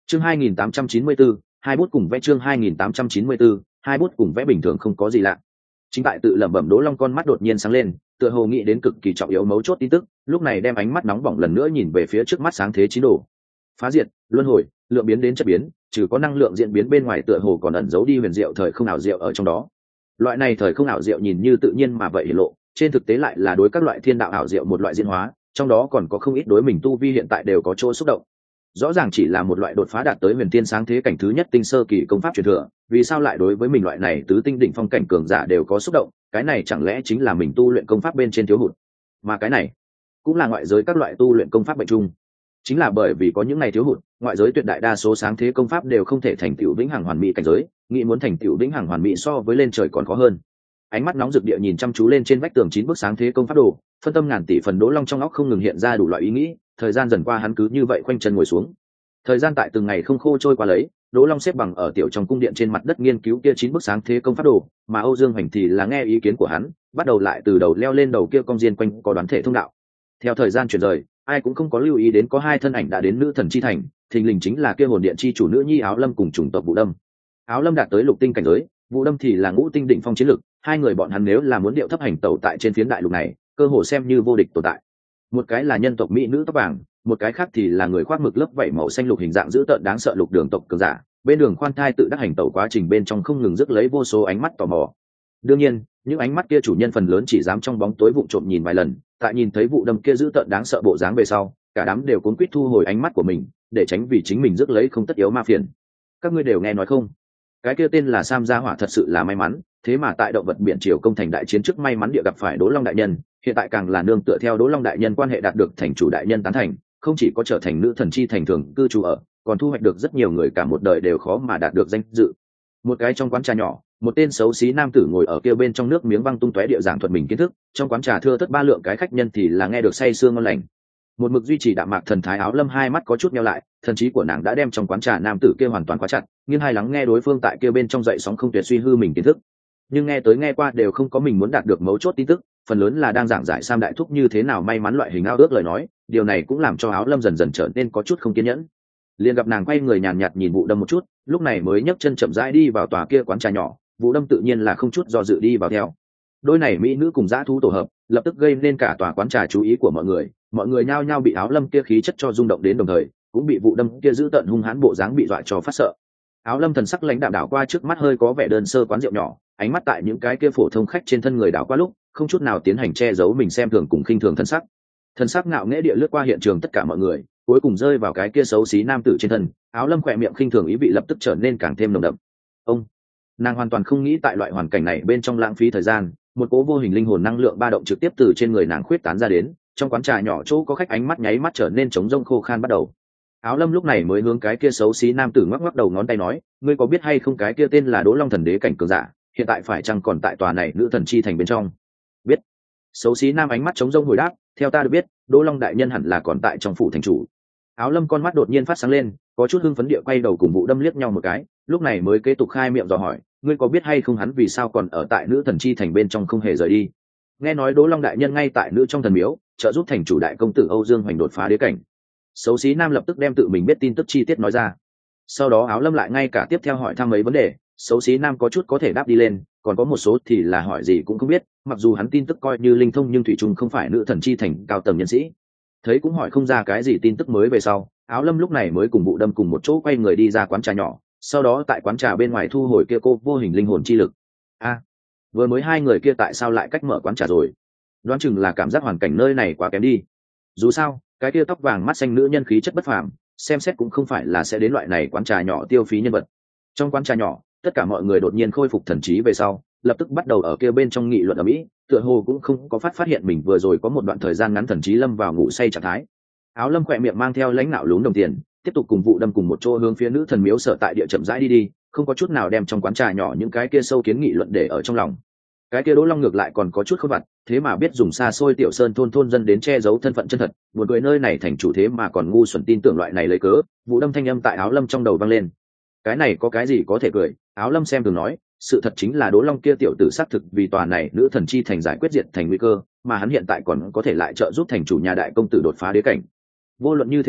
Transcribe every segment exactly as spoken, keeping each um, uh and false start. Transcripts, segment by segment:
chương hai nghìn tám trăm chín mươi bốn, hai bút cùng vẽ chương hai nghìn tám trăm chín mươi bốn, hai bút cùng vẽ bình thường không có gì lạ. Chính tại tự lẩm bẩm Đỗ Long con mắt đột nhiên sáng lên, tựa hồ nghĩ đến cực kỳ trọng yếu mấu chốt tin tức, lúc này đem ánh mắt nóng bỏng lần nữa nhìn về phía trước mắt sáng thế chín đồ. Phá diệt, luân hồi, lượng biến đến chất biến, trừ có năng lượng diễn biến bên ngoài tựa hồ còn ẩn giấu đi huyền diệu thời không ảo diệu ở trong đó. Loại này thời không ảo diệu nhìn như tự nhiên mà vậy hiển lộ, trên thực tế lại là đối các loại thiên đạo ảo diệu một loại diễn hóa, trong đó còn có không ít đối mình tu vi hiện tại đều có chỗ xúc động. Rõ ràng chỉ là một loại đột phá đạt tới huyền tiên sáng thế cảnh thứ nhất tinh sơ kỳ công pháp truyền thừa, vì sao lại đối với mình loại này tứ tinh đỉnh phong cảnh cường giả đều có xúc động, cái này chẳng lẽ chính là mình tu luyện công pháp bên trên thiếu hụt? Mà cái này cũng là ngoại giới các loại tu luyện công pháp bệnh chung. Chính là bởi vì có những này thiếu hụt, ngoại giới tuyệt đại đa số sáng thế công pháp đều không thể thành tựu vĩnh hằng hoàn mỹ cảnh giới, nghĩ muốn thành tựu vĩnh hằng hoàn mỹ so với lên trời còn khó hơn. Ánh mắt nóng rực địa nhìn chăm chú lên trên vách tường chín bức sáng thế công pháp đồ, phân tâm ngàn tỷ phần Đỗ Long trong óc không ngừng hiện ra đủ loại ý nghĩ, thời gian dần qua hắn cứ như vậy khoanh chân ngồi xuống. Thời gian tại từng ngày không khô trôi qua lấy, Đỗ Long xếp bằng ở tiểu trong cung điện trên mặt đất nghiên cứu kia chín bức sáng thế công pháp đồ, mà Âu Dương Hoành thì là nghe ý kiến của hắn, bắt đầu lại từ đầu leo lên đầu kia cong diên quanh có đoán thể thông đạo. Theo thời gian chuyển rời, ai cũng không có lưu ý đến có hai thân ảnh đã đến nữ thần chi thành, thình lình chính là kia hồn điện chi chủ nữ nhi Áo Lâm cùng chủng tộc Vũ Đâm. Áo Lâm đạt tới lục tinh cảnh giới, Vũ Đâm thì là ngũ tinh đỉnh phong chiến lực, hai người bọn hắn nếu là muốn điệu thấp hành tẩu tại trên phiến đại lục này, cơ hồ xem như vô địch tồn tại. Một cái là nhân tộc mỹ nữ tóc vàng, một cái khác thì là người khoác mực lớp vảy màu xanh lục hình dạng dữ tợn đáng sợ lục đường tộc cường giả, bên đường khoan thai tự đắc hành tẩu quá trình bên trong không ngừng rước lấy vô số ánh mắt tò mò. Đương nhiên, những ánh mắt kia chủ nhân phần lớn chỉ dám trong bóng tối vụng trộm nhìn vài lần, tại nhìn thấy Vũ Đâm kia dữ tợn đáng sợ bộ dáng về sau, cả đám đều cuốn quýt thu hồi ánh mắt của mình, để tránh vì chính mình rước lấy không tất yếu ma phiền. Các ngươi đều nghe nói không? Cái kia tên là Sam Gia Hỏa thật sự là may mắn, thế mà tại động vật biển triều công thành đại chiến trước may mắn địa gặp phải Đỗ Long đại nhân, hiện tại càng là nương tựa theo Đỗ Long đại nhân quan hệ đạt được thành chủ đại nhân tán thành, không chỉ có trở thành nữ thần chi thành thường cư trú ở, còn thu hoạch được rất nhiều người cả một đời đều khó mà đạt được danh dự. Một cái trong quán trà nhỏ, một tên xấu xí nam tử ngồi ở kia bên trong nước miếng văng tung tóe địa giảng thuật mình kiến thức, trong quán trà thưa thớt ba lượng cái khách nhân thì là nghe được say sưa ngon lành. Một mực duy trì đạm mạc thần thái Áo Lâm hai mắt có chút nheo lại, thần trí của nàng đã đem trong quán trà nam tử kia hoàn toàn khóa chặt, nghiêng hai lắng nghe đối phương tại kia bên trong dậy sóng không tuyệt suy hư mình kiến thức. Nhưng nghe tới nghe qua đều không có mình muốn đạt được mấu chốt tin tức, phần lớn là đang giảng giải Sam đại thúc như thế nào may mắn loại hình ao ước lời nói, điều này cũng làm cho Áo Lâm dần dần trở nên có chút không kiên nhẫn. Liền gặp nàng quay người nhàn nhạt nhìn Vũ Đâm một chút, lúc này mới nhấc chân chậm rãi đi vào tòa kia quán trà nhỏ, Vũ Đâm tự nhiên là không chút do dự đi vào theo. Đôi này mỹ nữ cùng dã thú tổ hợp, lập tức gây nên cả tòa quán trà chú ý của mọi người, mọi người nhao nhao bị Áo Lâm kia khí chất cho rung động đến, đồng thời cũng bị Vũ Đâm kia giữ tận hung hãn bộ dáng bị dọa cho phát sợ. Áo Lâm thần sắc lãnh đạm đảo qua trước mắt hơi có vẻ đơn sơ quán rượu nhỏ, ánh mắt tại những cái kia phổ thông khách trên thân người đảo qua lúc, không chút nào tiến hành che giấu mình xem thường cùng khinh thường thân sắc. Thân sắc ngạo nghễ địa lướt qua hiện trường tất cả mọi người, cuối cùng rơi vào cái kia xấu xí nam tử trên thân. Áo Lâm khỏe miệng khinh thường ý vị lập tức trở nên càng thêm nồng đậm. Ông, nàng hoàn toàn không nghĩ tại loại hoàn cảnh này bên trong lãng phí thời gian, một cố vô hình linh hồn năng lượng ba động trực tiếp từ trên người nàng khuyết tán ra đến, trong quán trà nhỏ chỗ có khách ánh mắt nháy mắt trở nên trống rỗng khô khan bắt đầu. Áo Lâm lúc này mới hướng cái kia xấu xí nam tử ngoắc ngoắc đầu ngón tay nói, ngươi có biết hay không cái kia tên là Đỗ Long thần đế cảnh cường giả, hiện tại phải chăng còn tại tòa này nữ thần chi thành bên trong? Biết. Xấu xí nam ánh mắt trống rỗng hồi đáp, theo ta được biết, Đỗ Long đại nhân hẳn là còn tại trong phủ thành chủ. Áo Lâm con mắt đột nhiên phát sáng lên, có chút hưng phấn địa quay đầu cùng Vũ Đâm liếc nhau một cái, lúc này mới kế tục khai miệng dò hỏi, ngươi có biết hay không hắn vì sao còn ở tại nữ thần chi thành bên trong không hề rời đi? Nghe nói Đỗ Long đại nhân ngay tại nữ trong thần miếu, trợ giúp thành chủ đại công tử Âu Dương Hoành đột phá đế cảnh. Xấu xí nam lập tức đem tự mình biết tin tức chi tiết nói ra. Sau đó Áo Lâm lại ngay cả tiếp theo hỏi thăm mấy vấn đề, xấu xí nam có chút có thể đáp đi lên, còn có một số thì là hỏi gì cũng không biết, mặc dù hắn tin tức coi như linh thông nhưng thủy chung không phải nữ thần chi thành cao tầng nhân sĩ. Thấy cũng hỏi không ra cái gì tin tức mới về sau, Áo Lâm lúc này mới cùng Vũ Đâm cùng một chỗ quay người đi ra quán trà nhỏ, sau đó tại quán trà bên ngoài thu hồi kia cô vô hình linh hồn chi lực. A, à, vừa mới hai người kia tại sao lại cách mở quán trà rồi? Đoán chừng là cảm giác hoàn cảnh nơi này quá kém đi. Dù sao, cái kia tóc vàng mắt xanh nữ nhân khí chất bất phàm, xem xét cũng không phải là sẽ đến loại này quán trà nhỏ tiêu phí nhân vật. Trong quán trà nhỏ, tất cả mọi người đột nhiên khôi phục thần trí về sau, lập tức bắt đầu ở kia bên trong nghị luận ở mỹ, tựa hồ cũng không có phát phát hiện mình vừa rồi có một đoạn thời gian ngắn thần trí lâm vào ngủ say trạng thái. Áo Lâm khỏe miệng mang theo lãnh nạo lún đồng tiền, tiếp tục cùng Vũ Đâm cùng một chỗ hướng phía nữ thần miếu sở tại địa chậm rãi đi đi, không có chút nào đem trong quán trà nhỏ những cái kia sâu kiến nghị luận để ở trong lòng. Cái kia Đỗ Long ngược lại còn có chút khôn vặt, thế mà biết dùng xa xôi tiểu sơn thôn thôn dân đến che giấu thân phận chân thật, buồn cười nơi này thành chủ thế mà còn ngu xuẩn tin tưởng loại này lấy cớ. Vũ Đâm thanh âm tại Áo Lâm trong đầu vang lên. Cái này có cái gì có thể cười? Áo Lâm xem thường nói, sự thật chính là Đỗ Long kia tiểu tử xác thực vì tòa này nữ thần chi thành giải quyết diệt thành nguy cơ, mà hắn hiện tại còn có thể lại trợ giúp thành chủ nhà đại công tử đột phá đế cảnh. Vô luận như thế nào,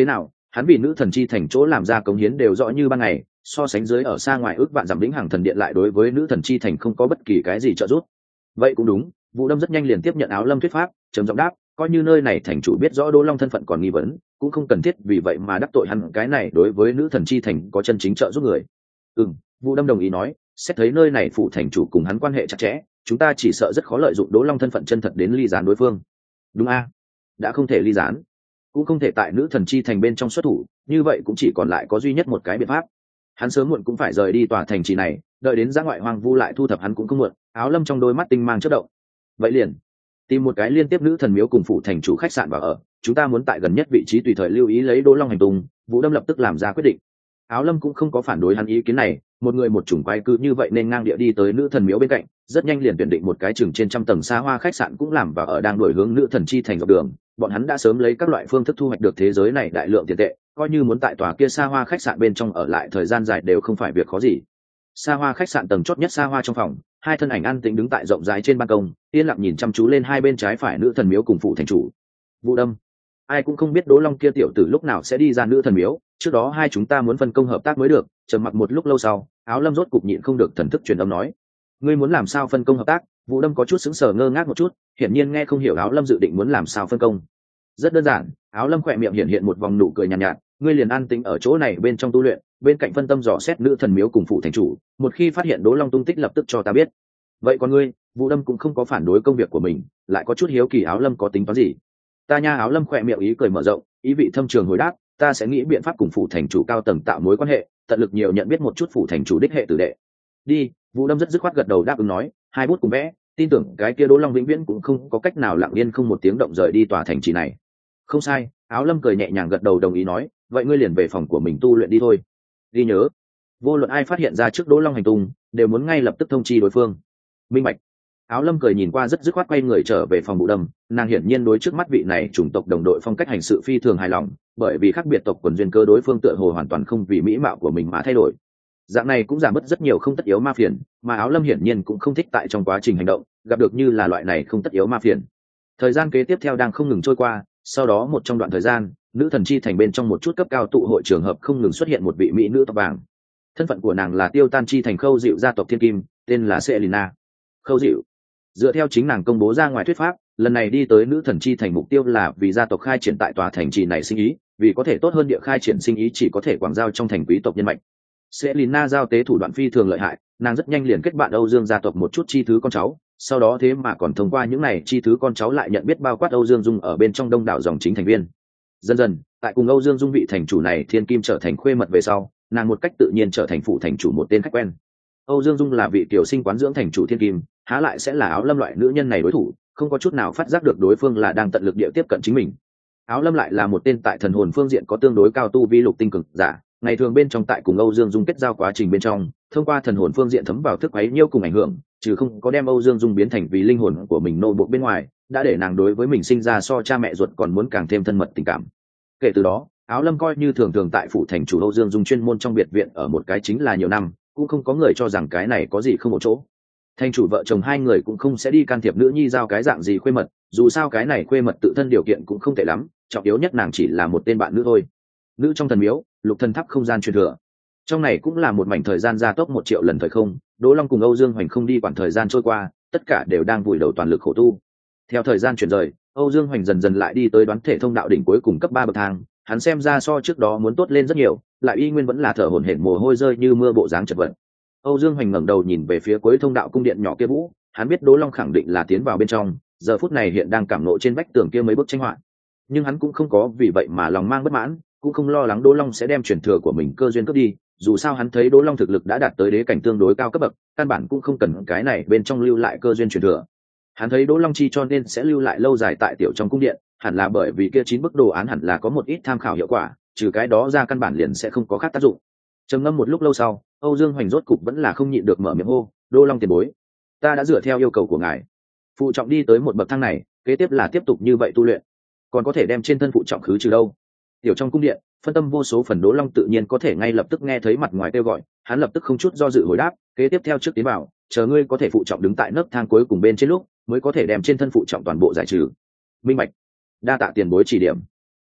Hắn vì nữ thần chi thành chỗ làm ra cống hiến đều rõ như ban ngày, so sánh dưới ở xa ngoài ước vạn dặm lĩnh hàng thần điện lại đối với nữ thần chi thành không có bất kỳ cái gì trợ giúp. Vậy cũng đúng, Vũ Đâm rất nhanh liền tiếp nhận Áo Lâm thuyết pháp, trầm giọng đáp, coi như nơi này thành chủ biết rõ Đỗ Long thân phận còn nghi vấn, cũng không cần thiết vì vậy mà đắc tội hắn, cái này đối với nữ thần chi thành có chân chính trợ giúp người. Ừm, Vũ Đâm đồng ý nói, xét thấy nơi này phụ thành chủ cùng hắn quan hệ chặt chẽ, chúng ta chỉ sợ rất khó lợi dụng Đỗ Long thân phận chân thật đến ly gián đối phương. Đúng a? Đã không thể ly gián, cũng không thể tại nữ thần chi thành bên trong xuất thủ, như vậy cũng chỉ còn lại có duy nhất một cái biện pháp. Hắn sớm muộn cũng phải rời đi tòa thành trì này, đợi đến giã ngoại hoang vu lại thu thập hắn cũng không muộn. Áo Lâm trong đôi mắt tinh mang chớp động. Vậy liền tìm một cái liên tiếp nữ thần miếu cùng phụ thành chủ khách sạn vào ở, chúng ta muốn tại gần nhất vị trí tùy thời lưu ý lấy Đỗ Long hành tung. Vũ Đâm lập tức làm ra quyết định. Áo Lâm cũng không có phản đối hắn ý kiến này, một người một chủng quái cứ như vậy nên ngang địa đi tới nữ thần miếu bên cạnh, rất nhanh liền tuyển định một cái chừng trên trăm tầng xa hoa khách sạn cũng làm và ở đang đuổi hướng nữ thần chi thành dọc đường. Bọn hắn đã sớm lấy các loại phương thức thu hoạch được thế giới này đại lượng tiền tệ, coi như muốn tại tòa kia xa hoa khách sạn bên trong ở lại thời gian dài đều không phải việc khó gì. Xa hoa khách sạn tầng chót nhất xa hoa trong phòng, hai thân ảnh an tĩnh đứng tại rộng rãi trên ban công, yên lặng nhìn chăm chú lên hai bên trái phải nữ thần miếu cùng phụ thành chủ. Vũ Đâm, ai cũng không biết Đỗ Long kia tiểu tử lúc nào sẽ đi ra nữ thần miếu, trước đó hai chúng ta muốn phân công hợp tác mới được. Trầm mặc một lúc lâu sau, Áo Lâm rốt cục nhịn không được thần thức truyền âm nói, ngươi muốn làm sao phân công hợp tác? Vũ Đâm có chút sững sờ ngơ ngác một chút, hiển nhiên nghe không hiểu Áo Lâm dự định muốn làm sao phân công. Rất đơn giản, Áo Lâm khỏe miệng hiện hiện một vòng nụ cười nhàn nhạt, nhạt, ngươi liền an tĩnh ở chỗ này bên trong tu luyện, bên cạnh phân tâm dò xét nữ thần miếu cùng phụ thành chủ, một khi phát hiện Đỗ Long tung tích lập tức cho ta biết. Vậy còn ngươi? Vũ Đâm cũng không có phản đối công việc của mình, lại có chút hiếu kỳ Áo Lâm có tính toán gì. Ta nha. Áo Lâm khỏe miệng ý cười mở rộng, ý vị thâm trường hồi đáp, ta sẽ nghĩ biện pháp cùng phụ thành chủ cao tầng tạo mối quan hệ, tận lực nhiều nhận biết một chút phụ thành chủ đích hệ tử đệ. Đi. Vũ Đâm rất dứt khoát gật đầu đáp ứng nói, hai bút cùng vẽ, tin tưởng cái kia Đỗ Long vĩnh viễn cũng không có cách nào lặng yên không một tiếng động rời đi tòa thành trì này. Không sai. Áo Lâm cười nhẹ nhàng gật đầu đồng ý nói, vậy ngươi liền về phòng của mình tu luyện đi thôi. Ghi nhớ, vô luận ai phát hiện ra trước Đỗ Long hành tung, đều muốn ngay lập tức thông chi đối phương. Minh bạch. Áo Lâm cười nhìn qua rất dứt khoát quay người trở về phòng Vũ Đâm, nàng hiển nhiên đối trước mắt vị này chủng tộc đồng đội phong cách hành sự phi thường hài lòng, bởi vì khác biệt tộc quần duyên cơ đối phương tựa hồ hoàn toàn không vì mỹ mạo của mình mà thay đổi. Dạng này cũng giảm bớt rất nhiều không tất yếu ma phiền, mà Áo Lâm hiển nhiên cũng không thích tại trong quá trình hành động gặp được như là loại này không tất yếu ma phiền. Thời gian kế tiếp theo đang không ngừng trôi qua, sau đó một trong đoạn thời gian, nữ thần chi thành bên trong một chút cấp cao tụ hội trường hợp không ngừng xuất hiện một vị mỹ nữ tóc vàng. Thân phận của nàng là Tiêu Tan chi thành Khâu Dịu gia tộc thiên kim, tên là Selina. Khâu Dịu, dựa theo chính nàng công bố ra ngoài thuyết pháp, lần này đi tới nữ thần chi thành mục tiêu là vì gia tộc khai triển tại tòa thành trì này sinh ý, vì có thể tốt hơn địa khai triển sinh ý chỉ có thể quảng giao trong thành quý tộc nhân mạch. Selina giao tế thủ đoạn phi thường lợi hại, nàng rất nhanh liền kết bạn Âu Dương gia tộc một chút chi thứ con cháu, sau đó thế mà còn thông qua những này chi thứ con cháu lại nhận biết bao quát Âu Dương Dung ở bên trong đông đảo dòng chính thành viên. Dần dần, tại cùng Âu Dương Dung vị thành chủ này thiên kim trở thành khuê mật về sau, nàng một cách tự nhiên trở thành phụ thành chủ một tên khách quen. Âu Dương Dung là vị tiểu sinh quán dưỡng thành chủ thiên kim, há lại sẽ là Áo Lâm loại nữ nhân này đối thủ, không có chút nào phát giác được đối phương là đang tận lực địa tiếp cận chính mình. Áo Lâm lại là một tên tại thần hồn phương diện có tương đối cao tu vi lục tinh cực giả, ngày thường bên trong tại cùng Âu Dương Dung kết giao quá trình bên trong, thông qua thần hồn phương diện thấm vào thức ấy nhiêu cùng ảnh hưởng, trừ không có đem Âu Dương Dung biến thành vì linh hồn của mình nô buộc bên ngoài, đã để nàng đối với mình sinh ra so cha mẹ ruột còn muốn càng thêm thân mật tình cảm. Kể từ đó, Áo Lâm coi như thường thường tại phủ thành chủ Âu Dương Dung chuyên môn trong biệt viện ở một cái chính là nhiều năm, cũng không có người cho rằng cái này có gì không một chỗ. Thành chủ vợ chồng hai người cũng không sẽ đi can thiệp nữ nhi giao cái dạng gì khuê mật, dù sao cái này khuê mật tự thân điều kiện cũng không tệ lắm, trọng yếu nhất nàng chỉ là một tên bạn nữ thôi. Nữ trong thần miếu, lục thần tháp không gian truyền thừa. Trong này cũng là một mảnh thời gian gia tốc một triệu lần thời không, Đỗ Long cùng Âu Dương Hoành không đi quản thời gian trôi qua, tất cả đều đang vùi đầu toàn lực khổ tu. Theo thời gian chuyển rời, Âu Dương Hoành dần dần lại đi tới đoán thể thông đạo đỉnh cuối cùng cấp ba bậc thang, hắn xem ra so trước đó muốn tốt lên rất nhiều, lại y nguyên vẫn là thở hổn hển mồ hôi rơi như mưa bộ dáng chật vật. Âu Dương Hoành ngẩng đầu nhìn về phía cuối thông đạo cung điện nhỏ kia vũ, hắn biết Đỗ Long khẳng định là tiến vào bên trong, giờ phút này hiện đang cảm nộ trên vách tường kia mấy bức tranh họa. Nhưng hắn cũng không có vì vậy mà lòng mang bất mãn, cũng không lo lắng Đỗ Long sẽ đem truyền thừa của mình cơ duyên cướp đi, dù sao hắn thấy Đỗ Long thực lực đã đạt tới đế cảnh tương đối cao cấp bậc, căn bản cũng không cần cái này bên trong lưu lại cơ duyên truyền thừa. Hắn thấy Đỗ Long chi cho nên sẽ lưu lại lâu dài tại tiểu trong cung điện, hẳn là bởi vì kia chín bức đồ án hẳn là có một ít tham khảo hiệu quả, trừ cái đó ra căn bản liền sẽ không có khác tác dụng. Trầm ngâm một lúc lâu sau, Âu Dương Hoành rốt cục vẫn là không nhịn được mở miệng hô, "Đỗ Long tiền bối, ta đã dựa theo yêu cầu của ngài, phụ trọng đi tới một bậc thang này, kế tiếp là tiếp tục như vậy tu luyện, còn có thể đem trên thân phụ trọng khứ trừ đâu?" Tiểu trong cung điện, phân tâm vô số phần Đỗ Long tự nhiên có thể ngay lập tức nghe thấy mặt ngoài kêu gọi, hắn lập tức không chút do dự hồi đáp, "Kế tiếp theo trước tiến vào, chờ ngươi có thể phụ trọng đứng tại nấc thang cuối cùng bên trên lúc, mới có thể đem trên thân phụ trọng toàn bộ giải trừ." Minh bạch. Đa tạ tiền bối chỉ điểm.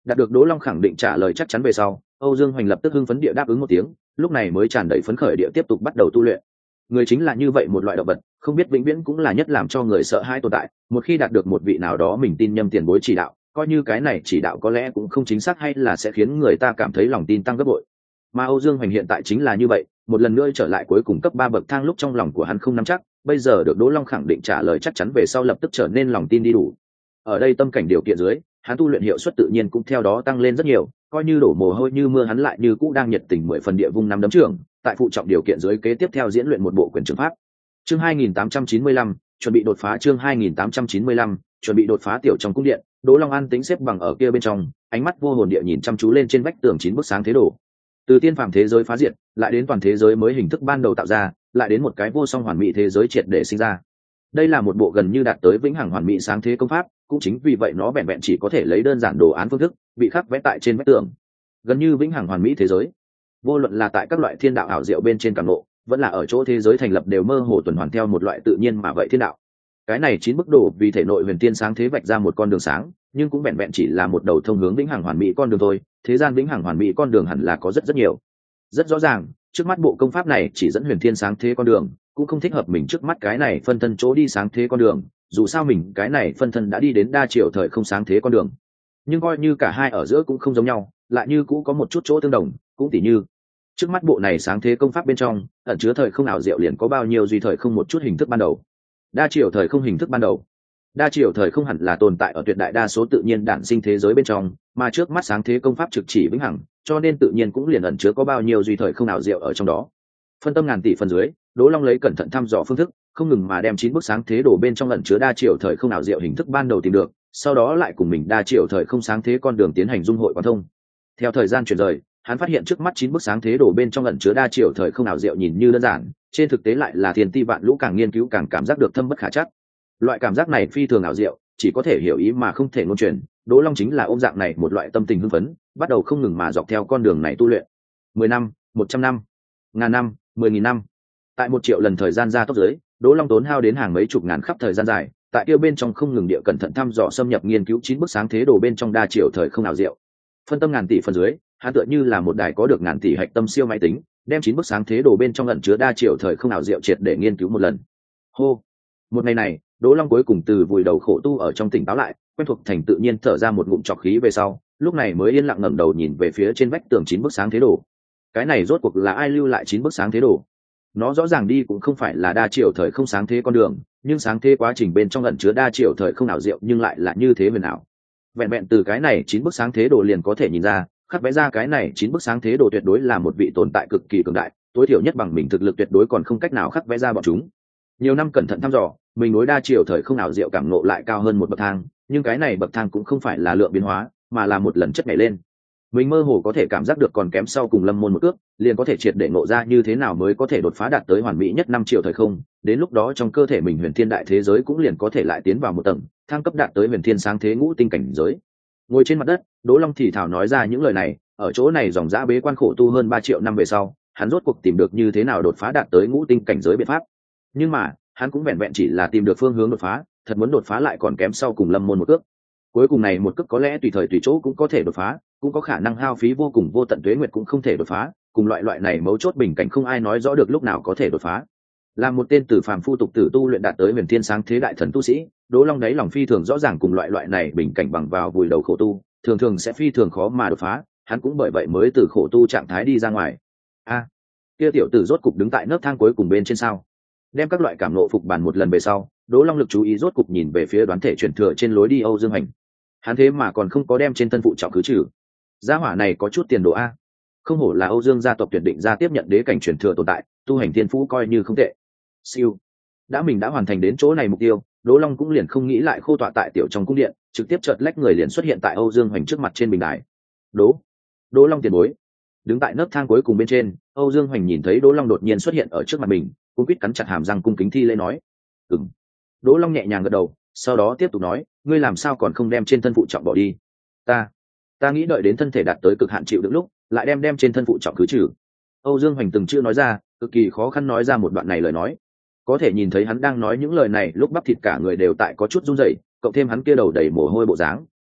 Đạt được Đỗ Long khẳng định trả lời chắc chắn về sau, Âu Dương Hoành lập tức hưng phấn địa đáp ứng một tiếng, lúc này mới tràn đầy phấn khởi địa tiếp tục bắt đầu tu luyện. Người chính là như vậy một loại động vật, không biết vĩnh viễn cũng là nhất làm cho người sợ hãi tồn tại. Một khi đạt được một vị nào đó mình tin nhầm tiền bối chỉ đạo, coi như cái này chỉ đạo có lẽ cũng không chính xác, hay là sẽ khiến người ta cảm thấy lòng tin tăng gấp bội. Mà Âu Dương Hoành hiện tại chính là như vậy, một lần nữa trở lại cuối cùng cấp ba bậc thang lúc trong lòng của hắn không nắm chắc, bây giờ được Đỗ Long khẳng định trả lời chắc chắn về sau lập tức trở nên lòng tin đi đủ. Ở đây tâm cảnh điều kiện dưới, hắn tu luyện hiệu suất tự nhiên cũng theo đó tăng lên rất nhiều, coi như đổ mồ hôi như mưa hắn lại như cũ đang nhiệt tình mười phần địa vung năm đấm trưởng, tại phụ trọng điều kiện dưới kế tiếp theo diễn luyện một bộ quyền trường pháp. Chương hai nghìn tám trăm chín mươi lăm, chuẩn bị đột phá. Chương hai nghìn tám trăm chín mươi lăm, chuẩn bị đột phá. Tiểu trong cung điện, Đỗ Long an tính xếp bằng ở kia bên trong, ánh mắt vô hồn địa nhìn chăm chú lên trên vách tường chín bức sáng thế đồ. Từ tiên phàm thế giới phá diệt, lại đến toàn thế giới mới hình thức ban đầu tạo ra, lại đến một cái vô song hoàn mỹ thế giới triệt để sinh ra. Đây là một bộ gần như đạt tới vĩnh hằng hoàn mỹ sáng thế công pháp, cũng chính vì vậy nó vẹn vẹn chỉ có thể lấy đơn giản đồ án phương thức bị khắc vẽ tại trên vách tường, gần như vĩnh hằng hoàn mỹ thế giới. Vô luận là tại các loại thiên đạo ảo diệu bên trên cảm ngộ, vẫn là ở chỗ thế giới thành lập đều mơ hồ tuần hoàn theo một loại tự nhiên mà vậy thiên đạo. Cái này chín bức đồ vì thể nội huyền tiên sáng thế vạch ra một con đường sáng, nhưng cũng vẹn vẹn chỉ là một đầu thông hướng vĩnh hằng hoàn mỹ con đường thôi. Thế gian vĩnh hằng hoàn mỹ con đường hẳn là có rất rất nhiều. Rất rõ ràng, trước mắt bộ công pháp này chỉ dẫn huyền thiên sáng thế con đường, cũng không thích hợp mình trước mắt cái này phân thân chỗ đi sáng thế con đường. Dù sao mình cái này phân thân đã đi đến đa chiều thời không sáng thế con đường, nhưng coi như cả hai ở giữa cũng không giống nhau, lại như cũng có một chút chỗ tương đồng. Cũng tỉ như trước mắt bộ này sáng thế công pháp bên trong ẩn chứa thời không ảo diệu liền có bao nhiêu duy thời không một chút hình thức ban đầu. Đa chiều thời không hình thức ban đầu, đa chiều thời không hẳn là tồn tại ở tuyệt đại đa số tự nhiên đản sinh thế giới bên trong, mà trước mắt sáng thế công pháp trực chỉ vĩnh hằng, cho nên tự nhiên cũng liền ẩn chứa có bao nhiêu duy thời không ảo diệu ở trong đó. Phân tâm ngàn tỷ phần dưới, Đỗ Long lấy cẩn thận thăm dò phương thức, không ngừng mà đem chín bức sáng thế đồ bên trong ẩn chứa đa chiều thời không ảo diệu hình thức ban đầu tìm được, sau đó lại cùng mình đa chiều thời không sáng thế con đường tiến hành dung hội quán thông. Theo thời gian chuyển rời, hắn phát hiện trước mắt chín bức sáng thế đồ bên trong ẩn chứa đa chiều thời không ảo diệu nhìn như đơn giản, trên thực tế lại là thiên ti vạn lũ, càng nghiên cứu càng cảm giác được thâm bất khả trắc. Loại cảm giác này phi thường ảo diệu, chỉ có thể hiểu ý mà không thể ngôn truyền. Đỗ Long chính là ôm dạng này một loại tâm tình hưng phấn, bắt đầu không ngừng mà dọc theo con đường này tu luyện. Mười năm, một trăm năm, ngàn năm, mười nghìn năm. Tại một triệu lần thời gian ra tốc dưới, Đỗ Long tốn hao đến hàng mấy chục ngàn khắp thời gian dài, tại kia bên trong không ngừng địa cẩn thận thăm dò xâm nhập nghiên cứu chín bức sáng thế đồ bên trong đa chiều thời không ảo diệu. Phân tâm ngàn tỷ phần dưới, hắn tựa như là một đài có được ngàn tỷ hạch tâm siêu máy tính, đem chín bức sáng thế đồ bên trong ẩn chứa đa chiều thời không ảo diệu triệt để nghiên cứu một lần. Hô, một ngày này, Đỗ Long cuối cùng từ vùi đầu khổ tu ở trong tỉnh táo lại, quen thuộc thành tự nhiên thở ra một ngụm trọc khí về sau, lúc này mới yên lặng ngẩng đầu nhìn về phía trên vách tường chín bức sáng thế đồ. Cái này rốt cuộc là ai lưu lại chín bức sáng thế đồ? Nó rõ ràng đi cũng không phải là đa chiều thời không sáng thế con đường, nhưng sáng thế quá trình bên trong ẩn chứa đa chiều thời không ảo diệu nhưng lại là như thế huyền ảo. Vẹn vẹn từ cái này chín bức sáng thế đồ liền có thể nhìn ra, khắc vẽ ra cái này chín bức sáng thế đồ tuyệt đối là một vị tồn tại cực kỳ cường đại, tối thiểu nhất bằng mình thực lực tuyệt đối còn không cách nào khắc vẽ ra bọn chúng. Nhiều năm cẩn thận thăm dò, mình đối đa chiều thời không ảo diệu cảm ngộ lại cao hơn một bậc thang, nhưng cái này bậc thang cũng không phải là lượng biến hóa, mà là một lần chất nhảy lên. Mình mơ hồ có thể cảm giác được còn kém sau cùng lâm môn một cước, liền có thể triệt để ngộ ra như thế nào mới có thể đột phá đạt tới hoàn mỹ nhất năm triệu thời không, đến lúc đó trong cơ thể mình huyền thiên đại thế giới cũng liền có thể lại tiến vào một tầng, thăng cấp đạt tới huyền thiên sáng thế ngũ tinh cảnh giới. Ngồi trên mặt đất, Đỗ Long thì thào nói ra những lời này, ở chỗ này dòng dã bế quan khổ tu hơn ba triệu năm về sau, hắn rốt cuộc tìm được như thế nào đột phá đạt tới ngũ tinh cảnh giới biện pháp. Nhưng mà, hắn cũng vẹn vẹn chỉ là tìm được phương hướng đột phá, thật muốn đột phá lại còn kém sau cùng lâm môn một cước. Cuối cùng này một cước có lẽ tùy thời tùy chỗ cũng có thể đột phá, cũng có khả năng hao phí vô cùng vô tận tuế nguyệt cũng không thể đột phá, cùng loại loại này mấu chốt bình cảnh không ai nói rõ được lúc nào có thể đột phá. Là một tên từ phàm phu tục tử tu luyện đạt tới huyền thiên sáng thế đại thần tu sĩ, Đỗ Long đáy lòng phi thường rõ ràng cùng loại loại này bình cảnh bằng vào vùi đầu khổ tu, thường thường sẽ phi thường khó mà đột phá, hắn cũng bởi vậy mới từ khổ tu trạng thái đi ra ngoài. A, à, kia tiểu tử rốt cục đứng tại nấc thang cuối cùng bên trên sao? Đem các loại cảm nộ phục bàn một lần về sau, Đỗ Long lực chú ý rốt cục nhìn về phía đoán thể truyền thừa trên lối đi Âu Dương Hành. Hắn thế mà còn không có đem trên thân phụ trọng cứ trừ. Gia hỏa này có chút tiền đồ a. Không hổ là Âu Dương gia tộc tuyển định ra tiếp nhận đế cảnh truyền thừa tồn tại, tu hành thiên phú coi như không tệ. Siêu. Đã mình đã hoàn thành đến chỗ này mục tiêu, Đỗ Long cũng liền không nghĩ lại khô tọa tại tiểu trong cung điện, trực tiếp chợt lách người liền xuất hiện tại Âu Dương Hoành trước mặt trên bình đài. Đỗ, Đỗ Long tiền bối. Đứng tại nấc thang cuối cùng bên trên, Âu Dương Hoành nhìn thấy Đỗ Long đột nhiên xuất hiện ở trước mặt mình, cũng quýt cắn chặt hàm răng cung kính thi lễ nói: "Ừm." Đỗ Long nhẹ nhàng gật đầu, sau đó tiếp tục nói: "Ngươi làm sao còn không đem trên thân phụ trọng bỏ đi?" "Ta, ta nghĩ đợi đến thân thể đạt tới cực hạn chịu đựng lúc, lại đem đem trên thân phụ trọng cứ trừ." Âu Dương Hoành từng chưa nói ra, cực kỳ khó khăn nói ra một đoạn này lời nói. Có thể nhìn thấy hắn đang nói những lời này lúc bắp thịt cả người đều tại có chút run rẩy, cộng thêm hắn kia đầu đầy mồ hôi bộ dáng,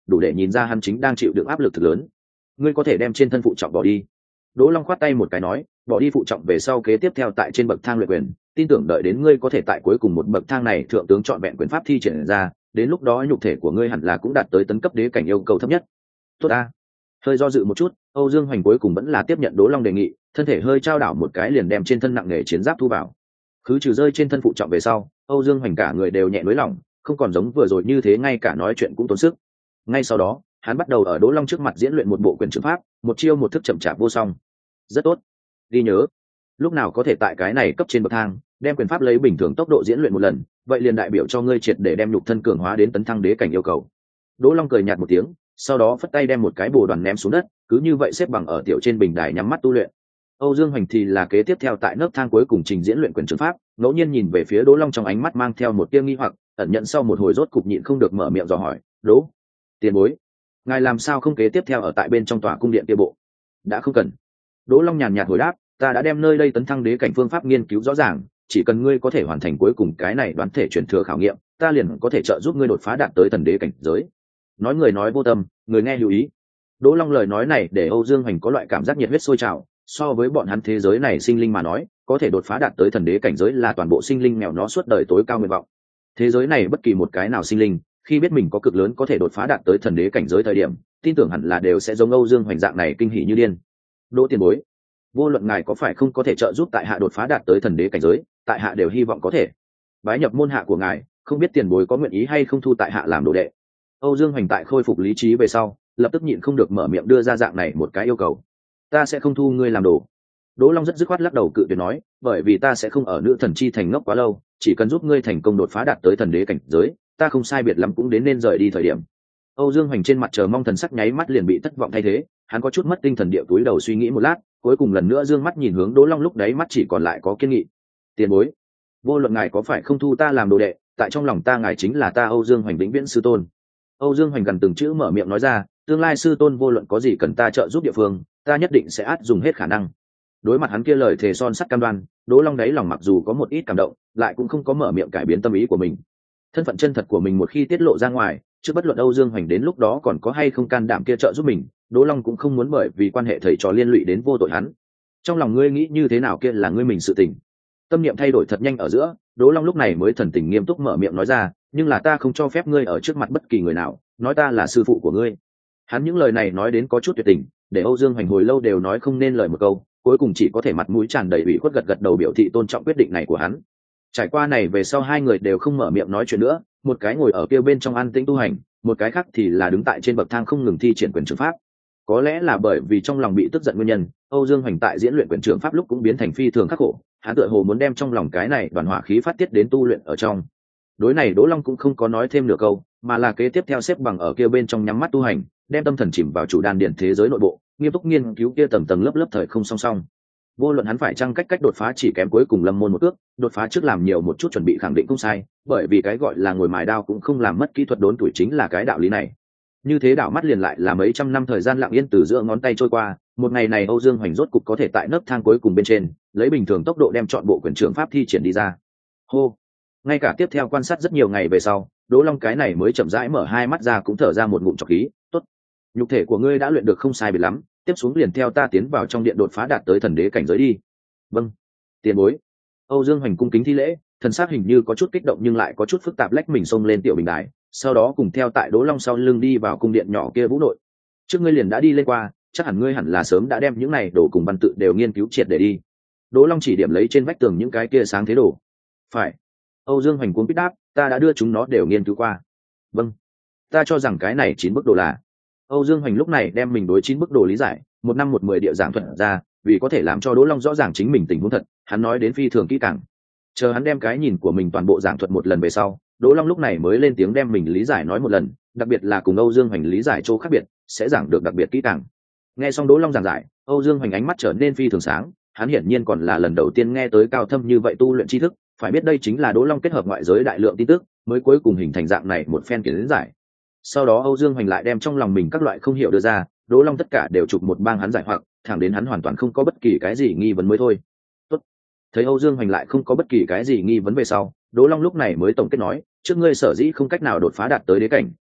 đủ để nhìn ra hắn chính đang chịu đựng áp lực thực lớn. Ngươi có thể đem trên thân phụ trọng bỏ đi. Đỗ Long khoát tay một cái nói, bỏ đi phụ trọng về sau kế tiếp theo tại trên bậc thang luyện quyền, tin tưởng đợi đến ngươi có thể tại cuối cùng một bậc thang này thượng tướng chọn vẹn quyền pháp thi triển ra, đến lúc đó nhục thể của ngươi hẳn là cũng đạt tới tấn cấp đế cảnh yêu cầu thấp nhất. Tốt a. Hơi do dự một chút, Âu Dương Hoành cuối cùng vẫn là tiếp nhận Đỗ Long đề nghị, thân thể hơi trao đảo một cái liền đem trên thân nặng nề chiến giáp thu vào. Khứ trừ rơi trên thân phụ trọng về sau, Âu Dương Hoành cả người đều nhẹ nới lỏng, không còn giống vừa rồi như thế ngay cả nói chuyện cũng tốn sức. Ngay sau đó, hắn bắt đầu ở Đỗ Long trước mặt diễn luyện một bộ quyền trường pháp, một chiêu một thức chậm chạp vô song. Rất tốt. Ghi nhớ, lúc nào có thể tại cái này cấp trên bậc thang, đem quyền pháp lấy bình thường tốc độ diễn luyện một lần, vậy liền đại biểu cho ngươi triệt để đem nhục thân cường hóa đến tấn thăng đế cảnh yêu cầu. Đỗ Long cười nhạt một tiếng, sau đó phất tay đem một cái bồ đoàn ném xuống đất, cứ như vậy xếp bằng ở tiểu trên bình đài nhắm mắt tu luyện. Âu Dương Hoành thì là kế tiếp theo tại nấc thang cuối cùng trình diễn luyện quyền trường pháp, ngẫu nhiên nhìn về phía Đỗ Long trong ánh mắt mang theo một tia nghi hoặc, ẩn nhận sau một hồi rốt cục nhịn không được mở miệng dò hỏi, "Đỗ tiền bối, ngài làm sao không kế tiếp theo ở tại bên trong tòa cung điện kia bộ?" "Đã không cần." Đỗ Long nhàn nhạt hồi đáp, "Ta đã đem nơi đây tấn thăng đế cảnh phương pháp nghiên cứu rõ ràng, chỉ cần ngươi có thể hoàn thành cuối cùng cái này đoán thể truyền thừa khảo nghiệm, ta liền có thể trợ giúp ngươi đột phá đạt tới thần đế cảnh giới." Nói người nói vô tâm, người nghe lưu ý. Đỗ Long lời nói này để Âu Dương Hoành có loại cảm giác nhiệt huyết sôi trào, so với bọn hắn thế giới này sinh linh mà nói, có thể đột phá đạt tới thần đế cảnh giới là toàn bộ sinh linh nghèo nó suốt đời tối cao nguyện vọng. Thế giới này bất kỳ một cái nào sinh linh, khi biết mình có cực lớn có thể đột phá đạt tới thần đế cảnh giới thời điểm, tin tưởng hẳn là đều sẽ giống Âu Dương Hoành dạng này kinh hỉ như điên. Đỗ tiền bối, vô luận ngài có phải không có thể trợ giúp tại hạ đột phá đạt tới thần đế cảnh giới, tại hạ đều hy vọng có thể bái nhập môn hạ của ngài, không biết tiền bối có nguyện ý hay không thu tại hạ làm đồ đệ. Âu Dương Hoành tại khôi phục lý trí về sau, lập tức nhịn không được mở miệng đưa ra dạng này một cái yêu cầu. "Ta sẽ không thu ngươi làm đồ." Đỗ Long rất dứt khoát lắc đầu cự tuyệt nói, "Bởi vì ta sẽ không ở nữ thần chi thành ngốc quá lâu, chỉ cần giúp ngươi thành công đột phá đạt tới thần đế cảnh giới, ta không sai biệt lắm cũng đến nên rời đi thời điểm." Âu Dương Hoành trên mặt chờ mong thần sắc nháy mắt liền bị thất vọng thay thế, hắn có chút mất tinh thần địa túi đầu suy nghĩ một lát, cuối cùng lần nữa dương mắt nhìn hướng Đỗ Long, lúc đấy mắt chỉ còn lại có kiên nghị. "Tiền bối, vô luận ngài có phải không thu ta làm đồ đệ, tại trong lòng ta ngài chính là ta Âu Dương Hoành vĩnh viễn sư tôn." Âu Dương Hoành gần từng chữ mở miệng nói ra, "Tương lai sư tôn vô luận có gì cần ta trợ giúp địa phương, ta nhất định sẽ át dùng hết khả năng." Đối mặt hắn kia lời thề son sắt cam đoan, Đỗ Long đáy lòng mặc dù có một ít cảm động, lại cũng không có mở miệng cải biến tâm ý của mình. Thân phận chân thật của mình một khi tiết lộ ra ngoài, trước bất luận Âu Dương Hoành đến lúc đó còn có hay không can đảm kia trợ giúp mình, Đỗ Long cũng không muốn bởi vì quan hệ thầy trò liên lụy đến vô tội hắn. Trong lòng ngươi nghĩ như thế nào kia là ngươi mình sự tình. Tâm niệm thay đổi thật nhanh ở giữa, Đỗ Long lúc này mới thần tình nghiêm túc mở miệng nói ra, "Nhưng là ta không cho phép ngươi ở trước mặt bất kỳ người nào nói ta là sư phụ của ngươi." Hắn những lời này nói đến có chút tuyệt tình, để Âu Dương Hoành hồi lâu đều nói không nên lời một câu, cuối cùng chỉ có thể mặt mũi tràn đầy ủy khuất gật gật đầu biểu thị tôn trọng quyết định này của hắn. Trải qua này về sau hai người đều không mở miệng nói chuyện nữa, một cái ngồi ở kia bên trong an tĩnh tu hành, một cái khác thì là đứng tại trên bậc thang không ngừng thi triển quyền trường pháp. Có lẽ là bởi vì trong lòng bị tức giận nguyên nhân, Âu Dương Hoành tại diễn luyện quyền trường pháp lúc cũng biến thành phi thường khắc khổ, hắn tựa hồ muốn đem trong lòng cái này đoàn hỏa khí phát tiết đến tu luyện ở trong. Đối này Đỗ Long cũng không có nói thêm nửa câu, mà là kế tiếp theo xếp bằng ở kia bên trong nhắm mắt tu hành, đem tâm thần chìm vào chủ đan điển thế giới nội bộ, nghiêm túc nghiên cứu kia tầng tầng lớp lớp thời không song song. Vô luận hắn phải chăng cách cách đột phá chỉ kém cuối cùng lâm môn một ước, đột phá trước làm nhiều một chút chuẩn bị khẳng định không sai, bởi vì cái gọi là ngồi mài đao cũng không làm mất kỹ thuật đốn tuổi chính là cái đạo lý này. Như thế đảo mắt liền lại là mấy trăm năm thời gian lặng yên từ giữa ngón tay trôi qua, một ngày này Âu Dương Hoành rốt cục có thể tại nấc thang cuối cùng bên trên, lấy bình thường tốc độ đem chọn bộ quyền trường pháp thi triển đi ra. Hô. Ngay cả tiếp theo quan sát rất nhiều ngày về sau, Đỗ Long cái này mới chậm rãi mở hai mắt ra cũng thở ra một ngụm trọc khí, "Tốt, nhục thể của ngươi đã luyện được không sai biệt lắm, tiếp xuống liền theo ta tiến vào trong điện đột phá đạt tới thần đế cảnh giới đi." "Vâng, tiền bối." Âu Dương Hoành cung kính thi lễ, thần sắc hình như có chút kích động nhưng lại có chút phức tạp, lách mình xông lên tiểu bình đài, sau đó cùng theo tại Đỗ Long sau lưng đi vào cung điện nhỏ kia vũ nội. "Trước ngươi liền đã đi lên qua, chắc hẳn ngươi hẳn là sớm đã đem những này đồ cùng văn tự đều nghiên cứu triệt để đi." Đỗ Long chỉ điểm lấy trên vách tường những cái kia sáng thế đồ. "Phải." Âu Dương Hoành cuống quýt đáp, "Ta đã đưa chúng nó đều nghiên cứu qua." "Vâng, ta cho rằng cái này chín bức đồ là..." Âu Dương Hoành lúc này đem mình đối chín bức đồ lý giải một năm một mười địa giảng thuật ra, vì có thể làm cho Đỗ Long rõ ràng chính mình tình huống thật, hắn nói đến phi thường kỹ càng. Chờ hắn đem cái nhìn của mình toàn bộ giảng thuật một lần về sau, Đỗ Long lúc này mới lên tiếng đem mình lý giải nói một lần, đặc biệt là cùng Âu Dương Hoành lý giải chỗ khác biệt, sẽ giảng được đặc biệt kỹ càng. Nghe xong Đỗ Long giảng giải, Âu Dương Hoành ánh mắt trở nên phi thường sáng, hắn hiển nhiên còn là lần đầu tiên nghe tới cao thâm như vậy tu luyện tri thức, phải biết đây chính là Đỗ Long kết hợp ngoại giới đại lượng tin tức, mới cuối cùng hình thành dạng này một phen kiến giải. Sau đó Âu Dương Hoành lại đem trong lòng mình các loại không hiểu đưa ra, Đỗ Long tất cả đều chụp một bang hắn giải hoặc, thẳng đến hắn hoàn toàn không có bất kỳ cái gì nghi vấn mới thôi. Tốt. Thấy Âu Dương Hoành lại không có bất kỳ cái gì nghi vấn về sau, Đỗ Long lúc này mới tổng kết nói, trước ngươi sở dĩ không cách nào đột phá đạt tới đế cảnh,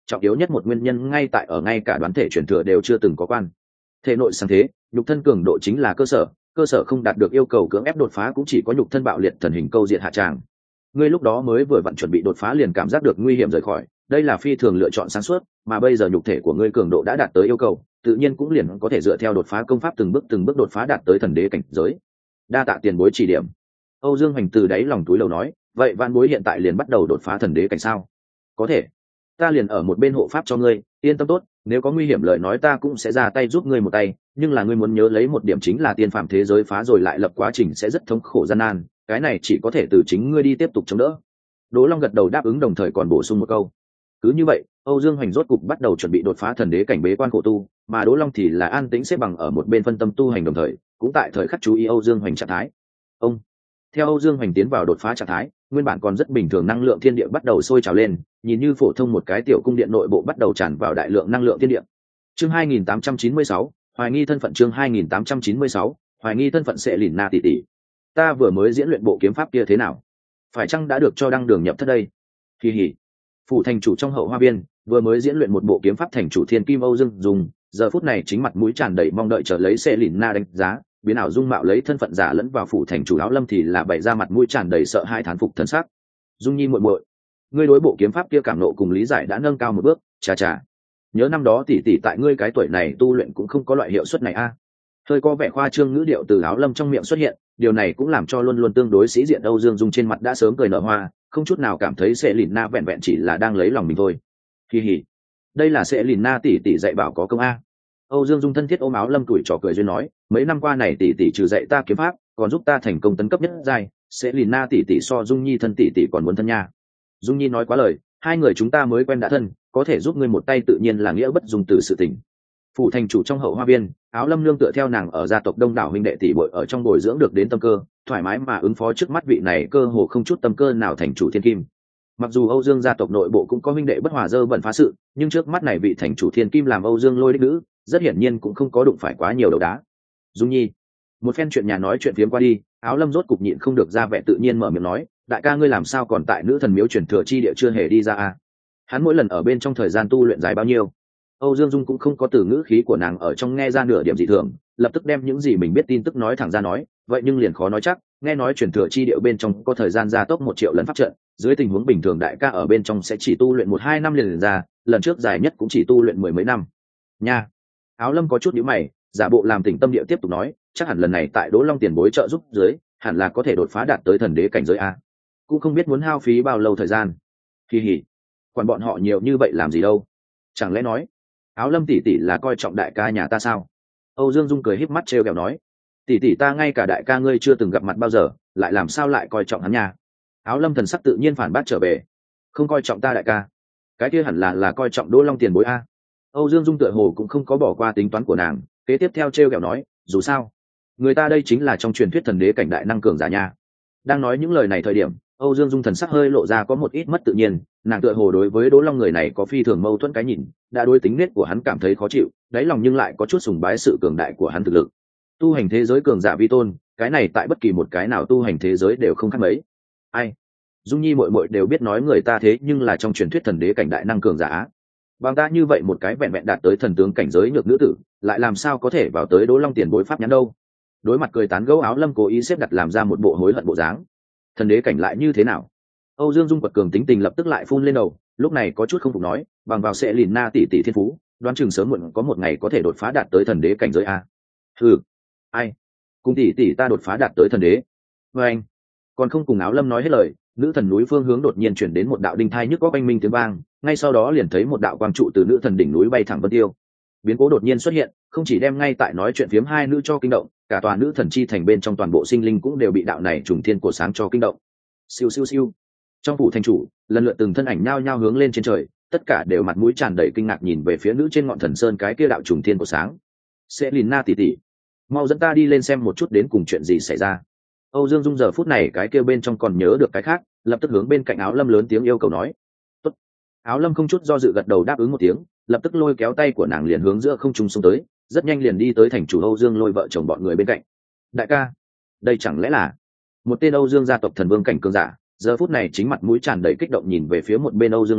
trọng yếu nhất một nguyên nhân ngay tại ở ngay cả đoán thể truyền thừa đều chưa từng có quan. Thể nội sáng thế, nhục thân cường độ chính là cơ sở, cơ sở không đạt được yêu cầu cưỡng ép đột phá cũng chỉ có nhục thân bạo liệt thần hình câu diện hạ tràng. Ngươi lúc đó mới vừa vặn chuẩn bị đột phá liền cảm giác được nguy hiểm rời khỏi, đây là phi thường lựa chọn sáng suốt, mà bây giờ nhục thể của ngươi cường độ đã đạt tới yêu cầu, tự nhiên cũng liền có thể dựa theo đột phá công pháp từng bước từng bước đột phá đạt tới thần đế cảnh giới. Đa tạ tiền bối chỉ điểm. Âu Dương Hoành từ đáy lòng túi lầu nói, vậy vạn bối hiện tại liền bắt đầu đột phá thần đế cảnh sao? Có thể. Ta liền ở một bên hộ pháp cho ngươi, yên tâm tốt, nếu có nguy hiểm lời nói ta cũng sẽ ra tay giúp ngươi một tay, nhưng là ngươi muốn nhớ lấy một điểm chính là tiên phạm thế giới phá rồi lại lập quá trình sẽ rất thống khổ gian nan, cái này chỉ có thể từ chính ngươi đi tiếp tục chống đỡ. Đỗ Long gật đầu đáp ứng đồng thời còn bổ sung một câu. Cứ như vậy, Âu Dương Hoành rốt cục bắt đầu chuẩn bị đột phá thần đế cảnh bế quan khổ tu, mà Đỗ Long thì là an tĩnh xếp bằng ở một bên phân tâm tu hành đồng thời, cũng tại thời khắc chú ý Âu Dương Hoành trạng thái. Ông theo Âu Dương Hoành tiến vào đột phá trạng thái, nguyên bản còn rất bình thường năng lượng thiên địa bắt đầu sôi trào lên, nhìn như phổ thông một cái tiểu cung điện nội bộ bắt đầu tràn vào đại lượng năng lượng thiên địa. Chương hai nghìn tám trăm chín mươi sáu, hoài nghi thân phận chương hai nghìn tám trăm chín mươi sáu, hoài nghi thân phận sẽ lìn na tỷ tỷ. Ta vừa mới diễn luyện bộ kiếm pháp kia thế nào? Phải chăng đã được cho đăng đường nhập thất đây? Kỳ hỉ. Phủ thành chủ trong hậu hoa viên, vừa mới diễn luyện một bộ kiếm pháp thành chủ Thiên Kim Âu Dương dùng, giờ phút này chính mặt mũi tràn đầy mong đợi chờ lấy sẽ lìn na đánh giá, biến ảo dung mạo lấy thân phận giả lẫn vào phủ thành chủ áo lâm thì là bày ra mặt mũi tràn đầy sợ hai thán phục thân sắc. Dung Nhi muội muội, ngươi đối bộ kiếm pháp kia cảm nộ cùng lý giải đã nâng cao một bước, chà chà. Nhớ năm đó tỷ tỷ tại ngươi cái tuổi này tu luyện cũng không có loại hiệu suất này a. À. Hơi có vẻ khoa trương ngữ điệu từ áo lâm trong miệng xuất hiện, điều này cũng làm cho luôn luôn tương đối sĩ diện Âu Dương Dung trên mặt đã sớm cười nở hoa, không chút nào cảm thấy sẽ lìn na vẹn vẹn chỉ là đang lấy lòng mình thôi. Kỳ hỉ, đây là sẽ lìn na tỷ tỷ dạy bảo có công a. Âu Dương Dung thân thiết ôm áo lâm tuổi trò cười duyên nói, mấy năm qua này tỷ tỷ trừ dạy ta kiếm pháp, còn giúp ta thành công tấn cấp nhất giai, sẽ lìn na tỷ tỷ so Dung Nhi thân tỷ tỷ còn muốn thân nha. Dung Nhi nói quá lời, hai người chúng ta mới quen đã thân, có thể giúp ngươi một tay tự nhiên là nghĩa bất dung từ sự tình. Phủ thành chủ trong hậu hoa viên, áo lâm nương tựa theo nàng ở gia tộc đông đảo huynh đệ tỷ bội ở trong bồi dưỡng được đến tâm cơ, thoải mái mà ứng phó trước mắt vị này cơ hồ không chút tâm cơ nào thành chủ Thiên Kim. Mặc dù Âu Dương gia tộc nội bộ cũng có huynh đệ bất hòa dơ bẩn phá sự, nhưng trước mắt này vị thành chủ Thiên Kim làm Âu Dương Lôi đích nữ, rất hiển nhiên cũng không có đụng phải quá nhiều đầu đá. Dung Nhi, một phen chuyện nhà nói chuyện phiếm qua đi, áo lâm rốt cục nhịn không được ra vẻ tự nhiên mở miệng nói, đại ca ngươi làm sao còn tại nữ thần miếu truyền thừa chi địa chưa hề đi ra à? Hắn mỗi lần ở bên trong thời gian tu luyện dài bao nhiêu? Âu Dương Dung cũng không có từ ngữ khí của nàng ở trong nghe ra nửa điểm dị thường, lập tức đem những gì mình biết tin tức nói thẳng ra nói, vậy nhưng liền khó nói chắc, nghe nói truyền thừa chi địa bên trong có thời gian gia tốc một triệu lần pháp trận, dưới tình huống bình thường đại ca ở bên trong sẽ chỉ tu luyện một hai năm liền, liền ra, lần trước dài nhất cũng chỉ tu luyện mười mấy năm. Nha. Áo Lâm có chút nhíu mày, giả bộ làm tỉnh tâm địa tiếp tục nói, chắc hẳn lần này tại Đỗ Long tiền bối trợ giúp dưới, hẳn là có thể đột phá đạt tới thần đế cảnh giới a. Cũng không biết muốn hao phí bao lâu thời gian. Kỳ hỉ. Còn bọn họ nhiều như vậy làm gì đâu? Chẳng lẽ nói, Áo Lâm tỷ tỷ là coi trọng đại ca nhà ta sao? Âu Dương Dung cười híp mắt trêu ghẹo nói, tỷ tỷ ta ngay cả đại ca ngươi chưa từng gặp mặt bao giờ, lại làm sao lại coi trọng hắn nha? Áo Lâm thần sắc tự nhiên phản bác trở về, không coi trọng ta đại ca, cái kia hẳn là là coi trọng Đỗ Long tiền bối a. Âu Dương Dung tựa hồ cũng không có bỏ qua tính toán của nàng, kế tiếp theo trêu ghẹo nói, dù sao, người ta đây chính là trong truyền thuyết thần đế cảnh đại năng cường giả nha. Đang nói những lời này thời điểm, Âu Dương Dung thần sắc hơi lộ ra có một ít mất tự nhiên, nàng tựa hồ đối với Đỗ Long người này có phi thường mâu thuẫn cái nhìn, đã đối tính nết của hắn cảm thấy khó chịu, đáy lòng nhưng lại có chút sùng bái sự cường đại của hắn thực lực. Tu hành thế giới cường giả vi tôn, cái này tại bất kỳ một cái nào tu hành thế giới đều không khác mấy. Ai? Dung Nhi muội muội đều biết nói người ta thế nhưng là trong truyền thuyết thần đế cảnh đại năng cường giả. Bằng ta như vậy một cái vẹn vẹn đạt tới thần tướng cảnh giới nhược nữ tử, lại làm sao có thể vào tới Đỗ Long tiền bối pháp nhãn đâu? Đối mặt cười tán gẫu, Áo Lâm cố ý xếp đặt làm ra một bộ hối hận bộ dáng. Thần đế cảnh lại như thế nào? Âu Dương Dung quật cường tính tình lập tức lại phun lên đầu, lúc này có chút không phục nói, bằng vào sẽ lìn na tỷ tỷ thiên phú, đoán chừng sớm muộn có một ngày có thể đột phá đạt tới thần đế cảnh giới a. Hừ, ai? Cùng tỷ tỷ ta đột phá đạt tới thần đế? Với anh, còn không cùng Áo Lâm nói hết lời, nữ thần núi phương hướng đột nhiên chuyển đến một đạo đinh thai nhức có oanh minh tiếng vang, ngay sau đó liền thấy một đạo quang trụ từ nữ thần đỉnh núi bay thẳng vân tiêu. Biến cố đột nhiên xuất hiện, không chỉ đem ngay tại nói chuyện phiếm hai nữ cho kinh động, cả tòa nữ thần chi thành bên trong toàn bộ sinh linh cũng đều bị đạo này trùng thiên cổ sáng cho kinh động. Siêu siêu siêu. Trong phủ thành chủ, lần lượt từng thân ảnh nhao nhao hướng lên trên trời, tất cả đều mặt mũi tràn đầy kinh ngạc nhìn về phía nữ trên ngọn thần sơn cái kia đạo trùng thiên cổ sáng. Selina tỷ tỷ, mau dẫn ta đi lên xem một chút đến cùng chuyện gì xảy ra. Âu Dương Dung giờ phút này cái kia bên trong còn nhớ được cái khác, lập tức hướng bên cạnh Áo Lâm lớn tiếng yêu cầu nói. Tốt. Áo Lâm không chút do dự gật đầu đáp ứng một tiếng, lập tức lôi kéo tay của nàng liền hướng giữa không trung xuống tới, rất nhanh liền đi tới thành chủ Âu Dương Lôi vợ chồng bọn người bên cạnh. Đại ca, đây chẳng lẽ là một tên Âu Dương gia tộc thần vương cảnh cường giả, giờ phút này chính mặt mũi tràn đầy kích động nhìn về phía một bên Âu Dương Lôi,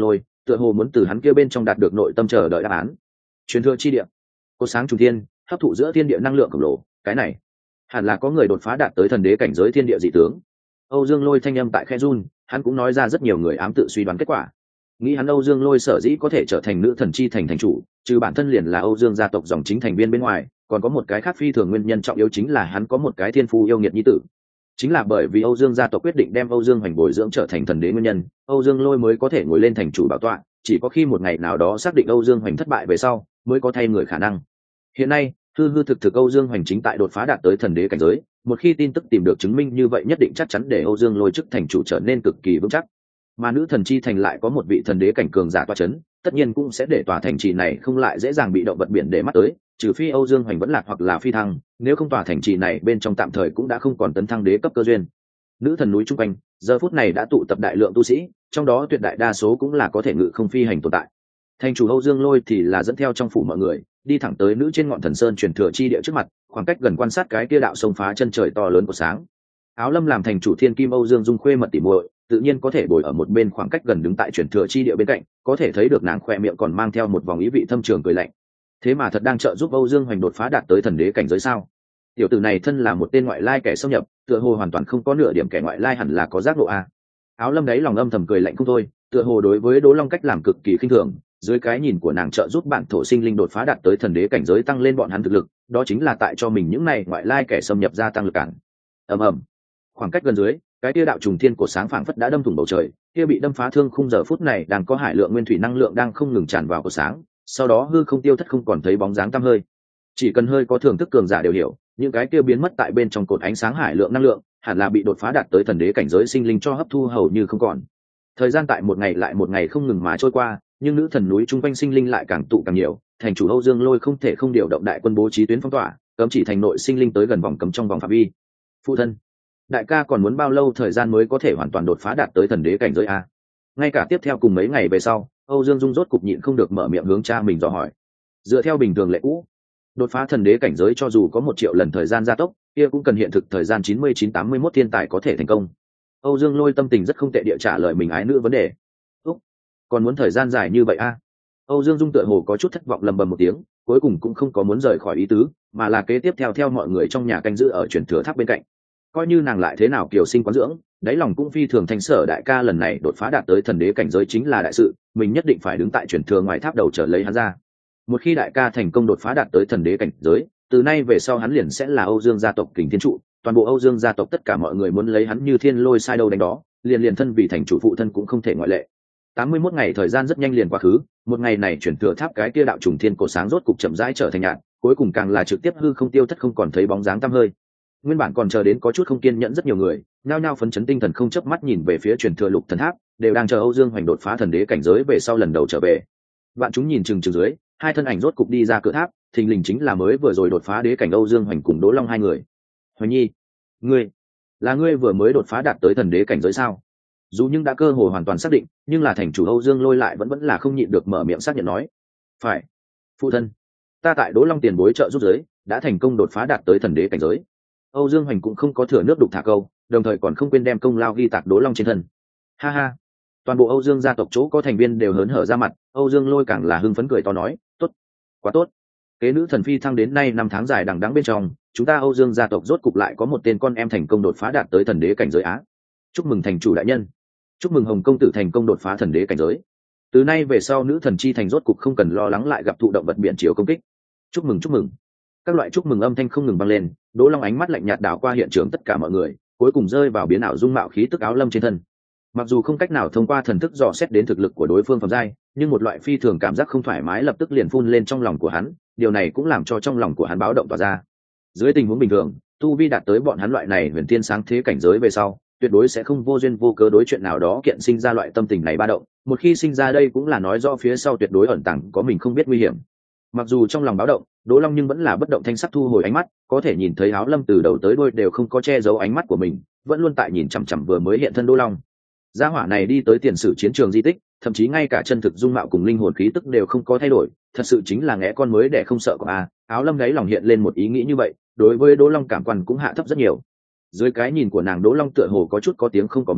tựa hồ muốn từ hắn kia bên trong đạt được nội tâm chờ đợi đáp án. Truyền thừa chi địa, có sáng trùng thiên, hấp thụ giữa thiên địa năng lượng khổng lồ, cái này hẳn là có người đột phá đạt tới thần đế cảnh giới thiên địa dị tướng. Âu Dương Lôi thanh âm tại khe run, hắn cũng nói ra rất nhiều người ám tự suy đoán kết quả. Nghĩ hắn Âu Dương Lôi sở dĩ có thể trở thành nữ thần chi thành thành chủ, trừ bản thân liền là Âu Dương gia tộc dòng chính thành viên bên ngoài, còn có một cái khác phi thường nguyên nhân trọng yếu chính là hắn có một cái thiên phú yêu nghiệt nhi tử. Chính là bởi vì Âu Dương gia tộc quyết định đem Âu Dương Hoành bồi dưỡng trở thành thần đế nguyên nhân, Âu Dương Lôi mới có thể ngồi lên thành chủ bảo tọa, chỉ có khi một ngày nào đó xác định Âu Dương Hoành thất bại về sau, mới có thay người khả năng. Hiện nay, hư hư thực thực Âu Dương Hoành chính tại đột phá đạt tới thần đế cảnh giới, một khi tin tức tìm được chứng minh như vậy nhất định chắc chắn để Âu Dương Lôi chức thành chủ trở nên cực kỳ vững chắc. Mà nữ thần chi thành lại có một vị thần đế cảnh cường giả tọa chấn, tất nhiên cũng sẽ để tòa thành trì này không lại dễ dàng bị động vật biển để mắt tới, trừ phi Âu Dương Hoành vẫn lạc hoặc là phi thăng, nếu không tòa thành trì này bên trong tạm thời cũng đã không còn tấn thăng đế cấp cơ duyên. Nữ thần núi trung quanh giờ phút này đã tụ tập đại lượng tu sĩ, trong đó tuyệt đại đa số cũng là có thể ngự không phi hành tồn tại. Thành chủ Âu Dương Lôi thì là dẫn theo trong phủ mọi người, đi thẳng tới nữ trên ngọn thần sơn truyền thừa chi địa trước mặt, khoảng cách gần quan sát cái kia đạo sông phá chân trời to lớn của sáng. Áo Lâm làm thành chủ Thiên Kim Âu Dương Dung khuê mật tỉ muội, tự nhiên có thể bồi ở một bên khoảng cách gần đứng tại truyền thừa chi địa bên cạnh, có thể thấy được nàng khỏe miệng còn mang theo một vòng ý vị thâm trường cười lạnh. Thế mà thật đang trợ giúp Âu Dương Hoành đột phá đạt tới thần đế cảnh giới sao? Tiểu tử này thân là một tên ngoại lai kẻ xâm nhập, tựa hồ hoàn toàn không có nửa điểm kẻ ngoại lai hẳn là có giác ngộ a. Áo Lâm đấy lòng âm thầm cười lạnh không thôi, tựa hồ đối với Đỗ Long cách làm cực kỳ khinh thường, dưới cái nhìn của nàng trợ giúp bạn thổ sinh linh đột phá đạt tới thần đế cảnh giới tăng lên bọn hắn thực lực, đó chính là tại cho mình những này ngoại lai kẻ xâm nhập gia tăng lực cản. Ầm ầm. Khoảng cách gần dưới, cái tia đạo trùng thiên của sáng phảng phất đã đâm thủng bầu trời, kia bị đâm phá thương khung giờ phút này đang có hải lượng nguyên thủy năng lượng đang không ngừng tràn vào của sáng, sau đó hư không tiêu thất không còn thấy bóng dáng tăm hơi. Chỉ cần hơi có thưởng thức cường giả đều hiểu, những cái kia biến mất tại bên trong cột ánh sáng hải lượng năng lượng, hẳn là bị đột phá đạt tới thần đế cảnh giới sinh linh cho hấp thu hầu như không còn. Thời gian tại một ngày lại một ngày không ngừng mà trôi qua, nhưng nữ thần núi trung quanh sinh linh lại càng tụ càng nhiều, thành chủ Âu Dương Lôi không thể không điều động đại quân bố trí tuyến phong tỏa, cấm chỉ thành nội sinh linh tới gần vòng cấm trong vòng phạm vi. Phụ thân, đại ca còn muốn bao lâu thời gian mới có thể hoàn toàn đột phá đạt tới thần đế cảnh giới a? Ngay cả tiếp theo cùng mấy ngày về sau, Âu Dương Dung rốt cục nhịn không được mở miệng hướng cha mình dò hỏi. Dựa theo bình thường lệ cũ, đột phá thần đế cảnh giới cho dù có một triệu lần thời gian gia tốc, kia cũng cần hiện thực thời gian chín mươi chín tám mươi mốt thiên tài có thể thành công. Âu Dương Lôi tâm tình rất không tệ địa trả lời mình ái nữ vấn đề. Úc, còn muốn thời gian dài như vậy a? Âu Dương Dung tựa hồ có chút thất vọng lầm bầm một tiếng, cuối cùng cũng không có muốn rời khỏi ý tứ, mà là kế tiếp theo theo mọi người trong nhà canh giữ ở truyền thừa tháp bên cạnh. Coi như nàng lại thế nào kiều sinh quán dưỡng, đáy lòng cũng phi thường thanh sở đại ca lần này đột phá đạt tới thần đế cảnh giới chính là đại sự, mình nhất định phải đứng tại truyền thừa ngoài tháp đầu chờ lấy hắn ra. Một khi đại ca thành công đột phá đạt tới thần đế cảnh giới, từ nay về sau hắn liền sẽ là Âu Dương gia tộc kình thiên trụ, toàn bộ Âu Dương gia tộc tất cả mọi người muốn lấy hắn như thiên lôi sai đâu đánh đó, liền liền thân vì thành chủ phụ thân cũng không thể ngoại lệ. tám mươi mốt ngày thời gian rất nhanh liền quá khứ, một ngày này chuyển thừa tháp cái kia đạo trùng thiên cổ sáng rốt cục chậm rãi trở thành nhạt, cuối cùng càng là trực tiếp hư không tiêu thất không còn thấy bóng dáng tăm hơi. Nguyên bản còn chờ đến có chút không kiên nhẫn rất nhiều người, nhao nhao phấn chấn tinh thần không chớp mắt nhìn về phía truyền thừa lục thần tháp, đều đang chờ Âu Dương Hoành đột phá thần đế cảnh giới về sau lần đầu trở về. Bạn chúng nhìn chừng chừng dưới, hai thân ảnh rốt cục đi ra cửa tháp, thình lình chính là mới vừa rồi đột phá đế cảnh Âu Dương Hoành cùng Đỗ Long hai người. Hoành Nhi, ngươi, là ngươi vừa mới đột phá đạt tới thần đế cảnh giới sao? Dù nhưng đã cơ hồ hoàn toàn xác định, nhưng là thành chủ Âu Dương Lôi lại vẫn vẫn là không nhịn được mở miệng xác nhận nói. Phải, phụ thân, ta tại Đỗ Long tiền bối trợ giúp giới, đã thành công đột phá đạt tới thần đế cảnh giới. Âu Dương Hoành cũng không có thừa nước đục thả câu, đồng thời còn không quên đem công lao ghi tạc Đỗ Long trên thân. Ha ha, toàn bộ Âu Dương gia tộc chỗ có thành viên đều hớn hở ra mặt, Âu Dương Lôi càng là hưng phấn cười to nói, tốt, quá tốt. Kế nữ thần phi thăng đến nay năm tháng dài đằng đẵng bên trong, chúng ta Âu Dương gia tộc rốt cục lại có một tên con em thành công đột phá đạt tới thần đế cảnh giới á. Chúc mừng thành chủ đại nhân, chúc mừng Hồng công tử thành công đột phá thần đế cảnh giới. Từ nay về sau nữ thần chi thành rốt cục không cần lo lắng lại gặp thụ động vật biển chiều công kích. Chúc mừng chúc mừng. Các loại chúc mừng âm thanh không ngừng vang lên, Đỗ Long ánh mắt lạnh nhạt đảo qua hiện trường tất cả mọi người, cuối cùng rơi vào biến ảo dung mạo khí tức Áo Lâm trên thân. Mặc dù không cách nào thông qua thần thức dò xét đến thực lực của đối phương phẩm giai, nhưng một loại phi thường cảm giác không thoải mái lập tức liền phun lên trong lòng của hắn, điều này cũng làm cho trong lòng của hắn báo động tỏa ra. Dưới tình huống bình thường, tu vi đạt tới bọn hắn loại này huyền tiên sáng thế cảnh giới về sau, tuyệt đối sẽ không vô duyên vô cớ đối chuyện nào đó kiện sinh ra loại tâm tình này ba động, một khi sinh ra đây cũng là nói rõ phía sau tuyệt đối ẩn tàng có mình không biết nguy hiểm. Mặc dù trong lòng báo động, Đỗ Long nhưng vẫn là bất động thanh sắc thu hồi ánh mắt, có thể nhìn thấy Áo Lâm từ đầu tới đuôi đều không có che giấu ánh mắt của mình, vẫn luôn tại nhìn chằm chằm vừa mới hiện thân Đỗ Long. Gia hỏa này đi tới tiền sử chiến trường di tích, thậm chí ngay cả chân thực dung mạo cùng linh hồn khí tức đều không có thay đổi, thật sự chính là ngẽ con mới để không sợ của a. Áo Lâm đáy lòng hiện lên một ý nghĩ như vậy, đối với Đỗ Long cảm quan cũng hạ thấp rất nhiều. Dưới cái nhìn của nàng Đỗ Long tựa hồ có chút có tiếng không có miếng,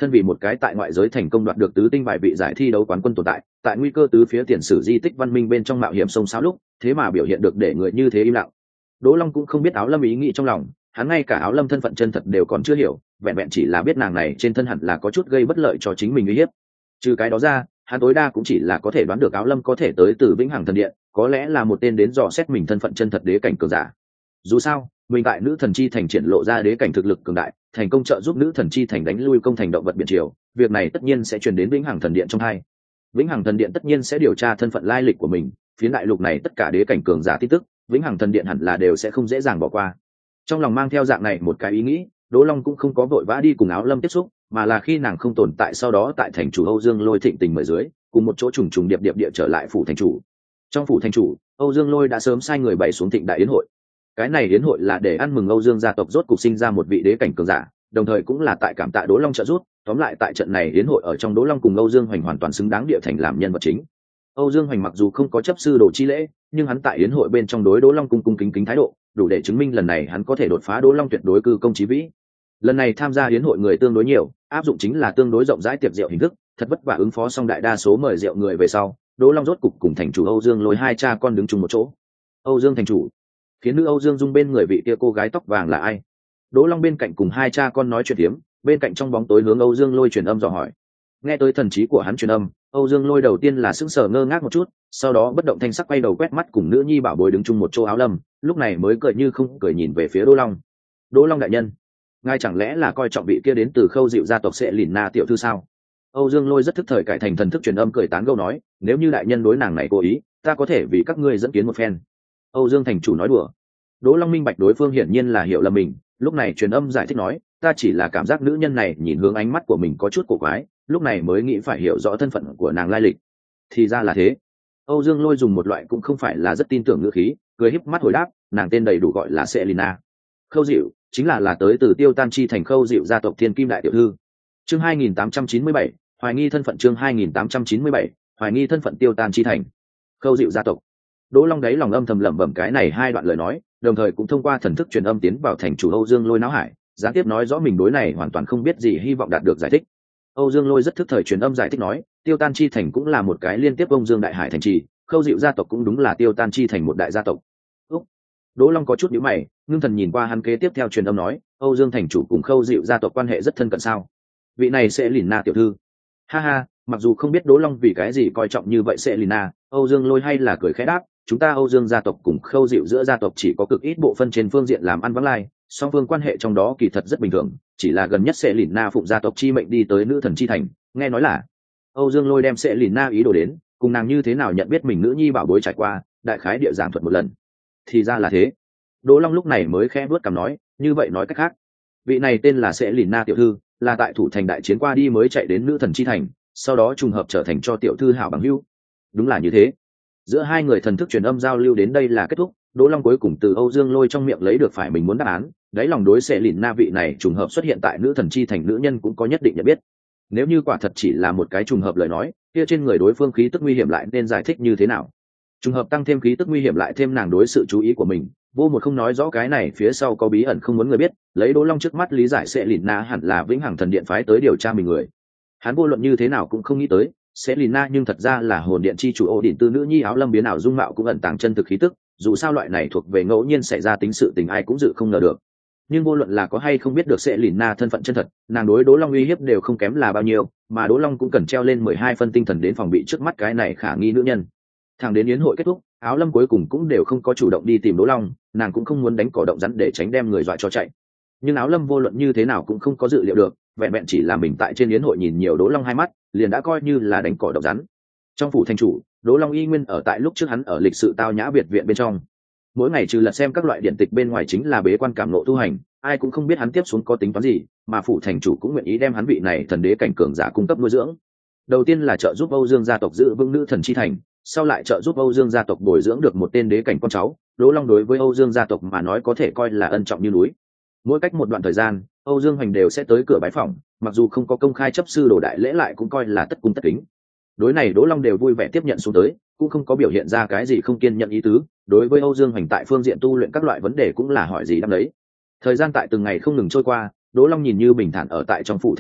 thân vì một cái tại ngoại giới thành công đoạt được tứ tinh vài vị giải thi đấu quán quân tồn tại, tại nguy cơ tứ phía tiền sử di tích văn minh bên trong mạo hiểm sông sáo lúc, thế mà biểu hiện được để người như thế im lặng. Đỗ Long cũng không biết Áo Lâm ý nghĩ trong lòng, hắn ngay cả Áo Lâm thân phận chân thật đều còn chưa hiểu, vẹn vẹn chỉ là biết nàng này trên thân hẳn là có chút gây bất lợi cho chính mình uy hiếp. Trừ cái đó ra, hắn tối đa cũng chỉ là có thể đoán được Áo Lâm có thể tới từ Vĩnh Hằng Thần Điện, có lẽ là một tên đến dò xét mình thân phận chân thật đế cảnh cường giả. Dù sao, mình tại nữ thần chi thành triển lộ ra đế cảnh thực lực cường đại, thành công trợ giúp nữ thần chi thành đánh lui công thành động vật biển triều, việc này tất nhiên sẽ truyền đến Vĩnh Hằng Thần Điện trong hai. Vĩnh Hằng Thần Điện tất nhiên sẽ điều tra thân phận lai lịch của mình, phiến đại lục này tất cả đế cảnh cường giả tin tức, Vĩnh Hằng Thần Điện hẳn là đều sẽ không dễ dàng bỏ qua. Trong lòng mang theo dạng này một cái ý nghĩ, Đỗ Long cũng không có vội vã đi cùng Áo Lâm tiếp xúc, mà là khi nàng không tồn tại sau đó tại thành chủ Âu Dương Lôi thịnh tình mời dưới, cùng một chỗ trùng trùng điệp điệp địa trở lại phủ thành chủ. Trong phủ thành chủ, Âu Dương Lôi đã sớm sai người bày xuống thịnh đại yến hội. Cái này yến hội là để ăn mừng Âu Dương gia tộc rốt cục sinh ra một vị đế cảnh cường giả, đồng thời cũng là tại cảm tạ Đỗ Long trợ giúp. Tóm lại tại trận này yến hội ở trong, Đỗ Long cùng Âu Dương Hoành hoàn toàn xứng đáng địa thành làm nhân vật chính. Âu Dương Hoành mặc dù không có chấp sư đồ chi lễ, nhưng hắn tại yến hội bên trong đối Đỗ Long cung cung kính kính thái độ, đủ để chứng minh lần này hắn có thể đột phá Đỗ Long tuyệt đối cư công chí vĩ. Lần này tham gia yến hội người tương đối nhiều, áp dụng chính là tương đối rộng rãi tiệc rượu hình thức, thật vất vả ứng phó xong đại đa số mời rượu người về sau, Đỗ Long rốt cục cùng thành chủ Âu Dương Lôi hai cha con đứng chung một chỗ. Âu Dương thành chủ, khiến nữ Âu Dương Dung bên người vị kia cô gái tóc vàng là ai? Đỗ Long bên cạnh cùng hai cha con nói chuyện tiếm, bên cạnh trong bóng tối hướng Âu Dương Lôi truyền âm dò hỏi. Nghe tới thần trí của hắn truyền âm, Âu Dương Lôi đầu tiên là sững sờ ngơ ngác một chút, sau đó bất động thanh sắc quay đầu quét mắt cùng nữ nhi bảo bối đứng chung một chỗ Áo Lâm, lúc này mới cười như không cười nhìn về phía Đỗ Long. Đỗ Long đại nhân, ngài chẳng lẽ là coi trọng vị kia đến từ Khâu Dịu gia tộc sẽ lìn na tiểu thư sao? Âu Dương Lôi rất thức thời cải thành thần thức truyền âm cười tán gẫu nói, nếu như đại nhân đối nàng này cố ý, ta có thể vì các ngươi dẫn kiến một phen. Âu Dương thành chủ nói đùa. Đỗ Long minh bạch đối phương hiển nhiên là hiểu lầm mình, lúc này truyền âm giải thích nói, ta chỉ là cảm giác nữ nhân này nhìn hướng ánh mắt của mình có chút cổ quái, lúc này mới nghĩ phải hiểu rõ thân phận của nàng lai lịch. Thì ra là thế. Âu Dương Lôi dùng một loại cũng không phải là rất tin tưởng ngữ khí, cười híp mắt hồi đáp, nàng tên đầy đủ gọi là Selina. Khâu Dịu, chính là là tới từ Tiêu Tan chi thành Khâu Dịu gia tộc Thiên Kim đại tiểu thư. Chương hai nghìn tám trăm chín mươi bảy, hoài nghi thân phận. Chương hai nghìn tám trăm chín mươi bảy, hoài nghi thân phận Tiêu Tan chi thành Khâu Dịu gia tộc. Đỗ Long đáy lòng âm thầm lẩm bẩm cái này hai đoạn lời nói, đồng thời cũng thông qua thần thức truyền âm tiến vào thành chủ Âu Dương Lôi não hải, gián tiếp nói rõ mình đối này hoàn toàn không biết gì, hy vọng đạt được giải thích. Âu Dương Lôi rất thức thời truyền âm giải thích nói, Tiêu Tan chi thành cũng là một cái liên tiếp Âu Dương đại hải thành trì, Khâu Dịu gia tộc cũng đúng là Tiêu Tan chi thành một đại gia tộc. Úc. Đỗ Long có chút nhíu mày, ngưng thần nhìn qua hắn kế tiếp theo truyền âm nói, Âu Dương thành chủ cùng Khâu Dịu gia tộc quan hệ rất thân cận sao? Vị này sẽ lìn na tiểu thư. Ha ha, mặc dù không biết Đỗ Long vì cái gì coi trọng như vậy sẽ lìn na, Âu Dương Lôi hay là cười khẽ đáp, chúng ta Âu Dương gia tộc cùng Khâu Dịu giữa gia tộc chỉ có cực ít bộ phân trên phương diện làm ăn vắng lai, song phương quan hệ trong đó kỳ thật rất bình thường, chỉ là gần nhất sẽ lìn na phụng gia tộc chi mệnh đi tới nữ thần chi thành, nghe nói là Âu Dương Lôi đem sẽ lìn na ý đồ đến, cùng nàng như thế nào nhận biết mình nữ nhi bảo bối trải qua, đại khái địa giảng thuật một lần. Thì ra là thế. Đỗ Long lúc này mới khẽ bước cằm nói, như vậy nói cách khác, vị này tên là sẽ lìn na tiểu thư, là tại thủ thành đại chiến qua đi mới chạy đến nữ thần chi thành, sau đó trùng hợp trở thành cho tiểu thư hảo bằng hữu. Đúng là như thế. Giữa hai người thần thức truyền âm giao lưu đến đây là kết thúc, Đỗ Long cuối cùng từ Âu Dương Lôi trong miệng lấy được phải mình muốn đáp án, đáy lòng đối sẽ lìn na vị này trùng hợp xuất hiện tại nữ thần chi thành nữ nhân cũng có nhất định nhận biết. Nếu như quả thật chỉ là một cái trùng hợp lời nói, kia trên người đối phương khí tức nguy hiểm lại nên giải thích như thế nào? Trùng hợp tăng thêm khí tức nguy hiểm lại thêm nàng đối sự chú ý của mình, vô một không nói rõ cái này phía sau có bí ẩn không muốn người biết, lấy Đỗ Long trước mắt lý giải sẽ lìn na hẳn là Vĩnh Hằng Thần Điện phái tới điều tra mình người. Hắn vô luận như thế nào cũng không nghĩ tới, sẽ lìn na nhưng thật ra là hồn điện chi chủ Ô Điển tư nữ nhi Áo Lâm biến ảo dung mạo cũng ẩn tàng chân thực khí tức, dù sao loại này thuộc về ngẫu nhiên xảy ra tính sự tình ai cũng dự không ngờ được. Nhưng vô luận là có hay không biết được sẽ lìn na thân phận chân thật, nàng đối Đỗ Long uy hiếp đều không kém là bao nhiêu, mà Đỗ Long cũng cần treo lên mười hai phân tinh thần đến phòng bị trước mắt cái này khả nghi nữ nhân. Thẳng đến yến hội kết thúc, Áo Lâm cuối cùng cũng đều không có chủ động đi tìm Đỗ Long, nàng cũng không muốn đánh cỏ động rắn để tránh đem người dọa cho chạy. Nhưng Áo Lâm vô luận như thế nào cũng không có dự liệu được, vẹn vẹn chỉ là mình tại trên yến hội nhìn nhiều Đỗ Long hai mắt, liền đã coi như là đánh cỏ động rắn. Trong phủ thành chủ, Đỗ Long y nguyên ở tại lúc trước hắn ở lịch sự tao nhã biệt viện bên trong. Mỗi ngày trừ lật xem các loại điện tịch bên ngoài chính là bế quan cảm ngộ tu hành, ai cũng không biết hắn tiếp xuống có tính toán gì, mà phủ thành chủ cũng nguyện ý đem hắn vị này thần đế cảnh cường giả cung cấp nuôi dưỡng. Đầu tiên là trợ giúp Âu Dương gia tộc giữ vững nữ thần chi thành, sau lại trợ giúp Âu Dương gia tộc bồi dưỡng được một tên đế cảnh con cháu. Đỗ Long đối với Âu Dương gia tộc mà nói có thể coi là ân trọng như núi. Mỗi cách một đoạn thời gian, Âu Dương Hoành đều sẽ tới cửa bái phỏng, mặc dù không có công khai chấp sư đồ đại lễ lại cũng coi là tất cung tất kính. Đối này Đỗ Long đều vui vẻ tiếp nhận xuống tới, cũng không có biểu hiện ra cái gì không kiên nhận ý tứ. Đối với Âu Dương Hoành tại phương diện tu luyện các loại vấn đề cũng là hỏi gì đáp đấy. Thời gian tại từng ngày không ngừng trôi qua, Đỗ Long nhìn như bình thản ở tại trong phủ thành chủ,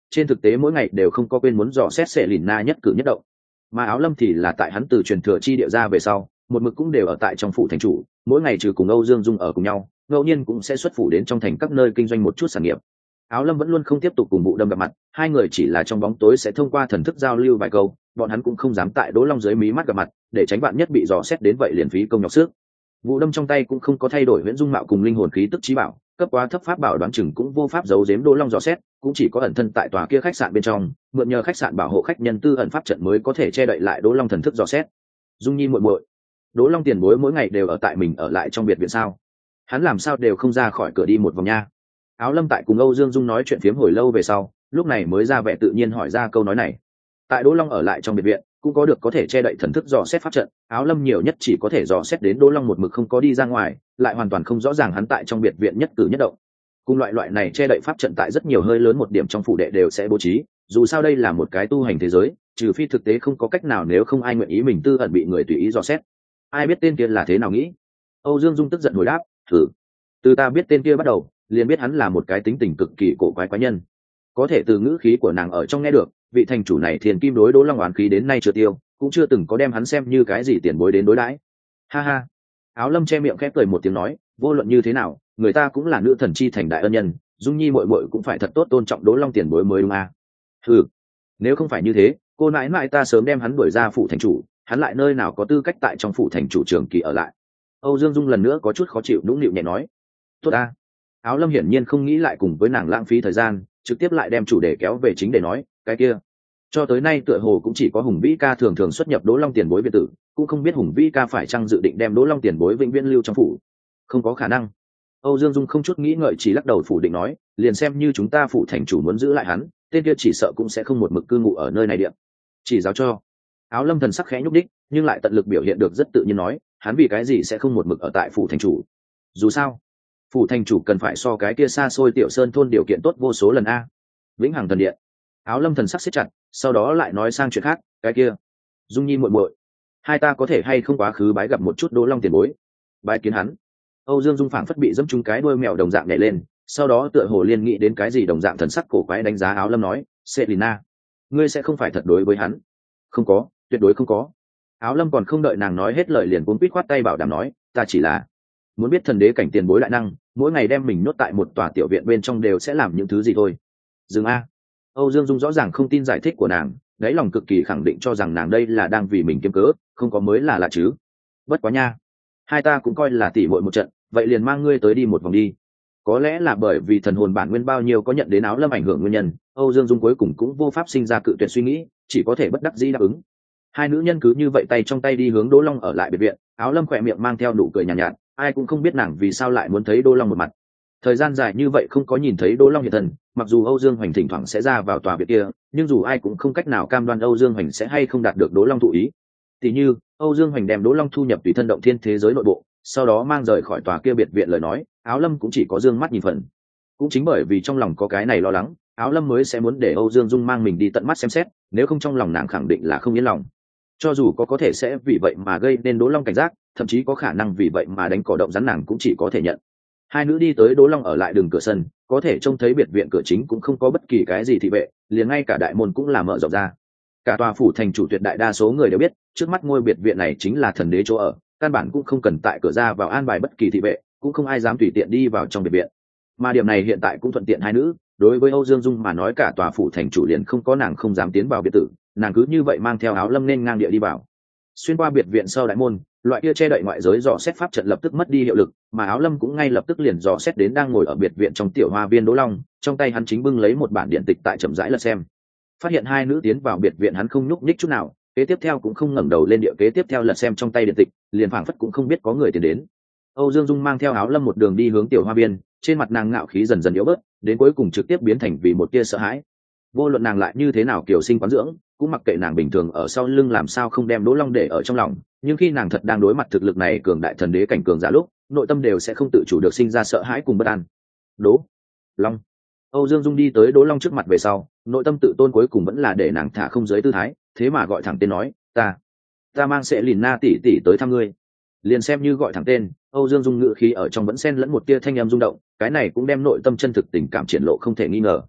trên thực tế mỗi ngày đều không có quên muốn dò xét Selina nhất cử nhất động. Mà Áo Lâm thì là tại hắn từ truyền thừa chi địa ra về sau, một mực cũng đều ở tại trong phủ thành chủ, mỗi ngày trừ cùng Âu Dương Dung ở cùng nhau, ngẫu nhiên cũng sẽ xuất phủ đến trong thành các nơi kinh doanh một chút sản nghiệp. Áo Lâm vẫn luôn không tiếp tục cùng Vũ Đâm gặp mặt, hai người chỉ là trong bóng tối sẽ thông qua thần thức giao lưu vài câu, bọn hắn cũng không dám tại Đỗ Long dưới mí mắt gặp mặt, để tránh bạn nhất bị dò xét đến vậy liền phí công nhọc sức. Vũ Đâm trong tay cũng không có thay đổi huyễn dung mạo cùng linh hồn khí tức trí bảo, cấp quá thấp pháp bảo đoán chừng cũng vô pháp giấu giếm Đỗ Long dò xét, cũng chỉ có ẩn thân tại tòa kia khách sạn bên trong, mượn nhờ khách sạn bảo hộ khách nhân tư ẩn pháp trận mới có thể che đậy lại Đỗ Long thần thức dò xét. Dung Nhi muội muội, Đỗ Long tiền bối mỗi ngày đều ở tại mình ở lại trong biệt viện sao? Hắn làm sao đều không ra khỏi cửa đi một vòng nha. Áo Lâm tại cùng Âu Dương Dung nói chuyện phiếm hồi lâu về sau, lúc này mới ra vẻ tự nhiên hỏi ra câu nói này. Tại Đỗ Long ở lại trong biệt viện, cũng có được có thể che đậy thần thức dò xét pháp trận, Áo Lâm nhiều nhất chỉ có thể dò xét đến Đỗ Long một mực không có đi ra ngoài, lại hoàn toàn không rõ ràng hắn tại trong biệt viện nhất cử nhất động. Cùng loại loại này che đậy pháp trận tại rất nhiều hơi lớn một điểm trong phủ đệ đều sẽ bố trí, dù sao đây là một cái tu hành thế giới, trừ phi thực tế không có cách nào nếu không ai nguyện ý mình tư ẩn bị người tùy ý dò xét. Ai biết tên kia là thế nào nghĩ? Âu Dương Dung tức giận hồi đáp, thử. Từ ta biết tên kia bắt đầu, liền biết hắn là một cái tính tình cực kỳ cổ quái quái nhân. Có thể từ ngữ khí của nàng ở trong nghe được, vị thành chủ này Thiền Kim đối Đỗ Long oán khí đến nay chưa tiêu, cũng chưa từng có đem hắn xem như cái gì tiền bối đến đối đãi. Ha ha. Áo Lâm che miệng khép cười một tiếng nói, vô luận như thế nào, người ta cũng là nữ thần chi thành đại ân nhân, Dung Nhi muội muội cũng phải thật tốt tôn trọng Đỗ Long tiền bối mới đúng à? Ừ. Nếu không phải như thế, cô nãi nãi ta sớm đem hắn đuổi ra phủ thành chủ, hắn lại nơi nào có tư cách tại trong phủ thành chủ trường kỳ ở lại. Âu Dương Dung lần nữa có chút khó chịu nũng nịu nhẹ nói, tốt a. Áo Lâm hiển nhiên không nghĩ lại cùng với nàng lãng phí thời gian, trực tiếp lại đem chủ đề kéo về chính để nói, cái kia cho tới nay tựa hồ cũng chỉ có Hùng Vĩ ca thường thường xuất nhập Đỗ Long tiền bối biệt tử, cũng không biết Hùng Vĩ ca phải chăng dự định đem Đỗ Long tiền bối vĩnh viễn lưu trong phủ. Không có khả năng. Âu Dương Dung không chút nghĩ ngợi chỉ lắc đầu phủ định nói, liền xem như chúng ta phủ thành chủ muốn giữ lại hắn, tên kia chỉ sợ cũng sẽ không một mực cư ngụ ở nơi này điện. Chỉ giáo cho. Áo Lâm thần sắc khẽ nhúc đích, nhưng lại tận lực biểu hiện được rất tự nhiên nói, hắn vì cái gì sẽ không một mực ở tại phủ thành chủ? Dù sao, phủ thành chủ cần phải so cái kia xa xôi tiểu sơn thôn điều kiện tốt vô số lần a. Vĩnh Hằng thần điện. Áo Lâm thần sắc siết chặt, sau đó lại nói sang chuyện khác, cái kia, Dung Nhi muội muội, hai ta có thể hay không quá khứ bái gặp một chút Đỗ Long tiền bối? Bái kiến hắn. Âu Dương Dung phảng phất bị dẫm trúng cái đuôi mèo đồng dạng nhảy lên, sau đó tựa hồ liên nghĩ đến cái gì đồng dạng thần sắc cổ quái đánh giá Áo Lâm nói, Selina, ngươi sẽ không phải thật đối với hắn? Không có, tuyệt đối không có. Áo Lâm còn không đợi nàng nói hết lời liền cuống quýt khoát tay bảo đảm nói, ta chỉ là muốn biết thần đế cảnh tiền bối đại năng, mỗi ngày đem mình nhốt tại một tòa tiểu viện bên trong đều sẽ làm những thứ gì thôi. Dừng a. Âu Dương Dung rõ ràng không tin giải thích của nàng, đáy lòng cực kỳ khẳng định cho rằng nàng đây là đang vì mình kiếm cớ, không có mới là lạ chứ. Bất quá nha, hai ta cũng coi là tỉ muội một trận, vậy liền mang ngươi tới đi một vòng đi. Có lẽ là bởi vì thần hồn bản nguyên bao nhiêu có nhận đến Áo Lâm ảnh hưởng nguyên nhân, Âu Dương Dung cuối cùng cũng vô pháp sinh ra cự tuyệt suy nghĩ, chỉ có thể bất đắc dĩ đáp ứng. Hai nữ nhân cứ như vậy tay trong tay đi hướng Đỗ Long ở lại biệt viện, Áo Lâm khỏe miệng mang theo nụ cười nhàn nhạt, nhạt, ai cũng không biết nàng vì sao lại muốn thấy Đỗ Long một mặt. Thời gian dài như vậy không có nhìn thấy Đỗ Long hiện thân, mặc dù Âu Dương Hoành thỉnh thoảng sẽ ra vào tòa biệt kia, nhưng dù ai cũng không cách nào cam đoan Âu Dương Hoành sẽ hay không đạt được Đỗ Long thụ ý. Tỷ như, Âu Dương Hoành đem Đỗ Long thu nhập tùy thân động thiên thế giới nội bộ, sau đó mang rời khỏi tòa kia biệt viện lời nói, Áo Lâm cũng chỉ có dương mắt nhìn phần. Cũng chính bởi vì trong lòng có cái này lo lắng, Áo Lâm mới sẽ muốn để Âu Dương Dung mang mình đi tận mắt xem xét, nếu không trong lòng nàng khẳng định là không yên lòng. Cho dù có có thể sẽ vì vậy mà gây nên Đỗ Long cảnh giác, thậm chí có khả năng vì vậy mà đánh cỏ động rắn, nàng cũng chỉ có thể nhận. Hai nữ đi tới Đỗ Long ở lại đường cửa sân, có thể trông thấy biệt viện cửa chính cũng không có bất kỳ cái gì thị vệ, liền ngay cả đại môn cũng là mở rộng ra. Cả tòa phủ thành chủ tuyệt đại đa số người đều biết, trước mắt ngôi biệt viện này chính là thần đế chỗ ở, căn bản cũng không cần tại cửa ra vào an bài bất kỳ thị vệ, cũng không ai dám tùy tiện đi vào trong biệt viện. Mà điểm này hiện tại cũng thuận tiện hai nữ, đối với Âu Dương Dung mà nói cả tòa phủ thành chủ liền không có nàng không dám tiến vào biệt tử, nàng cứ như vậy mang theo Áo Lâm nên ngang địa đi vào. Xuyên qua biệt viện sau đại môn, loại kia che đậy ngoại giới dò xét pháp trận lập tức mất đi hiệu lực, mà Áo Lâm cũng ngay lập tức liền dò xét đến đang ngồi ở biệt viện trong tiểu hoa viên Đỗ Long, trong tay hắn chính bưng lấy một bản điện tịch tại chậm rãi lật xem. Phát hiện hai nữ tiến vào biệt viện, hắn không nhúc nhích chút nào, kế tiếp theo cũng không ngẩng đầu lên địa kế tiếp theo lật xem trong tay điện tịch, liền phảng phất cũng không biết có người tiến đến. Âu Dương Dung mang theo Áo Lâm một đường đi hướng tiểu hoa viên, trên mặt nàng ngạo khí dần dần yếu bớt, đến cuối cùng trực tiếp biến thành vì một tia sợ hãi. Vô luận nàng lại như thế nào kiều sinh quán dưỡng, cũng mặc kệ nàng bình thường ở sau lưng làm sao không đem Đỗ Long để ở trong lòng, nhưng khi nàng thật đang đối mặt thực lực này cường đại thần đế cảnh cường giả lúc, nội tâm đều sẽ không tự chủ được sinh ra sợ hãi cùng bất an. Đỗ Long. Âu Dương Dung đi tới Đỗ Long trước mặt về sau, nội tâm tự tôn cuối cùng vẫn là để nàng thả không giới tư thái, thế mà gọi thẳng tên nói, ta ta mang sẽ lìn na tỷ tỷ tới thăm ngươi. Liền xem như gọi thẳng tên, Âu Dương Dung ngữ khí ở trong vẫn xen lẫn một tia thanh âm rung động, cái này cũng đem nội tâm chân thực tình cảm triển lộ không thể nghi ngờ.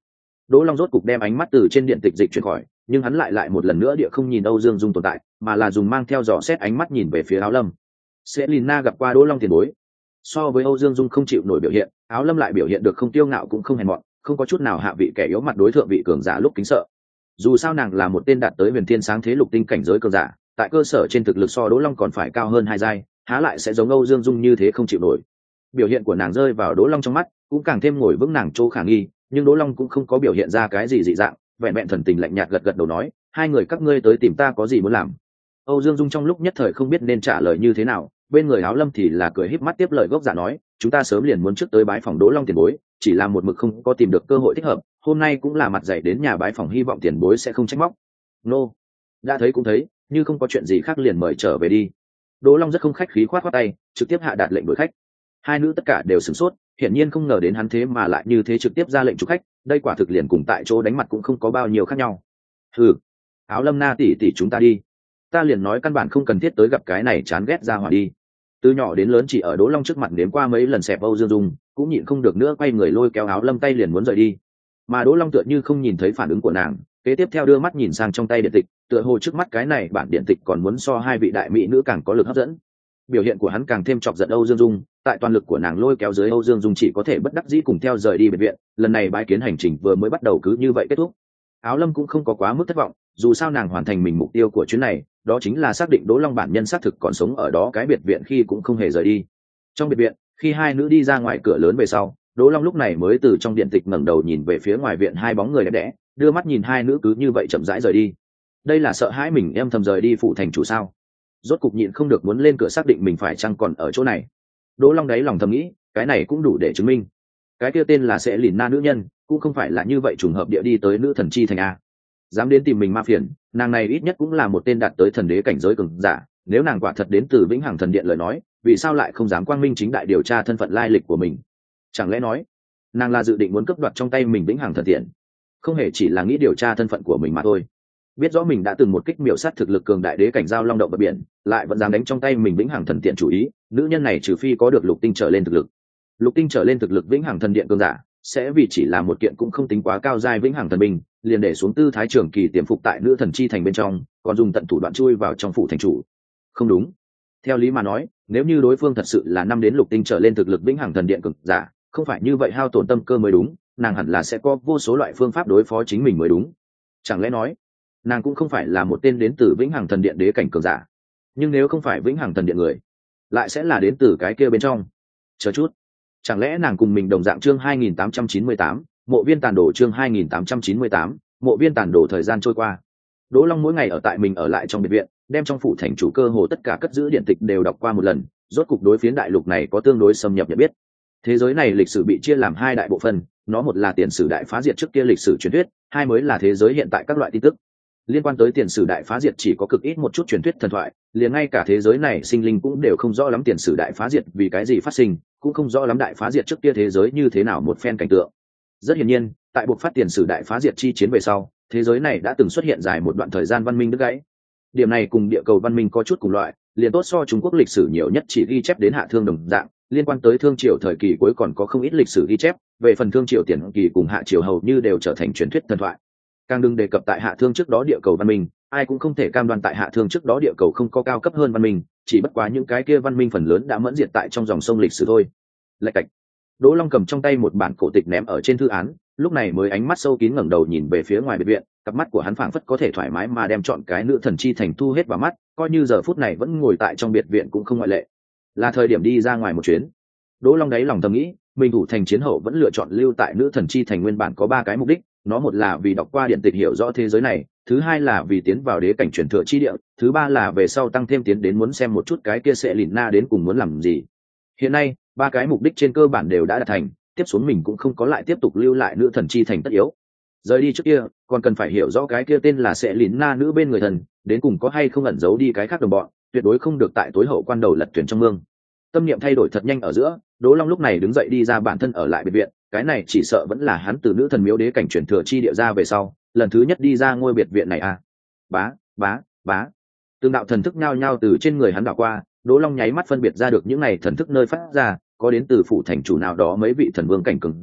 Đỗ Long rốt cục đem ánh mắt từ trên điện tịch dịch chuyển khỏi, nhưng hắn lại lại một lần nữa địa không nhìn Âu Dương Dung tồn tại, mà là dùng mang theo dò xét ánh mắt nhìn về phía Áo Lâm. Selina gặp qua Đỗ Long tiền bối. So với Âu Dương Dung không chịu nổi biểu hiện, Áo Lâm lại biểu hiện được không tiêu ngạo cũng không hèn mọn, không có chút nào hạ vị kẻ yếu mặt đối thượng vị cường giả lúc kính sợ. Dù sao nàng là một tên đạt tới huyền thiên sáng thế lục tinh cảnh giới cường giả, tại cơ sở trên thực lực so Đỗ Long còn phải cao hơn hai giai, há lại sẽ giống Âu Dương Dung như thế không chịu nổi. Biểu hiện của nàng rơi vào Đỗ Long trong mắt, cũng càng thêm ngồi vững nàng chỗ khả nghi, nhưng Đỗ Long cũng không có biểu hiện ra cái gì dị dạng, vẹn vẹn thần tình lạnh nhạt gật gật đầu nói, hai người các ngươi tới tìm ta có gì muốn làm. Âu Dương Dung trong lúc nhất thời không biết nên trả lời như thế nào, bên người Áo Lâm thì là cười híp mắt tiếp lời gốc giả nói, chúng ta sớm liền muốn trước tới bái phòng Đỗ Long tiền bối, chỉ là một mực không có tìm được cơ hội thích hợp, hôm nay cũng là mặt dày đến nhà bái phòng, hy vọng tiền bối sẽ không trách móc. Nô, đã thấy cũng thấy, như không có chuyện gì khác liền mời trở về đi. Đỗ Long rất không khách khí khoát khoát tay, trực tiếp hạ đạt lệnh đuổi khách. Hai nữ tất cả đều sửng sốt, hiển nhiên không ngờ đến hắn thế mà lại như thế trực tiếp ra lệnh chụp khách, đây quả thực liền cùng tại chỗ đánh mặt cũng không có bao nhiêu khác nhau. Hừ, Áo Lâm na tỷ tỷ chúng ta đi. Ta liền nói căn bản không cần thiết tới gặp cái này chán ghét ra hỏa đi. Từ nhỏ đến lớn chỉ ở Đỗ Long trước mặt nếm qua mấy lần xẹp Âu Dương Dung, cũng nhịn không được nữa quay người lôi kéo Áo Lâm tay liền muốn rời đi. Mà Đỗ Long tựa như không nhìn thấy phản ứng của nàng, kế tiếp theo đưa mắt nhìn sang trong tay điện tịch, tựa hồ trước mắt cái này bản điện tịch còn muốn so hai vị đại mỹ nữ càng có lực hấp dẫn. Biểu hiện của hắn càng thêm chọc giận Âu Dương Dung, tại toàn lực của nàng lôi kéo dưới Âu Dương Dung chỉ có thể bất đắc dĩ cùng theo rời đi bệnh viện, lần này bái kiến hành trình vừa mới bắt đầu cứ như vậy kết thúc. Áo Lâm cũng không có quá mức thất vọng, dù sao nàng hoàn thành mình mục tiêu của chuyến này, đó chính là xác định Đỗ Long bản nhân xác thực còn sống ở đó cái biệt viện khi cũng không hề rời đi. Trong biệt viện, khi hai nữ đi ra ngoài cửa lớn về sau, Đỗ Long lúc này mới từ trong điện tịch ngẩng đầu nhìn về phía ngoài viện hai bóng người đẹp đẽ, đưa mắt nhìn hai nữ cứ như vậy chậm rãi rời đi. Đây là sợ hãi mình em thầm rời đi phụ thành chủ sao? Rốt cục nhịn không được muốn lên cửa xác định mình phải chăng còn ở chỗ này. Đỗ Long đáy lòng thầm nghĩ, cái này cũng đủ để chứng minh cái kia tên là Sẽ Lìn Na nữ nhân cũng không phải là như vậy trùng hợp địa đi tới nữ thần chi thành a. Dám đến tìm mình ma phiền, nàng này ít nhất cũng là một tên đạt tới thần đế cảnh giới cường giả, nếu nàng quả thật đến từ Vĩnh Hằng Thần Điện lời nói, vì sao lại không dám quang minh chính đại điều tra thân phận lai lịch của mình? Chẳng lẽ nói nàng là dự định muốn cướp đoạt trong tay mình Vĩnh Hằng Thần Điện, không hề chỉ là nghĩ điều tra thân phận của mình mà thôi. Biết rõ mình đã từng một kích miểu sát thực lực cường đại đế cảnh giao long động bờ biển, lại vẫn dám đánh trong tay mình Vĩnh Hằng Thần Điện chủ ý, nữ nhân này trừ phi có được lục tinh trở lên thực lực. Lục tinh trở lên thực lực Vĩnh Hằng Thần Điện cường giả sẽ vì chỉ là một kiện cũng không tính quá cao giai Vĩnh Hằng Thần binh, liền để xuống tư thái trường kỳ tiềm phục tại nữ thần chi thành bên trong, còn dùng tận thủ đoạn chui vào trong phủ thành chủ. Không đúng. Theo lý mà nói, nếu như đối phương thật sự là năm đến lục tinh trở lên thực lực Vĩnh Hằng Thần Điện cường giả, không phải như vậy hao tổn tâm cơ mới đúng, nàng hẳn là sẽ có vô số loại phương pháp đối phó chính mình mới đúng. Chẳng lẽ nói nàng cũng không phải là một tên đến từ Vĩnh Hằng Thần Điện đế cảnh cường giả? Nhưng nếu không phải Vĩnh Hằng Thần Điện người, lại sẽ là đến từ cái kia bên trong. Chờ chút, chẳng lẽ nàng cùng mình đồng dạng chương hai nghìn tám trăm chín mươi tám, mộ viên tàn đổ chương hai nghìn tám trăm chín mươi tám, mộ viên tàn đổ. Thời gian trôi qua, Đỗ Long mỗi ngày ở tại mình ở lại trong biệt viện, đem trong phủ thành chủ cơ hồ tất cả cất giữ điện tịch đều đọc qua một lần, rốt cục đối phiến đại lục này có tương đối xâm nhập nhận biết. Thế giới này lịch sử bị chia làm hai đại bộ phận, nó một là tiền sử đại phá diệt trước kia lịch sử truyền thuyết, hai mới là thế giới hiện tại các loại tin tức. Liên quan tới tiền sử đại phá diệt chỉ có cực ít một chút truyền thuyết thần thoại, liền ngay cả thế giới này sinh linh cũng đều không rõ lắm tiền sử đại phá diệt vì cái gì phát sinh, cũng không rõ lắm đại phá diệt trước kia thế giới như thế nào một phen cảnh tượng. Rất hiển nhiên, tại buộc phát tiền sử đại phá diệt chi chiến về sau, thế giới này đã từng xuất hiện dài một đoạn thời gian văn minh đứt gãy. Điểm này cùng địa cầu văn minh có chút cùng loại, liền tốt so Trung Quốc lịch sử nhiều nhất chỉ ghi chép đến Hạ Thương đồng dạng, liên quan tới Thương Triều thời kỳ cuối còn có không ít lịch sử ghi chép, về phần Thương Triều tiền kỳ cùng Hạ Triều hầu như đều trở thành truyền thuyết thần thoại. Càng đừng đề cập tại Hạ Thương trước đó địa cầu văn minh, ai cũng không thể cam đoan tại Hạ Thương trước đó địa cầu không có cao cấp hơn văn minh, chỉ bất quá những cái kia văn minh phần lớn đã mẫn diệt tại trong dòng sông lịch sử thôi. Lạch cạch. Đỗ Long cầm trong tay một bản cổ tịch ném ở trên thư án, lúc này mới ánh mắt sâu kín ngẩng đầu nhìn về phía ngoài biệt viện, cặp mắt của hắn phảng phất có thể thoải mái mà đem chọn cái nữ thần chi thành thu hết vào mắt, coi như giờ phút này vẫn ngồi tại trong biệt viện cũng không ngoại lệ. Là thời điểm đi ra ngoài một chuyến. Đỗ Long đáy lòng thầm nghĩ, mình thủ thành chiến hậu vẫn lựa chọn lưu tại nữ thần chi thành nguyên bản có ba cái mục đích, nó một là vì đọc qua điện tịch hiểu rõ thế giới này, thứ hai là vì tiến vào đế cảnh truyền thừa chi địa, thứ ba là về sau tăng thêm tiến đến muốn xem một chút cái kia Sẽ Lìn Na đến cùng muốn làm gì. Hiện nay ba cái mục đích trên cơ bản đều đã đạt thành, tiếp xuống mình cũng không có lại tiếp tục lưu lại nữ thần chi thành tất yếu. Rời đi trước kia còn cần phải hiểu rõ cái kia tên là Sẽ Lìn Na nữ bên người thần đến cùng có hay không ẩn giấu đi cái khác đồng bọn, tuyệt đối không được tại tối hậu quan đầu lật thuyền trong mương. Tâm niệm thay đổi thật nhanh ở giữa, Đỗ Long lúc này đứng dậy đi ra bản thân ở lại biệt viện, cái này chỉ sợ vẫn là hắn từ nữ thần miếu đế cảnh truyền thừa chi địa ra về sau lần thứ nhất đi ra ngôi biệt viện này à. Bá bá bá, từng đạo thần thức nhao nhao từ trên người hắn đảo qua, Đỗ Long nháy mắt phân biệt ra được những này thần thức nơi phát ra, có đến từ phủ thành chủ nào đó mấy vị thần vương cảnh cường giả,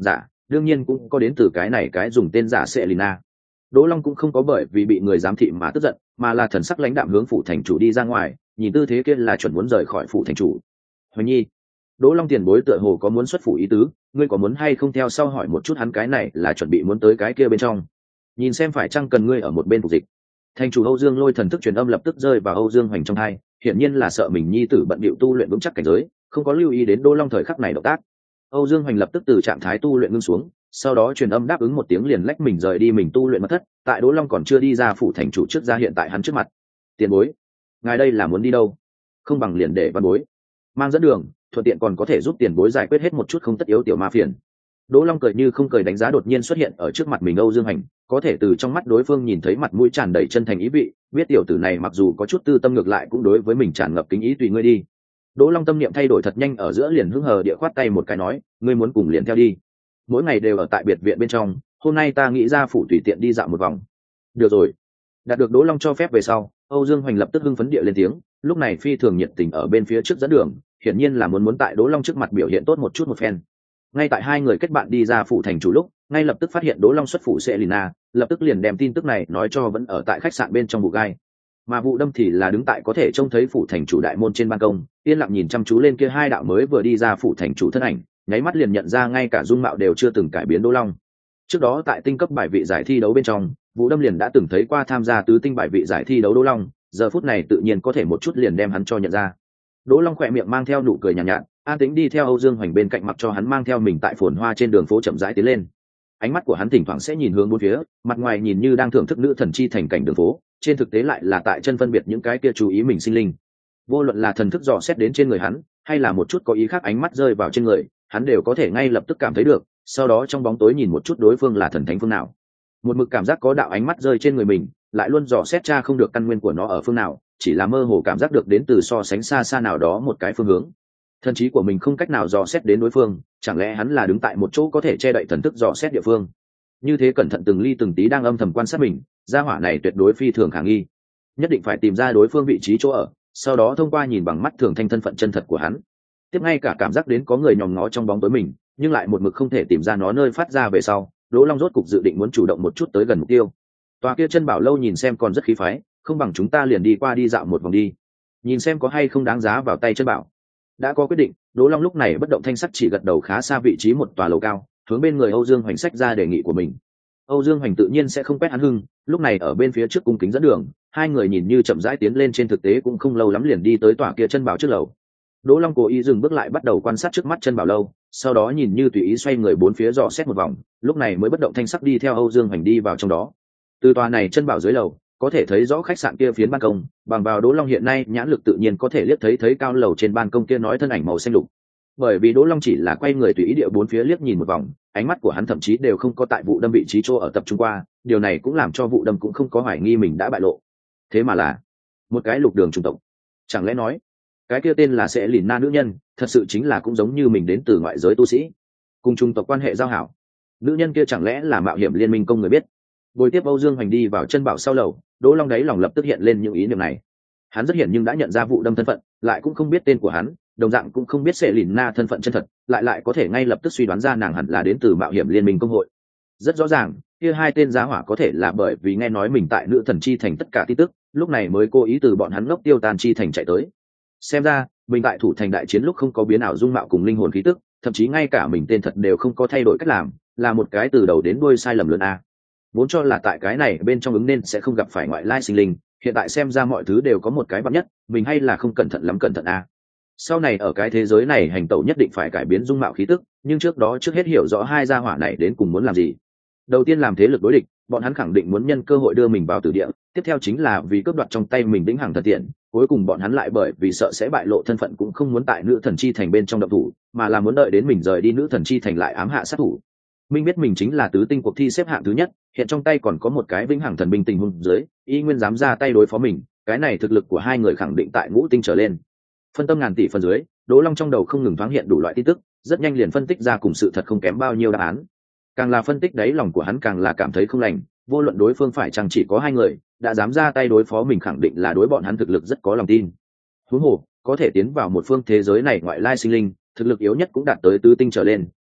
đương nhiên cũng có đến từ cái này cái dùng tên giả Selina. Đỗ Long cũng không có bởi vì bị người giám thị mà tức giận, mà là thần sắc lãnh đạm hướng phủ thành chủ đi ra ngoài, nhìn tư thế kia là chuẩn muốn rời khỏi phủ thành chủ. Hoành Nhi, Đỗ Long tiền bối tựa hồ có muốn xuất phủ ý tứ, ngươi có muốn hay không theo sau hỏi một chút hắn cái này là chuẩn bị muốn tới cái kia bên trong, nhìn xem phải chăng cần ngươi ở một bên phục dịch. Thành chủ Âu Dương Lôi thần thức truyền âm lập tức rơi vào Âu Dương Hoành trong tai, hiển nhiên là sợ mình nhi tử bận bịu tu luyện vững chắc cảnh giới, không có lưu ý đến Đỗ Long thời khắc này động tác. Âu Dương Hoành lập tức từ trạng thái tu luyện ngưng xuống, sau đó truyền âm đáp ứng một tiếng liền lách mình rời đi mình tu luyện mật thất, tại Đỗ Long còn chưa đi ra phủ thành chủ trước ra hiện tại hắn trước mặt. Tiền bối, ngài đây là muốn đi đâu? Không bằng liền để văn bối mang dẫn đường, thuận tiện còn có thể giúp tiền bối giải quyết hết một chút không tất yếu tiểu ma phiền. Đỗ Long cười như không cười đánh giá đột nhiên xuất hiện ở trước mặt mình Âu Dương Hành, có thể từ trong mắt đối phương nhìn thấy mặt mũi tràn đầy chân thành ý vị, biết tiểu tử này mặc dù có chút tư tâm ngược lại cũng đối với mình tràn ngập kính ý tùy ngươi đi. Đỗ Long tâm niệm thay đổi thật nhanh ở giữa liền hứng hờ địa khoát tay một cái nói, ngươi muốn cùng liền theo đi. Mỗi ngày đều ở tại biệt viện bên trong, hôm nay ta nghĩ ra phủ tùy tiện đi dạo một vòng. Được rồi. Đạt được Đỗ Long cho phép về sau, Âu Dương Hoành lập tức hưng phấn địa lên tiếng, lúc này phi thường nhiệt tình ở bên phía trước dẫn đường, hiển nhiên là muốn muốn tại Đỗ Long trước mặt biểu hiện tốt một chút một phen. Ngay tại hai người kết bạn đi ra phủ thành chủ lúc, ngay lập tức phát hiện Đỗ Long xuất phủ Selina, lập tức liền đem tin tức này nói cho vẫn ở tại khách sạn bên trong Vụ Gai. Mà Vụ Đâm thì là đứng tại có thể trông thấy phủ thành chủ đại môn trên ban công, yên lặng nhìn chăm chú lên kia hai đạo mới vừa đi ra phủ thành chủ thân ảnh, nháy mắt liền nhận ra ngay cả dung mạo đều chưa từng cải biến Đỗ Long. Trước đó tại tinh cấp bài vị giải thi đấu bên trong, Vũ Đâm liền đã từng thấy qua tham gia tứ tinh bài vị giải thi đấu Đỗ Long, giờ phút này tự nhiên có thể một chút liền đem hắn cho nhận ra. Đỗ Long khỏe miệng mang theo nụ cười nhàn nhạt, nhạt, an tĩnh đi theo Âu Dương Hoành bên cạnh mặc cho hắn mang theo mình tại phồn hoa trên đường phố chậm rãi tiến lên. Ánh mắt của hắn thỉnh thoảng sẽ nhìn hướng bốn phía, mặt ngoài nhìn như đang thưởng thức nữ thần chi thành cảnh đường phố, trên thực tế lại là tại chân phân biệt những cái kia chú ý mình sinh linh. Vô luận là thần thức dò xét đến trên người hắn, hay là một chút có ý khác ánh mắt rơi vào trên người, hắn đều có thể ngay lập tức cảm thấy được, sau đó trong bóng tối nhìn một chút đối phương là thần thánh phương nào. Một mực cảm giác có đạo ánh mắt rơi trên người mình, lại luôn dò xét tra không được căn nguyên của nó ở phương nào, chỉ là mơ hồ cảm giác được đến từ so sánh xa xa nào đó một cái phương hướng. Thần trí của mình không cách nào dò xét đến đối phương, chẳng lẽ hắn là đứng tại một chỗ có thể che đậy thần thức dò xét địa phương? Như thế cẩn thận từng ly từng tí đang âm thầm quan sát mình, gia hỏa này tuyệt đối phi thường khả nghi. Nhất định phải tìm ra đối phương vị trí chỗ ở, sau đó thông qua nhìn bằng mắt thường thanh thân phận chân thật của hắn. Tiếp ngay cả cảm giác đến có người nhòm ngó trong bóng tối mình, nhưng lại một mực không thể tìm ra nó nơi phát ra về sau, Đỗ Long rốt cục dự định muốn chủ động một chút tới gần mục tiêu. Tòa kia chân bảo lâu nhìn xem còn rất khí phái, không bằng chúng ta liền đi qua đi dạo một vòng đi, nhìn xem có hay không đáng giá vào tay chân bảo. Đã có quyết định, Đỗ Long lúc này bất động thanh sắc chỉ gật đầu khá xa vị trí một tòa lầu cao, hướng bên người Âu Dương Hoành sách ra đề nghị của mình. Âu Dương Hoành tự nhiên sẽ không quét hắn hưng, lúc này ở bên phía trước cung kính dẫn đường, hai người nhìn như chậm rãi tiến lên, trên thực tế cũng không lâu lắm liền đi tới tòa kia chân bảo trước lầu. Đỗ Long cố ý dừng bước lại bắt đầu quan sát trước mắt chân bảo lâu, sau đó nhìn như tùy ý xoay người bốn phía dò xét một vòng, lúc này mới bất động thanh sắc đi theo Âu Dương Hoành đi vào trong đó. Từ tòa này chân bảo dưới lầu, có thể thấy rõ khách sạn kia phiến ban công, bằng vào Đỗ Long hiện nay nhãn lực tự nhiên có thể liếc thấy thấy cao lầu trên ban công kia nói thân ảnh màu xanh lục. Bởi vì Đỗ Long chỉ là quay người tùy ý địa bốn phía liếc nhìn một vòng, ánh mắt của hắn thậm chí đều không có tại Vụ Đâm vị trí chỗ ở tập trung qua, điều này cũng làm cho Vụ Đâm cũng không có hoài nghi mình đã bại lộ. Thế mà là một cái lục đường chủng tộc. Chẳng lẽ nói cái kia tên là Sẽ Lìn Na nữ nhân, thật sự chính là cũng giống như mình đến từ ngoại giới tu sĩ, cùng chủng tộc quan hệ giao hảo. Nữ nhân kia chẳng lẽ là mạo hiểm liên minh công người biết? Bồi tiếp Âu Dương Hoành đi vào chân bảo sau lầu, Đỗ Long đáy lòng lập tức hiện lên những ý niệm này. Hắn rất hiển nhưng đã nhận ra Vụ Đâm thân phận, lại cũng không biết tên của hắn, đồng dạng cũng không biết Sẽ Lìn Na thân phận chân thật, lại lại có thể ngay lập tức suy đoán ra nàng hẳn là đến từ mạo hiểm liên minh công hội. Rất rõ ràng, kia hai tên giá hỏa có thể là bởi vì nghe nói mình tại nữ thần chi thành tất cả tin tức, lúc này mới cố ý từ bọn hắn ngốc tiêu tan chi thành chạy tới. Xem ra, mình tại thủ thành đại chiến lúc không có biến ảo dung mạo cùng linh hồn khí tức, thậm chí ngay cả mình tên thật đều không có thay đổi cách làm, là một cái từ đầu đến đuôi sai lầm lớn a. Vốn cho là tại cái này bên trong ứng nên sẽ không gặp phải ngoại lai sinh linh, hiện tại xem ra mọi thứ đều có một cái bậc nhất, mình hay là không cẩn thận lắm cẩn thận a. Sau này ở cái thế giới này hành tẩu nhất định phải cải biến dung mạo khí tức, nhưng trước đó trước hết hiểu rõ hai gia hỏa này đến cùng muốn làm gì. Đầu tiên làm thế lực đối địch, bọn hắn khẳng định muốn nhân cơ hội đưa mình vào tử địa, tiếp theo chính là vì cướp đoạt trong tay mình vĩnh hằng thần tiện, cuối cùng bọn hắn lại bởi vì sợ sẽ bại lộ thân phận cũng không muốn tại nữ thần chi thành bên trong động thủ, mà là muốn đợi đến mình rời đi nữ thần chi thành lại ám hạ sát thủ. Minh biết mình chính là tứ tinh cuộc thi xếp hạng thứ nhất, hiện trong tay còn có một cái vĩnh hằng thần binh tình huống dưới, y nguyên dám ra tay đối phó mình, cái này thực lực của hai người khẳng định tại ngũ tinh trở lên. Phân tâm ngàn tỷ phần dưới, Đỗ Long trong đầu không ngừng thoáng hiện đủ loại tin tức, rất nhanh liền phân tích ra cùng sự thật không kém bao nhiêu đáp án. Càng là phân tích đấy lòng của hắn càng là cảm thấy không lành, vô luận đối phương phải chăng chỉ có hai người, đã dám ra tay đối phó mình khẳng định là đối bọn hắn thực lực rất có lòng tin. Huống hồ, có thể tiến vào một phương thế giới này ngoại lai sinh linh, thực lực yếu nhất cũng đạt tới tứ tinh trở lên,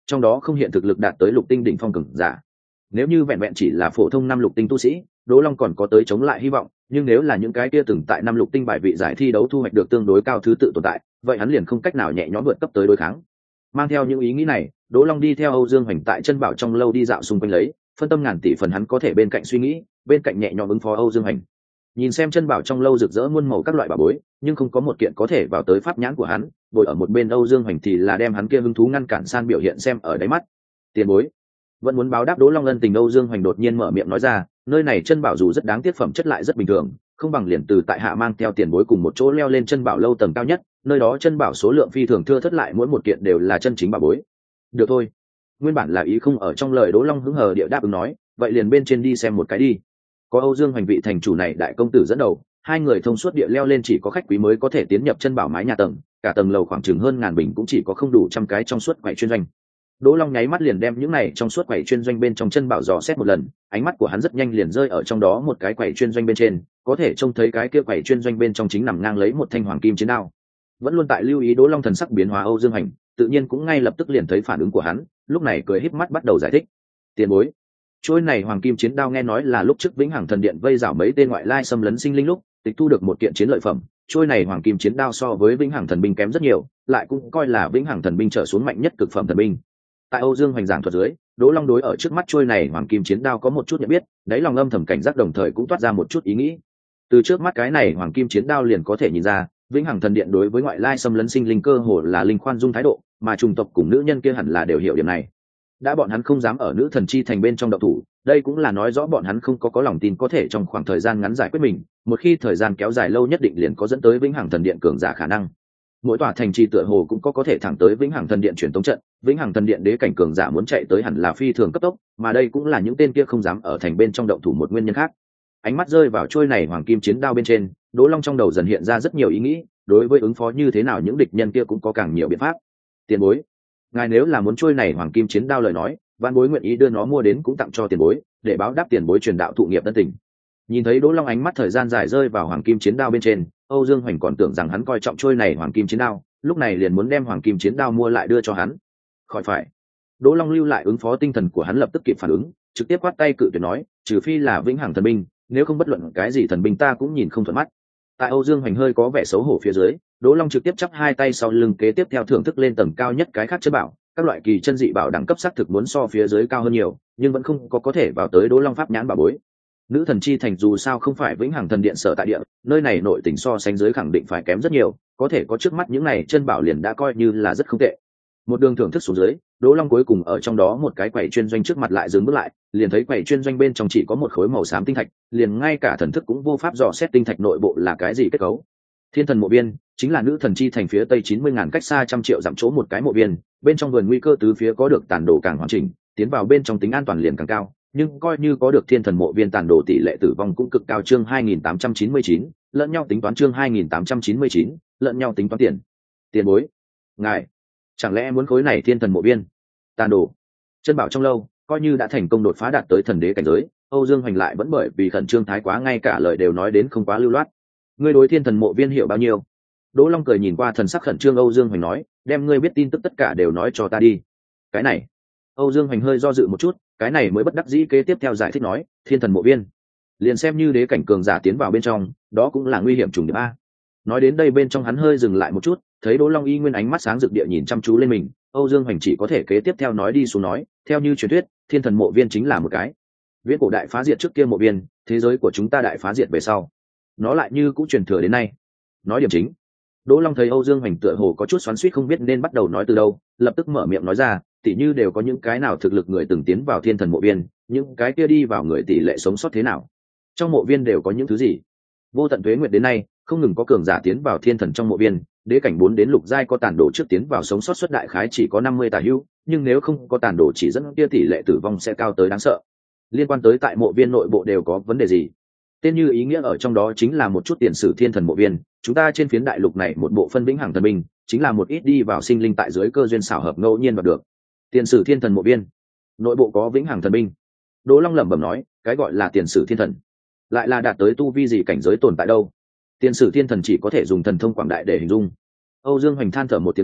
trong đó không hiện thực lực đạt tới lục tinh đỉnh phong cường giả. Nếu như vẹn vẹn chỉ là phổ thông năm lục tinh tu sĩ, Đỗ Long còn có tới chống lại hy vọng, nhưng nếu là những cái kia từng tại năm lục tinh bài vị giải thi đấu thu hoạch được tương đối cao thứ tự tồn tại, vậy hắn liền không cách nào nhẹ nhõm vượt cấp tới đối kháng. Mang theo những ý nghĩ này, Đỗ Long đi theo Âu Dương Hoành tại chân bảo trong lâu đi dạo xung quanh lấy, phân tâm ngàn tỷ phần hắn có thể bên cạnh suy nghĩ, bên cạnh nhẹ nhõm ứng phó Âu Dương Hoành. Nhìn xem chân bảo trong lâu rực rỡ muôn màu các loại bảo bối, nhưng không có một kiện có thể vào tới pháp nhãn của hắn, ngồi ở một bên Âu Dương Hoành thì là đem hắn kia hứng thú ngăn cản san biểu hiện xem ở đáy mắt. Tiền bối, vẫn muốn báo đáp Đỗ Long ân tình. Âu Dương Hoành đột nhiên mở miệng nói ra, nơi này chân bảo dù rất đáng tiếc, phẩm chất lại rất bình thường, không bằng liền từ tại hạ mang theo tiền bối cùng một chỗ leo lên chân bảo lâu tầng cao nhất, nơi đó chân bảo số lượng phi thường thưa thớt, lại mỗi một kiện đều là chân chính bảo bối. Được thôi. Nguyên bản là ý không ở trong lời, Đỗ Long hứng hờ địa đáp ứng nói, vậy liền bên trên đi xem một cái đi. Có Âu Dương Hoành vị thành chủ này đại công tử dẫn đầu, hai người thông suốt địa leo lên, chỉ có khách quý mới có thể tiến nhập chân bảo mái nhà tầng, cả tầng lầu khoảng chừng hơn ngàn bình cũng chỉ có không đủ trăm cái trong suốt quầy chuyên doanh. Đỗ Long nháy mắt liền đem những này trong suốt quầy chuyên doanh bên trong chân bảo dò xét một lần, ánh mắt của hắn rất nhanh liền rơi ở trong đó một cái quầy chuyên doanh bên trên, có thể trông thấy cái kia quầy chuyên doanh bên trong chính nằm ngang lấy một thanh hoàng kim chiến đao. Vẫn luôn tại lưu ý Đỗ Long thần sắc biến hóa Âu Dương Hoành, tự nhiên cũng ngay lập tức liền thấy phản ứng của hắn, lúc này cười híp mắt bắt đầu giải thích. Tiền bối, trôi này hoàng kim chiến đao nghe nói là lúc trước Vĩnh Hằng Thần Điện vây rảo mấy tên ngoại lai xâm lấn sinh linh lúc tịch thu được một kiện chiến lợi phẩm. Trôi này hoàng kim chiến đao so với Vĩnh Hằng Thần binh kém rất nhiều, lại cũng coi là Vĩnh Hằng Thần binh trở xuống mạnh nhất cực phẩm thần binh. Tại Âu Dương Hoành giảng thuật dưới, Đỗ Long đối ở trước mắt trôi này hoàng kim chiến đao có một chút nhận biết, đáy lòng âm thầm cảnh giác, đồng thời cũng toát ra một chút ý nghĩ. Từ trước mắt cái này hoàng kim chiến đao liền có thể nhìn ra, Vĩnh Hằng Thần Điện đối với ngoại lai xâm lấn sinh linh cơ hồ là linh khoan dung thái độ, mà chủng tộc cùng nữ nhân kia hẳn là đều hiểu điểm này. Đã bọn hắn không dám ở nữ thần chi thành bên trong động thủ, đây cũng là nói rõ bọn hắn không có có lòng tin có thể trong khoảng thời gian ngắn giải quyết mình, một khi thời gian kéo dài lâu nhất định liền có dẫn tới Vĩnh Hằng Thần Điện cường giả khả năng. Mỗi tòa thành trì tựa hồ cũng có có thể thẳng tới Vĩnh Hằng Thần Điện truyền tống trận, Vĩnh Hằng Thần Điện đế cảnh cường giả muốn chạy tới hẳn là phi thường cấp tốc, mà đây cũng là những tên kia không dám ở thành bên trong động thủ một nguyên nhân khác. Ánh mắt rơi vào trôi này hoàng kim chiến đao bên trên, Đỗ Long trong đầu dần hiện ra rất nhiều ý nghĩ, đối với ứng phó như thế nào những địch nhân kia cũng có càng nhiều biện pháp. Tiền bối, ngài nếu là muốn trôi này hoàng kim chiến đao lời nói, văn bối nguyện ý đưa nó mua đến cũng tặng cho tiền bối, để báo đáp tiền bối truyền đạo thụ nghiệp tân tình. Nhìn thấy Đỗ Long ánh mắt thời gian dài rơi vào hoàng kim chiến đao bên trên, Âu Dương Hoành còn tưởng rằng hắn coi trọng trôi này hoàng kim chiến đao, lúc này liền muốn đem hoàng kim chiến đao mua lại đưa cho hắn. Khỏi phải. Đỗ Long lưu lại ứng phó tinh thần của hắn lập tức kịp phản ứng, trực tiếp quát tay cự tuyệt nói, trừ phi là Vĩnh Hằng Thần binh, nếu không bất luận cái gì thần binh ta cũng nhìn không thuận mắt. Tại Âu Dương Hoành hơi có vẻ xấu hổ phía dưới, Đỗ Long trực tiếp chắp hai tay sau lưng, kế tiếp theo thưởng thức lên tầng cao nhất cái khác chất bảo, các loại kỳ chân dị bảo đẳng cấp xác thực muốn so phía dưới cao hơn nhiều, nhưng vẫn không có có thể vào tới Đỗ Long pháp nhãn bảo bối. Nữ thần chi thành dù sao không phải Vĩnh Hằng Thần Điện sở tại địa, nơi này nội tình so sánh dưới khẳng định phải kém rất nhiều, có thể có trước mắt những này chân bảo liền đã coi như là rất không tệ. Một đường thưởng thức xuống dưới, Đỗ Long cuối cùng ở trong đó một cái quầy chuyên doanh trước mặt lại dừng bước lại, liền thấy quầy chuyên doanh bên trong chỉ có một khối màu xám tinh thạch, liền ngay cả thần thức cũng vô pháp dò xét tinh thạch nội bộ là cái gì kết cấu. Thiên Thần Mộ Viên chính là nữ thần chi thành phía tây chín mươi ngàn cách xa trăm triệu dặm chỗ một cái mộ viên, bên trong vườn nguy cơ tứ phía có được tàn đồ càng hoàn chỉnh, tiến vào bên trong tính an toàn liền càng cao, nhưng coi như có được Thiên Thần Mộ Viên tàn đồ tỷ lệ tử vong cũng cực cao. Chương hai nghìn tám trăm chín mươi chín, lẫn nhau tính toán. Chương hai nghìn tám trăm chín mươi chín, lẫn nhau tính toán tiền. Tiền bối, ngài chẳng lẽ muốn khối này Thiên Thần Mộ Viên tàn đồ chân bảo trong lâu, coi như đã thành công đột phá đạt tới thần đế cảnh giới, Âu Dương Hoành lại vẫn bởi vì khẩn trương thái quá, ngay cả lời đều nói đến không quá lưu loát. Ngươi đối Thiên Thần Mộ Viên hiểu bao nhiêu? Đỗ Long cười nhìn qua thần sắc khẩn trương Âu Dương Hoành nói, đem ngươi biết tin tức tất cả đều nói cho ta đi. Cái này, Âu Dương Hoành hơi do dự một chút, cái này mới bất đắc dĩ kế tiếp theo giải thích nói, Thiên Thần Mộ Viên liền xem như đế cảnh cường giả tiến vào bên trong, đó cũng là nguy hiểm trùng điệp a. Nói đến đây bên trong hắn hơi dừng lại một chút, thấy Đỗ Long y nguyên ánh mắt sáng rực địa nhìn chăm chú lên mình, Âu Dương Hoành chỉ có thể kế tiếp theo nói đi xuống nói, theo như truyền thuyết, Thiên Thần Mộ Viên chính là một cái viễn cổ đại phá diệt trước kia mộ viên, thế giới của chúng ta đại phá diệt về sau, nó lại như cũng truyền thừa đến nay. Nói điểm chính. Đỗ Long thấy Âu Dương Hoành tựa hồ có chút xoắn xuýt không biết nên bắt đầu nói từ đâu, lập tức mở miệng nói ra, tỉ như đều có những cái nào thực lực người từng tiến vào Thiên Thần Mộ Viên, những cái kia đi vào người tỷ lệ sống sót thế nào, trong mộ viên đều có những thứ gì. Vô tận tuế nguyệt đến nay, không ngừng có cường giả tiến vào Thiên Thần trong mộ viên, đế cảnh bốn đến lục giai có tàn đồ trước tiến vào sống sót suất đại khái chỉ có năm mươi tà hữu, nhưng nếu không có tàn đồ chỉ dẫn kia tỷ lệ tử vong sẽ cao tới đáng sợ. Liên quan tới tại mộ viên nội bộ đều có vấn đề gì? Tên như ý nghĩa ở trong đó chính là một chút tiền sử Thiên Thần Mộ Viên, chúng ta trên phiến đại lục này một bộ phân Vĩnh Hằng Thần binh, chính là một ít đi vào sinh linh tại dưới cơ duyên xảo hợp ngẫu nhiên vào được. Tiền sử Thiên Thần Mộ Viên, nội bộ có Vĩnh Hằng Thần binh. Đỗ Long lẩm bẩm nói, cái gọi là tiền sử thiên thần, lại là đạt tới tu vi gì cảnh giới tồn tại đâu? Tiền sử thiên thần chỉ có thể dùng thần thông quảng đại để hình dung. Âu Dương Hoành than thở một tiếng nói,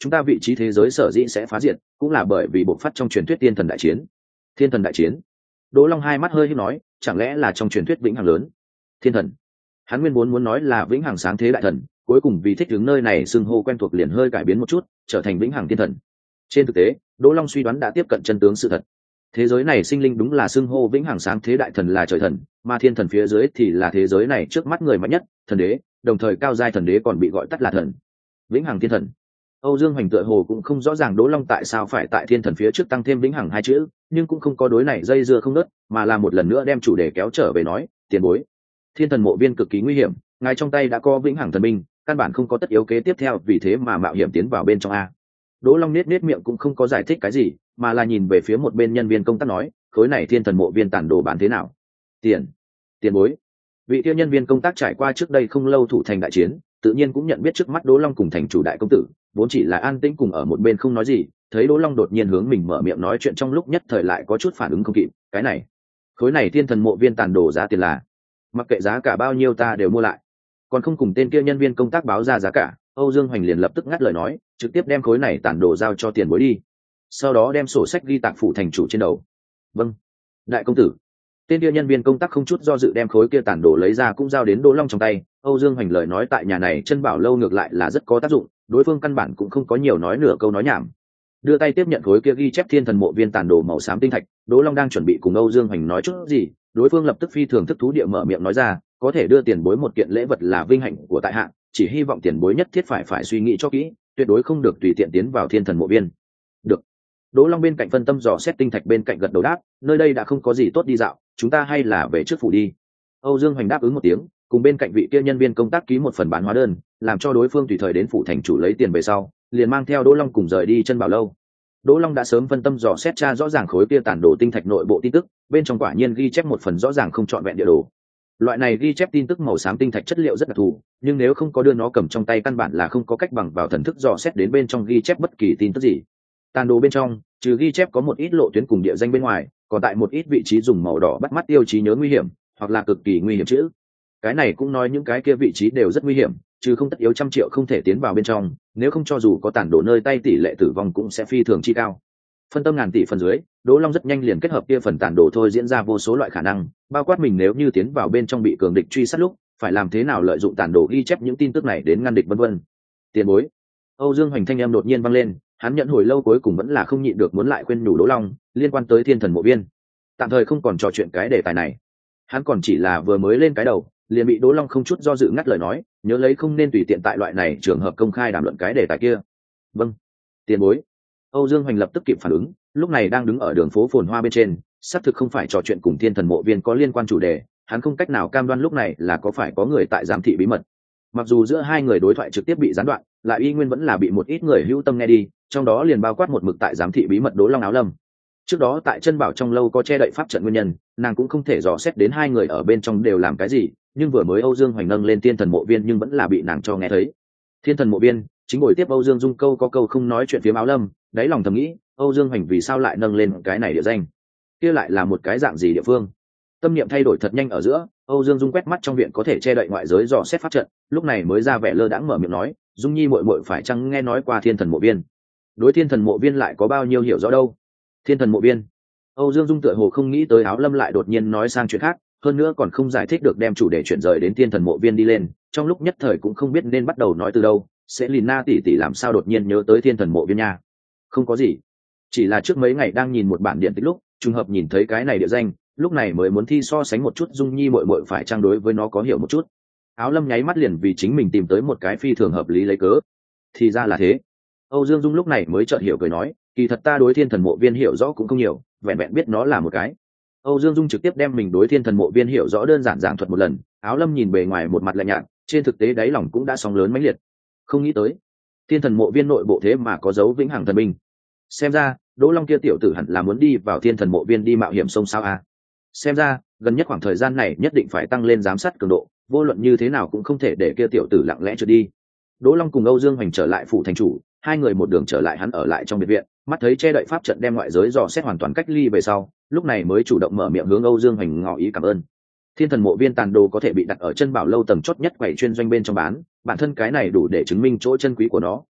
chúng ta vị trí thế giới sở dĩ sẽ phá diệt cũng là bởi vì bộc phát trong truyền thuyết thiên thần đại chiến. Thiên thần đại chiến? Đỗ Long hai mắt hơi híp nói, chẳng lẽ là trong truyền thuyết vĩnh hằng lớn thiên thần? Hắn nguyên vốn muốn nói là vĩnh hằng sáng thế đại thần, cuối cùng vì thích ứng nơi này xưng hô quen thuộc liền hơi cải biến một chút, trở thành vĩnh hằng thiên thần. Trên thực tế, Đỗ Long suy đoán đã tiếp cận chân tướng sự thật. Thế giới này sinh linh đúng là xưng hô vĩnh hằng sáng thế đại thần là trời thần, mà thiên thần phía dưới thì là thế giới này trước mắt người mạnh nhất, thần đế, đồng thời cao giai thần đế còn bị gọi tắt là thần. Vĩnh hằng thiên thần. Âu Dương Hoành tựa hồ cũng không rõ ràng Đỗ Long tại sao phải tại thiên thần phía trước tăng thêm vĩnh hằng hai chữ, nhưng cũng không có đối này dây dưa không nớt, mà là một lần nữa đem chủ đề kéo trở về nói, tiền bối, thiên thần mộ viên cực kỳ nguy hiểm, ngài trong tay đã có vĩnh hằng thần binh, căn bản không có tất yếu kế tiếp theo, vì thế mà mạo hiểm tiến vào bên trong a. Đỗ Long nết nết miệng cũng không có giải thích cái gì, mà là nhìn về phía một bên nhân viên công tác nói, khối này thiên thần mộ viên tản đồ bán thế nào? Tiền, tiền bối. Vị kia nhân viên công tác trải qua trước đây không lâu thủ thành đại chiến, tự nhiên cũng nhận biết trước mắt Đỗ Long cùng thành chủ đại công tử, vốn chỉ là an tĩnh cùng ở một bên không nói gì, thấy Đỗ Long đột nhiên hướng mình mở miệng nói chuyện trong lúc nhất thời lại có chút phản ứng không kịp, cái này, khối này thiên thần mộ viên tản đồ giá tiền là, mặc kệ giá cả bao nhiêu ta đều mua lại. Còn không cùng tên kia nhân viên công tác báo ra giá cả, Âu Dương Hoành liền lập tức ngắt lời nói, trực tiếp đem khối này tản đồ giao cho tiền bối đi, sau đó đem sổ sách ghi tạc phủ thành chủ trên đầu. Vâng, đại công tử. Tên kia nhân viên công tác không chút do dự đem khối kia tản đồ lấy ra cũng giao đến Đỗ Long trong tay. Âu Dương Hoành lời nói tại nhà này chân bảo lâu ngược lại là rất có tác dụng, đối phương căn bản cũng không có nhiều nói nửa câu nói nhảm. Đưa tay tiếp nhận khối kia ghi chép thiên thần mộ viên tản đồ màu xám tinh thạch, Đỗ Long đang chuẩn bị cùng Âu Dương Hoành nói chút gì, đối phương lập tức phi thường thức thú địa mở miệng nói ra, có thể đưa tiền bối một kiện lễ vật là vinh hạnh của tại hạ, chỉ hy vọng tiền bối nhất thiết phải phải suy nghĩ cho kỹ, tuyệt đối không được tùy tiện tiến vào thiên thần mộ viên. Được. Đỗ Long bên cạnh phân tâm dò xét tinh thạch bên cạnh gật đầu đáp, nơi đây đã không có gì tốt đi dạo, chúng ta hay là về trước phủ đi. Âu Dương Hoành đáp ứng một tiếng, cùng bên cạnh vị kia nhân viên công tác ký một phần bán hóa đơn, làm cho đối phương tùy thời đến phủ thành chủ lấy tiền về sau, liền mang theo Đỗ Long cùng rời đi chân bảo lâu. Đỗ Long đã sớm phân tâm dò xét tra rõ ràng khối kia tản đồ tinh thạch nội bộ tin tức, bên trong quả nhiên ghi chép một phần rõ ràng không trọn vẹn địa đồ. Loại này ghi chép tin tức màu xám tinh thạch chất liệu rất đặc thù, nhưng nếu không có đưa nó cầm trong tay căn bản là không có cách bằng vào thần thức dò xét đến bên trong ghi chép bất kỳ tin tức gì. Tàn đồ bên trong, trừ ghi chép có một ít lộ tuyến cùng địa danh bên ngoài, còn tại một ít vị trí dùng màu đỏ bắt mắt tiêu chí nhớ nguy hiểm, hoặc là cực kỳ nguy hiểm chữ. Cái này cũng nói những cái kia vị trí đều rất nguy hiểm, trừ không tất yếu trăm triệu không thể tiến vào bên trong, nếu không cho dù có tàn đồ nơi tay tỷ lệ tử vong cũng sẽ phi thường chi cao. Phân tâm ngàn tỷ phần dưới, Đỗ Long rất nhanh liền kết hợp kia phần tàn đồ thôi diễn ra vô số loại khả năng, bao quát mình nếu như tiến vào bên trong bị cường địch truy sát lúc, phải làm thế nào lợi dụng tàn đồ ghi chép những tin tức này đến ngăn địch vân vân. Tiền bối. Âu Dương Hoành thanh em đột nhiên vang lên, hắn nhận hồi lâu cuối cùng vẫn là không nhịn được muốn lại khuyên nhủ Đỗ Long, liên quan tới thiên thần mộ viên. Tạm thời không còn trò chuyện cái đề tài này. Hắn còn chỉ là vừa mới lên cái đầu, liền bị Đỗ Long không chút do dự ngắt lời nói, nhớ lấy không nên tùy tiện tại loại này trường hợp công khai đàm luận cái đề tài kia. Vâng. Tiền bối. Âu Dương Hoành lập tức kịp phản ứng, lúc này đang đứng ở đường phố phồn hoa bên trên, xác thực không phải trò chuyện cùng thiên thần mộ viên có liên quan chủ đề, hắn không cách nào cam đoan lúc này là có phải có người tại giám thị bí mật. Mặc dù giữa hai người đối thoại trực tiếp bị gián đoạn, lại y nguyên vẫn là bị một ít người hữu tâm nghe đi, trong đó liền bao quát một mực tại giám thị bí mật Đỗ Long áo lâm. Trước đó tại chân bảo trong lâu có che đậy pháp trận nguyên nhân, nàng cũng không thể dò xét đến hai người ở bên trong đều làm cái gì, nhưng vừa mới Âu Dương Hoành nâng lên thiên thần mộ viên nhưng vẫn là bị nàng cho nghe thấy. Thiên thần mộ viên, chính buổi tiếp Âu Dương Dung câu có câu không nói chuyện phía áo lâm, đáy lòng thầm nghĩ, Âu Dương Hoành vì sao lại nâng lên cái này địa danh, kia lại là một cái dạng gì địa phương. Tâm niệm thay đổi thật nhanh ở giữa, Âu Dương Dung quét mắt trong viện có thể che đậy ngoại giới dò xét pháp trận, lúc này mới ra vẻ lơ đãng mở miệng nói, Dung Nhi muội muội phải chăng nghe nói qua thiên thần mộ viên? Đối thiên thần mộ viên lại có bao nhiêu hiểu rõ đâu? Thiên thần mộ viên? Âu Dương Dung tựa hồ không nghĩ tới áo lâm lại đột nhiên nói sang chuyện khác, hơn nữa còn không giải thích được đem chủ đề chuyển rời đến thiên thần mộ viên đi lên, trong lúc nhất thời cũng không biết nên bắt đầu nói từ đâu. Sẽ Lina tỷ tỷ làm sao đột nhiên nhớ tới thiên thần mộ viên nha? Không có gì, chỉ là trước mấy ngày đang nhìn một bản điện tích lúc trùng hợp nhìn thấy cái này địa danh, lúc này mới muốn thi so sánh một chút Dung Nhi muội muội phải trang đối với nó có hiểu một chút. Áo lâm nháy mắt liền vì chính mình tìm tới một cái phi thường hợp lý lấy cớ. Thì ra là thế. Âu Dương Dung lúc này mới chợt hiểu cười nói, kỳ thật ta đối thiên thần mộ viên hiểu rõ cũng không nhiều, vẹn vẹn biết nó là một cái. Âu Dương Dung trực tiếp đem mình đối thiên thần mộ viên hiểu rõ đơn giản giảng thuật một lần. Áo lâm nhìn bề ngoài một mặt lạnh nhạt, trên thực tế đáy lòng cũng đã sóng lớn mãnh liệt. Không nghĩ tới thiên thần mộ viên nội bộ thế mà có dấu vĩnh hằng thần binh. Xem ra Đỗ Long kia tiểu tử hẳn là muốn đi vào thiên thần mộ viên đi mạo hiểm sông sao a. Xem ra gần nhất khoảng thời gian này nhất định phải tăng lên giám sát cường độ, vô luận như thế nào cũng không thể để kia tiểu tử lặng lẽ trượt đi. Đỗ Long cùng Âu Dương Hoành trở lại phủ thành chủ, hai người một đường trở lại hắn ở lại trong biệt viện, mắt thấy che đậy pháp trận đem ngoại giới dò xét hoàn toàn cách ly về sau, lúc này mới chủ động mở miệng hướng Âu Dương Hoành ngỏ ý cảm ơn. Thiên thần mộ viên tàn đồ có thể bị đặt ở chân bảo lâu tầng chót nhất quầy chuyên doanh bên trong bán, bản thân cái này đủ để chứng minh chỗ chân quý của nó,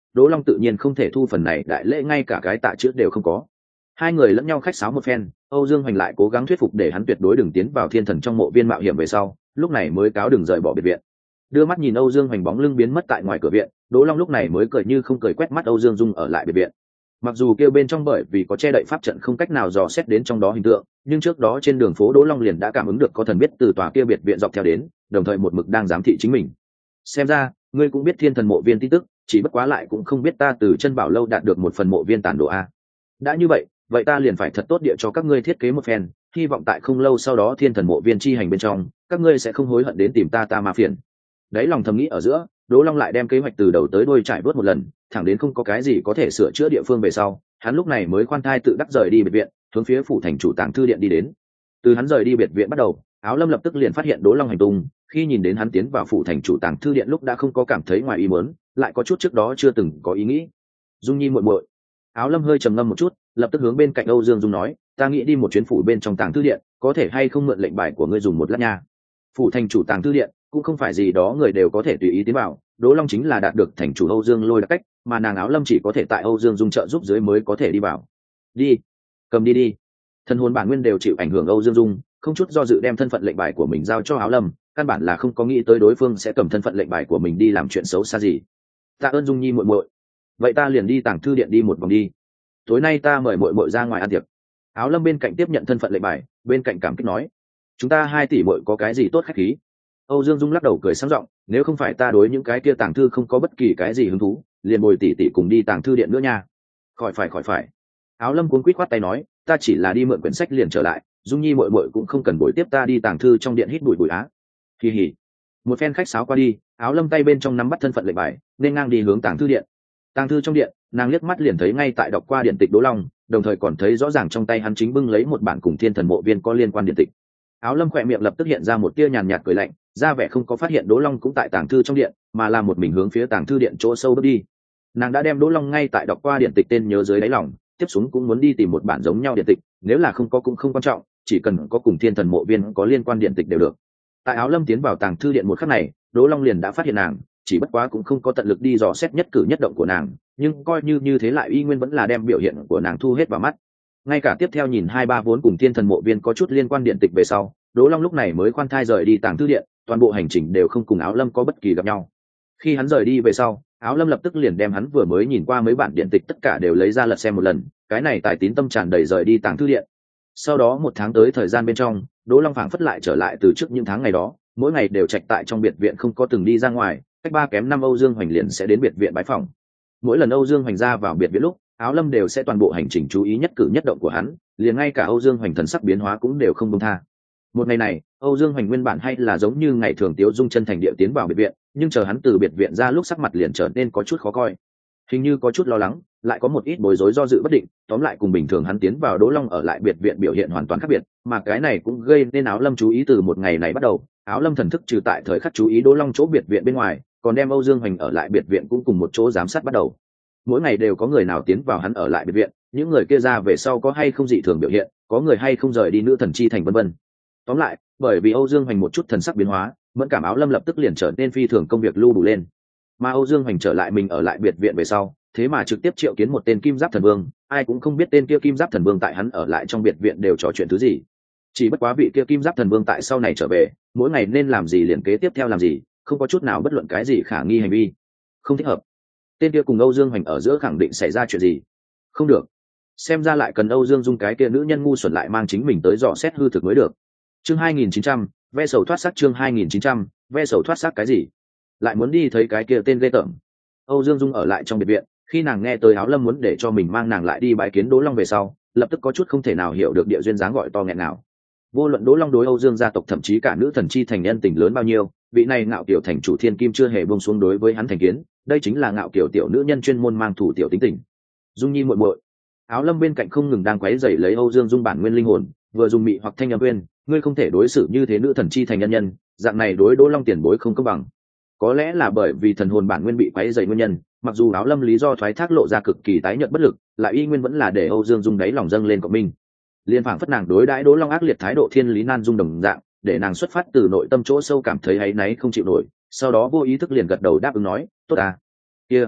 Đỗ Long tự nhiên không thể thu phần này đại lễ, ngay cả cái tạ chữ đều không có. Hai người lẫn nhau khách sáo một phen, Âu Dương Hoành lại cố gắng thuyết phục để hắn tuyệt đối đừng tiến vào Thiên Thần trong mộ viên mạo hiểm về sau, lúc này mới cáo đừng rời bỏ biệt viện. Đưa mắt nhìn Âu Dương Hoành bóng lưng biến mất tại ngoài cửa viện, Đỗ Long lúc này mới cười như không cười quét mắt Âu Dương Dung ở lại biệt viện. Mặc dù kêu bên trong bởi vì có che đậy pháp trận không cách nào dò xét đến trong đó hình tượng, nhưng trước đó trên đường phố Đỗ Long liền đã cảm ứng được có thần biết từ tòa kia biệt viện dọc theo đến, đồng thời một mực đang giám thị chính mình. Xem ra ngươi cũng biết Thiên Thần mộ viên tin tức, chỉ bất quá lại cũng không biết ta từ Chân Bảo lâu đạt được một phần mộ viên tản đồ a. Đã như vậy, vậy ta liền phải thật tốt địa cho các ngươi thiết kế một phen, hy vọng tại không lâu sau đó Thiên Thần mộ viên chi hành bên trong, các ngươi sẽ không hối hận đến tìm ta ta mà phiền. Đấy lòng thầm nghĩ ở giữa, Đỗ Long lại đem kế hoạch từ đầu tới đuôi trải vớt một lần, thẳng đến không có cái gì có thể sửa chữa địa phương về sau, hắn lúc này mới khoan thai tự đắc rời đi biệt viện, hướng phía phủ thành chủ tàng thư điện đi đến. Từ hắn rời đi biệt viện bắt đầu, Áo Lâm lập tức liền phát hiện Đỗ Long hành tung, khi nhìn đến hắn tiến vào phủ thành chủ tàng thư điện lúc đã không có cảm thấy ngoài ý muốn, lại có chút trước đó chưa từng có ý nghĩ. Dung Nhi muội muội. Áo Lâm hơi trầm ngâm một chút, lập tức hướng bên cạnh Âu Dương Dung nói, ta nghĩ đi một chuyến phủ bên trong tàng thư điện, có thể hay không mượn lệnh bài của ngươi dùng một lát nha. Phủ thành chủ tàng thư điện cũng không phải gì đó người đều có thể tùy ý tiến vào, Đỗ Long chính là đạt được thành chủ Âu Dương Lôi đặc cách, mà nàng Áo Lâm chỉ có thể tại Âu Dương Dung trợ giúp dưới mới có thể đi vào. Đi, cầm đi đi. Thần hồn bản nguyên đều chịu ảnh hưởng Âu Dương Dung, không chút do dự đem thân phận lệnh bài của mình giao cho Áo Lâm, căn bản là không có nghĩ tới đối phương sẽ cầm thân phận lệnh bài của mình đi làm chuyện xấu xa gì. Tạ ơn Dung Nhi muội muội. Vậy ta liền đi tàng thư điện đi một vòng đi. Tối nay ta mời muội muội ra ngoài ăn tiệc. Áo Lâm bên cạnh tiếp nhận thân phận lệnh bài, bên cạnh cảm kích nói, chúng ta hai tỷ muội có cái gì tốt khách khí. Âu Dương Dung lắc đầu cười sáng giọng, nếu không phải ta đối những cái kia tàng thư không có bất kỳ cái gì hứng thú, liền bồi tỷ tỷ cùng đi tàng thư điện nữa nha. Khỏi phải khỏi phải. Áo Lâm cuống quýt khoát tay nói, ta chỉ là đi mượn quyển sách liền trở lại, Dung Nhi muội muội cũng không cần bồi tiếp ta đi tàng thư trong điện hít bụi bụi á. Kỳ hỉ. Một phen khách sáo qua đi, Áo Lâm tay bên trong nắm bắt thân phận lệnh bài, nên ngang đi hướng tàng thư điện. Tàng thư trong điện, nàng liếc mắt liền thấy ngay tại đọc qua điện tịch Đỗ Long, đồng thời còn thấy rõ ràng trong tay hắn chính bưng lấy một bản cùng Thiên Thần mộ viên có liên quan điện tịch. Áo Lâm khỏe miệng lập tức hiện ra một tia nhàn nhạt cười lạnh, ra vẻ không có phát hiện Đỗ Long cũng tại tàng thư trong điện, mà là một mình hướng phía tàng thư điện chỗ sâu bước đi. Nàng đã đem Đỗ Long ngay tại đọc qua điện tịch tên nhớ dưới đáy lòng, tiếp xuống cũng muốn đi tìm một bản giống nhau điện tịch, nếu là không có cũng không quan trọng, chỉ cần có cùng Thiên Thần mộ viên có liên quan điện tịch đều được. Tại Áo Lâm tiến vào tàng thư điện một khắc này, Đỗ Long liền đã phát hiện nàng, chỉ bất quá cũng không có tận lực đi dò xét nhất cử nhất động của nàng, nhưng coi như như thế lại y nguyên vẫn là đem biểu hiện của nàng thu hết vào mắt. Ngay cả tiếp theo nhìn hai ba vốn cùng Thiên Thần mộ viên có chút liên quan điện tịch về sau, Đỗ Long lúc này mới khoan thai rời đi tàng thư điện, toàn bộ hành trình đều không cùng Áo Lâm có bất kỳ gặp nhau. Khi hắn rời đi về sau, Áo Lâm lập tức liền đem hắn vừa mới nhìn qua mấy bản điện tịch tất cả đều lấy ra lật xem một lần, cái này tài tín tâm tràn đầy rời đi tàng thư điện. Sau đó một tháng tới thời gian bên trong, Đỗ Long phảng phất lại trở lại từ trước những tháng ngày đó, mỗi ngày đều trạch tại trong biệt viện không có từng đi ra ngoài, cách ba kém năm Âu Dương Hoành liền sẽ đến biệt viện bái phỏng. Mỗi lần Âu Dương Hoành ra vào biệt viện lúc, Áo Lâm đều sẽ toàn bộ hành trình chú ý nhất cử nhất động của hắn, liền ngay cả Âu Dương Hoành thần sắc biến hóa cũng đều không buông tha. Một ngày này, Âu Dương Hoành nguyên bản hay là giống như ngày thường tiếu dung chân thành địa tiến vào biệt viện, nhưng chờ hắn từ biệt viện ra lúc sắc mặt liền trở nên có chút khó coi, hình như có chút lo lắng, lại có một ít bối rối do dự bất định, tóm lại cùng bình thường hắn tiến vào Đỗ Long ở lại biệt viện biểu hiện hoàn toàn khác biệt, mà cái này cũng gây nên Áo Lâm chú ý từ một ngày này bắt đầu. Áo Lâm thần thức trừ tại thời khắc chú ý Đỗ Long chỗ biệt viện bên ngoài, còn đem Âu Dương Hoành ở lại biệt viện cũng cùng một chỗ giám sát bắt đầu. Mỗi ngày đều có người nào tiến vào hắn ở lại biệt viện, những người kia ra về sau có hay không dị thường biểu hiện, có người hay không rời đi nữ thần chi thành vân vân. Tóm lại, bởi vì Âu Dương Hoành một chút thần sắc biến hóa, mẫn cảm Áo Lâm lập tức liền trở nên phi thường công việc lưu đủ lên. Mà Âu Dương Hoành trở lại mình ở lại biệt viện về sau, thế mà trực tiếp triệu kiến một tên Kim Giáp Thần Vương, ai cũng không biết tên kia Kim Giáp Thần Vương tại hắn ở lại trong biệt viện đều trò chuyện thứ gì. Chỉ bất quá vị kia Kim Giáp Thần Vương tại sau này trở về, mỗi ngày nên làm gì liền kế tiếp theo làm gì, không có chút nào bất luận cái gì khả nghi hành vi. Không thích hợp. Tên kia cùng Âu Dương Hoành ở giữa khẳng định xảy ra chuyện gì. Không được. Xem ra lại cần Âu Dương Dung cái kia nữ nhân ngu xuẩn lại mang chính mình tới dò xét hư thực mới được. Chương hai nghìn chín trăm, ve sầu thoát xác chương hai nghìn chín trăm, ve sầu thoát xác cái gì? Lại muốn đi thấy cái kia tên ghê tởm. Âu Dương Dung ở lại trong biệt viện, khi nàng nghe tới Áo Lâm muốn để cho mình mang nàng lại đi bái kiến Đỗ Long về sau, lập tức có chút không thể nào hiểu được địa duyên dáng gọi to nghẹn nào. Vô luận Đỗ Long đối Âu Dương gia tộc thậm chí cả nữ thần chi thành nhân tình lớn bao nhiêu, vị này ngạo kiểu thành chủ thiên kim chưa hề buông xuống đối với hắn thành kiến, đây chính là ngạo kiểu tiểu nữ nhân chuyên môn mang thủ tiểu tính tình. Dung Nhi muội muội. Áo Lâm bên cạnh không ngừng đang quấy rầy lấy Âu Dương Dung bản nguyên linh hồn, vừa dùng mị hoặc thanh âm quên, ngươi không thể đối xử như thế nữ thần chi thành nhân nhân, dạng này đối Đỗ Long tiền bối không công bằng. Có lẽ là bởi vì thần hồn bản nguyên bị quấy rầy nguyên nhân, mặc dù Áo Lâm lý do thoái thác lộ ra cực kỳ tái nhợt bất lực, lại y nguyên vẫn là để Âu Dương Dung đáy lòng dâng lên của mình. Liên phảng phất nàng đối đãi Đỗ Long ác liệt thái độ thiên lý nan dung đồng dạng, để nàng xuất phát từ nội tâm chỗ sâu cảm thấy áy náy không chịu nổi, sau đó vô ý thức liền gật đầu đáp ứng nói, tốt à, kia,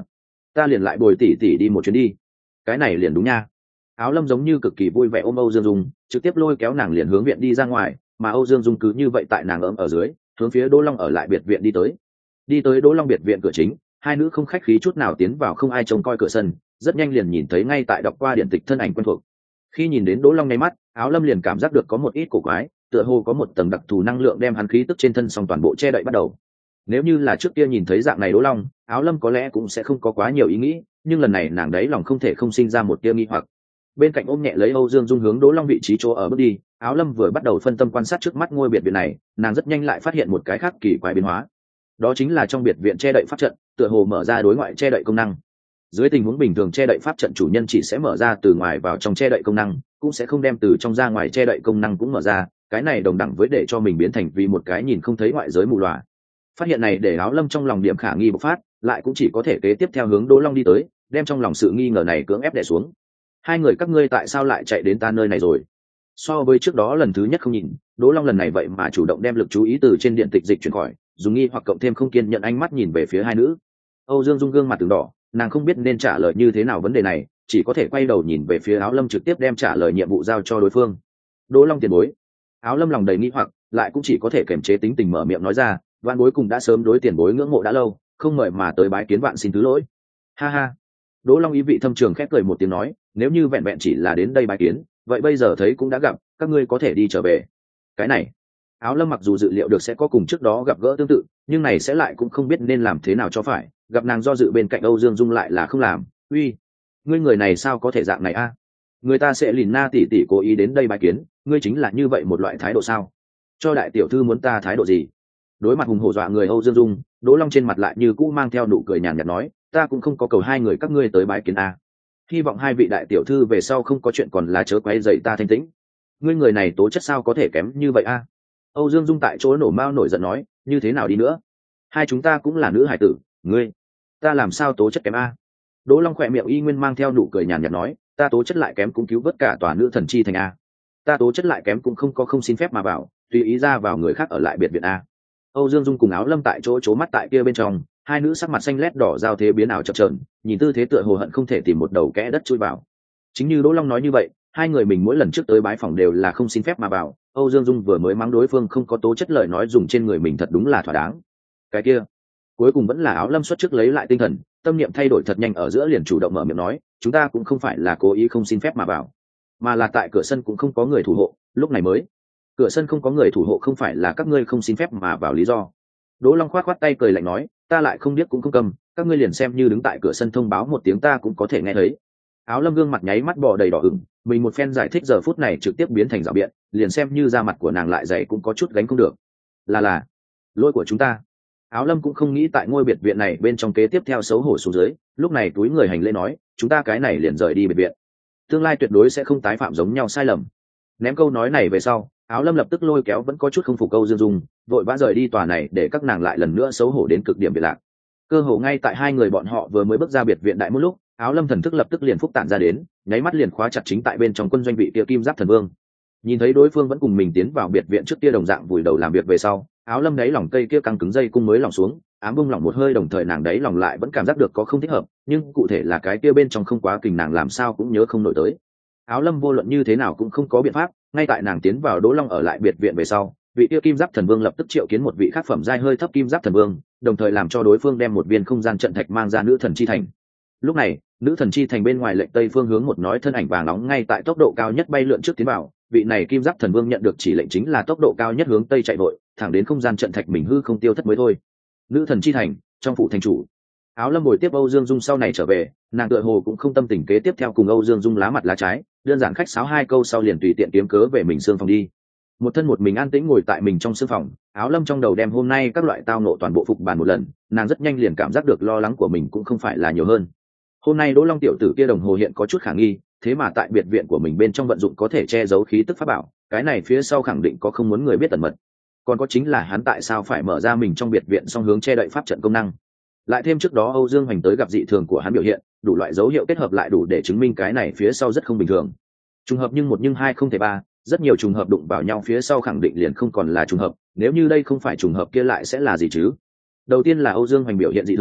ta liền lại bồi tỷ tỷ đi một chuyến đi. Cái này liền đúng nha. Áo Lâm giống như cực kỳ vui vẻ ôm Âu Dương Dung, trực tiếp lôi kéo nàng liền hướng viện đi ra ngoài, mà Âu Dương Dung cứ như vậy tại nàng ấm ở dưới, hướng phía Đỗ Long ở lại biệt viện đi tới. Đi tới Đỗ Long biệt viện cửa chính, hai nữ không khách khí chút nào tiến vào, không ai trông coi cửa sân, rất nhanh liền nhìn thấy ngay tại đọc qua điện tịch thân ảnh quen thuộc. Khi nhìn đến Đỗ Long ngay mắt, Áo Lâm liền cảm giác được có một ít cổ quái, tựa hồ có một tầng đặc thù năng lượng đem hắn khí tức trên thân xong toàn bộ che đậy bắt đầu. Nếu như là trước kia nhìn thấy dạng này Đỗ Long, Áo Lâm có lẽ cũng sẽ không có quá nhiều ý nghĩ, nhưng lần này nàng đấy lòng không thể không sinh ra một tia nghi hoặc. Bên cạnh ôm nhẹ lấy Âu Dương Dung hướng Đỗ Long vị trí chỗ ở bước đi, Áo Lâm vừa bắt đầu phân tâm quan sát trước mắt ngôi biệt viện này, nàng rất nhanh lại phát hiện một cái khác kỳ quái biến hóa. Đó chính là trong biệt viện che đậy pháp trận, tựa hồ mở ra đối ngoại che đậy công năng. Dưới tình huống bình thường che đậy pháp trận chủ nhân chỉ sẽ mở ra từ ngoài vào trong che đậy công năng, cũng sẽ không đem từ trong ra ngoài che đậy công năng cũng mở ra, cái này đồng đẳng với để cho mình biến thành vì một cái nhìn không thấy ngoại giới mù lòa. Phát hiện này để Áo Lâm trong lòng điểm khả nghi bộc phát, lại cũng chỉ có thể kế tiếp theo hướng Đỗ Long đi tới, đem trong lòng sự nghi ngờ này cưỡng ép đè xuống. Hai người các ngươi tại sao lại chạy đến ta nơi này rồi? So với trước đó lần thứ nhất không nhìn, Đỗ Long lần này vậy mà chủ động đem lực chú ý từ trên điện tịch dịch chuyển khỏi, dùng nghi hoặc cộng thêm không kiên nhận ánh mắt nhìn về phía hai nữ. Âu Dương Dung gương mặt từng đỏ, nàng không biết nên trả lời như thế nào vấn đề này, chỉ có thể quay đầu nhìn về phía Áo Lâm trực tiếp đem trả lời nhiệm vụ giao cho đối phương. Đỗ Long tiền bối. Áo Lâm lòng đầy nghi hoặc, lại cũng chỉ có thể kiềm chế tính tình mở miệng nói ra, vạn bối cùng đã sớm đối tiền bối ngưỡng mộ đã lâu, không mời mà tới bái kiến vạn xin thứ lỗi. Ha ha. Đỗ Long ý vị thâm trường khép cười một tiếng nói, nếu như vẹn vẹn chỉ là đến đây bái kiến, vậy bây giờ thấy cũng đã gặp, các ngươi có thể đi trở về. Cái này, Áo Lâm mặc dù dự liệu được sẽ có cùng trước đó gặp gỡ tương tự, nhưng này sẽ lại cũng không biết nên làm thế nào cho phải, gặp nàng do dự bên cạnh Âu Dương Dung lại là không làm. Uy, ngươi người này sao có thể dạng này a? Người ta sẽ lìn na tỷ tỷ cố ý đến đây bái kiến, ngươi chính là như vậy một loại thái độ sao? Cho đại tiểu thư muốn ta thái độ gì? Đối mặt hùng hổ dọa người Âu Dương Dung, Đỗ Long trên mặt lại như cũ mang theo nụ cười nhàn nhạt nói, ta cũng không có cầu hai người các ngươi tới bái kiến a. Hy vọng hai vị đại tiểu thư về sau không có chuyện còn lá chớ quấy rầy ta thanh tĩnh. Ngươi người này tố chất sao có thể kém như vậy a? Âu Dương Dung tại chỗ nổ mao nổi giận nói, như thế nào đi nữa? Hai chúng ta cũng là nữ hải tử, ngươi, ta làm sao tố chất kém a? Đỗ Long khỏe miệng y nguyên mang theo nụ cười nhàn nhạt nói, ta tố chất lại kém cũng cứu vớt cả tòa nữ thần chi thành a. Ta tố chất lại kém cũng không có không xin phép mà vào, tùy ý ra vào người khác ở lại biệt viện a. Âu Dương Dung cùng Áo Lâm tại chỗ chố mắt tại kia bên trong, hai nữ sắc mặt xanh lét đỏ giao thế biến ảo chập chờn, nhìn tư thế tựa hồ hận không thể tìm một đầu kẽ đất chui vào. Chính như Đỗ Long nói như vậy, hai người mình mỗi lần trước tới bái phòng đều là không xin phép mà vào. Âu Dương Dung vừa mới mắng đối phương không có tố chất lời nói dùng trên người mình thật đúng là thỏa đáng. Cái kia, cuối cùng vẫn là Áo Lâm xuất trước lấy lại tinh thần, tâm niệm thay đổi thật nhanh ở giữa liền chủ động mở miệng nói, chúng ta cũng không phải là cố ý không xin phép mà vào, mà là tại cửa sân cũng không có người thủ hộ, lúc này mới. Cửa sân không có người thủ hộ không phải là các ngươi không xin phép mà vào lý do. Đỗ Long khoát khoát tay cười lạnh nói, ta lại không biết cũng không cầm, các ngươi liền xem như đứng tại cửa sân thông báo một tiếng ta cũng có thể nghe thấy. Áo Lâm gương mặt nháy mắt bò đầy đỏ ửng, mình một phen giải thích giờ phút này trực tiếp biến thành rào biện, liền xem như da mặt của nàng lại dày cũng có chút gánh không được. Là là, lỗi của chúng ta. Áo Lâm cũng không nghĩ tại ngôi biệt viện này bên trong kế tiếp theo xấu hổ xuống dưới, lúc này túi người hành lễ nói, chúng ta cái này liền rời đi biệt viện. Tương lai tuyệt đối sẽ không tái phạm giống nhau sai lầm. Ném câu nói này về sau, Áo Lâm lập tức lôi kéo vẫn có chút không phục câu Dương Dung, vội vã rời đi tòa này để các nàng lại lần nữa xấu hổ đến cực điểm biệt lạc. Cơ hồ ngay tại hai người bọn họ vừa mới bước ra biệt viện đại một lúc, Áo Lâm thần thức lập tức liền phúc tản ra đến, nháy mắt liền khóa chặt chính tại bên trong quân doanh vị kia Kim Giáp Thần Vương. Nhìn thấy đối phương vẫn cùng mình tiến vào biệt viện trước kia đồng dạng vùi đầu làm việc về sau, Áo Lâm đáy lòng cây kia căng cứng dây cung mới lòng xuống, ám bung lỏng một hơi, đồng thời nàng đáy lòng lại vẫn cảm giác được có không thích hợp, nhưng cụ thể là cái kia bên trong không quá kình nàng làm sao cũng nhớ không nổi tới. Áo Lâm vô luận như thế nào cũng không có biện pháp, ngay tại nàng tiến vào Đỗ Long ở lại biệt viện về sau, vị kia Kim Giáp Thần Vương lập tức triệu kiến một vị khác phẩm giai hơi thấp Kim Giáp Thần Vương, đồng thời làm cho đối phương đem một viên không gian trận thạch mang ra nữ thần chi thành. Lúc này, nữ thần chi thành bên ngoài lệnh tây phương hướng một nói thân ảnh vàng nóng ngay tại tốc độ cao nhất bay lượn trước tiến vào, vị này Kim Giáp Thần Vương nhận được chỉ lệnh chính là tốc độ cao nhất hướng tây chạy vội, thẳng đến không gian trận thạch mình hư không tiêu thất mới thôi. Nữ thần chi thành, trong phủ thành chủ. Áo Lâm bồi tiếp Âu Dương Dung sau này trở về, nàng tựa hồ cũng không tâm tình kế tiếp theo cùng Âu Dương Dung lá mặt lá trái, đơn giản khách sáo hai câu sau liền tùy tiện kiếm cớ về mình xương phòng đi. Một thân một mình an tĩnh ngồi tại mình trong xương phòng, Áo Lâm trong đầu đem hôm nay các loại tao nộ toàn bộ phục bàn một lần, nàng rất nhanh liền cảm giác được lo lắng của mình cũng không phải là nhiều hơn. Hôm nay Đỗ Long tiểu tử kia đồng hồ hiện có chút khả nghi, thế mà tại biệt viện của mình bên trong vận dụng có thể che giấu khí tức pháp bảo, cái này phía sau khẳng định có không muốn người biết tần mật. Còn có chính là hắn tại sao phải mở ra mình trong biệt viện song hướng che đậy pháp trận công năng. Lại thêm trước đó Âu Dương Hoành tới gặp dị thường của hắn biểu hiện, đủ loại dấu hiệu kết hợp lại đủ để chứng minh cái này phía sau rất không bình thường. Trùng hợp nhưng một nhưng hai không thể ba, rất nhiều trùng hợp đụng vào nhau phía sau khẳng định liền không còn là trùng hợp, nếu như đây không phải trùng hợp kia lại sẽ là gì chứ? Đầu tiên là Âu Dương Hoành biểu hiện dị thường,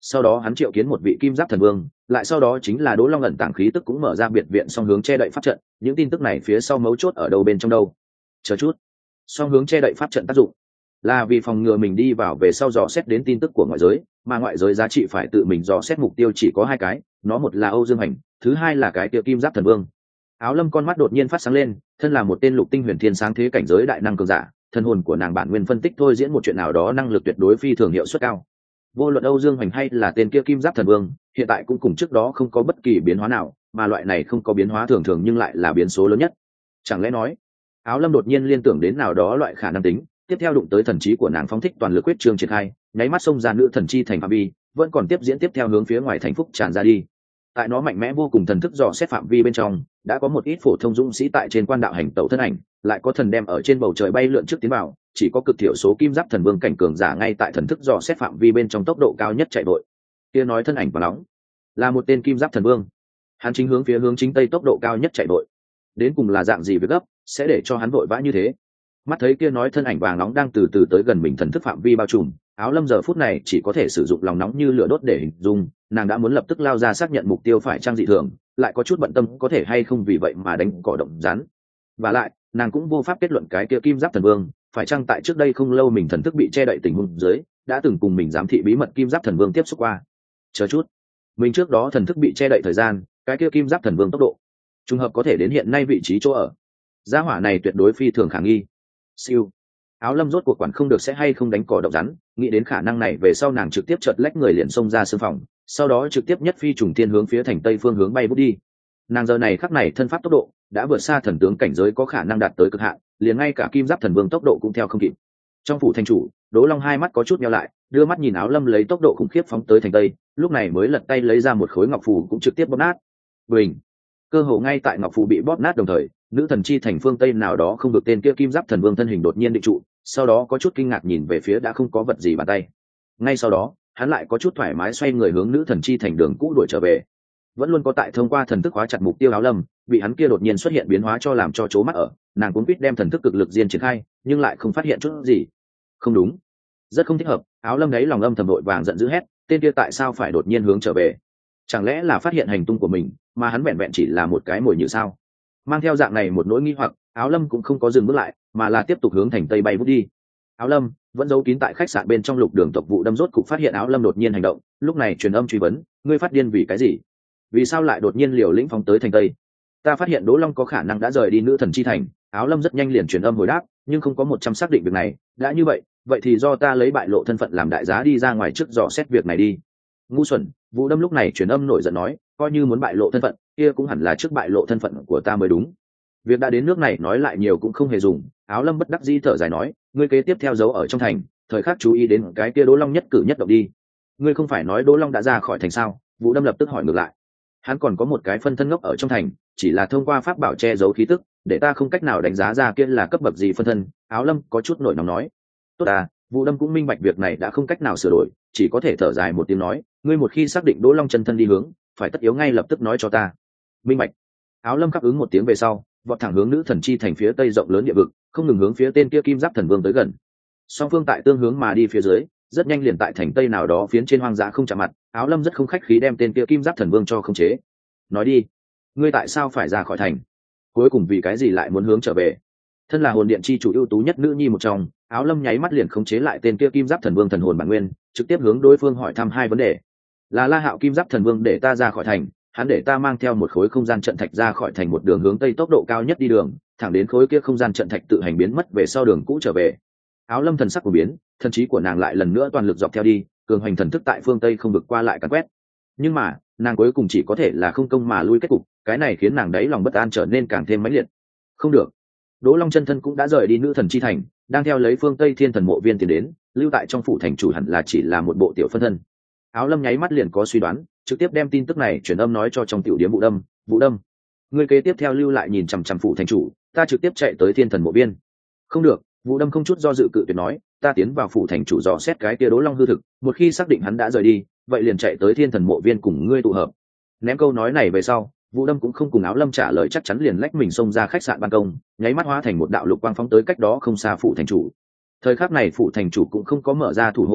sau đó hắn triệu kiến một vị kim giáp thần vương, lại sau đó chính là Đỗ Long ẩn tàng khí tức cũng mở ra biệt viện song hướng che đậy pháp trận. Những tin tức này phía sau mấu chốt ở đâu bên trong đâu? Chờ chút, song hướng che đậy pháp trận tác dụng là vì phòng ngừa mình đi vào về sau dò xét đến tin tức của ngoại giới, mà ngoại giới giá trị phải tự mình dò xét mục tiêu chỉ có hai cái, nó một là Âu Dương Hành, thứ hai là cái kia kim giáp thần vương. Áo Lâm con mắt đột nhiên phát sáng lên, thân là một tên lục tinh huyền thiên sáng thế cảnh giới đại năng cường giả, thân hồn của nàng bản nguyên phân tích thôi diễn một chuyện nào đó năng lực tuyệt đối phi thường hiệu suất cao. Vô luận Âu Dương Hoành hay là tên kia kim giáp thần vương, hiện tại cũng cùng trước đó không có bất kỳ biến hóa nào, mà loại này không có biến hóa thường thường nhưng lại là biến số lớn nhất. Chẳng lẽ nói, Áo Lâm đột nhiên liên tưởng đến nào đó loại khả năng tính, tiếp theo đụng tới thần trí của nàng phóng thích toàn lực quyết trường triển khai, nháy mắt xông ra nữ thần chi thành phạm vi, vẫn còn tiếp diễn tiếp theo hướng phía ngoài thành phúc tràn ra đi. Tại nó mạnh mẽ vô cùng thần thức dò xét phạm vi bên trong, đã có một ít phổ thông dũng sĩ tại trên quan đạo hành tẩu thân ảnh, lại có thần đem ở trên bầu trời bay lượn trước tiến vào, chỉ có cực thiểu số kim giáp thần vương cảnh cường giả ngay tại thần thức dò xét phạm vi bên trong tốc độ cao nhất chạy vội. Kia nói thân ảnh và nóng, là một tên kim giáp thần vương. Hắn chính hướng phía hướng chính tây tốc độ cao nhất chạy vội. Đến cùng là dạng gì việc gấp, sẽ để cho hắn vội vã như thế? Mắt thấy kia nói thân ảnh vàng nóng đang từ từ tới gần mình thần thức phạm vi bao trùm, Áo Lâm giờ phút này chỉ có thể sử dụng lòng nóng như lửa đốt để hình dung, nàng đã muốn lập tức lao ra xác nhận mục tiêu phải trang dị thường, lại có chút bận tâm có thể hay không vì vậy mà đánh cỏ động rắn. Và lại, nàng cũng vô pháp kết luận cái kia kim giáp thần vương, phải chăng tại trước đây không lâu mình thần thức bị che đậy tình huống dưới, đã từng cùng mình giám thị bí mật kim giáp thần vương tiếp xúc qua. Chờ chút, mình trước đó thần thức bị che đậy thời gian, cái kia kim giáp thần vương tốc độ, trùng hợp có thể đến hiện nay vị trí chỗ ở. Gia hỏa này tuyệt đối phi thường khả nghi. Siêu. Áo Lâm rốt cuộc quản không được sẽ hay không đánh cỏ động rắn, nghĩ đến khả năng này về sau nàng trực tiếp chợt lách người liền xông ra sương phòng, sau đó trực tiếp nhất phi trùng thiên hướng phía thành tây phương hướng bay vút đi. Nàng giờ này khắc này thân pháp tốc độ đã vượt xa thần tướng cảnh giới có khả năng đạt tới cực hạn, liền ngay cả kim giáp thần vương tốc độ cũng theo không kịp. Trong phủ thành chủ, Đỗ Long hai mắt có chút nheo lại, đưa mắt nhìn Áo Lâm lấy tốc độ khủng khiếp phóng tới thành tây, lúc này mới lật tay lấy ra một khối ngọc phù cũng trực tiếp bóp nát. Bình. Cơ hồ ngay tại ngọc phù bị bóp nát đồng thời, nữ thần chi thành phương tây nào đó không được tên kia kim giáp thần vương thân hình đột nhiên định trụ, sau đó có chút kinh ngạc nhìn về phía đã không có vật gì bàn tay. Ngay sau đó, hắn lại có chút thoải mái xoay người hướng nữ thần chi thành đường cũ đuổi trở về. Vẫn luôn có tại thông qua thần thức hóa chặt mục tiêu Áo Lâm, bị hắn kia đột nhiên xuất hiện biến hóa cho làm cho chố mắt ở, nàng cũng biết đem thần thức cực lực diên triển khai, nhưng lại không phát hiện chút gì. Không đúng, rất không thích hợp. Áo Lâm đấy lòng âm thầm đội vàng giận dữ hét, tên kia tại sao phải đột nhiên hướng trở về? Chẳng lẽ là phát hiện hành tung của mình, mà hắn vẹn vẹn chỉ là một cái mồi nhử sao? Mang theo dạng này một nỗi nghi hoặc, Áo Lâm cũng không có dừng bước lại, mà là tiếp tục hướng thành tây bay vút đi. Áo Lâm vẫn giấu kín tại khách sạn bên trong lục đường tộc vụ đâm rốt cục phát hiện Áo Lâm đột nhiên hành động, lúc này truyền âm truy vấn, ngươi phát điên vì cái gì? Vì sao lại đột nhiên liều lĩnh phóng tới thành tây? Ta phát hiện Đỗ Long có khả năng đã rời đi nữ thần chi thành. Áo Lâm rất nhanh liền truyền âm hồi đáp, nhưng không có một trăm xác định việc này. Đã như vậy, vậy thì do ta lấy bại lộ thân phận làm đại giá đi ra ngoài trước dò xét việc này đi. Ngu xuẩn. Vũ Đâm lúc này truyền âm nổi giận nói, coi như muốn bại lộ thân phận, kia cũng hẳn là trước bại lộ thân phận của ta mới đúng. Việc đã đến nước này nói lại nhiều cũng không hề dùng. Áo Lâm bất đắc dĩ thở dài nói, ngươi kế tiếp theo giấu ở trong thành, thời khắc chú ý đến cái kia Đỗ Long nhất cử nhất động đi. Ngươi không phải nói Đỗ Long đã ra khỏi thành sao? Vũ Đâm lập tức hỏi ngược lại. Hắn còn có một cái phân thân ngốc ở trong thành, chỉ là thông qua pháp bảo che giấu khí tức, để ta không cách nào đánh giá ra kia là cấp bậc gì phân thân. Áo Lâm có chút nổi nóng nói. Tốt à, Vũ Đâm cũng minh bạch việc này đã không cách nào sửa đổi, chỉ có thể thở dài một tiếng nói, ngươi một khi xác định Đỗ Long chân thân đi hướng, phải tất yếu ngay lập tức nói cho ta. Minh bạch. Áo Lâm khắc ứng một tiếng về sau, vọt thẳng hướng nữ thần chi thành phía tây rộng lớn địa vực, không ngừng hướng phía tên kia kim giáp thần vương tới gần. Song phương tại tương hướng mà đi phía dưới, rất nhanh liền tại thành tây nào đó phiến trên hoang dã không chạm mặt. Áo Lâm rất không khách khí đem tên kia kim giáp thần vương cho khống chế. Nói đi, ngươi tại sao phải ra khỏi thành? Cuối cùng vì cái gì lại muốn hướng trở về? Thân là hồn điện chi chủ ưu tú nhất nữ nhi một trong, Áo Lâm nháy mắt liền khống chế lại tên kia kim giáp thần vương thần hồn bản nguyên, trực tiếp hướng đối phương hỏi thăm hai vấn đề. Là La Hạo kim giáp thần vương để ta ra khỏi thành, hắn để ta mang theo một khối không gian trận thạch ra khỏi thành một đường hướng tây tốc độ cao nhất đi đường, thẳng đến khối kia không gian trận thạch tự hành biến mất về sau đường cũ trở về. Áo Lâm thần sắc của biến, thần trí của nàng lại lần nữa toàn lực dọc theo đi, cường hành thần thức tại phương tây không được qua lại càn quét. Nhưng mà, nàng cuối cùng chỉ có thể là không công mà lui kết cục, cái này khiến nàng đáy lòng bất an trở nên càng thêm mãnh liệt. Không được. Đỗ Long chân thân cũng đã rời đi nữ thần chi thành, đang theo lấy phương tây thiên thần mộ viên tiến đến, lưu tại trong phủ thành chủ hẳn là chỉ là một bộ tiểu phân thân. Áo Lâm nháy mắt liền có suy đoán, trực tiếp đem tin tức này truyền âm nói cho trong tiểu điếm Vũ Đâm. Vũ Đâm, ngươi kế tiếp theo lưu lại nhìn chằm chằm phủ thành chủ, ta trực tiếp chạy tới thiên thần mộ viên. Không được. Vũ Đâm không chút do dự cự tuyệt nói, ta tiến vào phủ thành chủ dò xét cái tia Đỗ Long hư thực, một khi xác định hắn đã rời đi, vậy liền chạy tới thiên thần mộ viên cùng ngươi tụ hợp. Ném câu nói này về sau, Vũ Đâm cũng không cùng Áo Lâm trả lời, chắc chắn liền lách mình xông ra khách sạn ban công, nháy mắt hóa thành một đạo lục quang phóng tới cách đó không xa phủ thành chủ. Thời khắc này phủ thành chủ cũng không có mở ra thủ hộ đại trận,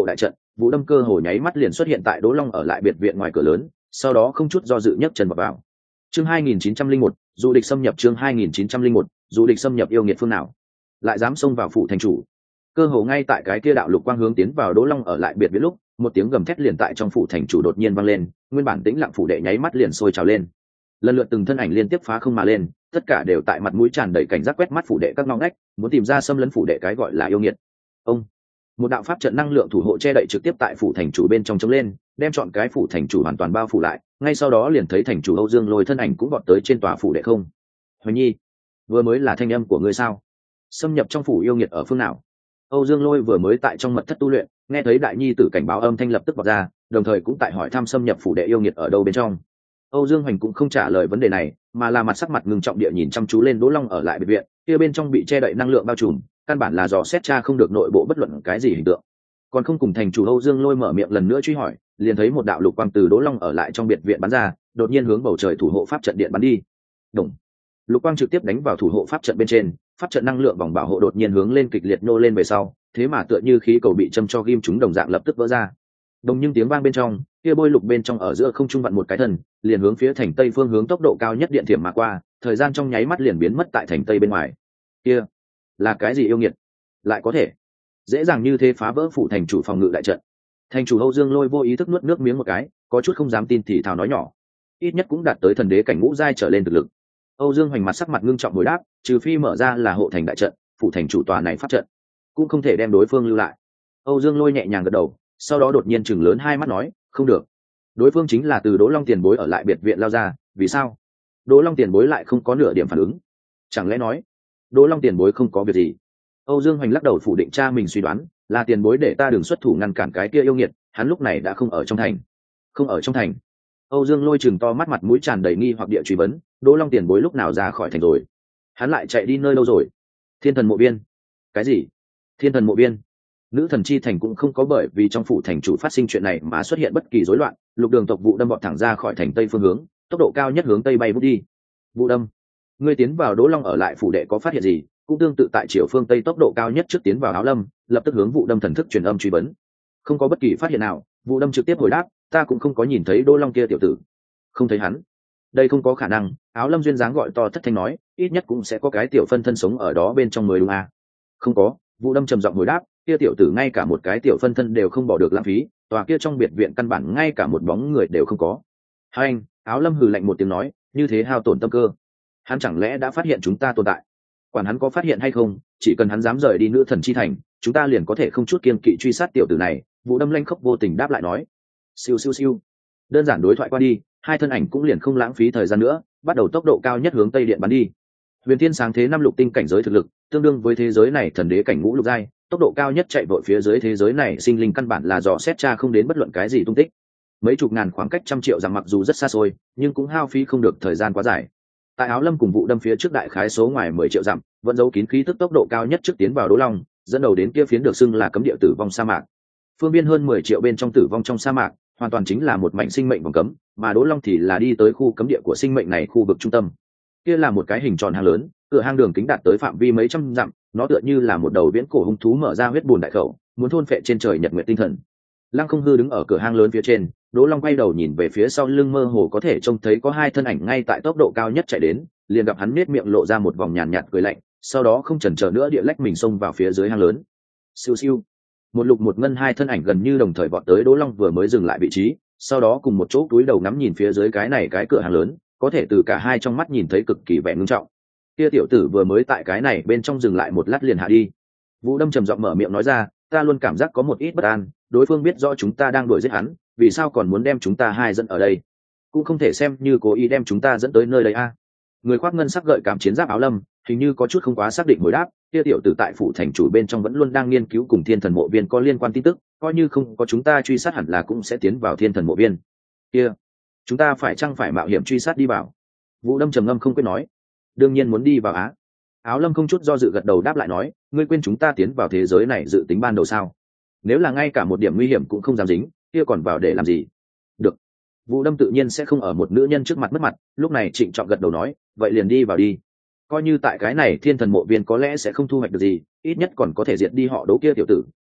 Vũ Đâm cơ hồ nháy mắt liền xuất hiện tại Đỗ Long ở lại biệt viện ngoài cửa lớn, sau đó không chút do dự nhấc chân vào, vào. Chương hai nghìn chín trăm lẻ một, dù địch xâm nhập. Chương hai nghìn chín trăm lẻ một, dù địch xâm nhập. Yêu nghiệt phương nào lại dám xông vào phủ thành chủ? Cơ hồ ngay tại cái kia đạo lục quang hướng tiến vào Đỗ Long ở lại biệt viện lúc, một tiếng gầm thét liền tại trong phủ thành chủ đột nhiên vang lên, nguyên bản tĩnh lặng phủ đệ nháy mắt liền sôi trào lên. Lần lượt từng thân ảnh liên tiếp phá không mà lên, tất cả đều tại mặt mũi tràn đầy cảnh giác quét mắt phủ đệ các ngõ ngách, muốn tìm ra xâm lấn phủ đệ cái gọi là yêu nghiệt. Ông một đạo pháp trận năng lượng thủ hộ che đậy trực tiếp tại phủ thành chủ bên trong chống lên, đem chọn cái phủ thành chủ hoàn toàn bao phủ lại. Ngay sau đó liền thấy thành chủ Âu Dương Lôi thân ảnh cũng vọt tới trên tòa phủ đệ không. Hoài Nhi, vừa mới là thanh âm của ngươi sao? Xâm nhập trong phủ yêu nghiệt ở phương nào? Âu Dương Lôi vừa mới tại trong mật thất tu luyện, nghe thấy đại nhi tử cảnh báo âm thanh lập tức vọt ra, đồng thời cũng tại hỏi thăm xâm nhập phủ đệ yêu nghiệt ở đâu bên trong. Âu Dương Hoành cũng không trả lời vấn đề này, mà là mặt sắc mặt ngưng trọng địa nhìn chăm chú lên Đỗ Long ở lại biệt viện, kia bên trong bị che đậy năng lượng bao trùm, căn bản là dò xét tra không được nội bộ bất luận cái gì hình tượng. Còn không cùng thành chủ Âu Dương Lôi mở miệng lần nữa truy hỏi, liền thấy một đạo lục quang từ Đỗ Long ở lại trong biệt viện bắn ra, đột nhiên hướng bầu trời thủ hộ pháp trận điện bắn đi. Đùng. Lục quang trực tiếp đánh vào thủ hộ pháp trận bên trên, pháp trận năng lượng vòng bảo hộ đột nhiên hướng lên kịch liệt nô lên về sau, thế mà tựa như khí cầu bị châm cho ghim chúng đồng dạng lập tức vỡ ra. Đồng nhưng tiếng vang bên trong, kia bôi lục bên trong ở giữa không trung vặn một cái thần, liền hướng phía thành tây phương hướng tốc độ cao nhất điện thiểm mà qua, thời gian trong nháy mắt liền biến mất tại thành tây bên ngoài. Kia là cái gì yêu nghiệt, lại có thể dễ dàng như thế phá vỡ phủ thành chủ phòng ngự đại trận? Thành chủ Âu Dương Lôi vô ý thức nuốt nước miếng một cái, có chút không dám tin thì thào nói nhỏ, ít nhất cũng đạt tới thần đế cảnh ngũ giai trở lên thực lực. Âu Dương Hoành mặt sắc mặt ngưng trọng hồi đáp, trừ phi mở ra là hộ thành đại trận, phủ thành chủ tòa này pháp trận cũng không thể đem đối phương lưu lại. Âu Dương Lôi nhẹ nhàng gật đầu, sau đó đột nhiên chừng lớn hai mắt nói, không được, đối phương chính là từ Đỗ Long tiền bối ở lại biệt viện lao ra, vì sao Đỗ Long tiền bối lại không có nửa điểm phản ứng? Chẳng lẽ nói Đỗ Long tiền bối không có việc gì? Âu Dương Hoành lắc đầu phủ định cha mình suy đoán, là tiền bối để ta đừng xuất thủ ngăn cản cái kia yêu nghiệt, hắn lúc này đã không ở trong thành. Không ở trong thành? Âu Dương Lôi chừng to mắt, mặt mũi tràn đầy nghi hoặc địa truy vấn, Đỗ Long tiền bối lúc nào ra khỏi thành rồi? Hắn lại chạy đi nơi đâu rồi? Thiên Thần Mộ Viên? Cái gì? Thiên Thần Mộ Viên? Nữ thần chi thành cũng không có bởi vì trong phủ thành chủ phát sinh chuyện này mà xuất hiện bất kỳ rối loạn. Lục Đường tộc Vụ Đâm bọt thẳng ra khỏi thành tây phương hướng, tốc độ cao nhất hướng tây bay vút đi. Vụ Đâm, ngươi tiến vào Đỗ Long ở lại phủ đệ có phát hiện gì? Cũng tương tự tại chiều phương tây tốc độ cao nhất trước tiến vào Áo Lâm, lập tức hướng Vụ Đâm thần thức truyền âm truy vấn. Không có bất kỳ phát hiện nào. Vụ Đâm trực tiếp hồi đáp, ta cũng không có nhìn thấy Đỗ Long kia tiểu tử. Không thấy hắn? Đây không có khả năng. Áo Lâm duyên dáng gọi to thất thanh nói, ít nhất cũng sẽ có cái tiểu phân thân sống ở đó bên trong mới đúng à? Không có. Vụ Đâm trầm giọng hồi đáp, kia tiểu tử ngay cả một cái tiểu phân thân đều không bỏ được lãng phí, tòa kia trong biệt viện căn bản ngay cả một bóng người đều không có. Hai anh, Áo Lâm hừ lạnh một tiếng nói, như thế hao tổn tâm cơ. Hắn chẳng lẽ đã phát hiện chúng ta tồn tại? Quản hắn có phát hiện hay không, chỉ cần hắn dám rời đi nữ thần chi thành, chúng ta liền có thể không chút kiêng kỵ truy sát tiểu tử này. Vụ Đâm lanh khóc vô tình đáp lại nói. Siêu siêu siêu. Đơn giản đối thoại qua đi, hai thân ảnh cũng liền không lãng phí thời gian nữa, bắt đầu tốc độ cao nhất hướng tây điện bắn đi. Huyền Thiên sáng thế năm lục tinh cảnh giới thực lực, tương đương với thế giới này thần đế cảnh ngũ lục giai, tốc độ cao nhất chạy vội phía dưới thế giới này sinh linh căn bản là dò xét tra không đến bất luận cái gì tung tích. Mấy chục ngàn khoảng cách trăm triệu dặm mặc dù rất xa xôi, nhưng cũng hao phí không được thời gian quá dài. Tại Áo Lâm cùng Vụ Đâm phía trước đại khái số ngoài mười triệu dặm, vẫn giấu kín khí tức tốc độ cao nhất trước tiến vào Đỗ Long, dẫn đầu đến kia phiến được xưng là cấm địa tử vong sa mạc. Phương biên hơn mười triệu bên trong tử vong trong sa mạc, hoàn toàn chính là một mảnh sinh mệnh vòng cấm, mà Đỗ Long thì là đi tới khu cấm địa của sinh mệnh này khu vực trung tâm. Kia là một cái hình tròn hang lớn, cửa hang đường kính đạt tới phạm vi mấy trăm dặm, nó tựa như là một đầu viễn cổ hung thú mở ra huyết bùn đại khẩu, muốn thôn phệ trên trời nhật nguyệt tinh thần. Lăng Không Hư đứng ở cửa hang lớn phía trên, Đỗ Long quay đầu nhìn về phía sau lưng, mơ hồ có thể trông thấy có hai thân ảnh ngay tại tốc độ cao nhất chạy đến, liền gặp hắn nết miệng lộ ra một vòng nhàn nhạt cười lạnh, sau đó không chần chờ nữa địa lách mình xông vào phía dưới hang lớn. Siêu siêu, một lục một ngân hai thân ảnh gần như đồng thời vọt tới Đỗ Long vừa mới dừng lại vị trí, sau đó cùng một chỗ túi đầu ngắm nhìn phía dưới cái này cái cửa hang lớn, có thể từ cả hai trong mắt nhìn thấy cực kỳ vẻ ngưng trọng. Kia tiểu tử vừa mới tại cái này bên trong dừng lại một lát liền hạ đi. Vũ Đâm trầm giọng mở miệng nói ra, ta luôn cảm giác có một ít bất an, đối phương biết rõ chúng ta đang đuổi giết hắn, vì sao còn muốn đem chúng ta hai dẫn ở đây? Cũng không thể xem như cố ý đem chúng ta dẫn tới nơi đây a. À. Người khoác ngân sắc gợi cảm chiến giáp Áo Lâm, hình như có chút không quá xác định hồi đáp, kia tiểu tử tại phủ thành chủ bên trong vẫn luôn đang nghiên cứu cùng Thiên Thần Mộ Viên có liên quan tin tức, coi như không có chúng ta truy sát hẳn là cũng sẽ tiến vào Thiên Thần Mộ Viên. Kia, chúng ta phải chăng phải mạo hiểm truy sát đi vào? Vũ Đâm trầm ngâm không quyết nói, đương nhiên muốn đi vào á. Áo Lâm không chút do dự gật đầu đáp lại nói, ngươi quên chúng ta tiến vào thế giới này dự tính ban đầu sao? Nếu là ngay cả một điểm nguy hiểm cũng không dám dính, kia còn vào để làm gì? Được. Vũ Đâm tự nhiên sẽ không ở một nữ nhân trước mặt mất mặt, lúc này trịnh trọng gật đầu nói, vậy liền đi vào đi. Coi như tại cái này Thiên Thần Mộ Viên có lẽ sẽ không thu hoạch được gì, ít nhất còn có thể diệt đi họ Đỗ kia tiểu tử,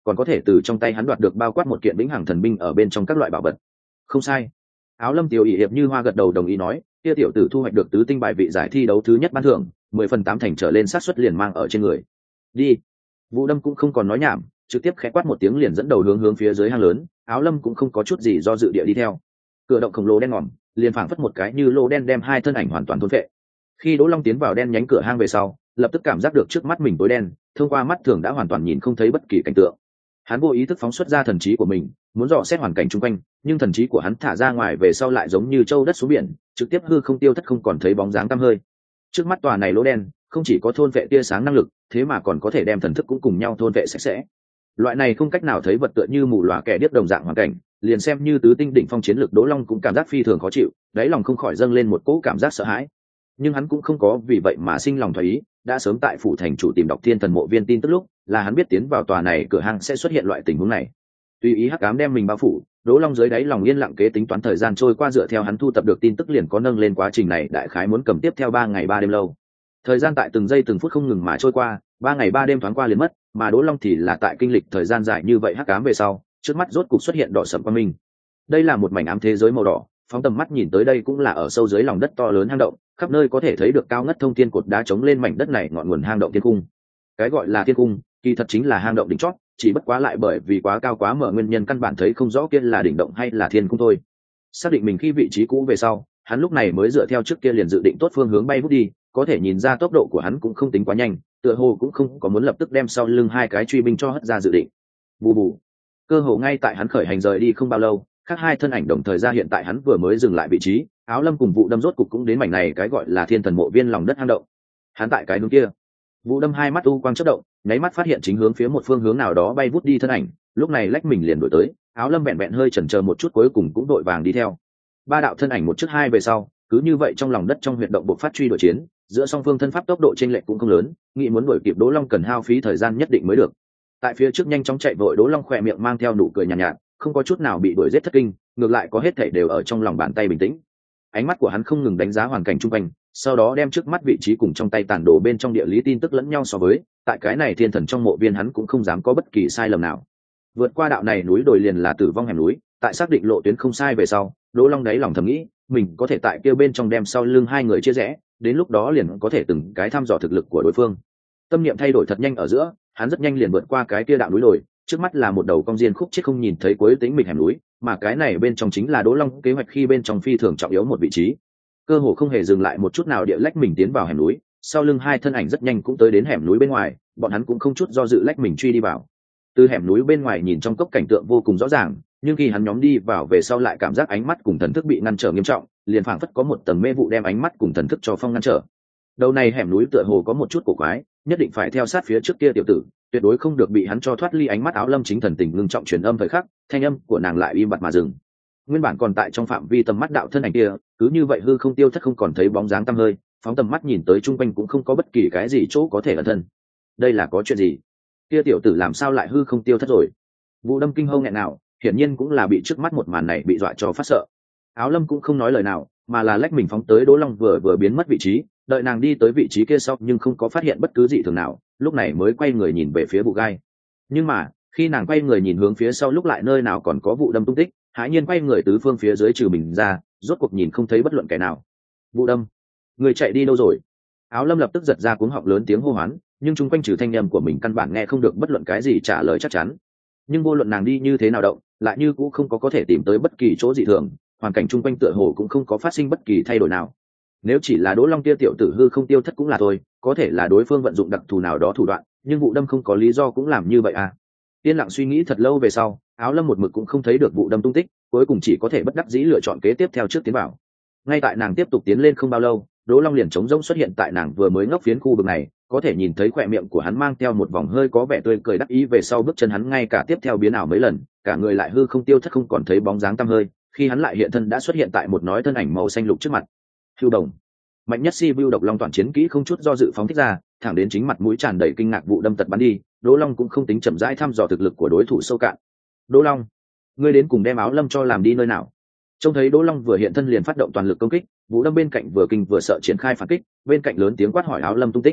còn có thể từ trong tay hắn đoạt được bao quát một kiện vĩnh hằng thần binh ở bên trong các loại bảo vật. Không sai. Áo Lâm tiểu ỷ hiệp như hoa gật đầu đồng ý nói, kia tiểu tử thu hoạch được tứ tinh bài vị giải thi đấu thứ nhất ban thưởng, mười phần tám thành trở lên xác suất liền mang ở trên người. Đi. Vũ Đâm cũng không còn nói nhảm, trực tiếp khẽ quát một tiếng liền dẫn đầu hướng hướng phía dưới hang lớn. Áo Lâm cũng không có chút gì do dự địa đi theo. Cửa động khổng lồ đen ngòm, liền phảng phất một cái như lô đen đem hai thân ảnh hoàn toàn thôn phệ. Khi Đỗ Long tiến vào đen nhánh cửa hang về sau, lập tức cảm giác được trước mắt mình tối đen, thông qua mắt thường đã hoàn toàn nhìn không thấy bất kỳ cảnh tượng. Hắn vô ý thức phóng xuất ra thần trí của mình, muốn dò xét hoàn cảnh xung quanh, nhưng thần trí của hắn thả ra ngoài về sau lại giống như châu đất xuống biển, trực tiếp hư không tiêu thất không còn thấy bóng dáng tăm hơi. Trước mắt tòa này lỗ đen, không chỉ có thôn vệ tia sáng năng lực, thế mà còn có thể đem thần thức cũng cùng nhau thôn vệ sạch sẽ. Loại này không cách nào thấy vật tựa như mù lòa kẻ điếc đồng dạng hoàn cảnh, liền xem như tứ tinh đỉnh phong chiến lực Đỗ Long cũng cảm giác phi thường khó chịu, đáy lòng không khỏi dâng lên một cỗ cảm giác sợ hãi. Nhưng hắn cũng không có vì vậy mà sinh lòng thoái ý, đã sớm tại phủ thành chủ tìm đọc thiên thần mộ viên tin tức lúc, là hắn biết tiến vào tòa này cửa hàng sẽ xuất hiện loại tình huống này. Tùy ý hắc ám đem mình bao phủ, Đỗ Long dưới đáy lòng yên lặng kế tính toán thời gian trôi qua, dựa theo hắn thu tập được tin tức liền có nâng lên quá trình này đại khái muốn cầm tiếp theo ba ngày ba đêm lâu. Thời gian tại từng giây từng phút không ngừng mà trôi qua, ba ngày ba đêm thoáng qua liền mất, mà Đỗ Long thì là tại kinh lịch thời gian dài như vậy hắc ám về sau, trước mắt rốt cục xuất hiện đỏ sẫm quang minh. Đây là một mảnh ám thế giới màu đỏ, phóng tầm mắt nhìn tới đây cũng là ở sâu dưới lòng đất to lớn hang động, khắp nơi có thể thấy được cao ngất thông thiên cột đá chống lên mảnh đất này ngọn nguồn hang động thiên cung. Cái gọi là thiên cung, kỳ thật chính là hang động đỉnh chót, chỉ bất quá lại bởi vì quá cao quá mở nguyên nhân căn bản thấy không rõ kia là đỉnh động hay là thiên cung thôi. Xác định mình khi vị trí cũ về sau, hắn lúc này mới dựa theo trước kia liền dự định tốt phương hướng bay vút đi, có thể nhìn ra tốc độ của hắn cũng không tính quá nhanh, tựa hồ cũng không có muốn lập tức đem sau lưng hai cái truy binh cho hất ra dự định. Bù bù. Cơ hồ ngay tại hắn khởi hành rời đi không bao lâu, khác hai thân ảnh đồng thời ra hiện tại hắn vừa mới dừng lại vị trí. Áo Lâm cùng Vũ Đâm rốt cục cũng đến mảnh này cái gọi là thiên thần mộ viên lòng đất hang động. Hắn tại cái hướng kia. Vũ Đâm hai mắt u quang chớp động, nháy mắt phát hiện chính hướng phía một phương hướng nào đó bay vút đi thân ảnh, lúc này lách mình liền đuổi tới. Áo Lâm vẹn vẹn hơi chần chờ một chút cuối cùng cũng đội vàng đi theo. Ba đạo thân ảnh một trước hai về sau, cứ như vậy trong lòng đất trong huyệt động bộc phát truy đuổi chiến, giữa song phương thân pháp tốc độ chênh lệch cũng không lớn, nghĩ muốn đuổi kịp Đỗ Long cần hao phí thời gian nhất định mới được. Tại phía trước nhanh chóng chạy vội Đỗ Long khỏe miệng mang theo nụ cười nhàn nhạt, nhạt, không có chút nào bị đuổi giết thất kinh, ngược lại có hết thảy đều ở trong lòng bàn tay bình tĩnh. Ánh mắt của hắn không ngừng đánh giá hoàn cảnh xung quanh, sau đó đem trước mắt vị trí cùng trong tay tản đồ bên trong địa lý tin tức lẫn nhau so với, tại cái này thiên thần trong mộ viên hắn cũng không dám có bất kỳ sai lầm nào. Vượt qua đạo này núi đồi liền là tử vong hẻm núi, tại xác định lộ tuyến không sai về sau, Đỗ Long đáy lòng thầm nghĩ, mình có thể tại kia bên trong đem sau lưng hai người chia rẽ, đến lúc đó liền có thể từng cái thăm dò thực lực của đối phương. Tâm niệm thay đổi thật nhanh ở giữa, hắn rất nhanh liền vượt qua cái kia đạo núi đồi, trước mắt là một đầu cong diên khúc chết không nhìn thấy cuối tĩnh mịch hẻm núi, mà cái này bên trong chính là Đỗ Long kế hoạch khi bên trong phi thường trọng yếu một vị trí. Cơ hồ không hề dừng lại một chút nào địa lách mình tiến vào hẻm núi, sau lưng hai thân ảnh rất nhanh cũng tới đến hẻm núi bên ngoài, bọn hắn cũng không chút do dự lách mình truy đi vào. Từ hẻm núi bên ngoài nhìn trong cốc cảnh tượng vô cùng rõ ràng, nhưng khi hắn nhóm đi vào về sau lại cảm giác ánh mắt cùng thần thức bị ngăn trở nghiêm trọng, liền phảng phất có một tầng mê vụ đem ánh mắt cùng thần thức cho phong ngăn trở. Đầu này hẻm núi tựa hồ có một chút cổ quái, nhất định phải theo sát phía trước kia tiểu tử, tuyệt đối không được bị hắn cho thoát ly ánh mắt. Áo Lâm chính thần tình ngưng trọng truyền âm thời khắc, thanh âm của nàng lại im bặt mà dừng. Nguyên bản còn tại trong phạm vi tầm mắt đạo thân ảnh kia, cứ như vậy hư không tiêu thất không còn thấy bóng dáng tăm hơi, phóng tầm mắt nhìn tới trung quanh cũng không có bất kỳ cái gì chỗ có thể ẩn thân. Đây là có chuyện gì? Kia tiểu tử làm sao lại hư không tiêu thất rồi? Vũ Đâm kinh hô nghẹn nào, hiển nhiên cũng là bị trước mắt một màn này bị dọa cho phát sợ. Áo Lâm cũng không nói lời nào, mà là lách mình phóng tới Đỗ Long vừa vừa biến mất vị trí, đợi nàng đi tới vị trí kia sau nhưng không có phát hiện bất cứ gì thường nào, lúc này mới quay người nhìn về phía Vụ Gai. Nhưng mà khi nàng quay người nhìn hướng phía sau lúc lại nơi nào còn có Vụ Đâm tung tích, hãi nhiên quay người tứ phương phía dưới trừ mình ra, rốt cuộc nhìn không thấy bất luận kẻ nào. Vụ Đâm, người chạy đi đâu rồi? Áo Lâm lập tức giật ra cuống họng lớn tiếng hô hoán, nhưng chung quanh trừ thanh âm của mình căn bản nghe không được bất luận cái gì trả lời chắc chắn. Nhưng vô luận nàng đi như thế nào động, lại như cũng không có có thể tìm tới bất kỳ chỗ dị thường, hoàn cảnh chung quanh tựa hồ cũng không có phát sinh bất kỳ thay đổi nào. Nếu chỉ là Đỗ Long kia tiểu tử hư không tiêu thất cũng là thôi, có thể là đối phương vận dụng đặc thù nào đó thủ đoạn, nhưng Vụ Đâm không có lý do cũng làm như vậy à? Yên lặng suy nghĩ thật lâu về sau, Áo Lâm một mực cũng không thấy được Vụ Đâm tung tích, cuối cùng chỉ có thể bất đắc dĩ lựa chọn kế tiếp theo trước tiến vào. Ngay tại nàng tiếp tục tiến lên không bao lâu, Đỗ Long liền trống rỗng xuất hiện tại nàng vừa mới ngóc phiến khu vực này, có thể nhìn thấy khóe miệng của hắn mang theo một vòng hơi có vẻ tươi cười đắc ý, về sau bước chân hắn ngay cả tiếp theo biến ảo mấy lần, cả người lại hư không tiêu thất không còn thấy bóng dáng tăm hơi, khi hắn lại hiện thân đã xuất hiện tại một nói thân ảnh màu xanh lục trước mặt. Hưu Đồng, mạnh nhất si vu độc long toàn chiến kỹ không chút do dự phóng thích ra, thẳng đến chính mặt mũi tràn đầy kinh ngạc Vụ Đâm tật bắn đi. Đỗ Long cũng không tính chậm rãi thăm dò thực lực của đối thủ sâu cạn. Đỗ Long, ngươi đến cùng đem Áo Lâm cho làm đi nơi nào? Trông thấy Đỗ Long vừa hiện thân liền phát động toàn lực công kích, Vụ Đâm bên cạnh vừa kinh vừa sợ triển khai phản kích, bên cạnh lớn tiếng quát hỏi Áo Lâm tung tích.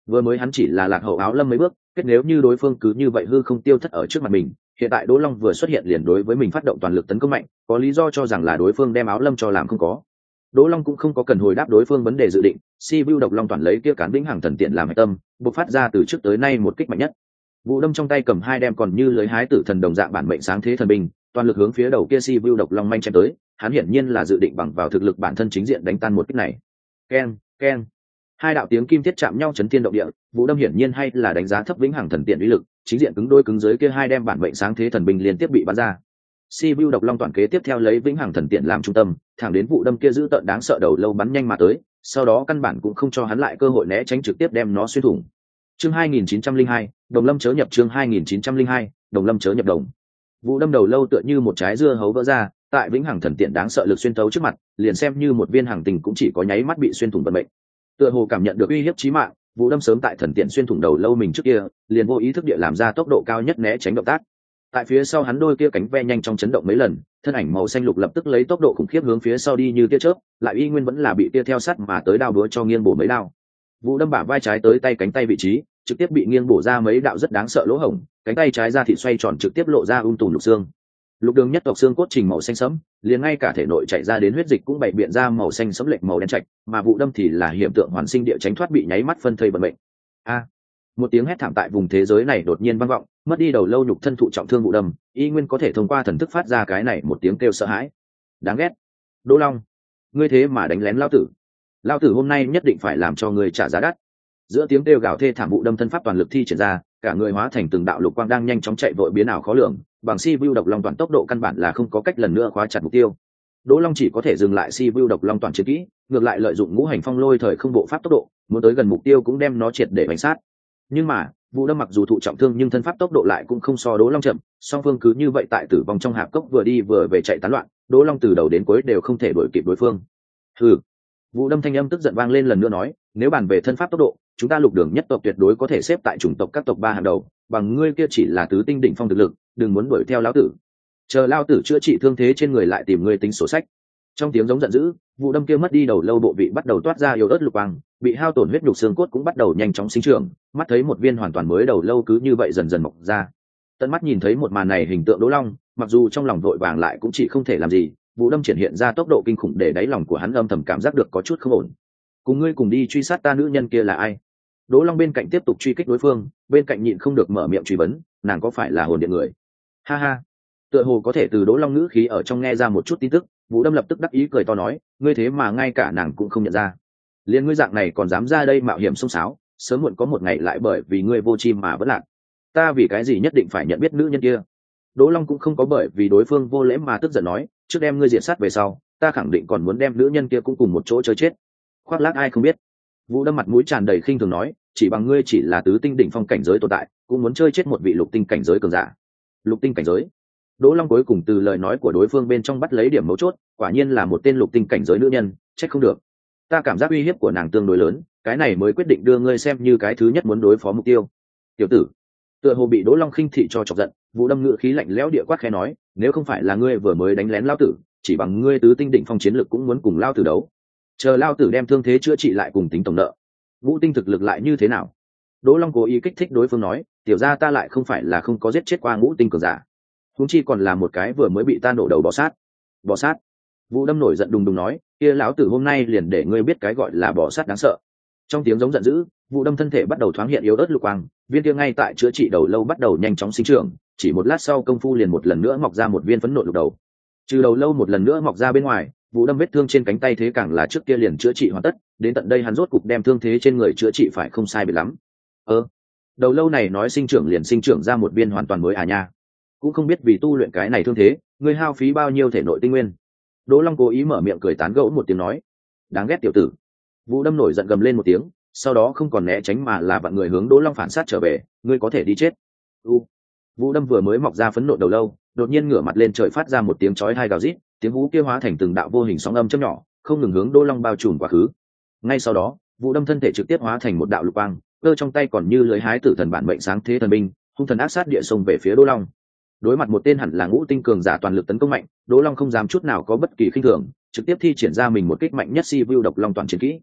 Vừa mới hắn chỉ là lạc hậu áo lâm mấy bước, kết nếu như đối phương cứ như vậy hư không tiêu thất ở trước mặt mình, hiện tại Đỗ Long vừa xuất hiện liền đối với mình phát động toàn lực tấn công mạnh, có lý do cho rằng là đối phương đem áo lâm cho làm không có. Đỗ Long cũng không có cần hồi đáp đối phương vấn đề dự định, si vu độc long toàn lấy kia cán vĩnh hằng thần tiện làm hệ tâm, bộc phát ra từ trước tới nay một kích mạnh nhất. Vũ đâm trong tay cầm hai đem còn như lưới hái tử thần đồng dạng bản mệnh sáng thế thần binh, toàn lực hướng phía đầu kia si vu độc long manh chém tới, hắn hiển nhiên là dự định bằng vào thực lực bản thân chính diện đánh tan một kích này. Keng, keng. Hai đạo tiếng kim thiết chạm nhau chấn thiên động địa, Vũ đâm hiển nhiên hay là đánh giá thấp vĩnh hằng thần tiện uy lực, chính diện cứng đôi cứng dưới kia hai đem bản mệnh sáng thế thần binh liên tiếp bị bắn ra. Si vu độc long toàn kế tiếp theo lấy vĩnh hằng thần tiện làm trung tâm, thẳng đến vụ đâm kia giữ tợn đáng sợ đầu lâu bắn nhanh mà tới, sau đó căn bản cũng không cho hắn lại cơ hội né tránh, trực tiếp đem nó xuyên thủng. Chương hai nghìn chín trăm lẻ hai, Đồng Lâm chớ nhập chương hai nghìn chín trăm lẻ hai, Đồng Lâm chớ nhập đồng. Vụ đâm đầu lâu tựa như một trái dưa hấu vỡ ra, tại vĩnh hằng thần tiện đáng sợ lực xuyên tấu trước mặt, liền xem như một viên hằng tình cũng chỉ có nháy mắt bị xuyên thủng vận mệnh. Tựa hồ cảm nhận được uy hiếp chí mạng, vụ đâm sớm tại thần tiện xuyên thủng đầu lâu mình trước kia, liền vô ý thức địa làm ra tốc độ cao nhất né tránh động tác. Tại phía sau hắn đôi kia cánh ve nhanh trong chấn động mấy lần, thân ảnh màu xanh lục lập tức lấy tốc độ khủng khiếp hướng phía sau đi như tia chớp, lại y nguyên vẫn là bị tia theo sát mà tới đao búa cho nghiêng bổ mấy đao. Vụ đâm bả vai trái tới tay cánh tay vị trí, trực tiếp bị nghiêng bổ ra mấy đạo rất đáng sợ lỗ hổng, cánh tay trái ra thịt xoay tròn trực tiếp lộ ra ung tùm lục xương. Lục đường nhất tộc xương cốt trình màu xanh sẫm, liền ngay cả thể nội chạy ra đến huyết dịch cũng bày biện ra màu xanh sẫm lệch màu đen trạch, mà vụ đâm thì là hiện tượng hoàn sinh địa tránh thoát bị nháy mắt phân thây bận bệnh. A! Một tiếng hét thảm tại vùng thế giới này đột nhiên vang vọng, mất đi đầu lâu nhục thân thụ trọng thương vụ đâm, y nguyên có thể thông qua thần thức phát ra cái này một tiếng kêu sợ hãi. Đáng ghét. Đỗ Long, ngươi thế mà đánh lén lao tử. Lao tử hôm nay nhất định phải làm cho ngươi trả giá đắt. Giữa tiếng kêu gào thê thảm, vụ đâm thân pháp toàn lực thi triển ra, cả người hóa thành từng đạo lục quang đang nhanh chóng chạy vội biến ảo khó lường, bằng si vu độc long toàn tốc độ căn bản là không có cách lần nữa khóa chặt mục tiêu. Đỗ Long chỉ có thể dừng lại si vu độc long toàn chiến kỹ, ngược lại lợi dụng ngũ hành phong lôi thời không bộ pháp tốc độ, muốn tới gần mục tiêu cũng đem nó triệt để bánh sát. Nhưng mà vụ đâm mặc dù thụ trọng thương nhưng thân pháp tốc độ lại cũng không so Đỗ Long chậm, song phương cứ như vậy tại tử vong trong hạp cốc vừa đi vừa về chạy tán loạn, Đỗ Long từ đầu đến cuối đều không thể đuổi kịp đối phương. Hừ. Vụ đâm thanh âm tức giận vang lên lần nữa nói, nếu bàn về thân pháp tốc độ, chúng ta lục đường nhất tộc tuyệt đối có thể xếp tại chủng tộc các tộc ba hàng đầu, bằng ngươi kia chỉ là tứ tinh đỉnh phong thực lực, đừng muốn đuổi theo lão tử. Chờ lão tử chữa trị thương thế trên người lại tìm ngươi tính sổ sách. Trong tiếng giống giận dữ, vụ đâm kia mất đi đầu lâu bộ vị bắt đầu toát ra yếu ớt lục quang, bị hao tổn huyết nhục xương cốt cũng bắt đầu nhanh chóng sinh trưởng, mắt thấy một viên hoàn toàn mới đầu lâu cứ như vậy dần dần mọc ra. Tận mắt nhìn thấy một màn này hình tượng Đỗ Long, mặc dù trong lòng vội vàng lại cũng chỉ không thể làm gì, vụ đâm triển hiện ra tốc độ kinh khủng để đáy lòng của hắn âm thầm cảm giác được có chút không ổn. Cùng ngươi cùng đi truy sát ta nữ nhân kia là ai? Đỗ Long bên cạnh tiếp tục truy kích đối phương, bên cạnh nhịn không được mở miệng truy vấn, nàng có phải là hồn điện người? Ha ha. Tựa hồ có thể từ Đỗ Long ngữ khí ở trong nghe ra một chút tin tức, Vũ đâm lập tức đắc ý cười to nói, ngươi thế mà ngay cả nàng cũng không nhận ra. Liên ngươi dạng này còn dám ra đây mạo hiểm xông xáo, sớm muộn có một ngày lại bởi vì ngươi vô tri mà vẫn lạc. Ta vì cái gì nhất định phải nhận biết nữ nhân kia? Đỗ Long cũng không có bởi vì đối phương vô lễ mà tức giận nói, trước đem ngươi diệt sát về sau, ta khẳng định còn muốn đem nữ nhân kia cũng cùng một chỗ chơi chết. Khoác lác ai không biết. Vũ đâm mặt mũi tràn đầy khinh thường nói, chỉ bằng ngươi chỉ là tứ tinh đỉnh phong cảnh giới tồn tại, cũng muốn chơi chết một vị lục tinh cảnh giới cường giả. Lục tinh cảnh giới? Đỗ Long cuối cùng từ lời nói của đối phương bên trong bắt lấy điểm mấu chốt, quả nhiên là một tên lục tinh cảnh giới nữ nhân, trách không được. Ta cảm giác uy hiếp của nàng tương đối lớn, cái này mới quyết định đưa ngươi xem như cái thứ nhất muốn đối phó mục tiêu. Tiểu tử, tựa hồ bị Đỗ Long khinh thị cho chọc giận, Vũ đâm ngữ khí lạnh lẽo địa quát khẽ nói, nếu không phải là ngươi vừa mới đánh lén lao tử, chỉ bằng ngươi tứ tinh đỉnh phong chiến lực cũng muốn cùng lao tử đấu. Chờ lao tử đem thương thế chữa trị lại cùng tính tổng nợ. Vũ tinh thực lực lại như thế nào? Đỗ Long cố ý kích thích đối phương nói, tiểu gia ta lại không phải là không có giết chết qua ngũ tinh cường giả, huống chi còn là một cái vừa mới bị ta nổ đầu bò sát. Bò sát? Vũ đâm nổi giận đùng đùng nói, kia lão tử hôm nay liền để ngươi biết cái gọi là bò sát đáng sợ. Trong tiếng giống giận dữ, Vũ đâm thân thể bắt đầu thoáng hiện yếu ớt lục quang, viên kia ngay tại chữa trị đầu lâu bắt đầu nhanh chóng sinh trưởng, chỉ một lát sau công phu liền một lần nữa mọc ra một viên phấn nộ lục đầu. Trừ đầu lâu một lần nữa mọc ra bên ngoài, Vũ đâm vết thương trên cánh tay thế càng là trước kia liền chữa trị hoàn tất, đến tận đây hắn rốt cục đem thương thế trên người chữa trị phải không sai biệt lắm. Ơ, đầu lâu này nói sinh trưởng liền sinh trưởng ra một viên hoàn toàn mới à nha. Cũng không biết vì tu luyện cái này thương thế, ngươi hao phí bao nhiêu thể nội tinh nguyên. Đỗ Long cố ý mở miệng cười tán gẫu một tiếng nói, đáng ghét tiểu tử. Vũ đâm nổi giận gầm lên một tiếng, sau đó không còn né tránh mà là vặn người hướng Đỗ Long phản sát trở về, ngươi có thể đi chết. U. Vũ đâm vừa mới mọc ra phấn nộ đầu lâu, đột nhiên ngửa mặt lên trời phát ra một tiếng chói tai gào rít, tiếng hú kia hóa thành từng đạo vô hình sóng âm chớp nhỏ, không ngừng hướng Đỗ Long bao trùm quá khứ. Ngay sau đó, Vũ đâm thân thể trực tiếp hóa thành một đạo lục quang, cơ trong tay còn như lưới hái tử thần bản mệnh sáng thế thần binh, hung thần ác sát địa sông về phía Đỗ Long. Đối mặt một tên hẳn là ngũ tinh cường giả toàn lực tấn công mạnh, Đỗ Long không dám chút nào có bất kỳ khinh thường, trực tiếp thi triển ra mình một kích mạnh nhất si vu độc long toàn chiến kỹ.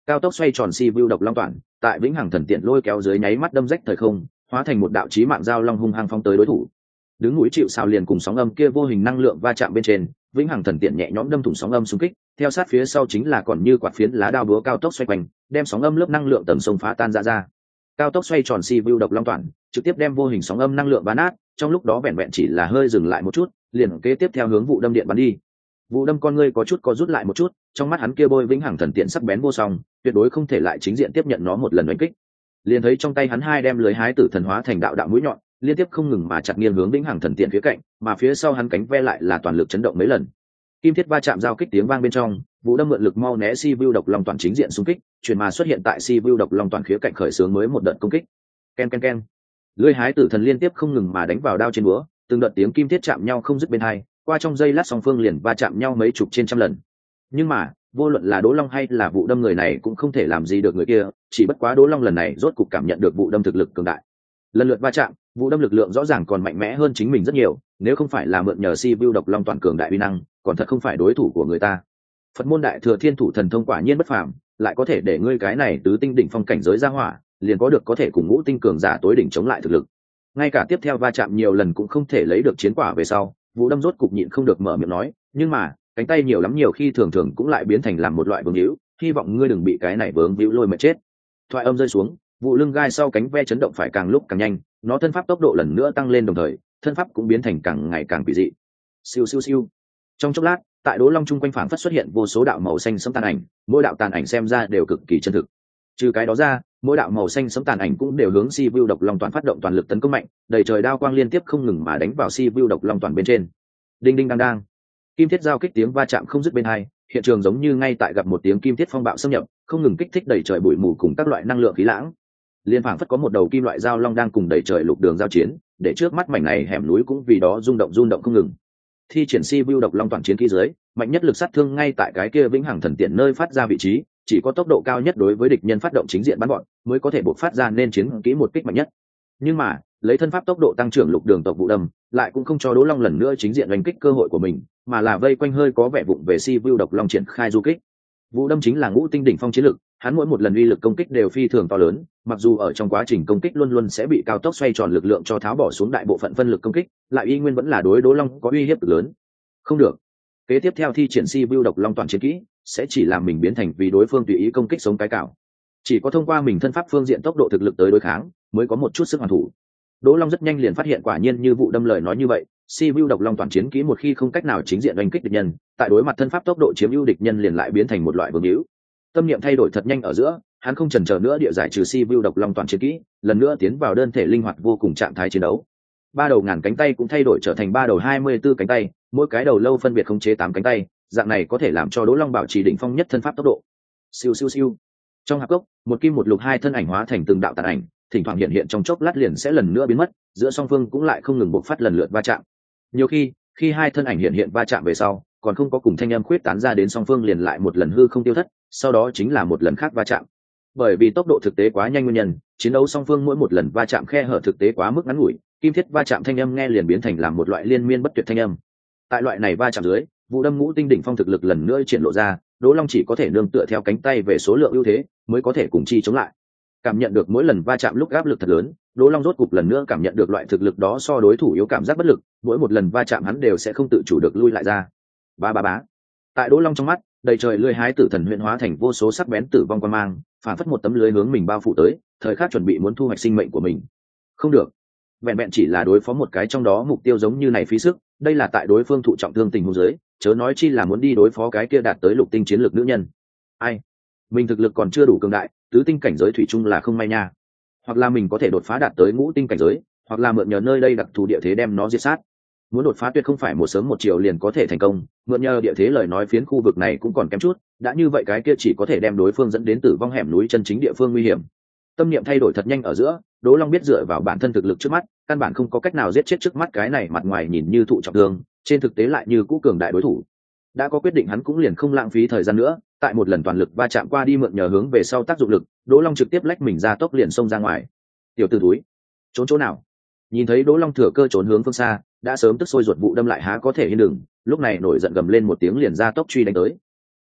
cao tốc xoay tròn si vu độc long toàn tại vĩnh hằng thần tiện lôi kéo dưới nháy mắt đâm rách thời không, hóa thành một đạo chí mạng dao long hung hăng phóng tới đối thủ. Đứng núi chịu sào liền cùng sóng âm kia vô hình năng lượng va chạm bên trên, vĩnh hằng thần tiện nhẹ nhõm đâm thủng sóng âm xung kích, theo sát phía sau chính là còn như quạt phiến lá đao búa cao tốc xoay quanh, đem sóng âm lớp năng lượng tầng sông phá tan ra ra. Cao tốc xoay tròn si vu độc long toàn trực tiếp đem vô hình sóng âm năng lượng bắn nát, trong lúc đó vẹn vẹn chỉ là hơi dừng lại một chút, liền kế tiếp theo hướng vụ đâm điện bắn đi. Vụ đâm con ngươi có chút có rút lại một chút, trong mắt hắn kia bôi vĩnh hằng thần tiện sắc bén vô song, tuyệt đối không thể lại chính diện tiếp nhận nó một lần đánh kích. Liền thấy trong tay hắn hai đem lưới hái tử thần hóa thành đạo đạo mũi nhọn, liên tiếp không ngừng mà chặt nghiêng hướng vĩnh hằng thần tiện phía cạnh, mà phía sau hắn cánh ve lại là toàn lực chấn động mấy lần. Kim thiết va chạm giao kích tiếng vang bên trong, vụ đâm mượn lực mau né si vu độc long toàn chính diện xung kích, chuyển mà xuất hiện tại si vu độc long toàn khía cạnh khởi xướng mới một đợt công kích. Ken ken ken, lưới hái tử thần liên tiếp không ngừng mà đánh vào đao trên búa, từng đợt tiếng kim thiết chạm nhau không dứt bên hai, qua trong giây lát song phương liền va chạm nhau mấy chục trên trăm lần. Nhưng mà vô luận là Đỗ Long hay là vụ đâm người này cũng không thể làm gì được người kia, chỉ bất quá Đỗ Long lần này rốt cục cảm nhận được vụ đâm thực lực cường đại. Lần lượt va chạm, vụ đâm lực lượng rõ ràng còn mạnh mẽ hơn chính mình rất nhiều, nếu không phải là mượn nhờ si vu độc long toàn cường đại uy năng, còn thật không phải đối thủ của người ta. Phật môn đại thừa thiên thủ thần thông quả nhiên bất phàm, lại có thể để ngươi cái này tứ tinh đỉnh phong cảnh giới ra hỏa, liền có được có thể cùng ngũ tinh cường giả tối đỉnh chống lại thực lực. Ngay cả tiếp theo va chạm nhiều lần cũng không thể lấy được chiến quả về sau, vụ đâm rốt cục nhịn không được mở miệng nói, nhưng mà cánh tay nhiều lắm nhiều khi thường thường cũng lại biến thành làm một loại vướng hữu, hy vọng ngươi đừng bị cái này vướng hữu lôi mà chết. Thoại âm rơi xuống, vụ lưng gai sau cánh ve chấn động phải càng lúc càng nhanh, nó thân pháp tốc độ lần nữa tăng lên, đồng thời thân pháp cũng biến thành càng ngày càng kỳ dị. Siêu siêu siêu. Trong chốc lát, tại Đỗ Long chung quanh phảng phất xuất hiện vô số đạo màu xanh sẫm tàn ảnh, mỗi đạo tàn ảnh xem ra đều cực kỳ chân thực. Trừ cái đó ra, mỗi đạo màu xanh sẫm tàn ảnh cũng đều hướng si vu độc long toàn phát động toàn lực tấn công mạnh, đầy trời đao quang liên tiếp không ngừng mà đánh vào si vu độc long toàn bên trên. Đinh đinh đang đang, kim thiết giao kích tiếng va chạm không dứt bên hai, hiện trường giống như ngay tại gặp một tiếng kim thiết phong bạo xâm nhập, không ngừng kích thích đầy trời bụi mù cùng các loại năng lượng khí lãng. Liên phảng phất có một đầu kim loại giao long đang cùng đầy trời lục đường giao chiến, để trước mắt mảnh này hẻm núi cũng vì đó rung động rung động không ngừng. Thi triển si vu độc long toàn chiến kỹ dưới, mạnh nhất lực sát thương ngay tại cái kia vĩnh hằng thần tiện nơi phát ra vị trí, chỉ có tốc độ cao nhất đối với địch nhân phát động chính diện bắn gọn mới có thể bộc phát ra nên chiến kỹ một kích mạnh nhất. Nhưng mà lấy thân pháp tốc độ tăng trưởng lục đường tộc vụ đâm lại cũng không cho Đỗ Long lần nữa chính diện đánh kích cơ hội của mình, mà là vây quanh hơi có vẻ vụng về si vu độc long triển khai du kích. Vụ đâm chính là ngũ tinh đỉnh phong chiến lực, hắn mỗi một lần uy lực công kích đều phi thường to lớn, mặc dù ở trong quá trình công kích luôn luôn sẽ bị cao tốc xoay tròn lực lượng cho tháo bỏ xuống đại bộ phận phân lực công kích, lại y nguyên vẫn là đối Đỗ Long có uy hiếp cực lớn. Không được, kế tiếp theo thi triển si vu độc long toàn chiến kỹ sẽ chỉ làm mình biến thành vì đối phương tùy ý công kích sống cái cào. Chỉ có thông qua mình thân pháp phương diện tốc độ thực lực tới đối kháng mới có một chút sức hoàn thủ. Đỗ Long rất nhanh liền phát hiện quả nhiên như vụ đâm lời nói như vậy, si vu độc long toàn chiến kỹ một khi không cách nào chính diện đánh kích địch nhân, tại đối mặt thân pháp tốc độ chiếm ưu địch nhân liền lại biến thành một loại vương hữu. Tâm niệm thay đổi thật nhanh ở giữa, hắn không chần chờ nữa địa giải trừ si vu độc long toàn chiến kỹ, lần nữa tiến vào đơn thể linh hoạt vô cùng trạng thái chiến đấu. Ba đầu ngàn cánh tay cũng thay đổi trở thành ba đầu hai mươi tư cánh tay, mỗi cái đầu lâu phân biệt khống chế tám cánh tay, dạng này có thể làm cho Đỗ Long bảo trì đỉnh phong nhất thân pháp tốc độ. Siêu siêu siêu. Trong hạp gốc, một kim một lục hai thân ảnh hóa thành từng đạo tàn ảnh, thỉnh thoảng hiện hiện trong chốc lát liền sẽ lần nữa biến mất, giữa song phương cũng lại không ngừng bộc phát lần lượt va chạm. Nhiều khi, khi hai thân ảnh hiện hiện va chạm về sau, còn không có cùng thanh âm khuyết tán ra đến song phương liền lại một lần hư không tiêu thất, sau đó chính là một lần khác va chạm. Bởi vì tốc độ thực tế quá nhanh nguyên nhân, chiến đấu song phương mỗi một lần va chạm khe hở thực tế quá mức ngắn ngủi, kim thiết va chạm thanh âm nghe liền biến thành làm một loại liên miên bất tuyệt thanh âm. Tại loại này va chạm dưới, vụ đâm ngũ tinh đỉnh phong thực lực lần nữa triển lộ ra, Đỗ Long chỉ có thể nương tựa theo cánh tay về số lượng ưu thế, mới có thể cùng chi chống lại. Cảm nhận được mỗi lần va chạm lúc áp lực thật lớn, Đỗ Long rốt cục lần nữa cảm nhận được loại thực lực đó so đối thủ yếu cảm giác bất lực, mỗi một lần va chạm hắn đều sẽ không tự chủ được lui lại ra. Ba ba bá. Tại Đỗ Long trong mắt, đầy trời lưỡi hái tử thần huyễn hóa thành vô số sắc bén tử vong quan mang, phản phất một tấm lưới hướng mình bao phủ tới, thời khắc chuẩn bị muốn thu hoạch sinh mệnh của mình. Không được, vẹn vẹn chỉ là đối phó một cái trong đó mục tiêu giống như này phí sức, đây là tại đối phương thụ trọng thương tình huống dưới, chớ nói chi là muốn đi đối phó cái kia đạt tới lục tinh chiến lược nữ nhân. Ai, mình thực lực còn chưa đủ cường đại, tứ tinh cảnh giới thủy chung là không may nha. Hoặc là mình có thể đột phá đạt tới ngũ tinh cảnh giới, hoặc là mượn nhờ nơi đây đặc thù địa thế đem nó diệt sát. Muốn đột phá tuyệt không phải một sớm một chiều liền có thể thành công, mượn nhờ địa thế lời nói phiến khu vực này cũng còn kém chút, đã như vậy cái kia chỉ có thể đem đối phương dẫn đến tử vong hẻm núi chân chính địa phương nguy hiểm. Tâm niệm thay đổi thật nhanh ở giữa, Đỗ Long biết dựa vào bản thân thực lực trước mắt, căn bản không có cách nào giết chết trước mắt cái này mặt ngoài nhìn như thụ trọng thương, trên thực tế lại như cũ cường đại đối thủ. Đã có quyết định hắn cũng liền không lãng phí thời gian nữa, tại một lần toàn lực va chạm qua đi mượn nhờ hướng về sau tác dụng lực, Đỗ Long trực tiếp lách mình ra tốc liền xông ra ngoài. Tiểu tử túi, trốn chỗ nào? Nhìn thấy Đỗ Long thừa cơ trốn hướng phương xa, đã sớm tức sôi ruột vụ đâm lại há có thể yên đường, lúc này nổi giận gầm lên một tiếng liền ra tốc truy đánh tới.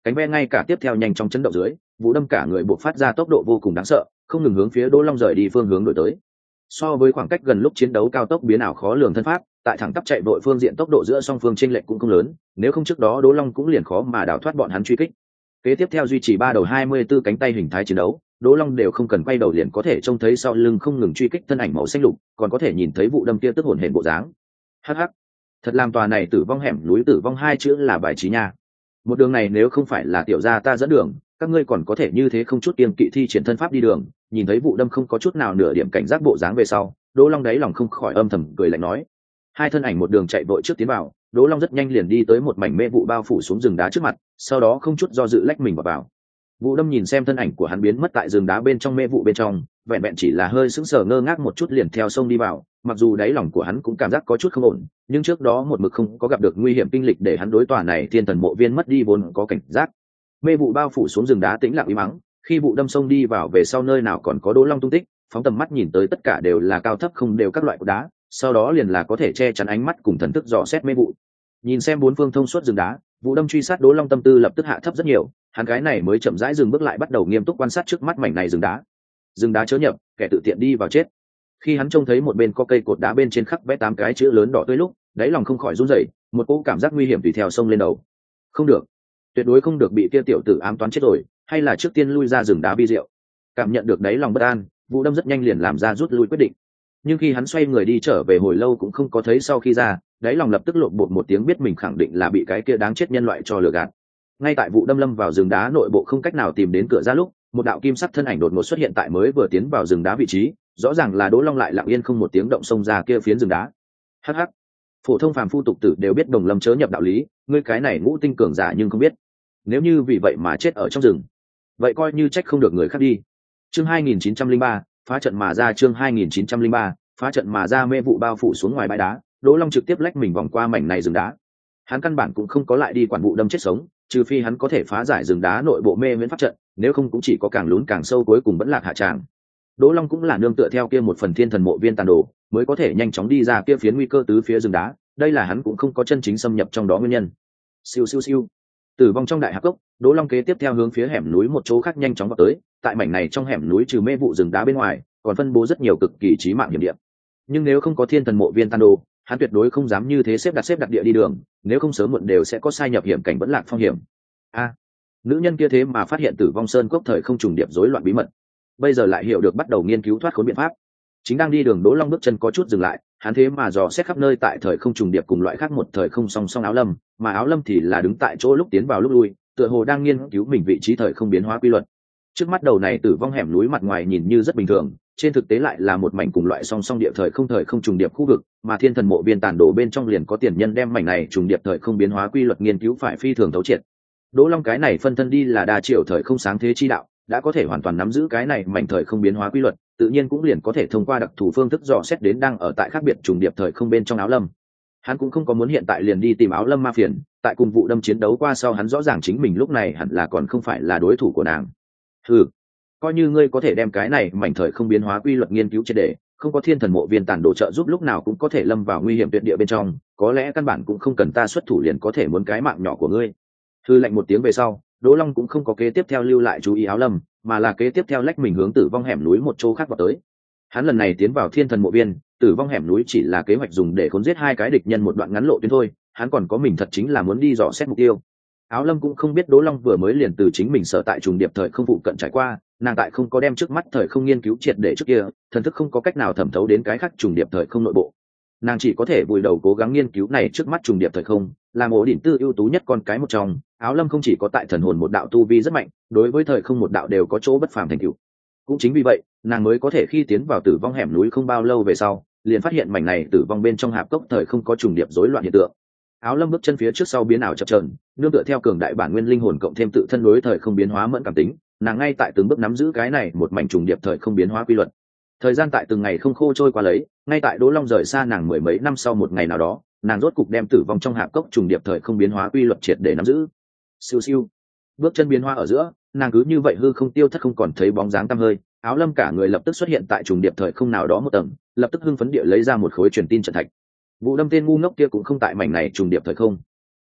cánh ve ngay cả tiếp theo nhanh trong chấn động dưới, Vũ Đâm cả người buộc phát ra tốc độ vô cùng đáng sợ, không ngừng hướng phía Đỗ Long rời đi phương hướng đổi tới. So với khoảng cách gần lúc chiến đấu cao tốc biến ảo khó lường thân pháp, tại thẳng tắp chạy vội phương diện tốc độ giữa song phương chênh lệch cũng không lớn, nếu không trước đó Đỗ Long cũng liền khó mà đào thoát bọn hắn truy kích. Kế tiếp theo duy trì ba đầu hai mươi 24 cánh tay hình thái chiến đấu, Đỗ Long đều không cần quay đầu liền có thể trông thấy sau lưng không ngừng truy kích thân ảnh màu xanh lục, còn có thể nhìn thấy Vũ Đâm kia tức hồn hển bộ dáng. Hắc hắc, thật làm tòa này tử vong hẻm núi tử vong hai chữ là bài trí nha. Một đường này nếu không phải là tiểu gia ta dẫn đường, các ngươi còn có thể như thế không chút kiêng kỵ thi triển thân pháp đi đường. Nhìn thấy Vũ Đâm không có chút nào nửa điểm cảnh giác bộ dáng về sau, Đỗ Long đáy lòng không khỏi âm thầm cười lạnh nói. Hai thân ảnh một đường chạy vội trước tiến vào, Đỗ Long rất nhanh liền đi tới một mảnh mê vụ bao phủ xuống rừng đá trước mặt, sau đó không chút do dự lách mình vào vào. Vũ Đâm nhìn xem thân ảnh của hắn biến mất tại rừng đá bên trong mê vụ bên trong, vẹn vẹn chỉ là hơi sững sờ ngơ ngác một chút liền theo sông đi vào, mặc dù đáy lòng của hắn cũng cảm giác có chút không ổn, nhưng trước đó một mực không có gặp được nguy hiểm kinh lịch để hắn đối tòa này thiên thần mộ viên mất đi vốn có cảnh giác. Mê vụ bao phủ xuống rừng đá tĩnh lặng im mắng, khi Vũ Đâm sông đi vào về sau nơi nào còn có Đỗ Long tung tích, phóng tầm mắt nhìn tới tất cả đều là cao thấp không đều các loại cột đá, sau đó liền là có thể che chắn ánh mắt cùng thần thức dò xét mê vụ. Nhìn xem bốn phương thông suốt rừng đá, Vũ Đâm truy sát Đỗ Long tâm tư lập tức hạ thấp rất nhiều, hắn cái này mới chậm rãi dừng bước lại bắt đầu nghiêm túc quan sát trước mắt mảnh này rừng đá. Rừng đá chớ nhập, kẻ tự tiện đi vào chết. Khi hắn trông thấy một bên có cây cột đá bên trên khắc vẽ tám cái chữ lớn đỏ tươi lúc, đáy lòng không khỏi run rẩy, một cỗ cảm giác nguy hiểm tùy theo sông lên đầu. Không được, tuyệt đối không được bị kia tiểu tử ám toán chết rồi, hay là trước tiên lui ra rừng đá vi diệu. Cảm nhận được đáy lòng bất an, Vũ Đâm rất nhanh liền làm ra rút lui quyết định. Nhưng khi hắn xoay người đi trở về hồi lâu cũng không có thấy sau khi ra, đáy lòng lập tức lộn bột một tiếng biết mình khẳng định là bị cái kia đáng chết nhân loại cho lừa gạt. Ngay tại Vũ Đâm lâm vào rừng đá nội bộ không cách nào tìm đến cửa ra lúc, một đạo kim sắc thân ảnh đột ngột xuất hiện tại mới vừa tiến vào rừng đá vị trí, rõ ràng là Đỗ Long lại lặng yên không một tiếng động xông ra kia phiến rừng đá. Hắc hắc, phổ thông phàm phu tục tử đều biết đồng lâm chớ nhập đạo lý, ngươi cái này ngũ tinh cường giả nhưng không biết. Nếu như vì vậy mà chết ở trong rừng, vậy coi như trách không được người khác đi. Chương hai nghìn chín trăm lẻ ba, phá trận mà ra. Chương hai nghìn chín trăm lẻ ba, phá trận mà ra. Mê vụ bao phủ xuống ngoài bãi đá, Đỗ Long trực tiếp lách mình vòng qua mảnh này rừng đá. Hắn căn bản cũng không có lại đi quản Vũ Đâm chết sống, trừ phi hắn có thể phá giải rừng đá nội bộ mê miễn pháp trận, nếu không cũng chỉ có càng lún càng sâu cuối cùng vẫn lạc hạ tràng. Đỗ Long cũng là nương tựa theo kia một phần thiên thần mộ viên tàn đồ, mới có thể nhanh chóng đi ra kia phiến nguy cơ tứ phía rừng đá, đây là hắn cũng không có chân chính xâm nhập trong đó nguyên nhân. Siêu siêu siêu. Tử vong trong đại hạp cốc, Đỗ Long kế tiếp theo hướng phía hẻm núi một chỗ khác nhanh chóng vào tới, tại mảnh này trong hẻm núi trừ mê vụ rừng đá bên ngoài, còn phân bố rất nhiều cực kỳ chí mạng hiểm địa. Nhưng nếu không có thiên thần mộ viên tàn đồ, hắn tuyệt đối không dám như thế xếp đặt xếp đặt địa đi đường, nếu không sớm muộn đều sẽ có sai nhập hiểm cảnh vẫn lạc phong hiểm. A, à, nữ nhân kia thế mà phát hiện Tử vong sơn cốc thời không trùng điệp rối loạn bí mật, bây giờ lại hiểu được bắt đầu nghiên cứu thoát khốn biện pháp. Chính đang đi đường, Đỗ Long bước chân có chút dừng lại, hắn thế mà dò xét khắp nơi tại thời không trùng điệp cùng loại khác một thời không song song Áo Lâm, mà Áo Lâm thì là đứng tại chỗ lúc tiến vào lúc lui, tựa hồ đang nghiên cứu mình vị trí thời không biến hóa quy luật. Trước mắt đầu này tử vong hẻm núi mặt ngoài nhìn như rất bình thường, trên thực tế lại là một mảnh cùng loại song song địa thời không thời không trùng điệp khu vực, mà thiên thần mộ viên tàn đồ bên trong liền có tiền nhân đem mảnh này trùng điệp thời không biến hóa quy luật nghiên cứu phải phi thường thấu triệt. Đỗ Long cái này phân thân đi là đa triệu thời không sáng thế chi đạo, đã có thể hoàn toàn nắm giữ cái này mảnh thời không biến hóa quy luật, tự nhiên cũng liền có thể thông qua đặc thù phương thức dò xét đến đang ở tại khác biệt trùng điệp thời không bên trong Áo Lâm. Hắn cũng không có muốn hiện tại liền đi tìm Áo Lâm ma phiền, tại cùng Vũ Đâm chiến đấu qua sau hắn rõ ràng chính mình lúc này hẳn là còn không phải là đối thủ của nàng. Ừ, coi như ngươi có thể đem cái này mảnh thời không biến hóa quy luật nghiên cứu triệt để, không có thiên thần mộ viên tàn đồ trợ giúp lúc nào cũng có thể lâm vào nguy hiểm tuyệt địa bên trong, có lẽ căn bản cũng không cần ta xuất thủ liền có thể muốn cái mạng nhỏ của ngươi. Thư lạnh một tiếng về sau, Đỗ Long cũng không có kế tiếp theo lưu lại chú ý Áo Lâm, mà là kế tiếp theo lách mình hướng tử vong hẻm núi một chỗ khác vào tới. Hắn lần này tiến vào thiên thần mộ viên, tử vong hẻm núi chỉ là kế hoạch dùng để khốn giết hai cái địch nhân một đoạn ngắn lộ tuyến thôi, hắn còn có mình thật chính là muốn đi dò xét mục tiêu. Áo Lâm cũng không biết Đỗ Long vừa mới liền từ chính mình sở tại trùng điệp thời không phụ cận trải qua, nàng tại không có đem trước mắt thời không nghiên cứu triệt để trước kia, thần thức không có cách nào thẩm thấu đến cái khác trùng điệp thời không nội bộ. Nàng chỉ có thể vùi đầu cố gắng nghiên cứu này trước mắt trùng điệp thời không, làm ổ đỉnh tư ưu tú nhất con cái một trong. Áo Lâm không chỉ có tại thần hồn một đạo tu vi rất mạnh, đối với thời không một đạo đều có chỗ bất phàm thành tựu. Cũng chính vì vậy, nàng mới có thể khi tiến vào tử vong hẻm núi không bao lâu về sau, liền phát hiện mảnh này tử vong bên trong hạp cốc thời không có trùng điệp rối loạn hiện tượng. Áo Lâm bước chân phía trước sau biến ảo chập chờn, nương tựa theo cường đại bản nguyên linh hồn cộng thêm tự thân đối thời không biến hóa mẫn cảm tính, nàng ngay tại từng bước nắm giữ cái này một mảnh trùng điệp thời không biến hóa quy luật. Thời gian tại từng ngày không khô trôi qua lấy, ngay tại Đỗ Long rời xa nàng mười mấy năm sau một ngày nào đó, nàng rốt cục đem tử vong trong hạp cốc trùng điệp thời không biến hóa quy luật triệt để nắm giữ. Siêu siêu, bước chân biến hóa ở giữa, nàng cứ như vậy hư không tiêu thất không còn thấy bóng dáng tăm hơi. Áo Lâm cả người lập tức xuất hiện tại trùng điệp thời không nào đó một tầng, lập tức hưng phấn địa lấy ra một khối truyền tin trận thạch. Vũ Đâm tên ngu ngốc kia cũng không tại mảnh này trùng điệp thời không.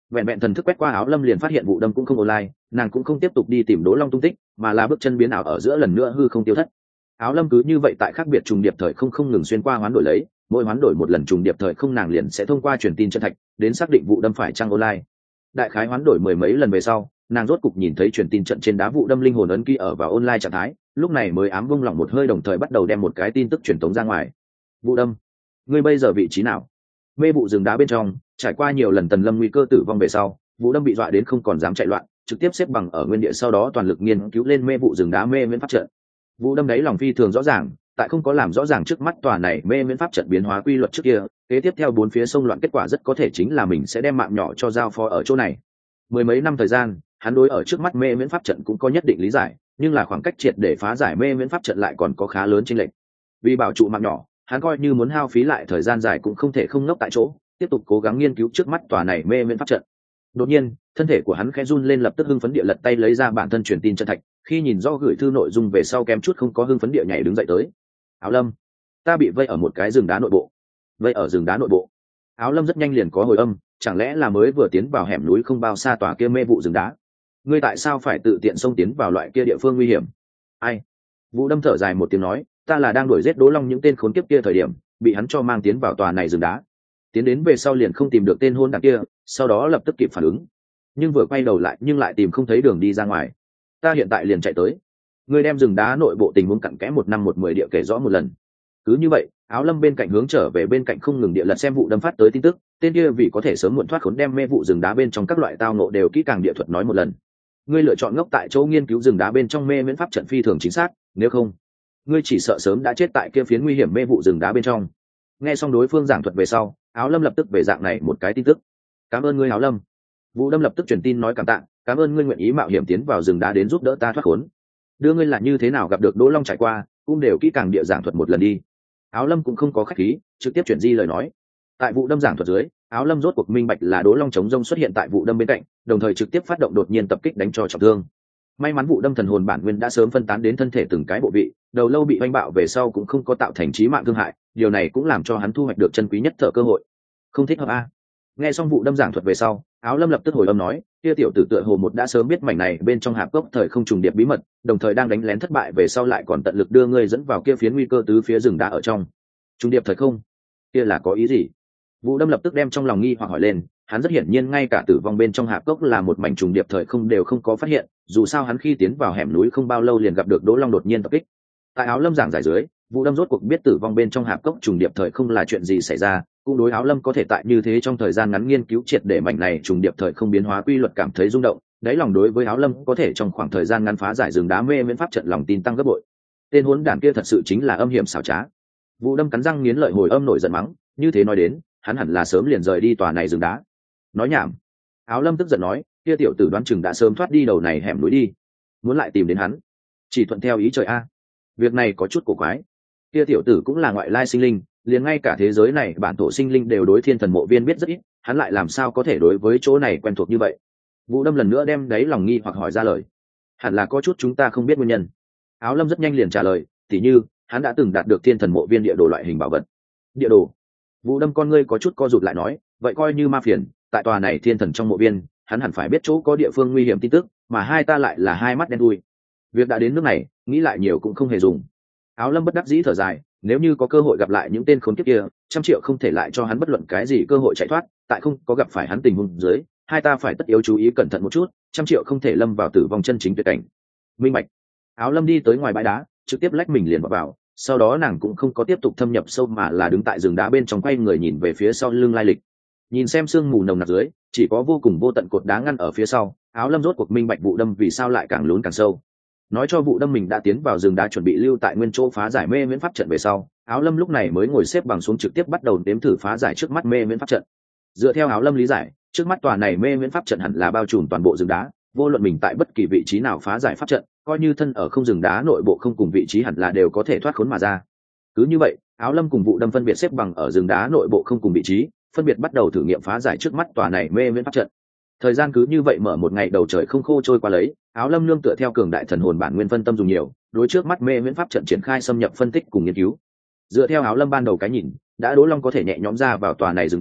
vẹn vẹn thần thức quét qua áo lâm liền phát hiện vụ đâm cũng không online, nàng cũng không tiếp tục đi tìm đỗ long tung tích, mà là bước chân biến ảo ở giữa lần nữa hư không tiêu thất. Áo lâm cứ như vậy tại khác biệt trùng điệp thời không không ngừng xuyên qua hoán đổi lấy, mỗi hoán đổi một lần trùng điệp thời không nàng liền sẽ thông qua truyền tin chân thạch đến xác định vụ đâm phải trăng online. Đại khái hoán đổi mười mấy lần về sau, nàng rốt cục nhìn thấy truyền tin trận trên đá vụ đâm linh hồn ấn ký ở vào online trạng thái, lúc này mới ám vung lòng một hơi, đồng thời bắt đầu đem một cái tin tức truyền tống ra ngoài. Vụ đâm, ngươi bây giờ vị trí nào? Mê vụ rừng đá bên trong, trải qua nhiều lần tần lâm nguy cơ tử vong về sau, vụ đâm bị dọa đến không còn dám chạy loạn, trực tiếp xếp bằng ở nguyên địa, sau đó toàn lực nghiên cứu lên mê vụ rừng đá mê miễn pháp trận. Vụ đâm đấy lòng phi thường rõ ràng, tại không có làm rõ ràng trước mắt tòa này mê miễn pháp trận biến hóa quy luật trước kia, kế tiếp theo bốn phía sông loạn kết quả rất có thể chính là mình sẽ đem mạng nhỏ cho giao phó ở chỗ này. Mười mấy năm thời gian, hắn đối ở trước mắt mê miễn pháp trận cũng có nhất định lý giải, nhưng là khoảng cách triệt để phá giải mê miễn pháp trận lại còn có khá lớn chênh lệch. Vì bảo trụ mạng nhỏ, hắn coi như muốn hao phí lại thời gian dài cũng không thể không ngốc tại chỗ, tiếp tục cố gắng nghiên cứu trước mắt tòa này mê miễn pháp trận. Đột nhiên, thân thể của hắn khẽ run lên, lập tức hưng phấn địa lật tay lấy ra bản thân truyền tin chân thạch, khi nhìn rõ gửi thư nội dung về sau kém chút không có hưng phấn địa nhảy đứng dậy tới. Áo lâm, ta bị vây ở một cái rừng đá nội bộ. Vây ở rừng đá nội bộ? Áo lâm rất nhanh liền có hồi âm, chẳng lẽ là mới vừa tiến vào hẻm núi không bao xa tòa kia mê vụ rừng đá? Ngươi tại sao phải tự tiện xông tiến vào loại kia địa phương nguy hiểm? Ai? Vũ đâm thở dài một tiếng nói, ta là đang đuổi giết Đỗ Long những tên khốn kiếp kia thời điểm, bị hắn cho mang tiến vào tòa này rừng đá. Tiến đến về sau liền không tìm được tên hôn đảng kia, sau đó lập tức kịp phản ứng, nhưng vừa quay đầu lại nhưng lại tìm không thấy đường đi ra ngoài. Ta hiện tại liền chạy tới. Ngươi đem rừng đá nội bộ tình huống cặn kẽ một năm một mười địa kể rõ một lần. Cứ như vậy, áo lâm bên cạnh hướng trở về bên cạnh không ngừng địa lật xem vụ đâm phát tới tin tức, tên kia vì có thể sớm muộn thoát khốn đem mê vụ rừng đá bên trong các loại tao nộ đều kỹ càng địa thuật nói một lần. Ngươi lựa chọn ngốc tại chỗ nghiên cứu rừng đá bên trong mê miễn pháp trận phi thường chính xác, nếu không ngươi chỉ sợ sớm đã chết tại kia phiến nguy hiểm mê vụ rừng đá bên trong. Nghe xong đối phương giảng thuật về sau, áo lâm lập tức về dạng này một cái tin tức. Cảm ơn ngươi áo lâm. Vũ đâm lập tức truyền tin nói cảm tạ, cảm ơn ngươi nguyện ý mạo hiểm tiến vào rừng đá đến giúp đỡ ta thoát khốn. Đưa ngươi là như thế nào gặp được Đỗ Long trải qua, cũng đều kỹ càng địa giảng thuật một lần đi. Áo lâm cũng không có khách khí, trực tiếp chuyển di lời nói. Tại vụ đâm giảng thuật dưới, áo lâm rốt cuộc minh bạch là Đỗ Long chống rông xuất hiện tại vụ đâm bên cạnh, đồng thời trực tiếp phát động đột nhiên tập kích đánh cho trọng thương. May mắn vụ đâm thần hồn bản nguyên đã sớm phân tán đến thân thể từng cái bộ vị, đầu lâu bị oanh bạo về sau cũng không có tạo thành chí mạng thương hại, điều này cũng làm cho hắn thu hoạch được chân quý nhất thở cơ hội. Không thích hợp a? Nghe xong vụ đâm giảng thuật về sau, áo lâm lập tức hồi âm nói, kia tiểu tử tựa hồ một đã sớm biết mảnh này bên trong hạp cốc thời không trùng điệp bí mật, đồng thời đang đánh lén thất bại về sau lại còn tận lực đưa ngươi dẫn vào kia phiến nguy cơ tứ phía rừng đá ở trong. Trùng điệp thời không? Kia là có ý gì? Vũ đâm lập tức đem trong lòng nghi hoặc hỏi lên, hắn rất hiển nhiên ngay cả tử vong bên trong hạp cốc là một mảnh trùng điệp thời không đều không có phát hiện, dù sao hắn khi tiến vào hẻm núi không bao lâu liền gặp được Đỗ Long đột nhiên tập kích. Tại áo lâm giảng giải dưới, Vũ đâm rốt cuộc biết tử vong bên trong hạp cốc trùng điệp thời không là chuyện gì xảy ra, cũng đối áo lâm có thể tại như thế trong thời gian ngắn nghiên cứu triệt để mảnh này trùng điệp thời không biến hóa quy luật cảm thấy rung động, đáy lòng đối với áo lâm có thể trong khoảng thời gian ngắn phá giải rừng đá mê miễn pháp trận lòng tin tăng gấp bội. Tên hỗn đản kia thật sự chính là âm hiểm xảo trá. Vũ đâm cắn răng nghiến lợi hồi âm nổi giận mắng, như thế nói đến, hắn hẳn là sớm liền rời đi tòa này rừng đá. Nói nhảm. Áo lâm tức giận nói, kia tiểu tử đoán chừng đã sớm thoát đi đầu này hẻm núi đi, muốn lại tìm đến hắn chỉ thuận theo ý trời a. Việc này có chút cổ quái. Kia tiểu tử cũng là ngoại lai sinh linh, liền ngay cả thế giới này bản thổ sinh linh đều đối thiên thần mộ viên biết rất ít, hắn lại làm sao có thể đối với chỗ này quen thuộc như vậy? Vũ đâm lần nữa đem đấy lòng nghi hoặc hỏi ra lời. Hẳn là có chút chúng ta không biết nguyên nhân. Áo lâm rất nhanh liền trả lời, tỉ như hắn đã từng đạt được thiên thần mộ viên địa đồ loại hình bảo vật. Địa đồ? Vũ đâm con ngươi có chút co rụt lại nói, vậy coi như ma phiền, tại tòa này thiên thần trong mộ viên, hắn hẳn phải biết chỗ có địa phương nguy hiểm tin tức, mà hai ta lại là hai mắt đen đuôi. Việc đã đến nước này, nghĩ lại nhiều cũng không hề dùng. Áo lâm bất đắc dĩ thở dài, nếu như có cơ hội gặp lại những tên khốn kiếp kia, trăm triệu không thể lại cho hắn bất luận cái gì cơ hội chạy thoát, tại không có gặp phải hắn tình huống dưới, hai ta phải tất yếu chú ý cẩn thận một chút, trăm triệu không thể lâm vào tử vong chân chính tuyệt cảnh. Minh bạch. Áo lâm đi tới ngoài bãi đá, trực tiếp lách mình liền vào, vào sau đó nàng cũng không có tiếp tục thâm nhập sâu mà là đứng tại rừng đá bên trong quay người nhìn về phía sau lưng lai lịch. Nhìn xem sương mù nồng nặc dưới, chỉ có vô cùng vô tận cột đá ngăn ở phía sau, áo lâm rốt cuộc minh bạch vụ đâm vì sao lại càng lún càng sâu. Nói cho vụ đâm mình đã tiến vào rừng đá chuẩn bị lưu tại nguyên chỗ phá giải mê miễn pháp trận về sau, áo lâm lúc này mới ngồi xếp bằng xuống trực tiếp bắt đầu đếm thử phá giải trước mắt mê miễn pháp trận. Dựa theo áo lâm lý giải, trước mắt tòa này mê miễn pháp trận hẳn là bao trùm toàn bộ rừng đá, vô luận mình tại bất kỳ vị trí nào phá giải pháp trận, coi như thân ở không rừng đá nội bộ không cùng vị trí hẳn là đều có thể thoát khốn mà ra. Cứ như vậy, áo lâm cùng vụ đâm phân biệt xếp bằng ở rừng đá nội bộ không cùng vị trí, phân biệt bắt đầu thử nghiệm phá giải trước mắt tòa này mê miễn pháp trận. Thời gian cứ như vậy mở một ngày đầu trời không khô trôi qua lấy, áo lâm nương tựa theo cường đại thần hồn bản nguyên phân tâm dùng nhiều, đối trước mắt mê miễn pháp trận triển khai xâm nhập phân tích cùng nghiên cứu. Dựa theo áo lâm ban đầu cái nhìn, đã Đỗ Long có thể nhẹ nhõm ra vào tòa này rừng đá,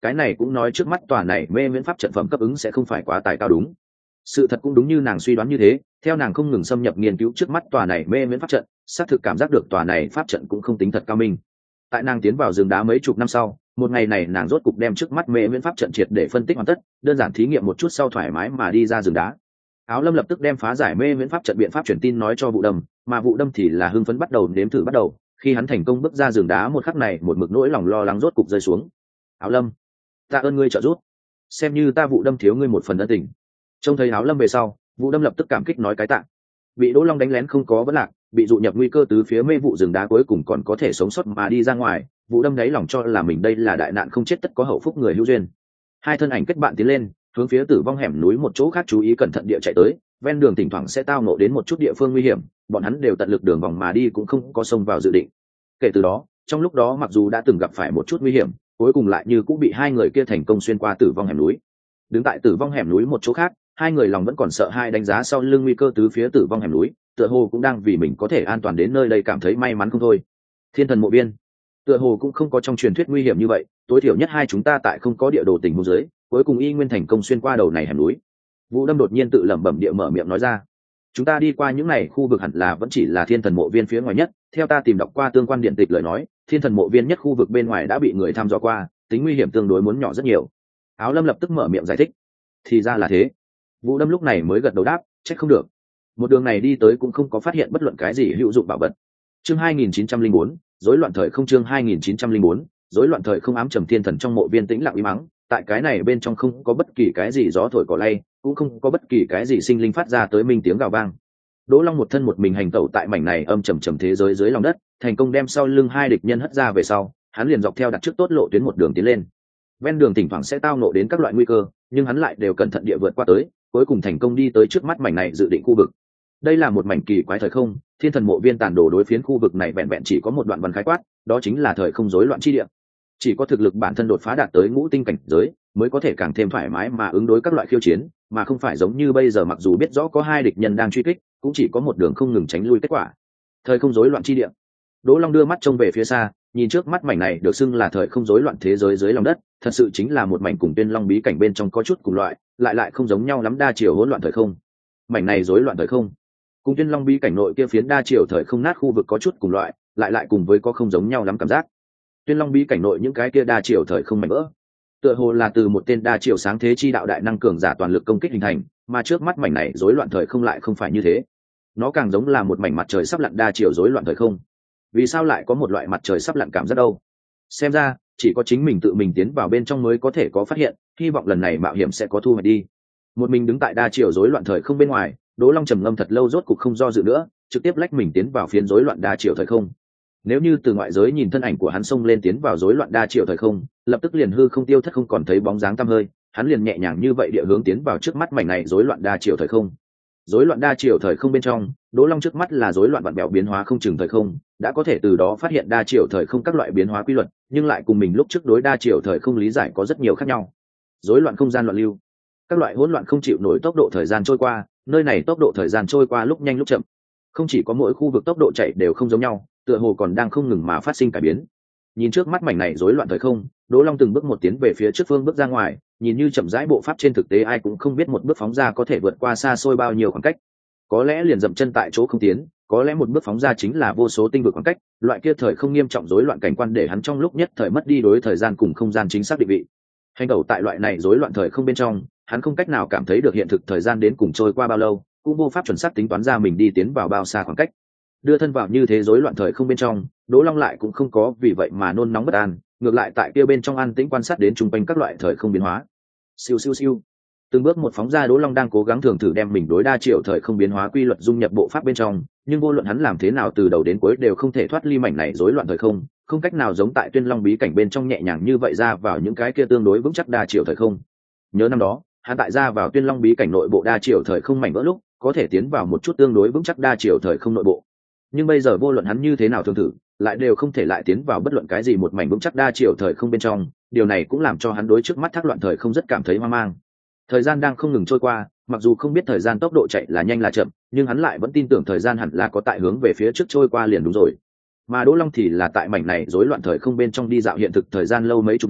cái này cũng nói trước mắt tòa này mê miễn pháp trận phẩm cấp ứng sẽ không phải quá tài cao đúng. Sự thật cũng đúng như nàng suy đoán như thế, theo nàng không ngừng xâm nhập nghiên cứu trước mắt tòa này mê miễn pháp trận, xác thực cảm giác được tòa này pháp trận cũng không tính thật cao minh. Tại nàng tiến vào rừng đá mấy chục năm sau, một ngày này nàng rốt cục đem trước mắt mê miễn pháp trận triệt để phân tích hoàn tất, đơn giản thí nghiệm một chút sau thoải mái mà đi ra rừng đá. Áo Lâm lập tức đem phá giải mê miễn pháp trận biện pháp truyền tin nói cho Vụ Đâm, mà Vụ Đâm thì là hưng phấn bắt đầu nếm thử bắt đầu. Khi hắn thành công bước ra rừng đá một khắc này, một mực nỗi lòng lo lắng rốt cục rơi xuống. Áo Lâm, tạ ơn ngươi trợ giúp, xem như ta Vụ Đâm thiếu ngươi một phần ân tình. Trông thấy Áo Lâm về sau, Vụ Đâm lập tức cảm kích nói cái tạ. Bị Đỗ Long đánh lén không có vấn lạc, bị dụ nhập nguy cơ tứ phía mê vụ rừng đá cuối cùng còn có thể sống sót mà đi ra ngoài, Vụ Đâm đáy lòng cho là mình đây là đại nạn không chết tất có hậu phúc người hữu duyên. Hai thân ảnh kết bạn tiến lên, hướng phía tử vong hẻm núi một chỗ khác chú ý cẩn thận địa chạy tới, ven đường thỉnh thoảng sẽ tao ngộ đến một chút địa phương nguy hiểm, bọn hắn đều tận lực đường vòng mà đi cũng không có xông vào dự định. Kể từ đó, trong lúc đó mặc dù đã từng gặp phải một chút nguy hiểm, cuối cùng lại như cũng bị hai người kia thành công xuyên qua tử vong hẻm núi. Đứng tại tử vong hẻm núi một chỗ khác, hai người lòng vẫn còn sợ hai đánh giá sau lưng nguy cơ tứ phía tử vong hẻm núi, tựa hồ cũng đang vì mình có thể an toàn đến nơi đây cảm thấy may mắn không thôi. Thiên Thần Mộ Viên, tựa hồ cũng không có trong truyền thuyết nguy hiểm như vậy, tối thiểu nhất hai chúng ta tại không có địa đồ tình huống dưới, cuối cùng y nguyên thành công xuyên qua đầu này hẻm núi. Vũ Đâm đột nhiên tự lẩm bẩm địa mở miệng nói ra, chúng ta đi qua những này khu vực hẳn là vẫn chỉ là Thiên Thần Mộ Viên phía ngoài nhất, theo ta tìm đọc qua tương quan điện tịch lời nói, Thiên Thần Mộ Viên nhất khu vực bên ngoài đã bị người thăm dò qua, tính nguy hiểm tương đối muốn nhỏ rất nhiều. Áo Lâm lập tức mở miệng giải thích, thì ra là thế. Vũ Đâm lúc này mới gật đầu đáp, trách không được, một đường này đi tới cũng không có phát hiện bất luận cái gì hữu dụng bảo vật. Chương hai nghìn chín trăm lẻ bốn, rối loạn thời không. Chương hai nghìn chín trăm lẻ bốn, rối loạn thời không. Ám trầm thiên thần trong mộ viên tĩnh lặng im mắng, tại cái này bên trong không có bất kỳ cái gì gió thổi cỏ lay, cũng không có bất kỳ cái gì sinh linh phát ra tới minh tiếng gào vang. Đỗ Long một thân một mình hành tẩu tại mảnh này âm trầm trầm thế giới dưới lòng đất, thành công đem sau lưng hai địch nhân hất ra về sau, hắn liền dọc theo đặt trước tốt lộ tuyến một đường tiến lên. Ven đường thỉnh thoảng sẽ tao ngộ đến các loại nguy cơ, nhưng hắn lại đều cẩn thận địa vượt qua tới, cuối cùng thành công đi tới trước mắt mảnh này dự định khu vực. Đây là một mảnh kỳ quái thời không, Thiên Thần Mộ Viên tản đồ đối phiến khu vực này vẹn vẹn chỉ có một đoạn văn khái quát, đó chính là thời không rối loạn chi địa. Chỉ có thực lực bản thân đột phá đạt tới ngũ tinh cảnh giới, mới có thể càng thêm thoải mái mà ứng đối các loại khiêu chiến, mà không phải giống như bây giờ mặc dù biết rõ có hai địch nhân đang truy kích, cũng chỉ có một đường không ngừng tránh lui kết quả. Thời không rối loạn chi địa. Đỗ Long đưa mắt trông về phía xa, nhìn trước mắt mảnh này được xưng là thời không rối loạn thế giới dưới lòng đất, thật sự chính là một mảnh cùng Tuyên Long bí cảnh bên trong có chút cùng loại, lại lại không giống nhau lắm, đa chiều hỗn loạn thời không. Mảnh này rối loạn thời không, cùng Tuyên Long bí cảnh nội kia phiến đa chiều thời không nát khu vực có chút cùng loại, lại lại cùng với có không giống nhau lắm cảm giác. Tuyên Long bí cảnh nội những cái kia đa chiều thời không mảnh vỡ, tựa hồ là từ một tên đa chiều sáng thế chi đạo đại năng cường giả toàn lực công kích hình thành, mà trước mắt mảnh này rối loạn thời không lại không phải như thế. Nó càng giống là một mảnh mặt trời sắp lặn đa chiều rối loạn thời không. Vì sao lại có một loại mặt trời sắp lặn cảm giác đâu? Xem ra chỉ có chính mình tự mình tiến vào bên trong mới có thể có phát hiện, hy vọng lần này mạo hiểm sẽ có thu hoạch đi. Một mình đứng tại đa chiều rối loạn thời không bên ngoài, Đỗ Long trầm ngâm thật lâu rốt cục không do dự nữa, trực tiếp lách mình tiến vào phiến rối loạn đa chiều thời không. Nếu như từ ngoại giới nhìn thân ảnh của hắn xông lên tiến vào rối loạn đa chiều thời không, lập tức liền hư không tiêu thất không còn thấy bóng dáng tăm hơi, hắn liền nhẹ nhàng như vậy địa hướng tiến vào trước mắt mảnh này rối loạn đa chiều thời không. Rối loạn đa chiều thời không bên trong, Đỗ Long trước mắt là rối loạn vặn bẹo biến hóa không chừng thời không, đã có thể từ đó phát hiện đa chiều thời không các loại biến hóa quy luật, nhưng lại cùng mình lúc trước đối đa chiều thời không lý giải có rất nhiều khác nhau. Rối loạn không gian loạn lưu, các loại hỗn loạn không chịu nổi tốc độ thời gian trôi qua, nơi này tốc độ thời gian trôi qua lúc nhanh lúc chậm, không chỉ có mỗi khu vực tốc độ chạy đều không giống nhau, tựa hồ còn đang không ngừng mà phát sinh cải biến. Nhìn trước mắt mảnh này rối loạn thời không, Đỗ Long từng bước một tiến về phía trước phương bước ra ngoài, nhìn như chậm rãi bộ pháp trên thực tế ai cũng không biết một bước phóng ra có thể vượt qua xa xôi bao nhiêu khoảng cách. Có lẽ liền dậm chân tại chỗ không tiến, có lẽ một bước phóng ra chính là vô số tinh vực khoảng cách, loại kia thời không nghiêm trọng rối loạn cảnh quan để hắn trong lúc nhất thời mất đi đối thời gian cùng không gian chính xác định vị. Hành tẩu tại loại này rối loạn thời không bên trong, hắn không cách nào cảm thấy được hiện thực thời gian đến cùng trôi qua bao lâu, cũng vô pháp chuẩn xác tính toán ra mình đi tiến vào bao xa khoảng cách. Đưa thân vào như thế rối loạn thời không bên trong, Đỗ Long lại cũng không có vì vậy mà nôn nóng bất an, ngược lại tại kia bên trong an tĩnh quan sát đến chung quanh các loại thời không biến hóa. Siêu siêu siêu. Từng bước một phóng ra, Đỗ Long đang cố gắng thường thử đem mình đối đa chiều thời không biến hóa quy luật dung nhập bộ pháp bên trong, nhưng vô luận hắn làm thế nào từ đầu đến cuối đều không thể thoát ly mảnh này rối loạn thời không, không cách nào giống tại Tuyên Long bí cảnh bên trong nhẹ nhàng như vậy ra vào những cái kia tương đối vững chắc đa chiều thời không. Nhớ năm đó, hắn tại ra vào Tuyên Long bí cảnh nội bộ đa chiều thời không mảnh vỡ lúc, có thể tiến vào một chút tương đối vững chắc đa chiều thời không nội bộ. Nhưng bây giờ vô luận hắn như thế nào thường thử, lại đều không thể lại tiến vào bất luận cái gì một mảnh vững chắc đa chiều thời không bên trong, điều này cũng làm cho hắn đối trước mắt thác loạn thời không rất cảm thấy hoang mang. Thời gian đang không ngừng trôi qua, mặc dù không biết thời gian tốc độ chạy là nhanh là chậm, nhưng hắn lại vẫn tin tưởng thời gian hẳn là có tại hướng về phía trước trôi qua liền đúng rồi. Mà Đỗ Long thì là tại mảnh này rối loạn thời không bên trong đi dạo hiện thực thời gian lâu mấy chục năm,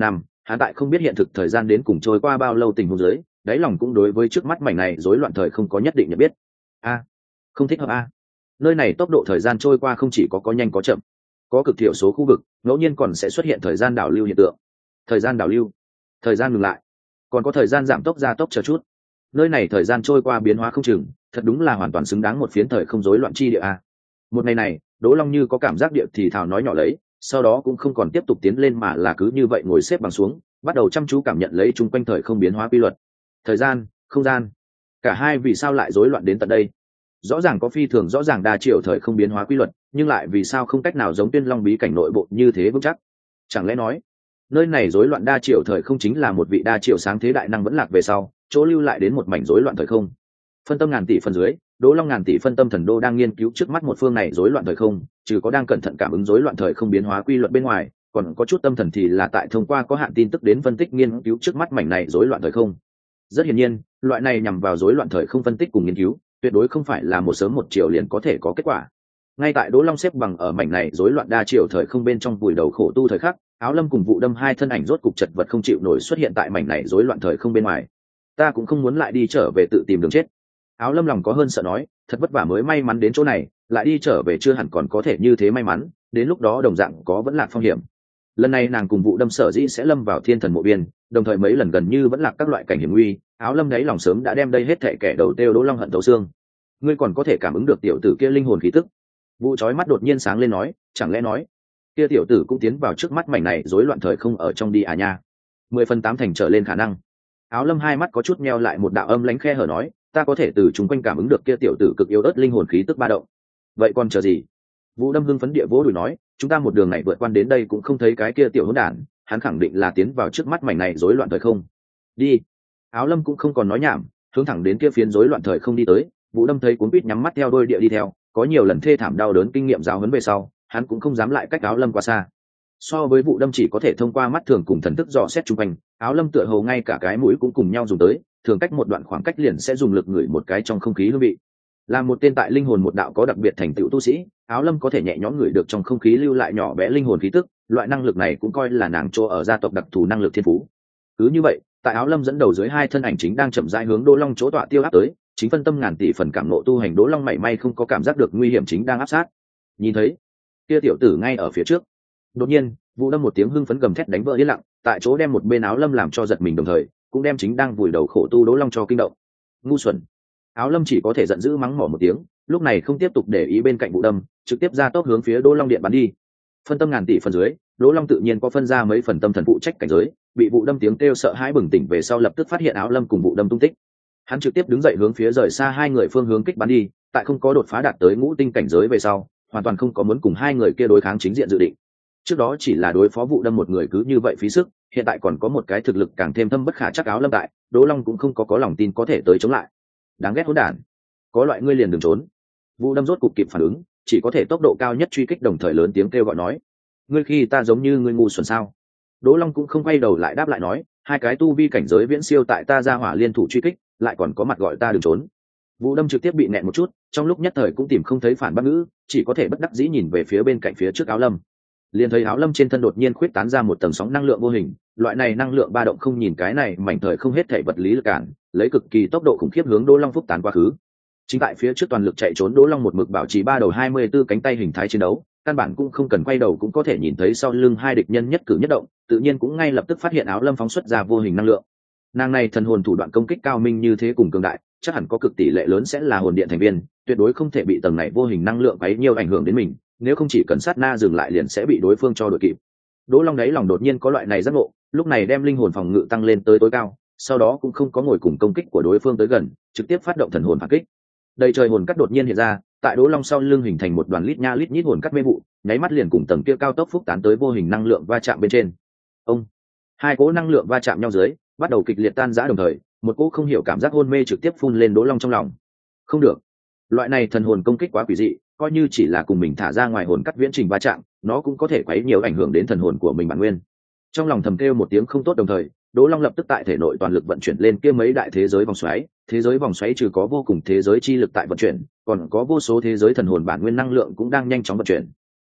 hắn tại không biết hiện thực thời gian đến cùng trôi qua bao lâu tình huống dưới, đáy lòng cũng đối với trước mắt mảnh này rối loạn thời không có nhất định nhận biết. A, không thích hợp a. Nơi này tốc độ thời gian trôi qua không chỉ có có nhanh có chậm, có cực thiểu số khu vực ngẫu nhiên còn sẽ xuất hiện thời gian đảo lưu hiện tượng. Thời gian đảo lưu, thời gian ngừng lại, còn có thời gian giảm tốc gia tốc chờ chút. Nơi này thời gian trôi qua biến hóa không chừng, thật đúng là hoàn toàn xứng đáng một phiến thời không rối loạn chi địa a. Một ngày này, Đỗ Long như có cảm giác địa thì thào nói nhỏ lấy, sau đó cũng không còn tiếp tục tiến lên mà là cứ như vậy ngồi xếp bằng xuống, bắt đầu chăm chú cảm nhận lấy chung quanh thời không biến hóa quy luật. Thời gian, không gian, cả hai vì sao lại rối loạn đến tận đây? Rõ ràng có phi thường rõ ràng đa chiều thời không biến hóa quy luật, nhưng lại vì sao không cách nào giống Tuyên Long bí cảnh nội bộ như thế vững chắc? Chẳng lẽ nói, nơi này rối loạn đa chiều thời không chính là một vị đa chiều sáng thế đại năng vẫn lạc về sau, chỗ lưu lại đến một mảnh rối loạn thời không? Phân tâm ngàn tỷ phần dưới, Đỗ Long ngàn tỷ phân tâm thần đô đang nghiên cứu trước mắt một phương này rối loạn thời không, trừ có đang cẩn thận cảm ứng rối loạn thời không biến hóa quy luật bên ngoài, còn có chút tâm thần thì là tại thông qua có hạn tin tức đến phân tích nghiên cứu trước mắt mảnh này rối loạn thời không. Rất hiển nhiên, loại này nhằm vào rối loạn thời không phân tích cùng nghiên cứu, tuyệt đối không phải là một sớm một chiều liền có thể có kết quả. Ngay tại Đỗ Long xếp bằng ở mảnh này rối loạn đa chiều thời không bên trong vùi đầu khổ tu thời khắc, Áo Lâm cùng Vụ Đâm hai thân ảnh rốt cục chật vật không chịu nổi xuất hiện tại mảnh này rối loạn thời không bên ngoài. Ta cũng không muốn lại đi trở về tự tìm đường chết. Áo Lâm lòng có hơn sợ nói, thật vất vả mới may mắn đến chỗ này, lại đi trở về chưa hẳn còn có thể như thế may mắn, đến lúc đó đồng dạng có vẫn lạc phong hiểm. Lần này nàng cùng Vụ Đâm sở dĩ sẽ lâm vào thiên thần mộ biên, đồng thời mấy lần gần như vẫn lạc các loại cảnh hiểm nguy, Áo Lâm đấy lòng sớm đã đem đây hết thệ kẻ đầu tiêu Đỗ Long hận thấu xương. Ngươi còn có thể cảm ứng được tiểu tử kia linh hồn khí tức? Vụ chói mắt đột nhiên sáng lên nói, chẳng lẽ nói kia tiểu tử cũng tiến vào trước mắt mảnh này rối loạn thời không ở trong đi à nha? Mười phần tám thành trở lên khả năng. Áo Lâm hai mắt có chút meo lại một đạo âm lãnh khe hở nói, ta có thể từ chúng quanh cảm ứng được kia tiểu tử cực yếu ớt linh hồn khí tức ba động. Vậy còn chờ gì? Vũ Đâm hưng phấn địa vỗ đùi nói, chúng ta một đường này vượt qua đến đây cũng không thấy cái kia tiểu hỗn đản, hắn khẳng định là tiến vào trước mắt mảnh này rối loạn thời không. Đi. Áo Lâm cũng không còn nói nhảm, hướng thẳng đến kia phiến rối loạn thời không đi tới. Vũ Đâm thấy cuốn quýt nhắm mắt theo đôi địa đi theo, có nhiều lần thê thảm đau đớn kinh nghiệm giáo huấn về sau, hắn cũng không dám lại cách Áo Lâm quá xa. So với Vũ Đâm chỉ có thể thông qua mắt thường cùng thần thức dò xét chung quanh, Áo Lâm tựa hồ ngay cả cái mũi cũng cùng nhau dùng tới, thường cách một đoạn khoảng cách liền sẽ dùng lực ngửi một cái trong không khí hương vị. Là một tên tại linh hồn một đạo có đặc biệt thành tựu tu sĩ, Áo Lâm có thể nhẹ nhõm ngửi được trong không khí lưu lại nhỏ bé linh hồn khí tức, loại năng lực này cũng coi là nàng chỗ ở gia tộc đặc thù năng lực thiên phú. Cứ như vậy, tại Áo Lâm dẫn đầu dưới hai thân ảnh chính đang chậm rãi hướng Đỗ Long chỗ tọa tiêu áp tới, chính phân tâm ngàn tỷ phần cảm nộ tu hành Đỗ Long mảy may không có cảm giác được nguy hiểm chính đang áp sát. Nhìn thấy, kia tiểu tử ngay ở phía trước. Đột nhiên, Vũ Đâm một tiếng hưng phấn gầm thét đánh vỡ yên lặng, tại chỗ đem một bên Áo Lâm làm cho giật mình đồng thời, cũng đem chính đang vùi đầu khổ tu Đỗ Long cho kinh động. Ngu xuẩn. Áo Lâm chỉ có thể giận dữ mắng mỏ một tiếng, lúc này không tiếp tục để ý bên cạnh Vũ Đâm, trực tiếp ra tốc hướng phía Đỗ Long điện bắn đi. Phân tâm ngàn tỷ phần dưới, Đỗ Long tự nhiên có phân ra mấy phần tâm thần phụ trách cảnh giới, bị Vũ Đâm tiếng kêu sợ hãi bừng tỉnh về sau lập tức phát hiện Áo Lâm cùng Vũ Đâm tung tích. Hắn trực tiếp đứng dậy hướng phía rời xa hai người phương hướng kích bắn đi, tại không có đột phá đạt tới ngũ tinh cảnh giới về sau, hoàn toàn không có muốn cùng hai người kia đối kháng chính diện dự định. Trước đó chỉ là đối phó Vũ Đâm một người cứ như vậy phí sức, hiện tại còn có một cái thực lực càng thêm thâm bất khả chắc Áo Lâm tại, Đỗ Long cũng không có có lòng tin có thể tới chống lại. Đáng ghét hỗn đản, có loại ngươi liền đừng trốn. Vũ Đâm rốt cục kịp phản ứng, chỉ có thể tốc độ cao nhất truy kích đồng thời lớn tiếng kêu gọi nói, ngươi khi ta giống như ngươi ngu xuẩn sao? Đỗ Long cũng không quay đầu lại đáp lại nói, hai cái tu vi cảnh giới viễn siêu tại ta ra hỏa liên thủ truy kích, lại còn có mặt gọi ta đừng trốn. Vũ Đâm trực tiếp bị nẹn một chút, trong lúc nhất thời cũng tìm không thấy phản bác ngữ, chỉ có thể bất đắc dĩ nhìn về phía bên cạnh phía trước Áo Lâm. Liền thấy Áo Lâm trên thân đột nhiên khuyết tán ra một tầng sóng năng lượng vô hình, loại này năng lượng ba động không nhìn cái này mảnh thời không hết thể vật lý lực cản, lấy cực kỳ tốc độ khủng khiếp hướng Đỗ Long phúc tán quá khứ. Chính tại phía trước toàn lực chạy trốn Đỗ Long một mực bảo trì ba đầu hai mươi tư cánh tay hình thái chiến đấu, căn bản cũng không cần quay đầu cũng có thể nhìn thấy sau lưng hai địch nhân nhất cử nhất động, tự nhiên cũng ngay lập tức phát hiện Áo Lâm phóng xuất ra vô hình năng lượng. Nàng này thần hồn thủ đoạn công kích cao minh như thế cùng cường đại, chắc hẳn có cực tỷ lệ lớn sẽ là hồn điện thành viên, tuyệt đối không thể bị tầng này vô hình năng lượng ấy nhiều ảnh hưởng đến mình, nếu không chỉ cần sát na dừng lại liền sẽ bị đối phương cho đội kịp. Đỗ Long đấy lòng đột nhiên có loại này giác ngộ, lúc này đem linh hồn phòng ngự tăng lên tới tối cao, sau đó cũng không có ngồi cùng công kích của đối phương tới gần, trực tiếp phát động thần hồn phản kích. Đầy trời hồn cắt đột nhiên hiện ra, tại Đỗ Long sau lưng hình thành một đoàn lít nha lít nhít hồn cắt mê vụ, nháy mắt liền cùng tầng kia cao tốc phúc tán tới vô hình năng lượng va chạm bên trên. Ông, hai cỗ năng lượng va chạm nhau dưới, bắt đầu kịch liệt tan rã đồng thời, một cỗ không hiểu cảm giác hôn mê trực tiếp phun lên Đỗ Long trong lòng. Không được, loại này thần hồn công kích quá quỷ dị, coi như chỉ là cùng mình thả ra ngoài hồn cắt viễn trình va chạm, nó cũng có thể quấy nhiều ảnh hưởng đến thần hồn của mình bản nguyên. Trong lòng thầm kêu một tiếng không tốt đồng thời, Đỗ Long lập tức tại thể nội toàn lực vận chuyển lên kia mấy đại thế giới vòng xoáy, thế giới vòng xoáy trừ có vô cùng thế giới chi lực tại vận chuyển, còn có vô số thế giới thần hồn bản nguyên năng lượng cũng đang nhanh chóng vận chuyển.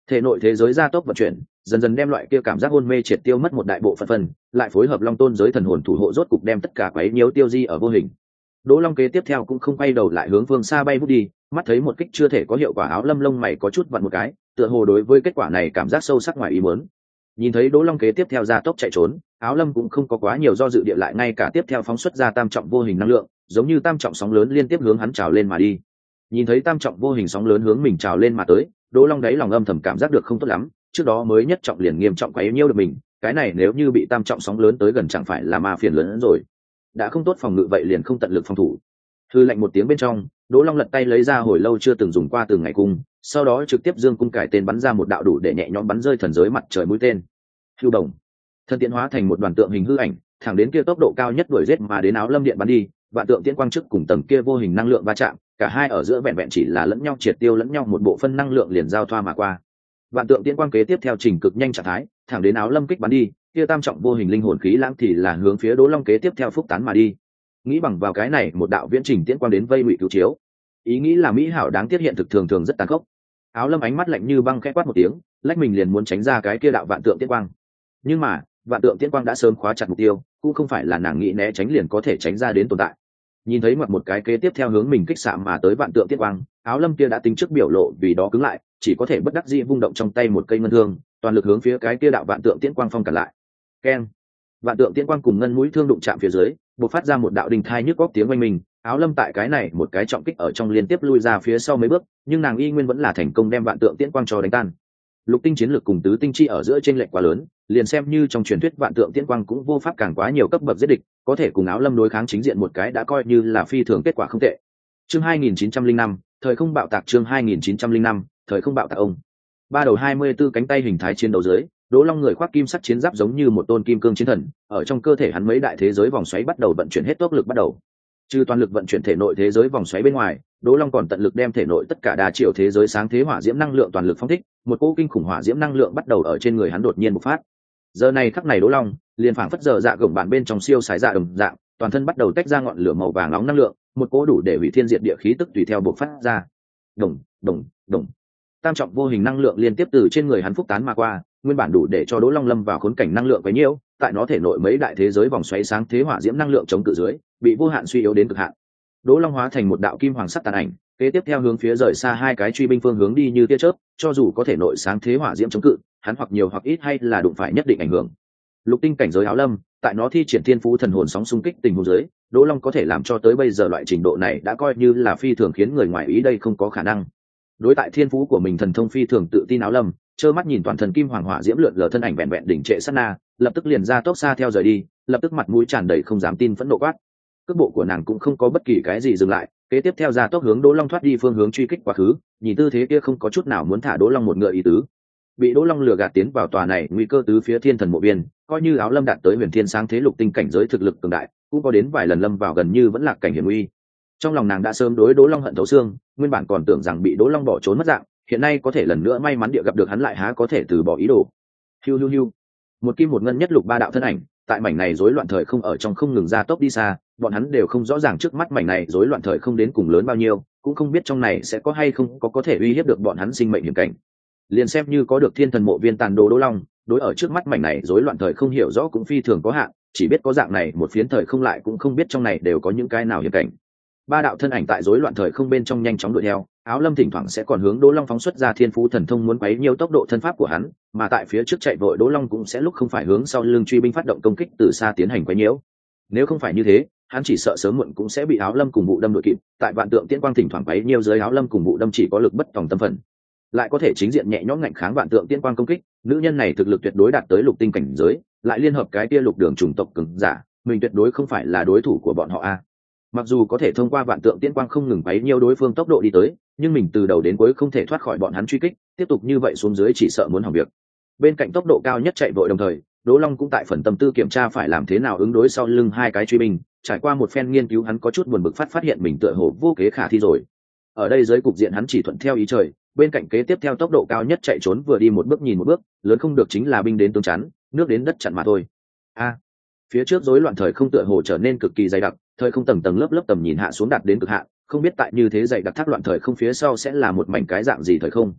Thể nội thế giới gia tốc vận chuyển, dần dần đem loại kia cảm giác hôn mê triệt tiêu mất một đại bộ phận phần, lại phối hợp long tôn giới thần hồn thủ hộ rốt cục đem tất cả quấy nhiễu tiêu di ở vô hình. Đỗ Long kế tiếp theo cũng không quay đầu lại hướng phương xa bay vút đi, mắt thấy một kích chưa thể có hiệu quả, Áo Lâm lông mày có chút vặn một cái, tựa hồ đối với kết quả này cảm giác sâu sắc ngoài ý muốn. Nhìn thấy Đỗ Long kế tiếp theo ra tốc chạy trốn, Áo Lâm cũng không có quá nhiều do dự địa lại ngay cả tiếp theo phóng xuất ra tam trọng vô hình năng lượng, giống như tam trọng sóng lớn liên tiếp hướng hắn trào lên mà đi. Nhìn thấy tam trọng vô hình sóng lớn hướng mình trào lên mà tới, Đỗ Long đáy lòng âm thầm cảm giác được không tốt lắm, trước đó mới nhất trọng liền nghiêm trọng quấy nhiễu được mình, cái này nếu như bị tam trọng sóng lớn tới gần chẳng phải là ma phiền lớn hơn rồi. Đã không tốt phòng ngự vậy liền không tận lực phòng thủ. Hư lạnh một tiếng bên trong, Đỗ Long lật tay lấy ra hồi lâu chưa từng dùng qua Từng Ngày Cung, sau đó trực tiếp dương cung cải tên bắn ra một đạo đủ để nhẹ nhõm bắn rơi thần giới mặt trời mũi tên. Hưu đồng, thân tiễn hóa thành một đoàn tượng hình hư ảnh, thẳng đến kia tốc độ cao nhất đuổi giết mà đến Áo Lâm điện bắn đi, vạn tượng tiễn quang trước cùng tầng kia vô hình năng lượng va chạm, cả hai ở giữa vẹn vẹn chỉ là lẫn nhau triệt tiêu lẫn nhau một bộ phân năng lượng liền giao thoa mà qua. Vạn tượng tiễn quang kế tiếp theo trình cực nhanh trạng thái, thẳng đến Áo Lâm kích bắn đi, kia tam trọng vô hình linh hồn khí lãng thì là hướng phía Đỗ Long kế tiếp theo phúc tán mà đi. Nghĩ bằng vào cái này một đạo viễn trình tiễn quang đến vây ngụy cứu chiếu, ý nghĩ là mỹ hảo đáng tiếc hiện thực thường thường rất tàn khốc. Áo Lâm ánh mắt lạnh như băng khẽ quát một tiếng, lách mình liền muốn tránh ra cái kia đạo vạn tượng tiễn quang. Nhưng mà vạn tượng tiễn quang đã sớm khóa chặt mục tiêu, cũng không phải là nàng nghĩ né tránh liền có thể tránh ra đến tồn tại. Nhìn thấy ngoặt một cái kế tiếp theo hướng mình kích xạ mà tới vạn tượng tiễn quang, Áo Lâm kia đã tính trước biểu lộ vì đó cứng lại, chỉ có thể bất đắc dĩ vung động trong tay một cây ngân thương, toàn lực hướng phía cái kia đạo vạn tượng tiễn quang phong cản lại. Keng! Vạn tượng tiễn quang cùng ngân mũi thương đụng chạm phía dưới, bộc phát ra một đạo đình thai nhức góc tiếng oanh minh. Áo Lâm tại cái này một cái trọng kích ở trong liên tiếp lui ra phía sau mấy bước, nhưng nàng y nguyên vẫn là thành công đem vạn tượng tiễn quang cho đánh tan. Lục tinh chiến lược cùng tứ tinh chi ở giữa chênh lệch quá lớn, liền xem như trong truyền thuyết vạn tượng tiễn quang cũng vô pháp càng quá nhiều cấp bậc giết địch, có thể cùng Áo Lâm đối kháng chính diện một cái đã coi như là phi thường kết quả không tệ. Chương hai nghìn chín trăm lẻ năm, thời không bạo tạc. Chương hai nghìn chín trăm lẻ năm, thời không bạo tạc. Ông ba đầu hai mươi 24 cánh tay hình thái chiến đấu dưới, Đỗ Long người khoác kim sắc chiến giáp giống như một tôn kim cương chiến thần, ở trong cơ thể hắn mấy đại thế giới vòng xoáy bắt đầu vận chuyển hết tốc lực bắt đầu. Trừ toàn lực vận chuyển thể nội thế giới vòng xoáy bên ngoài, Đỗ Long còn tận lực đem thể nội tất cả đa triệu thế giới sáng thế hỏa diễm năng lượng toàn lực phóng thích, một cỗ kinh khủng hỏa diễm năng lượng bắt đầu ở trên người hắn đột nhiên bộc phát. Giờ này khắc này Đỗ Long liền phảng phất giờ dạ gồng bạn bên trong siêu sái dạ đồng dạng, toàn thân bắt đầu tách ra ngọn lửa màu vàng nóng năng lượng, một cỗ đủ để hủy thiên diệt địa khí tức tùy theo bộc phát ra. Đồng, đồng, đồng. Tam trọng vô hình năng lượng liên tiếp từ trên người hắn phúc tán mà qua, nguyên bản đủ để cho Đỗ Long lâm vào khốn cảnh năng lượng quấy nhiễu, tại nó thể nội mấy đại thế giới vòng xoáy sáng thế hỏa diễm năng lượng chống cự dưới, bị vô hạn suy yếu đến cực hạn. Đỗ Long hóa thành một đạo kim hoàng sắc tàn ảnh, kế tiếp theo hướng phía rời xa hai cái truy binh phương hướng đi như tia chớp, cho dù có thể nội sáng thế hỏa diễm chống cự, hắn hoặc nhiều hoặc ít hay là đụng phải nhất định ảnh hưởng. Lục tinh cảnh giới Áo Lâm, tại nó thi triển thiên phú thần hồn sóng xung kích tình huống dưới, Đỗ Long có thể làm cho tới bây giờ loại trình độ này đã coi như là phi thường khiến người ngoài ý đây không có khả năng. Đối tại thiên phú của mình thần thông phi thường tự tin Áo Lâm, trơ mắt nhìn toàn thân kim hoàng hỏa diễm lượn lờ thân ảnh vẹn vẹn đỉnh trệ sát na, lập tức liền ra tốc xa theo rời đi, lập tức mặt mũi tràn đầy không dám tin phẫn nộ quát. Cước bộ của nàng cũng không có bất kỳ cái gì dừng lại, kế tiếp theo ra tốc hướng Đỗ Long thoát đi phương hướng truy kích quá khứ, nhìn tư thế kia không có chút nào muốn thả Đỗ Long một ngựa ý tứ. Bị Đỗ Long lừa gạt tiến vào tòa này nguy cơ tứ phía thiên thần mộ biên, coi như Áo Lâm đạt tới huyền thiên sáng thế lục tinh cảnh giới thực lực cường đại, cũng có đến vài lần lâm vào gần như vẫn lạc cảnh hiểm nguy. Trong lòng nàng đã sớm đối Đỗ Long hận thấu xương, nguyên bản còn tưởng rằng bị Đỗ Long bỏ trốn mất dạng, hiện nay có thể lần nữa may mắn địa gặp được hắn lại há có thể từ bỏ ý đồ. Hiu hiu hiu. Một kim một ngân nhất lục ba đạo thân ảnh, tại mảnh này rối loạn thời không ở trong không ngừng ra tốc đi xa, bọn hắn đều không rõ ràng trước mắt mảnh này rối loạn thời không đến cùng lớn bao nhiêu, cũng không biết trong này sẽ có hay không có có thể uy hiếp được bọn hắn sinh mệnh hiểm cảnh. Liền xem như có được thiên thần mộ viên tàn đồ Đỗ Long, đối ở trước mắt mảnh này rối loạn thời không hiểu rõ cũng phi thường có hạn, chỉ biết có dạng này một phiến thời không lại cũng không biết trong này đều có những cái nào hiểm cảnh. Ba đạo thân ảnh tại rối loạn thời không bên trong nhanh chóng đuổi theo, Áo Lâm thỉnh thoảng sẽ còn hướng Đỗ Long phóng xuất ra thiên phú thần thông muốn quấy nhiều tốc độ thân pháp của hắn, mà tại phía trước chạy vội Đỗ Long cũng sẽ lúc không phải hướng sau lưng truy binh phát động công kích từ xa tiến hành quấy nhiễu. Nếu không phải như thế, hắn chỉ sợ sớm muộn cũng sẽ bị Áo Lâm cùng Bụ Đâm đuổi kịp, tại vạn tượng tiễn quang thỉnh thoảng quấy nhiều dưới Áo Lâm cùng Bụ Đâm chỉ có lực bất tòng tâm phận, lại có thể chính diện nhẹ nhõm ngạnh kháng vạn tượng tiễn quang công kích, nữ nhân này thực lực tuyệt đối đạt tới lục tinh cảnh giới, lại liên hợp cái kia lục đường chủng tộc cường giả, mình tuyệt đối không phải là đối thủ của bọn họ a. Mặc dù có thể thông qua vạn tượng tiễn quang không ngừng quấy nhiều đối phương tốc độ đi tới, nhưng mình từ đầu đến cuối không thể thoát khỏi bọn hắn truy kích, tiếp tục như vậy xuống dưới chỉ sợ muốn hỏng việc. Bên cạnh tốc độ cao nhất chạy vội đồng thời, Đỗ Long cũng tại phần tâm tư kiểm tra phải làm thế nào ứng đối sau lưng hai cái truy binh, trải qua một phen nghiên cứu hắn có chút buồn bực phát phát hiện mình tựa hồ vô kế khả thi rồi. Ở đây dưới cục diện hắn chỉ thuận theo ý trời, bên cạnh kế tiếp theo tốc độ cao nhất chạy trốn vừa đi một bước nhìn một bước, lớn không được chính là binh đến tướng chắn, nước đến đất chặn mà thôi. A, phía trước rối loạn thời không tựa hồ trở nên cực kỳ dày đặc, thời không tầng tầng lớp lớp tầm nhìn hạ xuống đạt đến cực hạn, không biết tại như thế dày đặc thác loạn thời không phía sau sẽ là một mảnh cái dạng gì thời không.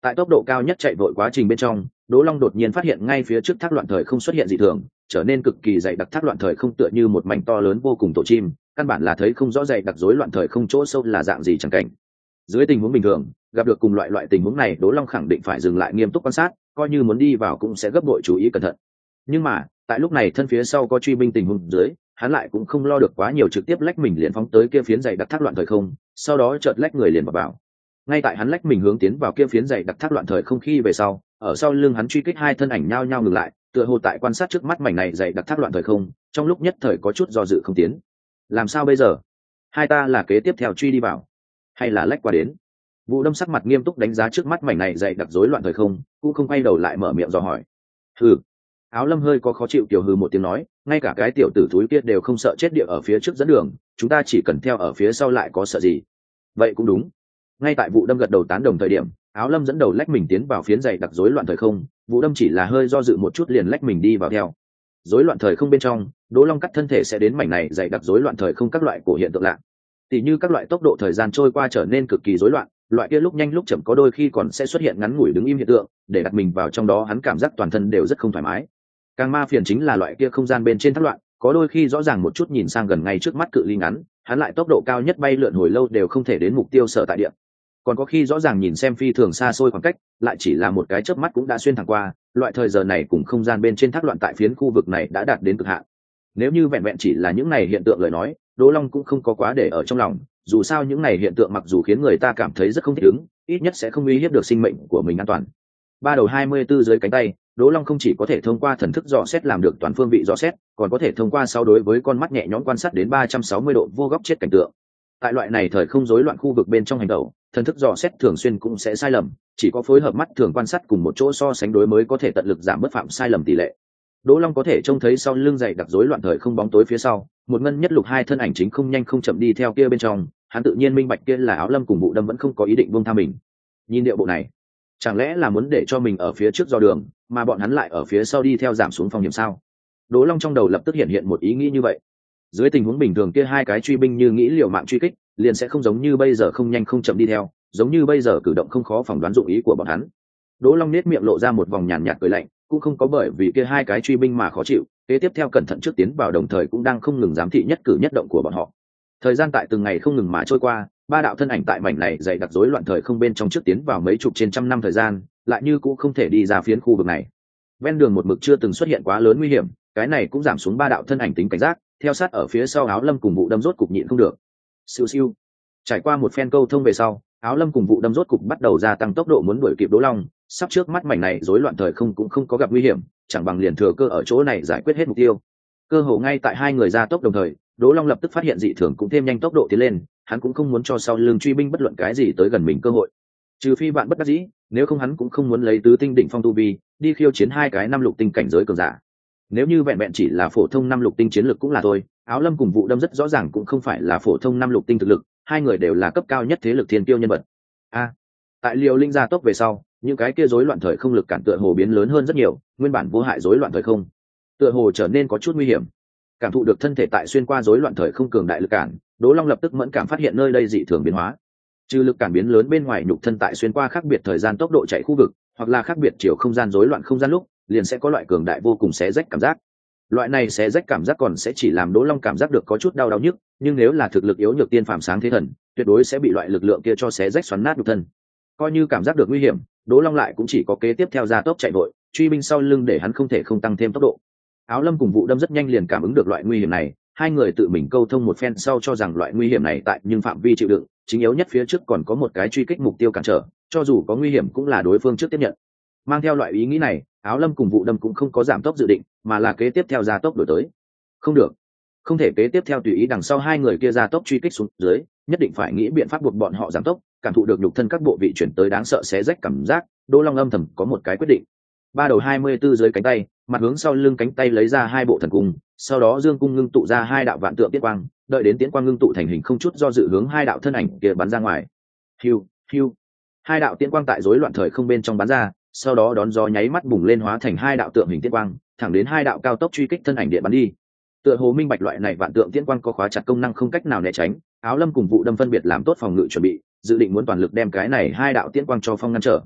Tại tốc độ cao nhất chạy vội quá trình bên trong, Đỗ Long đột nhiên phát hiện ngay phía trước thác loạn thời không xuất hiện dị thường, trở nên cực kỳ dày đặc, thác loạn thời không tựa như một mảnh to lớn vô cùng tổ chim, căn bản là thấy không rõ dày đặc rối loạn thời không chỗ sâu là dạng gì chẳng cảnh. Dưới tình huống bình thường, gặp được cùng loại loại tình huống này, Đỗ Long khẳng định phải dừng lại nghiêm túc quan sát, coi như muốn đi vào cũng sẽ gấp bội chú ý cẩn thận. Nhưng mà, tại lúc này thân phía sau có truy binh tình huống dưới, hắn lại cũng không lo được quá nhiều, trực tiếp lách mình liền phóng tới kia phiến dày đặc thác loạn thời không, sau đó chợt lách người liền vào vào. Ngay tại hắn lách mình hướng tiến vào kia phiến dày đặc thác loạn thời không khi về sau, ở sau lưng hắn truy kích hai thân ảnh nhao nhao ngừng lại, tựa hồ tại quan sát trước mắt mảnh này dày đặc thác loạn thời không, trong lúc nhất thời có chút do dự không tiến. Làm sao bây giờ? Hai ta là kế tiếp theo truy đi vào, hay là lách qua đến? Vũ Đâm sắc mặt nghiêm túc đánh giá trước mắt mảnh này dày đặc rối loạn thời không, cũng không quay đầu lại mở miệng dò hỏi. Hừ. Áo Lâm hơi có khó chịu tiểu hừ một tiếng nói, ngay cả cái tiểu tử thúi kia đều không sợ chết địa ở phía trước dẫn đường, chúng ta chỉ cần theo ở phía sau lại có sợ gì? Vậy cũng đúng. Ngay tại Vũ Đâm gật đầu tán đồng thời điểm, Áo Lâm dẫn đầu lách mình tiến vào phiến dày đặc rối loạn thời không, Vũ Đâm chỉ là hơi do dự một chút liền lách mình đi vào theo. Rối loạn thời không bên trong, Đỗ Long cắt thân thể sẽ đến mảnh này dày đặc rối loạn thời không các loại cổ hiện tượng lạ. Tỷ như các loại tốc độ thời gian trôi qua trở nên cực kỳ rối loạn, loại kia lúc nhanh lúc chậm có đôi khi còn sẽ xuất hiện ngắn ngủi đứng im hiện tượng, để đặt mình vào trong đó hắn cảm giác toàn thân đều rất không thoải mái. Càng ma phiền chính là loại kia không gian bên trên thác loạn, có đôi khi rõ ràng một chút nhìn sang gần ngay trước mắt cự ly ngắn, hắn lại tốc độ cao nhất bay lượn hồi lâu đều không thể đến mục tiêu sở tại địa. Còn có khi rõ ràng nhìn xem phi thường xa xôi khoảng cách, lại chỉ là một cái chớp mắt cũng đã xuyên thẳng qua, loại thời giờ này cùng không gian bên trên thác loạn tại phiến khu vực này đã đạt đến cực hạn. Nếu như vẹn vẹn chỉ là những này hiện tượng lời nói, Đỗ Long cũng không có quá để ở trong lòng, dù sao những này hiện tượng mặc dù khiến người ta cảm thấy rất không thích ứng, ít nhất sẽ không uy hiếp được sinh mệnh của mình an toàn. Ba đầu hai mươi 24 dưới cánh tay, Đỗ Long không chỉ có thể thông qua thần thức dò xét làm được toàn phương vị dò xét, còn có thể thông qua sau đối với con mắt nhẹ nhõm quan sát đến ba trăm sáu mươi độ vô góc chết cảnh tượng. Tại loại này thời không rối loạn khu vực bên trong hành động, thần thức dò xét thường xuyên cũng sẽ sai lầm, chỉ có phối hợp mắt thường quan sát cùng một chỗ so sánh đối mới có thể tận lực giảm bớt phạm sai lầm tỷ lệ. Đỗ Long có thể trông thấy sau lưng dày đặc rối loạn thời không bóng tối phía sau, một ngân nhất lục hai thân ảnh chính không nhanh không chậm đi theo kia bên trong, hắn tự nhiên minh bạch kia là Áo Lâm cùng Vũ Đâm vẫn không có ý định buông tha mình. Nhìn điệu bộ này, chẳng lẽ là muốn để cho mình ở phía trước dò đường, mà bọn hắn lại ở phía sau đi theo giảm xuống phong hiểm sao? Đỗ Long trong đầu lập tức hiện hiện một ý nghĩ như vậy. Dưới tình huống bình thường kia hai cái truy binh như nghĩ liều mạng truy kích, liền sẽ không giống như bây giờ không nhanh không chậm đi theo, giống như bây giờ cử động không khó phỏng đoán dụng ý của bọn hắn. Đỗ Long nét miệng lộ ra một vòng nhàn nhạt cười lạnh, cũng không có bởi vì kia hai cái truy binh mà khó chịu, kế tiếp theo cẩn thận trước tiến vào đồng thời cũng đang không ngừng giám thị nhất cử nhất động của bọn họ. Thời gian tại từng ngày không ngừng mà trôi qua, ba đạo thân ảnh tại mảnh này dày đặc rối loạn thời không bên trong trước tiến vào mấy chục trên trăm năm thời gian, lại như cũng không thể đi ra phiến khu vực này. Ven đường một mực chưa từng xuất hiện quá lớn nguy hiểm, cái này cũng giảm xuống ba đạo thân ảnh tính cảnh giác, theo sát ở phía sau Áo Lâm cùng Vũ Đâm rốt cục nhịn không được. Siêu siêu. Trải qua một phen câu thông về sau, Áo Lâm cùng Vũ Đâm rốt cục bắt đầu gia tăng tốc độ muốn đuổi kịp Đỗ Long, sắp trước mắt mảnh này rối loạn thời không cũng không có gặp nguy hiểm, chẳng bằng liền thừa cơ ở chỗ này giải quyết hết mục tiêu. Cơ hồ ngay tại hai người ra tốc đồng thời, Đỗ Long lập tức phát hiện dị thường cũng thêm nhanh tốc độ tiến lên, hắn cũng không muốn cho sau lưng truy binh bất luận cái gì tới gần mình cơ hội. Trừ phi bạn bất đắc dĩ, nếu không hắn cũng không muốn lấy tứ tinh đỉnh phong tu vi đi khiêu chiến hai cái năm lục tinh cảnh giới cường giả. Nếu như vẹn vẹn chỉ là phổ thông năm lục tinh chiến lực cũng là thôi, Áo Lâm cùng Vũ Đâm rất rõ ràng cũng không phải là phổ thông năm lục tinh thực lực, hai người đều là cấp cao nhất thế lực thiên tiêu nhân vật. A, tại Liều Linh gia tốc về sau, những cái kia rối loạn thời không lực cản tựa hồ biến lớn hơn rất nhiều, nguyên bản vô hại rối loạn thời không, tựa hồ trở nên có chút nguy hiểm. Cảm thụ được thân thể tại xuyên qua rối loạn thời không cường đại lực cản, Đỗ Long lập tức mẫn cảm phát hiện nơi đây dị thường biến hóa. Trừ lực cản biến lớn bên ngoài, nhục thân tại xuyên qua khác biệt thời gian tốc độ chạy khu vực, hoặc là khác biệt chiều không gian rối loạn không gian lúc, liền sẽ có loại cường đại vô cùng xé rách cảm giác. Loại này xé rách cảm giác còn sẽ chỉ làm Đỗ Long cảm giác được có chút đau đau nhức, nhưng nếu là thực lực yếu nhược tiên phàm sáng thế thần, tuyệt đối sẽ bị loại lực lượng kia cho xé rách xoắn nát nhục thân. Coi như cảm giác được nguy hiểm, Đỗ Long lại cũng chỉ có kế tiếp theo gia tốc chạy vội, truy binh sau lưng để hắn không thể không tăng thêm tốc độ. Áo Lâm cùng Vũ Đâm rất nhanh liền cảm ứng được loại nguy hiểm này, hai người tự mình câu thông một phen sau cho rằng loại nguy hiểm này tại nhưng phạm vi chịu đựng, chính yếu nhất phía trước còn có một cái truy kích mục tiêu cản trở, cho dù có nguy hiểm cũng là đối phương trước tiếp nhận. Mang theo loại ý nghĩ này, Áo Lâm cùng Vũ Đâm cũng không có giảm tốc dự định, mà là kế tiếp theo gia tốc đổi tới. Không được, không thể kế tiếp theo tùy ý đằng sau hai người kia gia tốc truy kích xuống dưới, nhất định phải nghĩ biện pháp buộc bọn họ giảm tốc, cảm thụ được nhục thân các bộ vị chuyển tới đáng sợ xé rách cảm giác. Đỗ Long âm thầm có một cái quyết định. Ba đầu hai mươi 24 dưới cánh tay, mặt hướng sau lưng cánh tay lấy ra hai bộ thần cung, sau đó dương cung ngưng tụ ra hai đạo vạn tượng tiễn quang, đợi đến tiễn quang ngưng tụ thành hình không chút do dự hướng hai đạo thân ảnh kia bắn ra ngoài. Hiu, hiu. Hai đạo tiễn quang tại rối loạn thời không bên trong bắn ra, sau đó đón gió nháy mắt bùng lên hóa thành hai đạo tượng hình tiễn quang, thẳng đến hai đạo cao tốc truy kích thân ảnh điện bắn đi. Tựa hồ minh bạch loại này vạn tượng tiễn quang có khóa chặt công năng không cách nào né tránh, Áo Lâm cùng Vũ Đâm phân biệt làm tốt phòng ngự chuẩn bị, dự định muốn toàn lực đem cái này hai đạo tiễn quang cho phong ngăn trở.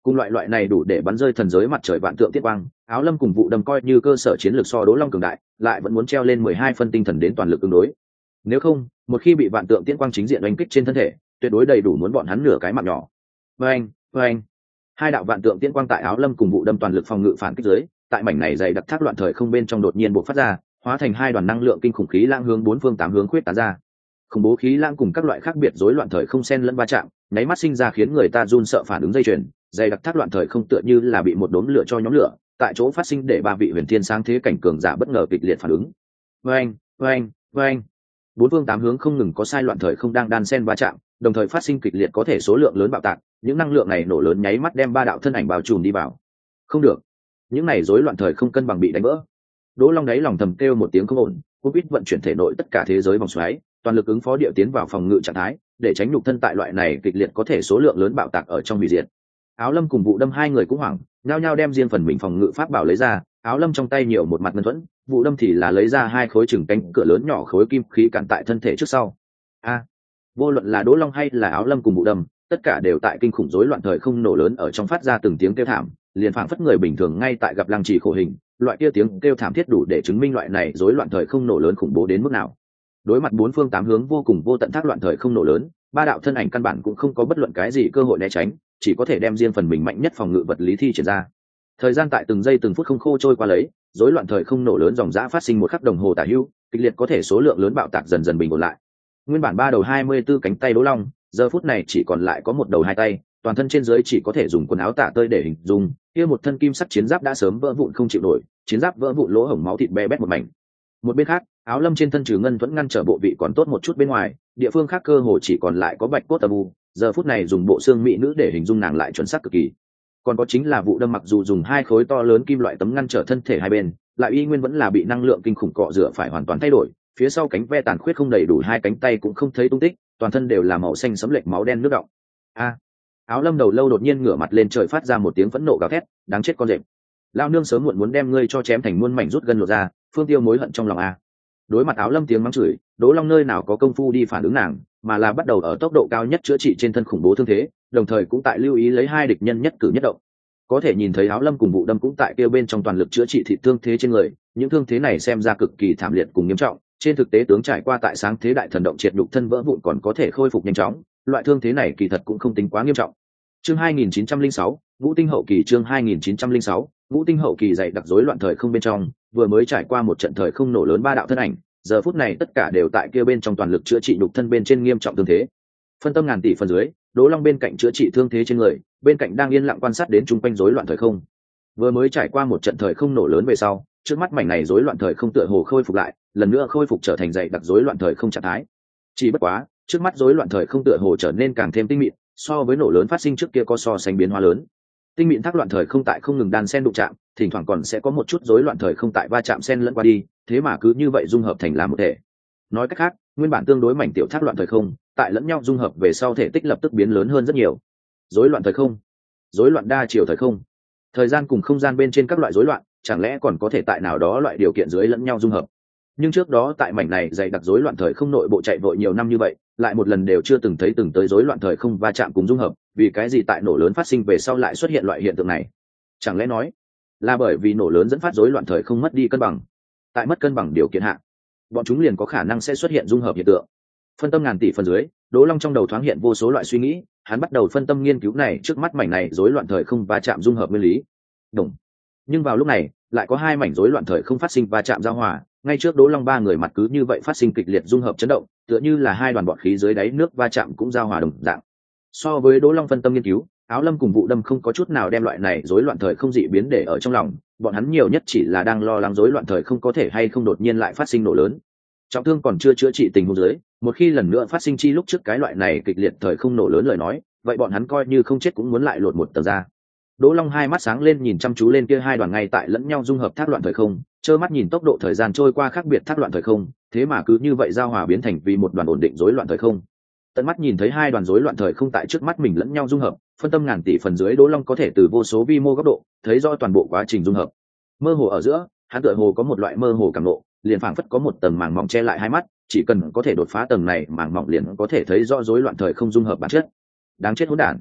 Cùng loại loại này đủ để bắn rơi thần giới mặt trời vạn tượng tiết quang, Áo Lâm cùng Vụ Đâm coi như cơ sở chiến lược so Đỗ Long cường đại, lại vẫn muốn treo lên mười hai phân tinh thần đến toàn lực ứng đối. Nếu không, một khi bị vạn tượng tiết quang chính diện đánh kích trên thân thể, tuyệt đối đầy đủ muốn bọn hắn nửa cái mạng nhỏ. Oeng, oeng. Hai đạo vạn tượng tiết quang tại Áo Lâm cùng Vụ Đâm toàn lực phòng ngự phản kích dưới, tại mảnh này dày đặc thác loạn thời không bên trong đột nhiên bộc phát ra, hóa thành hai đoàn năng lượng kinh khủng khí lãng hướng bốn phương tám hướng khuyết tán ra. Khủng bố khí lãng cùng các loại khác biệt rối loạn thời không xen lẫn va chạm, nháy mắt sinh ra khiến người ta run sợ phản ứng dây chuyền, dày đặc thác loạn thời không tựa như là bị một đốm lửa cho nhóm lửa, tại chỗ phát sinh để ba vị huyền thiên sáng thế cảnh cường giả bất ngờ kịch liệt phản ứng. Oeng, oeng, oeng. Bốn phương tám hướng không ngừng có sai loạn thời không đang đan xen va chạm, đồng thời phát sinh kịch liệt có thể số lượng lớn bạo tạc, những năng lượng này nổ lớn nháy mắt đem ba đạo thân ảnh bao trùm đi vào. Không được, những này rối loạn thời không cân bằng bị đánh vỡ. Đỗ Long đáy lòng thầm kêu một tiếng không ổn, cố quýt vận chuyển thể nội tất cả thế giới vòng xoáy, toàn lực ứng phó điệu tiến vào phòng ngự trạng thái, để tránh nhục thân tại loại này kịch liệt có thể số lượng lớn bạo tạc ở trong hủy diệt. Áo Lâm cùng Vụ Đâm hai người cũng hoảng, nhao nhao đem riêng phần mình phòng ngự pháp bảo lấy ra. Áo Lâm trong tay nhiều một mặt ngân thuẫn, Vụ Đâm thì là lấy ra hai khối chừng cánh cửa lớn nhỏ khối kim khí cản tại thân thể trước sau. A, vô luận là Đỗ Long hay là Áo Lâm cùng Vụ Đâm, tất cả đều tại kinh khủng rối loạn thời không nổ lớn ở trong phát ra từng tiếng kêu thảm, liền phảng phất người bình thường ngay tại gặp lăng trì khổ hình, loại kia tiếng kêu thảm thiết đủ để chứng minh loại này rối loạn thời không nổ lớn khủng bố đến mức nào. Đối mặt bốn phương tám hướng vô cùng vô tận thác loạn thời không nổ lớn, ba đạo thân ảnh căn bản cũng không có bất luận cái gì cơ hội né tránh, chỉ có thể đem riêng phần mình mạnh nhất phòng ngự vật lý thi triển ra. Thời gian tại từng giây từng phút không khô trôi qua lấy, rối loạn thời không nổ lớn dòng dã phát sinh một khắc đồng hồ tả hữu, kịch liệt có thể số lượng lớn bạo tạc dần dần bình ổn lại. Nguyên bản ba đầu hai mươi 24 cánh tay Đỗ Long, giờ phút này chỉ còn lại có một đầu hai tay, toàn thân trên dưới chỉ có thể dùng quần áo tả tơi để hình dung, kia một thân kim sắc chiến giáp đã sớm vỡ vụn không chịu nổi, chiến giáp vỡ vụn lỗ hổng máu thịt be bét một mảnh. Một bên khác, Áo Lâm trên thân trừ ngân thuẫn ngăn trở bộ vị còn tốt một chút bên ngoài, địa phương khác cơ hồ chỉ còn lại có bạch cốt âm u, giờ phút này dùng bộ xương mỹ nữ để hình dung nàng lại chuẩn xác cực kỳ. Còn có chính là Vụ Đâm, mặc dù dùng hai khối to lớn kim loại tấm ngăn trở thân thể hai bên, lại y nguyên vẫn là bị năng lượng kinh khủng cọ rửa phải hoàn toàn thay đổi, phía sau cánh ve tàn khuyết không đầy đủ hai cánh tay cũng không thấy tung tích, toàn thân đều là màu xanh sẫm lệch máu đen nước đọng. A! Áo Lâm đầu lâu đột nhiên ngửa mặt lên trời phát ra một tiếng phẫn nộ gào thét, đáng chết con rệp. Lao nương sớm muộn muốn đem ngươi cho chém thành muôn mảnh rút gân lột ra, Phương Tiêu mối hận trong lòng a. Đối mặt Áo Lâm tiếng mắng chửi, Đỗ Long nơi nào có công phu đi phản ứng nàng, mà là bắt đầu ở tốc độ cao nhất chữa trị trên thân khủng bố thương thế, đồng thời cũng tại lưu ý lấy hai địch nhân nhất cử nhất động. Có thể nhìn thấy Áo Lâm cùng Vụ Đâm cũng tại kêu bên trong toàn lực chữa trị thị thương thế trên người, những thương thế này xem ra cực kỳ thảm liệt cùng nghiêm trọng, trên thực tế tướng trải qua tại sáng thế đại thần động triệt đục thân vỡ vụn còn có thể khôi phục nhanh chóng, loại thương thế này kỳ thật cũng không tính quá nghiêm trọng. Chương hai nghìn chín trăm lẻ sáu, Ngũ tinh hậu kỳ. Chương hai nghìn chín trăm lẻ sáu, Ngũ tinh hậu kỳ dày đặc rối loạn thời không bên trong, vừa mới trải qua một trận thời không nổ lớn ba đạo thân ảnh, giờ phút này tất cả đều tại kia bên trong toàn lực chữa trị nhục thân bên trên nghiêm trọng thương thế. Phân tâm ngàn tỷ phần dưới, Đỗ Long bên cạnh chữa trị thương thế trên người, bên cạnh đang yên lặng quan sát đến chung quanh rối loạn thời không. Vừa mới trải qua một trận thời không nổ lớn về sau, trước mắt mảnh này rối loạn thời không tựa hồ khôi phục lại, lần nữa khôi phục trở thành dày đặc rối loạn thời không trạng thái. Chỉ bất quá, trước mắt rối loạn thời không tựa hồ trở nên càng thêm tinh mịn, so với nổ lớn phát sinh trước kia có so sánh biến hóa lớn. Tinh mịn thác loạn thời không tại không ngừng đan xen đụng chạm, thỉnh thoảng còn sẽ có một chút rối loạn thời không tại va chạm xen lẫn qua đi, thế mà cứ như vậy dung hợp thành làm một thể. Nói cách khác, nguyên bản tương đối mảnh tiểu thác loạn thời không, tại lẫn nhau dung hợp về sau thể tích lập tức biến lớn hơn rất nhiều. Rối loạn thời không, rối loạn đa chiều thời không, thời gian cùng không gian bên trên các loại rối loạn, chẳng lẽ còn có thể tại nào đó loại điều kiện dưới lẫn nhau dung hợp. Nhưng trước đó tại mảnh này dày đặc rối loạn thời không nội bộ chạy vội nhiều năm như vậy, lại một lần đều chưa từng thấy từng tới rối loạn thời không va chạm cùng dung hợp, vì cái gì tại nổ lớn phát sinh về sau lại xuất hiện loại hiện tượng này? Chẳng lẽ nói là bởi vì nổ lớn dẫn phát rối loạn thời không mất đi cân bằng, tại mất cân bằng điều kiện hạ, bọn chúng liền có khả năng sẽ xuất hiện dung hợp hiện tượng. Phân tâm ngàn tỷ phần dưới, Đỗ Long trong đầu thoáng hiện vô số loại suy nghĩ, hắn bắt đầu phân tâm nghiên cứu này trước mắt mảnh này rối loạn thời không va chạm dung hợp nguyên lý. Đúng. Nhưng vào lúc này, lại có hai mảnh rối loạn thời không phát sinh va chạm giao hòa, ngay trước Đỗ Long ba người mặt cứ như vậy phát sinh kịch liệt dung hợp chấn động, tựa như là hai đoàn bọt khí dưới đáy nước va chạm cũng giao hòa đồng dạng. So với Đỗ Long phân tâm nghiên cứu, Áo Lâm cùng Vụ Đâm không có chút nào đem loại này rối loạn thời không dị biến để ở trong lòng, bọn hắn nhiều nhất chỉ là đang lo lắng rối loạn thời không có thể hay không đột nhiên lại phát sinh nổ lớn. Trọng thương còn chưa chữa trị tình huống dưới, một khi lần nữa phát sinh chi lúc trước cái loại này kịch liệt thời không nổ lớn lời nói, vậy bọn hắn coi như không chết cũng muốn lại lột một tầng ra. Đỗ Long hai mắt sáng lên nhìn chăm chú lên kia hai đoàn ngay tại lẫn nhau dung hợp thác loạn thời không, trơ mắt nhìn tốc độ thời gian trôi qua khác biệt thác loạn thời không, thế mà cứ như vậy giao hòa biến thành vì một đoàn ổn định rối loạn thời không. Tận mắt nhìn thấy hai đoàn rối loạn thời không tại trước mắt mình lẫn nhau dung hợp, phân tâm ngàn tỷ phần dưới Đỗ Long có thể từ vô số vi mô góc độ thấy rõ toàn bộ quá trình dung hợp. Mơ hồ ở giữa, hắn tựa hồ có một loại mơ hồ cảm ngộ, liền phảng phất có một tầng màng mỏng che lại hai mắt, chỉ cần có thể đột phá tầng này màng mỏng liền có thể thấy rõ rối loạn thời không dung hợp bản chất. Đáng chết hỗn đản.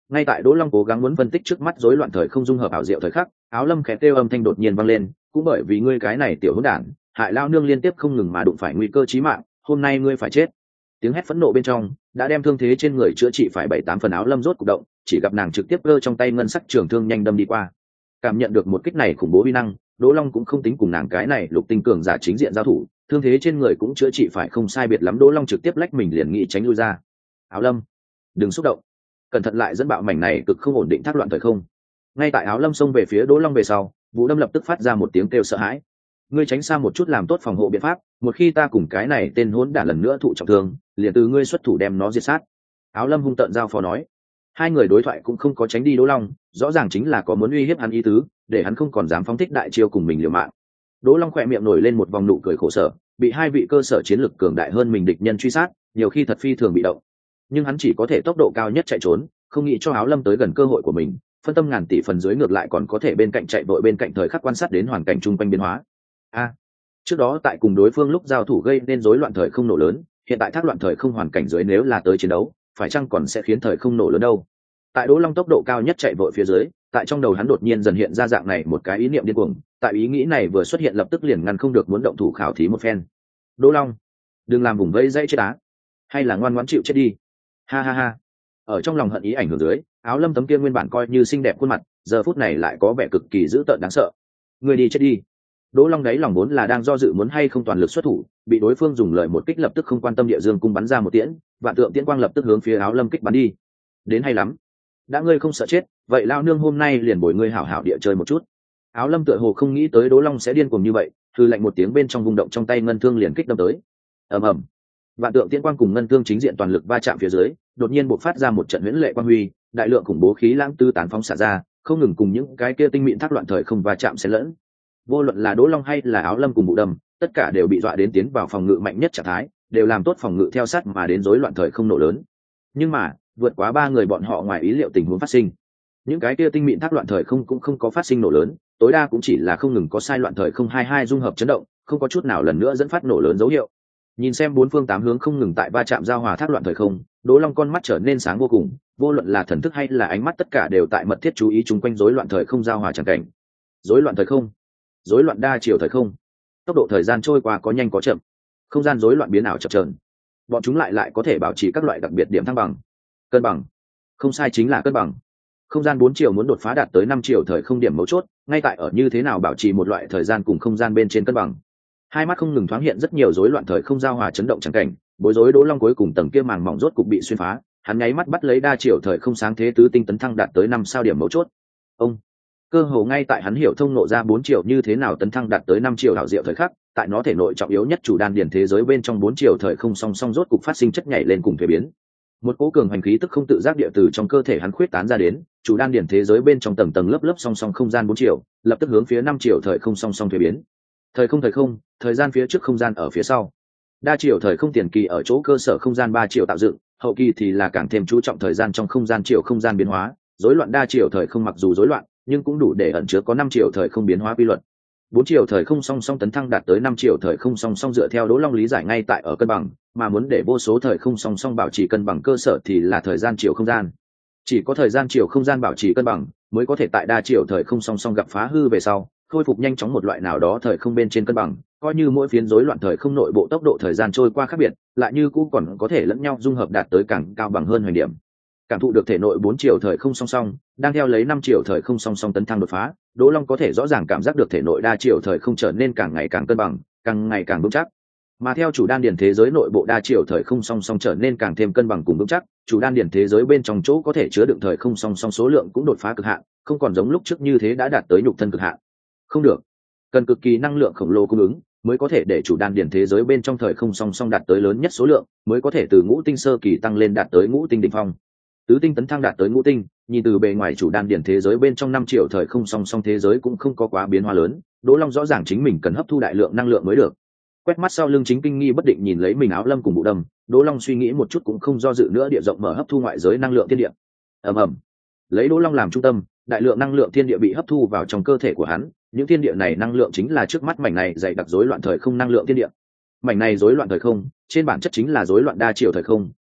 Ngay tại Đỗ Long cố gắng muốn phân tích trước mắt rối loạn thời không dung hợp ảo diệu thời khắc, Áo Lâm khẽ kêu âm thanh đột nhiên vang lên, cũng bởi vì ngươi cái này tiểu hỗn đản, hại lao nương liên tiếp không ngừng mà đụng phải nguy cơ chí mạng, hôm nay ngươi phải chết. Tiếng hét phẫn nộ bên trong đã đem thương thế trên người chữa trị phải bảy tám phần. Áo Lâm rốt cục động, chỉ gặp nàng trực tiếp giơ trong tay ngân sắc trường thương nhanh đâm đi qua. Cảm nhận được một kích này khủng bố uy năng, Đỗ Long cũng không tính cùng nàng cái này lục tinh cường giả chính diện giao thủ, thương thế trên người cũng chữa trị phải không sai biệt lắm. Đỗ Long trực tiếp lách mình liền nghĩ tránh lui ra. Áo Lâm, đừng xúc động, cẩn thận lại dẫn bạo mảnh này cực không ổn định thác loạn thời không. Ngay tại Áo Lâm xông về phía Đỗ Long về sau, Vũ Đâm lập tức phát ra một tiếng kêu sợ hãi. Ngươi tránh xa một chút làm tốt phòng hộ biện pháp, một khi ta cùng cái này tên hỗn đản lần nữa thụ trọng thương, liền từ ngươi xuất thủ đem nó diệt sát. Áo Lâm hung tợn giao phó nói. Hai người đối thoại cũng không có tránh đi Đỗ Long, rõ ràng chính là có muốn uy hiếp hắn ý tứ, để hắn không còn dám phóng thích đại chiêu cùng mình liều mạng. Đỗ Long khỏe miệng nổi lên một vòng nụ cười khổ sở, bị hai vị cơ sở chiến lực cường đại hơn mình địch nhân truy sát, nhiều khi thật phi thường bị động. Nhưng hắn chỉ có thể tốc độ cao nhất chạy trốn, không nghĩ cho Áo Lâm tới gần cơ hội của mình, phân tâm ngàn tỷ phần dưới ngược lại còn có thể bên cạnh chạy vội bên cạnh thời khắc quan sát đến hoàn cảnh chung quanh biến hóa. A, trước đó tại cùng đối phương lúc giao thủ gây nên rối loạn thời không nổ lớn, hiện tại thác loạn thời không hoàn cảnh dưới nếu là tới chiến đấu, phải chăng còn sẽ khiến thời không nổ lớn đâu? Tại Đỗ Long tốc độ cao nhất chạy vội phía dưới, tại trong đầu hắn đột nhiên dần hiện ra dạng này một cái ý niệm điên cuồng, tại ý nghĩ này vừa xuất hiện lập tức liền ngăn không được muốn động thủ khảo thí một phen. Đỗ Long, đừng làm vùng vây dãy chết á, hay là ngoan ngoãn chịu chết đi. Ha ha ha. Ở trong lòng hận ý ảnh hưởng dưới, Áo Lâm tấm kia nguyên bản coi như xinh đẹp khuôn mặt, giờ phút này lại có vẻ cực kỳ dữ tợn đáng sợ. Người đi chết đi. Đỗ Long đáy lòng vốn là đang do dự muốn hay không toàn lực xuất thủ, bị đối phương dùng lời một kích lập tức không quan tâm địa dương cung bắn ra một tiễn, vạn tượng tiễn quang lập tức hướng phía Áo Lâm kích bắn đi. Đến hay lắm, đã ngươi không sợ chết, vậy lao nương hôm nay liền bồi ngươi hảo hảo địa chơi một chút. Áo Lâm tựa hồ không nghĩ tới Đỗ Long sẽ điên cuồng như vậy, hư lạnh một tiếng bên trong vùng động trong tay ngân thương liền kích đâm tới. Ầm ầm, vạn tượng tiễn quang cùng ngân thương chính diện toàn lực va chạm phía dưới, đột nhiên bộc phát ra một trận huyễn lệ quang huy, đại lượng khủng bố khí lãng tư tán phóng xạ ra, không ngừng cùng những cái kia tinh mịn thác loạn thời không va chạm xen lẫn. Vô luận là Đỗ Long hay là Áo Lâm cùng Vũ Đâm, tất cả đều bị dọa đến tiến vào phòng ngự mạnh nhất trạng thái, đều làm tốt phòng ngự theo sát mà đến rối loạn thời không nổ lớn. Nhưng mà, vượt quá ba người bọn họ ngoài ý liệu tình huống phát sinh. Những cái kia tinh mịn thác loạn thời không cũng không có phát sinh nổ lớn, tối đa cũng chỉ là không ngừng có sai loạn thời không hai hai dung hợp chấn động, không có chút nào lần nữa dẫn phát nổ lớn dấu hiệu. Nhìn xem bốn phương tám hướng không ngừng tại va chạm giao hòa thác loạn thời không, Đỗ Long con mắt trở nên sáng vô cùng, vô luận là thần thức hay là ánh mắt tất cả đều tại mật thiết chú ý chung quanh rối loạn thời không giao hòa chẳng cảnh. Rối loạn thời không, rối loạn đa chiều thời không, tốc độ thời gian trôi qua có nhanh có chậm, không gian rối loạn biến ảo chập chờn, bọn chúng lại lại có thể bảo trì các loại đặc biệt điểm thăng bằng, cân bằng. Không sai, chính là cân bằng. Không gian bốn chiều muốn đột phá đạt tới năm chiều thời không điểm mấu chốt, ngay tại ở như thế nào bảo trì một loại thời gian cùng không gian bên trên cân bằng. Hai mắt không ngừng thoáng hiện rất nhiều rối loạn thời không giao hòa chấn động chẳng cảnh, bối rối Đỗ Long cuối cùng tầng kia màng mỏng rốt cục bị xuyên phá, hắn nháy mắt bắt lấy đa chiều thời không sáng thế tứ tinh tấn thăng đạt tới năm sao điểm mấu chốt. Ông cơ hồ ngay tại hắn hiểu thông nộ ra bốn chiều như thế nào tấn thăng đạt tới năm chiều hảo diệu thời khắc, tại nó thể nội trọng yếu nhất chủ đan điển thế giới bên trong bốn chiều thời không song song rốt cục phát sinh chất nhảy lên cùng thuế biến. Một cỗ cường hành khí tức không tự giác địa từ trong cơ thể hắn khuyết tán ra đến, chủ đan điển thế giới bên trong tầng tầng lớp lớp song song không gian bốn chiều, lập tức hướng phía năm chiều thời không song song thuế biến. Thời không thời không, thời gian phía trước, không gian ở phía sau. Đa chiều thời không tiền kỳ ở chỗ cơ sở không gian ba chiều tạo dựng, hậu kỳ thì là càng thêm chú trọng thời gian trong không gian chiều không gian biến hóa, rối loạn đa chiều thời không mặc dù rối loạn, nhưng cũng đủ để ẩn chứa có năm chiều thời không biến hóa quy luật. Bốn chiều thời không song song tấn thăng đạt tới năm chiều thời không song song dựa theo Đỗ Long lý giải ngay tại ở cân bằng, mà muốn để vô số thời không song song bảo trì cân bằng cơ sở thì là thời gian chiều không gian. Chỉ có thời gian chiều không gian bảo trì cân bằng, mới có thể tại đa chiều thời không song song gặp phá hư về sau, khôi phục nhanh chóng một loại nào đó thời không bên trên cân bằng, coi như mỗi phiến rối loạn thời không nội bộ tốc độ thời gian trôi qua khác biệt, lại như cũng còn có thể lẫn nhau dung hợp đạt tới càng cao bằng hơn hoành điểm. Cảm thụ được thể nội bốn chiều thời không song song đang theo lấy năm chiều thời không song song tấn thăng đột phá, Đỗ Long có thể rõ ràng cảm giác được thể nội đa chiều thời không trở nên càng ngày càng cân bằng, càng ngày càng vững chắc. Mà theo chủ đan điển thế giới nội bộ đa chiều thời không song song trở nên càng thêm cân bằng cùng vững chắc, chủ đan điển thế giới bên trong chỗ có thể chứa đựng thời không song song số lượng cũng đột phá cực hạn, không còn giống lúc trước như thế đã đạt tới nhục thân cực hạn. Không được, cần cực kỳ năng lượng khổng lồ cung ứng mới có thể để chủ đan điển thế giới bên trong thời không song song đạt tới lớn nhất số lượng, mới có thể từ ngũ tinh sơ kỳ tăng lên đạt tới ngũ tinh đỉnh phong. Tứ tinh tấn thăng đạt tới ngũ tinh, nhìn từ bề ngoài chủ đan điển thế giới bên trong năm triệu thời không song song thế giới cũng không có quá biến hóa lớn, Đỗ Long rõ ràng chính mình cần hấp thu đại lượng năng lượng mới được. Quét mắt sau lưng chính kinh nghi bất định nhìn lấy mình Áo Lâm cùng Vũ Đâm, Đỗ Long suy nghĩ một chút cũng không do dự nữa, địa rộng mở hấp thu ngoại giới năng lượng thiên địa. Ầm ầm, lấy Đỗ Long làm trung tâm, đại lượng năng lượng thiên địa bị hấp thu vào trong cơ thể của hắn, những thiên địa này năng lượng chính là trước mắt mảnh này dày đặc rối loạn thời không năng lượng thiên địa. Mảnh này rối loạn thời không, trên bản chất chính là rối loạn đa chiều thời không,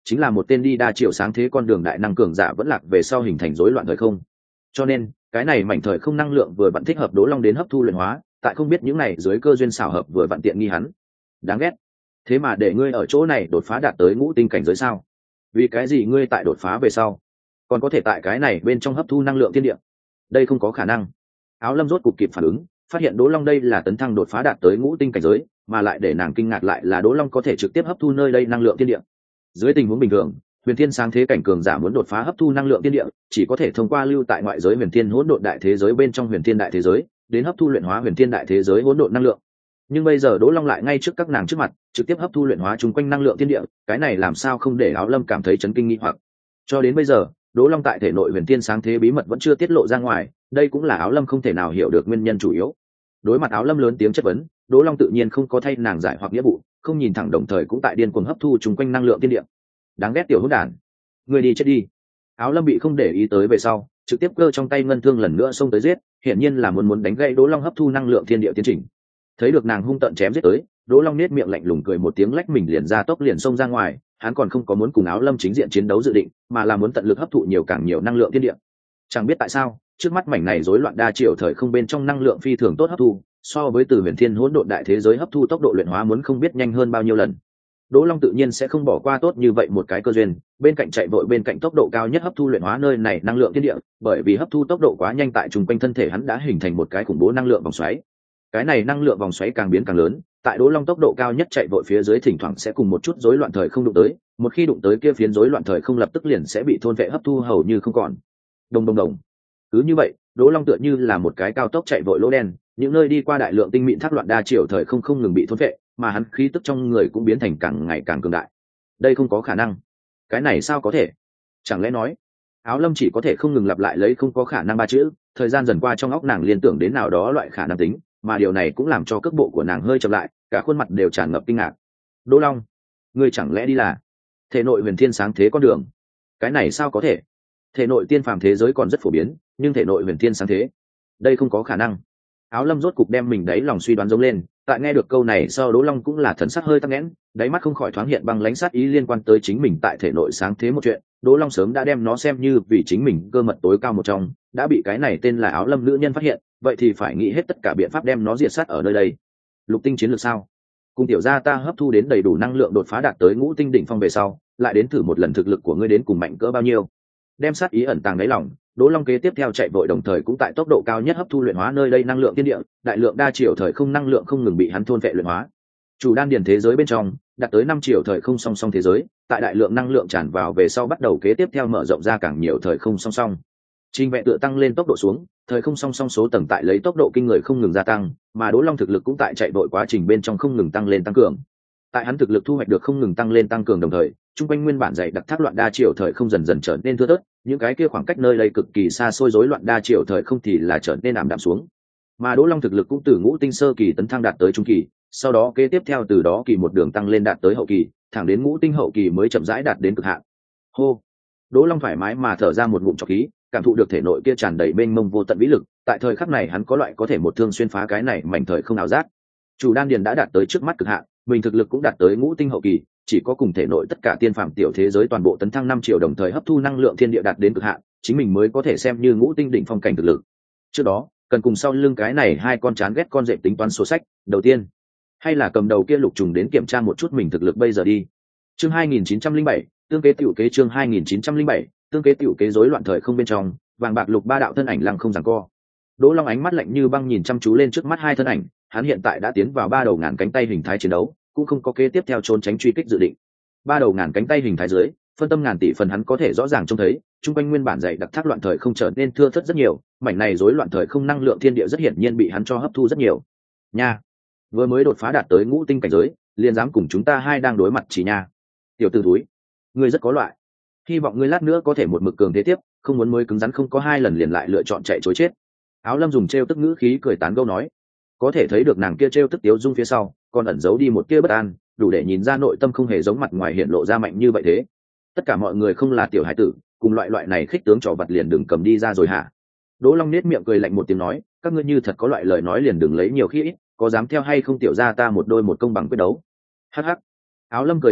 chính là một tên đi đa chiều sáng thế con đường đại năng cường giả vẫn lạc về sau hình thành rối loạn thời không. Cho nên cái này mảnh thời không năng lượng vừa vặn thích hợp Đỗ Long đến hấp thu luyện hóa, tại không biết những này dưới cơ duyên xảo hợp vừa vặn tiện nghi hắn. Đáng ghét, thế mà để ngươi ở chỗ này đột phá đạt tới ngũ tinh cảnh giới sao? Vì cái gì ngươi tại đột phá về sau còn có thể tại cái này bên trong hấp thu năng lượng thiên địa? Đây không có khả năng. Áo Lâm rốt cục kịp phản ứng, phát hiện Đỗ Long đây là tấn thăng đột phá đạt tới ngũ tinh cảnh giới, mà lại để nàng kinh ngạc lại là Đỗ Long có thể trực tiếp hấp thu nơi đây năng lượng thiên địa. Dưới tình huống bình thường, huyền thiên sáng thế cảnh cường giả muốn đột phá hấp thu năng lượng thiên địa, chỉ có thể thông qua lưu tại ngoại giới huyền thiên hỗn độn đại thế giới bên trong huyền thiên đại thế giới, đến hấp thu luyện hóa huyền thiên đại thế giới hỗn độn năng lượng. Nhưng bây giờ Đỗ Long lại ngay trước các nàng trước mặt, trực tiếp hấp thu luyện hóa chung quanh năng lượng thiên địa, cái này làm sao không để Áo Lâm cảm thấy chấn kinh nghi hoặc. Cho đến bây giờ, Đỗ Long tại thể nội huyền thiên sáng thế bí mật vẫn chưa tiết lộ ra ngoài, đây cũng là Áo Lâm không thể nào hiểu được nguyên nhân chủ yếu. Đối mặt Áo Lâm lớn tiếng chất vấn, Đỗ Long tự nhiên không có thay nàng giải hoặc nghĩa vụ, không nhìn thẳng đồng thời cũng tại điên cuồng hấp thu chung quanh năng lượng thiên địa. Đáng ghét tiểu hỗn đản, người đi chết đi. Áo Lâm bị không để ý tới về sau, trực tiếp cơ trong tay ngân thương lần nữa xông tới giết, hiển nhiên là muốn muốn đánh gãy Đỗ Long hấp thu năng lượng thiên địa tiến trình. Thấy được nàng hung tợn chém giết tới, Đỗ Long nết miệng lạnh lùng cười một tiếng, lách mình liền ra tốc liền xông ra ngoài, hắn còn không có muốn cùng Áo Lâm chính diện chiến đấu dự định, mà là muốn tận lực hấp thụ nhiều càng nhiều năng lượng thiên địa. Chẳng biết tại sao, trước mắt mảnh này rối loạn đa chiều thời không bên trong năng lượng phi thường tốt hấp thu, so với từ huyền thiên hỗn độn đại thế giới hấp thu tốc độ luyện hóa muốn không biết nhanh hơn bao nhiêu lần. Đỗ Long tự nhiên sẽ không bỏ qua tốt như vậy một cái cơ duyên, bên cạnh chạy vội bên cạnh tốc độ cao nhất hấp thu luyện hóa nơi này năng lượng thiên địa, bởi vì hấp thu tốc độ quá nhanh tại trung quanh thân thể hắn đã hình thành một cái khủng bố năng lượng vòng xoáy. Cái này năng lượng vòng xoáy càng biến càng lớn, tại Đỗ Long tốc độ cao nhất chạy vội phía dưới thỉnh thoảng sẽ cùng một chút rối loạn thời không đụng tới, một khi đụng tới kia phiến rối loạn thời không lập tức liền sẽ bị thôn vệ hấp thu hầu như không còn. Đồng đồng đồng. Cứ như vậy, Đỗ Long tựa như là một cái cao tốc chạy vội lỗ đen, những nơi đi qua đại lượng tinh mịn thác loạn đa chiều thời không không ngừng bị thôn vệ, mà hắn khí tức trong người cũng biến thành càng ngày càng cường đại. Đây không có khả năng. Cái này sao có thể? Chẳng lẽ nói, Áo Lâm chỉ có thể không ngừng lặp lại lấy không có khả năng ba chữ, thời gian dần qua trong óc nàng liên tưởng đến nào đó loại khả năng tính, mà điều này cũng làm cho cước bộ của nàng hơi chậm lại, cả khuôn mặt đều tràn ngập kinh ngạc. Đỗ Long, ngươi chẳng lẽ đi là thể nội huyền thiên sáng thế con đường? Cái này sao có thể? Thể nội tiên phàm thế giới còn rất phổ biến, nhưng thể nội huyền thiên sáng thế, đây không có khả năng. Áo Lâm rốt cục đem mình đáy lòng suy đoán giống lên, tại nghe được câu này sau Đỗ Long cũng là thần sắc hơi tắc nghẽn, đáy mắt không khỏi thoáng hiện băng lãnh sát ý liên quan tới chính mình tại thể nội sáng thế một chuyện. Đỗ Long sớm đã đem nó xem như vì chính mình cơ mật tối cao một trong, đã bị cái này tên là Áo Lâm nữ nhân phát hiện, vậy thì phải nghĩ hết tất cả biện pháp đem nó diệt sát ở nơi đây. Lục tinh chiến lược sao? Cùng tiểu gia ta hấp thu đến đầy đủ năng lượng đột phá đạt tới ngũ tinh đỉnh phong về sau, lại đến thử một lần thực lực của ngươi đến cùng mạnh cỡ bao nhiêu. Đem sát ý ẩn tàng đáy lòng, Đỗ Long kế tiếp theo chạy vội đồng thời cũng tại tốc độ cao nhất hấp thu luyện hóa nơi đây năng lượng thiên địa, đại lượng đa chiều thời không năng lượng không ngừng bị hắn thôn vệ luyện hóa. Chủ đan điền thế giới bên trong, đạt tới năm chiều thời không song song thế giới, tại đại lượng năng lượng tràn vào về sau bắt đầu kế tiếp theo mở rộng ra càng nhiều thời không song song. Trình vẹn tựa tăng lên tốc độ xuống, thời không song song số tầng tại lấy tốc độ kinh người không ngừng gia tăng, mà Đỗ Long thực lực cũng tại chạy vội quá trình bên trong không ngừng tăng lên tăng cường. Tại hắn thực lực thu hoạch được không ngừng tăng lên tăng cường đồng thời, trung quanh nguyên bản dày đặc thác loạn đa chiều thời không dần dần trở nên thưa thớt, những cái kia khoảng cách nơi đây cực kỳ xa xôi rối loạn đa chiều thời không thì là trở nên ảm đạm xuống. Mà Đỗ Long thực lực cũng từ ngũ tinh sơ kỳ tấn thăng đạt tới trung kỳ, sau đó kế tiếp theo từ đó kỳ một đường tăng lên đạt tới hậu kỳ, thẳng đến ngũ tinh hậu kỳ mới chậm rãi đạt đến cực hạn. Hô. Đỗ Long thoải mái mà thở ra một ngụm trọc khí, cảm thụ được thể nội kia tràn đầy mênh mông vô tận vĩ lực, tại thời khắc này hắn có loại có thể một thương xuyên phá cái này mảnh thời không ảo giác. Chủ đan điền đã đạt tới trước mắt cực hạn, mình thực lực cũng đạt tới ngũ tinh hậu kỳ, chỉ có cùng thể nội tất cả tiên phàm tiểu thế giới toàn bộ tấn thăng năm triệu đồng thời hấp thu năng lượng thiên địa đạt đến cực hạn, chính mình mới có thể xem như ngũ tinh đỉnh phong cảnh thực lực. Trước đó, cần cùng sau lưng cái này hai con chán ghét con dẹp tính toán sổ sách, đầu tiên, hay là cầm đầu kia lục trùng đến kiểm tra một chút mình thực lực bây giờ đi. Chương hai nghìn chín trăm linh bảy, tương kế tiểu kế chương hai nghìn chín trăm linh bảy, tương kế tiểu kế rối loạn thời không bên trong, vàng bạc lục ba đạo thân ảnh lặng không giằng co. Đỗ Long ánh mắt lạnh như băng nhìn chăm chú lên trước mắt hai thân ảnh, hắn hiện tại đã tiến vào ba đầu ngàn cánh tay hình thái chiến đấu, cũng không có kế tiếp theo trốn tránh truy kích dự định. Ba đầu ngàn cánh tay hình thái dưới, phân tâm ngàn tỷ phần hắn có thể rõ ràng trông thấy, trung quanh nguyên bản dày đặc thác loạn thời không trở nên thưa thớt rất nhiều, mảnh này rối loạn thời không năng lượng thiên địa rất hiển nhiên bị hắn cho hấp thu rất nhiều. Nha, vừa mới đột phá đạt tới ngũ tinh cảnh giới, liền dám cùng chúng ta hai đang đối mặt chỉ nha. Tiểu tử thúi, ngươi rất có loại. Hy vọng ngươi lát nữa có thể một mực cường thế tiếp, không muốn mới cứng rắn không có hai lần liền lại lựa chọn chạy trối chết. Áo Lâm dùng trêu tức ngữ khí cười tán gẫu nói, có thể thấy được nàng kia trêu tức tiếu dung phía sau, còn ẩn giấu đi một kia bất an, đủ để nhìn ra nội tâm không hề giống mặt ngoài hiện lộ ra mạnh như vậy thế. Tất cả mọi người không là tiểu hải tử, cùng loại loại này khích tướng trò vặt liền đừng cầm đi ra rồi hả? Đỗ Long nết miệng cười lạnh một tiếng nói, các ngươi như thật có loại lời nói liền đừng lấy nhiều khi ít, có dám theo hay không tiểu ra ta một đôi một công bằng quyết đấu. Hắc hắc. Áo Lâm cười lạnh đáp,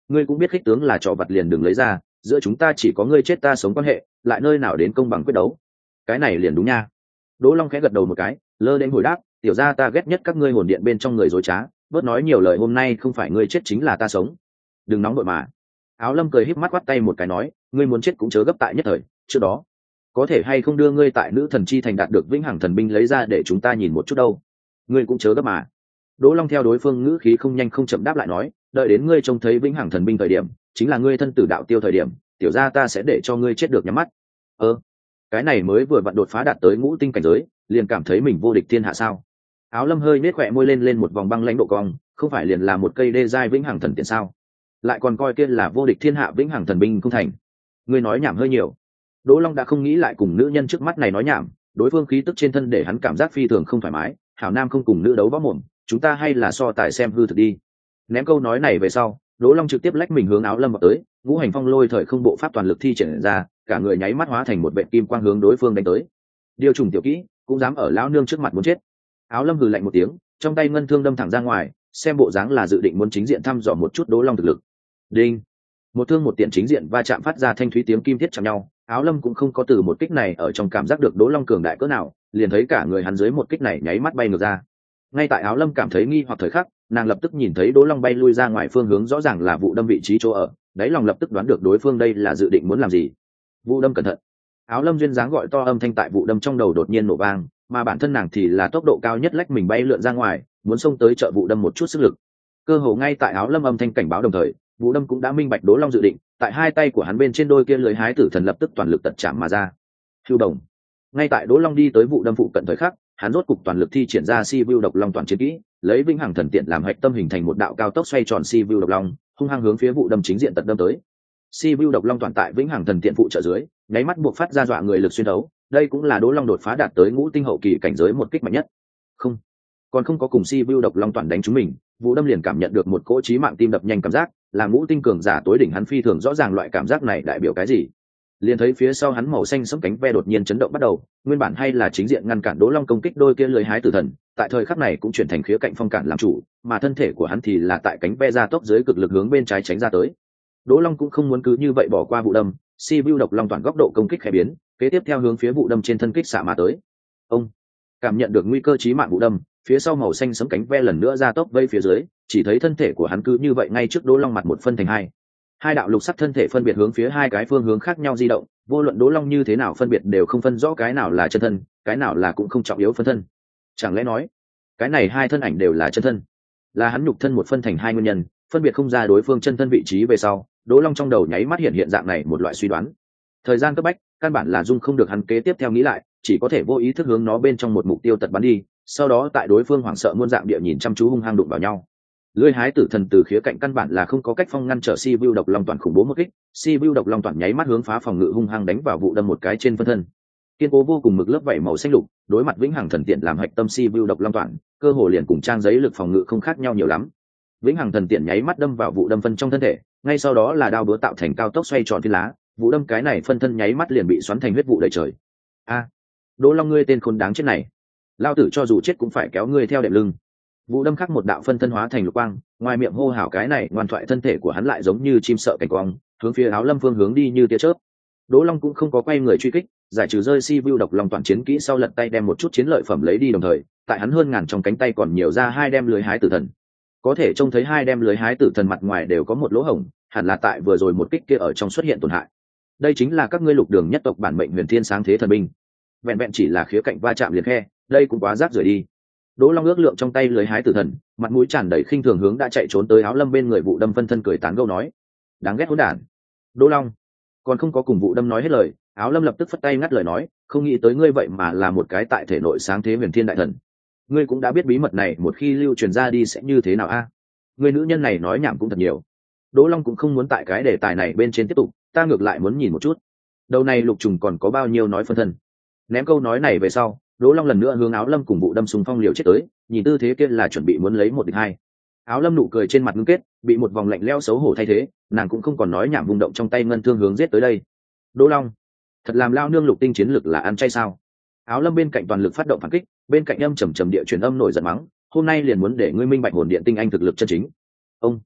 ngươi cũng biết khích tướng là trò vật liền đừng lấy ra, giữa chúng ta chỉ có ngươi chết ta sống quan hệ, lại nơi nào đến công bằng quyết đấu. Cái này liền đúng nha. Đỗ Long khẽ gật đầu một cái, lơ đến hồi đáp, tiểu gia ta ghét nhất các ngươi hồn điện bên trong người dối trá, bớt nói nhiều lời, hôm nay không phải ngươi chết chính là ta sống. Đừng nóng đội mà. Áo Lâm cười híp mắt quát tay một cái nói, ngươi muốn chết cũng chớ gấp tại nhất thời, trước đó có thể hay không đưa ngươi tại nữ thần chi thành đạt được vĩnh hằng thần binh lấy ra để chúng ta nhìn một chút đâu. Ngươi cũng chớ gấp mà. Đỗ Long theo đối phương ngữ khí không nhanh không chậm đáp lại nói, đợi đến ngươi trông thấy vĩnh hằng thần binh thời điểm, chính là ngươi thân tử đạo tiêu thời điểm, tiểu gia ta sẽ để cho ngươi chết được nhắm mắt. Ơ, cái này mới vừa vặn đột phá đạt tới ngũ tinh cảnh giới, liền cảm thấy mình vô địch thiên hạ sao? Áo Lâm hơi nết khỏe môi lên lên một vòng băng lãnh độ cong, không phải liền là một cây đê giai vĩnh hằng thần tiện sao? Lại còn coi kia là vô địch thiên hạ vĩnh hằng thần binh không thành? Ngươi nói nhảm hơi nhiều. Đỗ Long đã không nghĩ lại cùng nữ nhân trước mắt này nói nhảm, đối phương khí tức trên thân để hắn cảm giác phi thường không thoải mái. Hảo nam không cùng nữ đấu võ mồm, chúng ta hay là so tài xem hư thực đi. Ném câu nói này về sau, Đỗ Long trực tiếp lách mình hướng Áo Lâm vào tới, ngũ hành phong lôi thời không bộ pháp toàn lực thi triển ra, cả người nháy mắt hóa thành một vệt kim quang hướng đối phương đánh tới. Điều trùng tiểu kỹ, cũng dám ở lão nương trước mặt muốn chết. Áo Lâm hừ lạnh một tiếng, trong tay ngân thương đâm thẳng ra ngoài, xem bộ dáng là dự định muốn chính diện thăm dò một chút Đỗ Long thực lực. Đinh, một thương một tiện chính diện va chạm phát ra thanh thúy tiếng kim thiết chạm nhau. Áo Lâm cũng không có từ một kích này ở trong cảm giác được Đỗ Long cường đại cỡ nào, liền thấy cả người hắn dưới một kích này nháy mắt bay ngược ra. Ngay tại Áo Lâm cảm thấy nghi hoặc thời khắc, nàng lập tức nhìn thấy Đỗ Long bay lui ra ngoài phương hướng rõ ràng là vụ đâm vị trí chỗ ở, đáy lòng lập tức đoán được đối phương đây là dự định muốn làm gì. Vụ đâm cẩn thận. Áo Lâm duyên dáng gọi to âm thanh tại vụ đâm trong đầu đột nhiên nổ vang, mà bản thân nàng thì là tốc độ cao nhất lách mình bay lượn ra ngoài, muốn xông tới trợ vụ đâm một chút sức lực. Cơ hồ ngay tại Áo Lâm âm thanh cảnh báo đồng thời, vụ đâm cũng đã minh bạch Đỗ Long dự định, tại hai tay của hắn bên trên đôi kia lưới hái tử thần lập tức toàn lực tật chạm mà ra. Hưu đồng. Ngay tại Đỗ Long đi tới vụ đâm phụ cận thời khắc, hắn rốt cục toàn lực thi triển ra si vu độc long toàn chiến kỹ, lấy vĩnh hằng thần tiện làm hạch tâm hình thành một đạo cao tốc xoay tròn si vu độc long, hung hăng hướng phía vụ đâm chính diện tật đâm tới. Si vu độc long toàn tại vĩnh hằng thần tiện phụ trợ dưới, nháy mắt buộc phát ra dọa người lực xuyên đấu, đây cũng là Đỗ Long đột phá đạt tới ngũ tinh hậu kỳ cảnh giới một kích mạnh nhất. Không, còn không có cùng si vu độc long toàn đánh trúng mình, vụ đâm liền cảm nhận được một cỗ chí mạng tim đập nhanh cảm giác, là ngũ tinh cường giả tối đỉnh hắn phi thường rõ ràng loại cảm giác này đại biểu cái gì. Liền thấy phía sau hắn màu xanh sẫm cánh ve đột nhiên chấn động bắt đầu, nguyên bản hay là chính diện ngăn cản Đỗ Long công kích đôi kia lưới hái tử thần, tại thời khắc này cũng chuyển thành khía cạnh phong cản làm chủ, mà thân thể của hắn thì là tại cánh ve ra tốc dưới cực lực hướng bên trái tránh ra tới. Đỗ Long cũng không muốn cứ như vậy bỏ qua vụ đâm, si vu độc long toàn góc độ công kích khẽ biến, kế tiếp theo hướng phía vụ đâm trên thân kích xạ mà tới. Ông cảm nhận được nguy cơ chí mạng vụ đâm, phía sau màu xanh sẫm cánh ve lần nữa ra tốc vây phía dưới, chỉ thấy thân thể của hắn cứ như vậy ngay trước Đỗ Long mặt một phân thành hai. Hai đạo lục sắc thân thể phân biệt hướng phía hai cái phương hướng khác nhau di động, vô luận Đỗ Long như thế nào phân biệt đều không phân rõ cái nào là chân thân, cái nào là cũng không trọng yếu phân thân. Chẳng lẽ nói, cái này hai thân ảnh đều là chân thân? Là hắn nhục thân một phân thành hai nguyên nhân, phân biệt không ra đối phương chân thân vị trí về sau, Đỗ Long trong đầu nháy mắt hiện hiện dạng này một loại suy đoán. Thời gian cấp bách, căn bản là dung không được hắn kế tiếp theo nghĩ lại, chỉ có thể vô ý thức hướng nó bên trong một mục tiêu tật bắn đi, sau đó tại đối phương hoảng sợ muôn dạng địa nhìn chăm chú hung hăng đụng vào nhau. Lưỡi hái tử thần từ khía cạnh căn bản là không có cách phong ngăn trở si vu độc long toàn khủng bố một kích, si vu độc long toàn nháy mắt hướng phá phòng ngự hung hăng đánh vào vụ đâm một cái trên phân thân. Kiên cố vô cùng mực lớp vảy màu xanh lục, đối mặt vĩnh hằng thần tiện làm hạch tâm si vu độc long toàn, cơ hồ liền cùng trang giấy lực phòng ngự không khác nhau nhiều lắm. Vĩnh hằng thần tiện nháy mắt đâm vào vụ đâm phân trong thân thể, ngay sau đó là đao búa tạo thành cao tốc xoay tròn thiên lá, vụ đâm cái này phân thân nháy mắt liền bị xoắn thành huyết vụ đầy trời. A, Đỗ Long ngươi tên khốn đáng chết này, lao tử cho dù chết cũng phải kéo ngươi theo đệm lưng. Vụ đâm khắc một đạo phân thân hóa thành lục quang, ngoài miệng hô hào cái này ngoan thoại thân thể của hắn lại giống như chim sợ cảnh quang, hướng phía Áo Lâm phương hướng đi như tia chớp. Đỗ Long cũng không có quay người truy kích, giải trừ rơi si vu độc long toàn chiến kỹ sau lật tay đem một chút chiến lợi phẩm lấy đi, đồng thời tại hắn hơn ngàn trong cánh tay còn nhiều ra hai đem lưới hái tử thần. Có thể trông thấy hai đem lưới hái tử thần mặt ngoài đều có một lỗ hổng, hẳn là tại vừa rồi một kích kia ở trong xuất hiện tổn hại. Đây chính là các ngươi lục đường nhất tộc bản mệnh huyền thiên sáng thế thần binh. Vẹn vẹn chỉ là khía cạnh va chạm liền khe, đây cũng quá rác rưởi đi. Đỗ Long ước lượng trong tay lưới hái tử thần, mặt mũi tràn đầy khinh thường hướng đã chạy trốn tới Áo Lâm bên người vụ đâm phân thân cười tán gẫu nói: đáng ghét hỗn đản. Đỗ Long còn không có cùng vụ đâm nói hết lời, Áo Lâm lập tức phất tay ngắt lời nói: không nghĩ tới ngươi vậy mà là một cái tại thể nội sáng thế huyền thiên đại thần. Ngươi cũng đã biết bí mật này một khi lưu truyền ra đi sẽ như thế nào a? À? Ngươi nữ nhân này nói nhảm cũng thật nhiều. Đỗ Long cũng không muốn tại cái đề tài này bên trên tiếp tục, ta ngược lại muốn nhìn một chút đầu này lục trùng còn có bao nhiêu nói phân thân. Ném câu nói này về sau, Đỗ Long lần nữa hướng Áo Lâm cùng vụ đâm xung phong liều chết tới, nhìn tư thế kia là chuẩn bị muốn lấy một địch hai. Áo Lâm nụ cười trên mặt ngưng kết, bị một vòng lạnh lẽo xấu hổ thay thế, nàng cũng không còn nói nhảm vùng động trong tay ngân thương hướng giết tới đây. Đỗ Long, thật làm lao nương lục tinh chiến lực là ăn chay sao? Áo Lâm bên cạnh toàn lực phát động phản kích, bên cạnh âm trầm trầm địa truyền âm nổi giận mắng, hôm nay liền muốn để ngươi minh bạch hồn điện tinh anh thực lực chân chính. Ông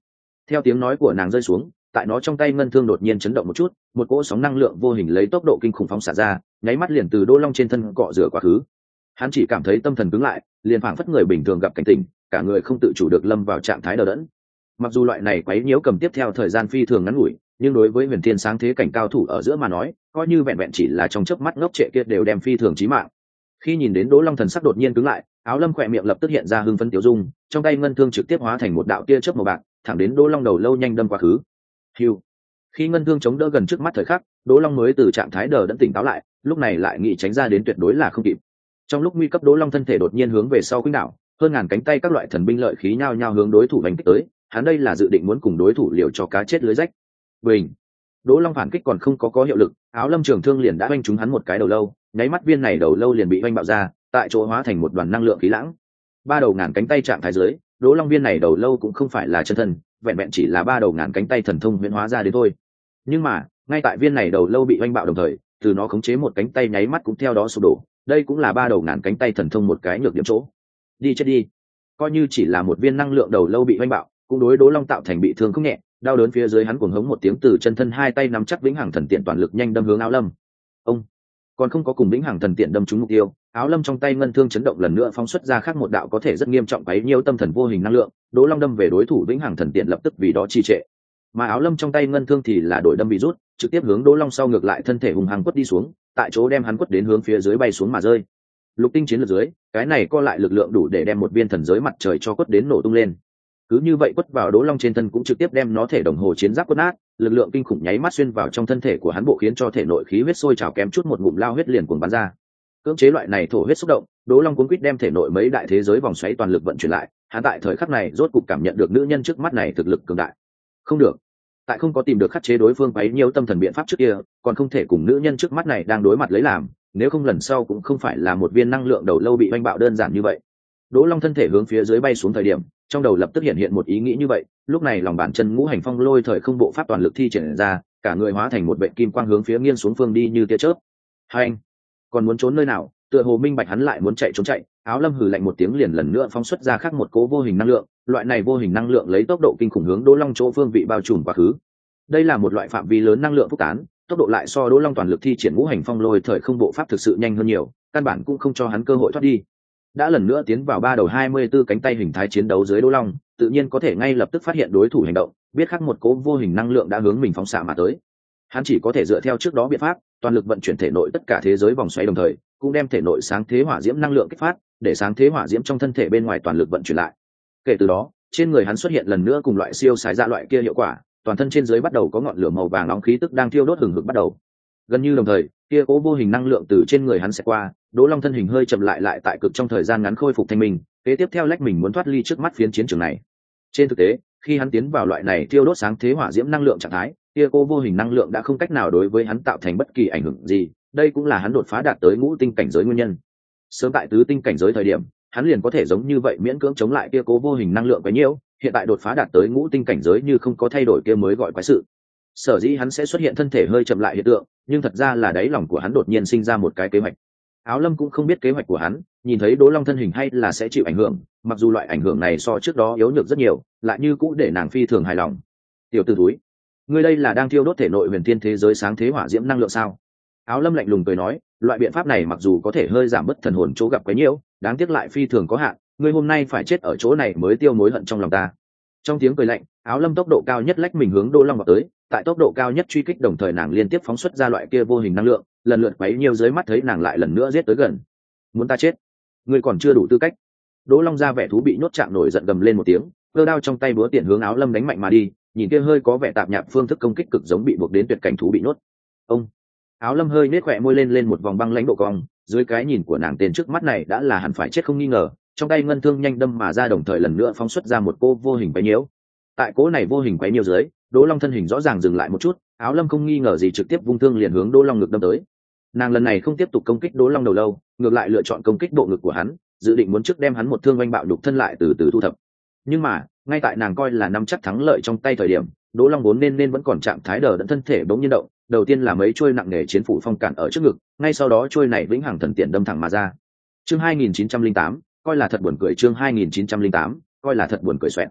Theo tiếng nói của nàng rơi xuống, tại nó trong tay ngân thương đột nhiên chấn động một chút, một cỗ sóng năng lượng vô hình lấy tốc độ kinh khủng phóng xạ ra, nháy mắt liền từ Đỗ Long trên thân cọ rửa quá khứ. Hắn chỉ cảm thấy tâm thần cứng lại, liền phảng phất người bình thường gặp cảnh tình, cả người không tự chủ được lâm vào trạng thái đờ đẫn. Mặc dù loại này quấy nhiễu cầm tiếp theo thời gian phi thường ngắn ngủi, nhưng đối với huyền thiên sáng thế cảnh cao thủ ở giữa mà nói, coi như vẹn vẹn chỉ là trong chớp mắt ngốc trệ kia đều đem phi thường chí mạng. Khi nhìn đến Đỗ Long thần sắc đột nhiên cứng lại, áo lâm khỏe miệng lập tức hiện ra hưng phấn tiêu dung, trong tay ngân thương trực tiếp hóa thành một đạo tia chớp màu bạc, thẳng đến Đỗ Long đầu lâu nhanh đâm quá khứ. Hưu. Khi ngân thương chống đỡ gần trước mắt thời khắc, Đỗ Long mới từ trạng thái đờ đẫn tỉnh táo lại, lúc này lại nghĩ tránh ra đến tuyệt đối là không kịp. Trong lúc nguy cấp, Đỗ Long thân thể đột nhiên hướng về sau khuynh đảo, hơn ngàn cánh tay các loại thần binh lợi khí nhao nhao hướng đối thủ đánh kích tới, hắn đây là dự định muốn cùng đối thủ liều cho cá chết lưới rách. Bình. Đỗ Long phản kích còn không có có hiệu lực, áo lâm trường thương liền đã oanh trúng hắn một cái đầu lâu, nháy mắt viên này đầu lâu liền bị oanh bạo ra, tại chỗ hóa thành một đoàn năng lượng khí lãng. Ba đầu ngàn cánh tay trạng thái dưới, Đỗ Long viên này đầu lâu cũng không phải là chân thân, vẹn vẹn chỉ là ba đầu ngàn cánh tay thần thông huyễn hóa ra đến thôi. Nhưng mà, ngay tại viên này đầu lâu bị oanh bạo đồng thời, từ nó khống chế một cánh tay nháy mắt cũng theo đó sụp đổ, đây cũng là ba đầu ngàn cánh tay thần thông một cái nhược điểm chỗ. Đi chết đi. Coi như chỉ là một viên năng lượng đầu lâu bị oanh bạo, cũng đối Đỗ Long tạo thành bị thương không nhẹ, đau đớn phía dưới hắn cuồng hống một tiếng từ chân thân hai tay nắm chắc vĩnh hằng thần tiện toàn lực nhanh đâm hướng áo lâm. Ông còn không có cùng vĩnh hằng thần tiện đâm trúng mục tiêu, áo lâm trong tay ngân thương chấn động lần nữa phóng xuất ra khác một đạo có thể rất nghiêm trọng quấy nhiễu tâm thần vô hình năng lượng, Đỗ Long đâm về đối thủ vĩnh hằng thần tiện lập tức vì đó trì trệ. Mà áo lâm trong tay ngân thương thì là đổi đâm bị rút, trực tiếp hướng Đỗ Long sau ngược lại thân thể hùng hăng quất đi xuống, tại chỗ đem hắn quất đến hướng phía dưới bay xuống mà rơi. Lục tinh chiến lược dưới, cái này co lại lực lượng đủ để đem một viên thần giới mặt trời cho quất đến nổ tung lên. Cứ như vậy quất vào Đỗ Long trên thân cũng trực tiếp đem nó thể đồng hồ chiến giáp quất nát, lực lượng kinh khủng nháy mắt xuyên vào trong thân thể của hắn bộ khiến cho thể nội khí huyết sôi trào kém chút một ngụm lao huyết liền cuồng bắn ra. Cưỡng chế loại này thổ huyết xúc động, Đỗ Long cuốn quýt đem thể nội mấy đại thế giới vòng xoáy toàn lực vận chuyển lại, hắn tại thời khắc này rốt cục cảm nhận được nữ nhân trước mắt này thực lực cường đại. Không được, tại không có tìm được khắc chế đối phương bấy nhiêu tâm thần biện pháp trước kia, còn không thể cùng nữ nhân trước mắt này đang đối mặt lấy làm, nếu không lần sau cũng không phải là một viên năng lượng đầu lâu bị oanh bạo đơn giản như vậy. Đỗ Long thân thể hướng phía dưới bay xuống thời điểm, trong đầu lập tức hiện hiện một ý nghĩ như vậy, lúc này lòng bàn chân ngũ hành phong lôi thời không bộ pháp toàn lực thi triển ra, cả người hóa thành một vệt kim quang hướng phía nghiêng xuống phương đi như tia chớp. Hai anh, còn muốn trốn nơi nào? Tựa hồ minh bạch hắn lại muốn chạy trốn chạy, áo lâm hừ lạnh một tiếng liền lần nữa phóng xuất ra khác một cố vô hình năng lượng, loại này vô hình năng lượng lấy tốc độ kinh khủng hướng Đỗ Long chỗ phương vị bao trùm quá khứ. Đây là một loại phạm vi lớn năng lượng phúc tán, tốc độ lại so Đỗ Long toàn lực thi triển ngũ hành phong lôi thời không bộ pháp thực sự nhanh hơn nhiều, căn bản cũng không cho hắn cơ hội thoát đi. Đã lần nữa tiến vào ba đầu hai mươi 24 cánh tay hình thái chiến đấu dưới Đỗ Long, tự nhiên có thể ngay lập tức phát hiện đối thủ hành động, biết khắc một cố vô hình năng lượng đã hướng mình phóng xạ mà tới. Hắn chỉ có thể dựa theo trước đó biện pháp, toàn lực vận chuyển thể nội tất cả thế giới vòng xoáy đồng thời, cũng đem thể nội sáng thế hỏa diễm năng lượng kích phát, để sáng thế hỏa diễm trong thân thể bên ngoài toàn lực vận chuyển lại. Kể từ đó, trên người hắn xuất hiện lần nữa cùng loại siêu xài ra loại kia hiệu quả, toàn thân trên dưới bắt đầu có ngọn lửa màu vàng nóng khí tức đang thiêu đốt hừng hực bắt đầu. Gần như đồng thời, kia cố vô hình năng lượng từ trên người hắn sẽ qua, Đỗ Long thân hình hơi chậm lại lại tại cực trong thời gian ngắn khôi phục thanh minh, kế tiếp theo lách mình muốn thoát ly trước mắt phiến chiến trường này. Trên thực tế, khi hắn tiến vào loại này thiêu đốt sáng thế hỏa diễm năng lượng trạng thái, kia cố vô hình năng lượng đã không cách nào đối với hắn tạo thành bất kỳ ảnh hưởng gì, đây cũng là hắn đột phá đạt tới ngũ tinh cảnh giới nguyên nhân. Sớm tại tứ tinh cảnh giới thời điểm, hắn liền có thể giống như vậy miễn cưỡng chống lại kia cố vô hình năng lượng quá nhiều, hiện tại đột phá đạt tới ngũ tinh cảnh giới như không có thay đổi kia mới gọi quái sự. Sở dĩ hắn sẽ xuất hiện thân thể hơi chậm lại hiện tượng, nhưng thật ra là đáy lòng của hắn đột nhiên sinh ra một cái kế hoạch. Áo lâm cũng không biết kế hoạch của hắn, nhìn thấy Đỗ Long thân hình hay là sẽ chịu ảnh hưởng, mặc dù loại ảnh hưởng này so trước đó yếu nhược rất nhiều, lại như cũ để nàng phi thường hài lòng. Tiểu tử túi, ngươi đây là đang thiêu đốt thể nội huyền thiên thế giới sáng thế hỏa diễm năng lượng sao? Áo lâm lạnh lùng cười nói, loại biện pháp này mặc dù có thể hơi giảm bớt thần hồn chỗ gặp quấy nhiễu, đáng tiếc lại phi thường có hạn, ngươi hôm nay phải chết ở chỗ này mới tiêu mối hận trong lòng ta. Trong tiếng cười lạnh, áo lâm tốc độ cao nhất lách mình hướng Đỗ Long vào tới, tại tốc độ cao nhất truy kích đồng thời nàng liên tiếp phóng xuất ra loại kia vô hình năng lượng, lần lượt quấy nhiều dưới mắt thấy nàng lại lần nữa giết tới gần. Muốn ta chết, ngươi còn chưa đủ tư cách. Đỗ Long ra vẻ thú bị nhốt chạm nổi giận gầm lên một tiếng, cơ đao trong tay búa tiện hướng áo lâm đánh mạnh mà đi, nhìn kia hơi có vẻ tạp nhạp phương thức công kích cực giống bị buộc đến tuyệt cảnh thú bị nhốt. Ông, áo lâm hơi nết khỏe môi lên lên một vòng băng lãnh độ cong, dưới cái nhìn của nàng tên trước mắt này đã là hẳn phải chết không nghi ngờ, trong tay ngân thương nhanh đâm mà ra đồng thời lần nữa phóng xuất ra một cô vô hình quấy nhiễu. Tại cỗ này vô hình quấy nhiễu dưới, Đỗ Long thân hình rõ ràng dừng lại một chút, áo lâm không nghi ngờ gì trực tiếp vung thương liền hướng Đỗ Long ngực đâm tới. Nàng lần này không tiếp tục công kích Đỗ Long đầu lâu, ngược lại lựa chọn công kích bộ ngực của hắn, dự định muốn trước đem hắn một thương oanh bạo nhục thân lại từ từ thu thập. Nhưng mà, ngay tại nàng coi là nắm chắc thắng lợi trong tay thời điểm, Đỗ Long vốn nên nên vẫn còn trạng thái đờ đẫn thân thể bỗng nhiên động, đầu tiên là mấy chuôi nặng nề chiến phủ phong cản ở trước ngực, ngay sau đó chuôi này vĩnh hằng thần tiện đâm thẳng mà ra. Chương hai nghìn chín trăm lẻ tám, coi là thật buồn cười chương hai nghìn chín trăm lẻ tám, coi là thật buồn cười xoẹt.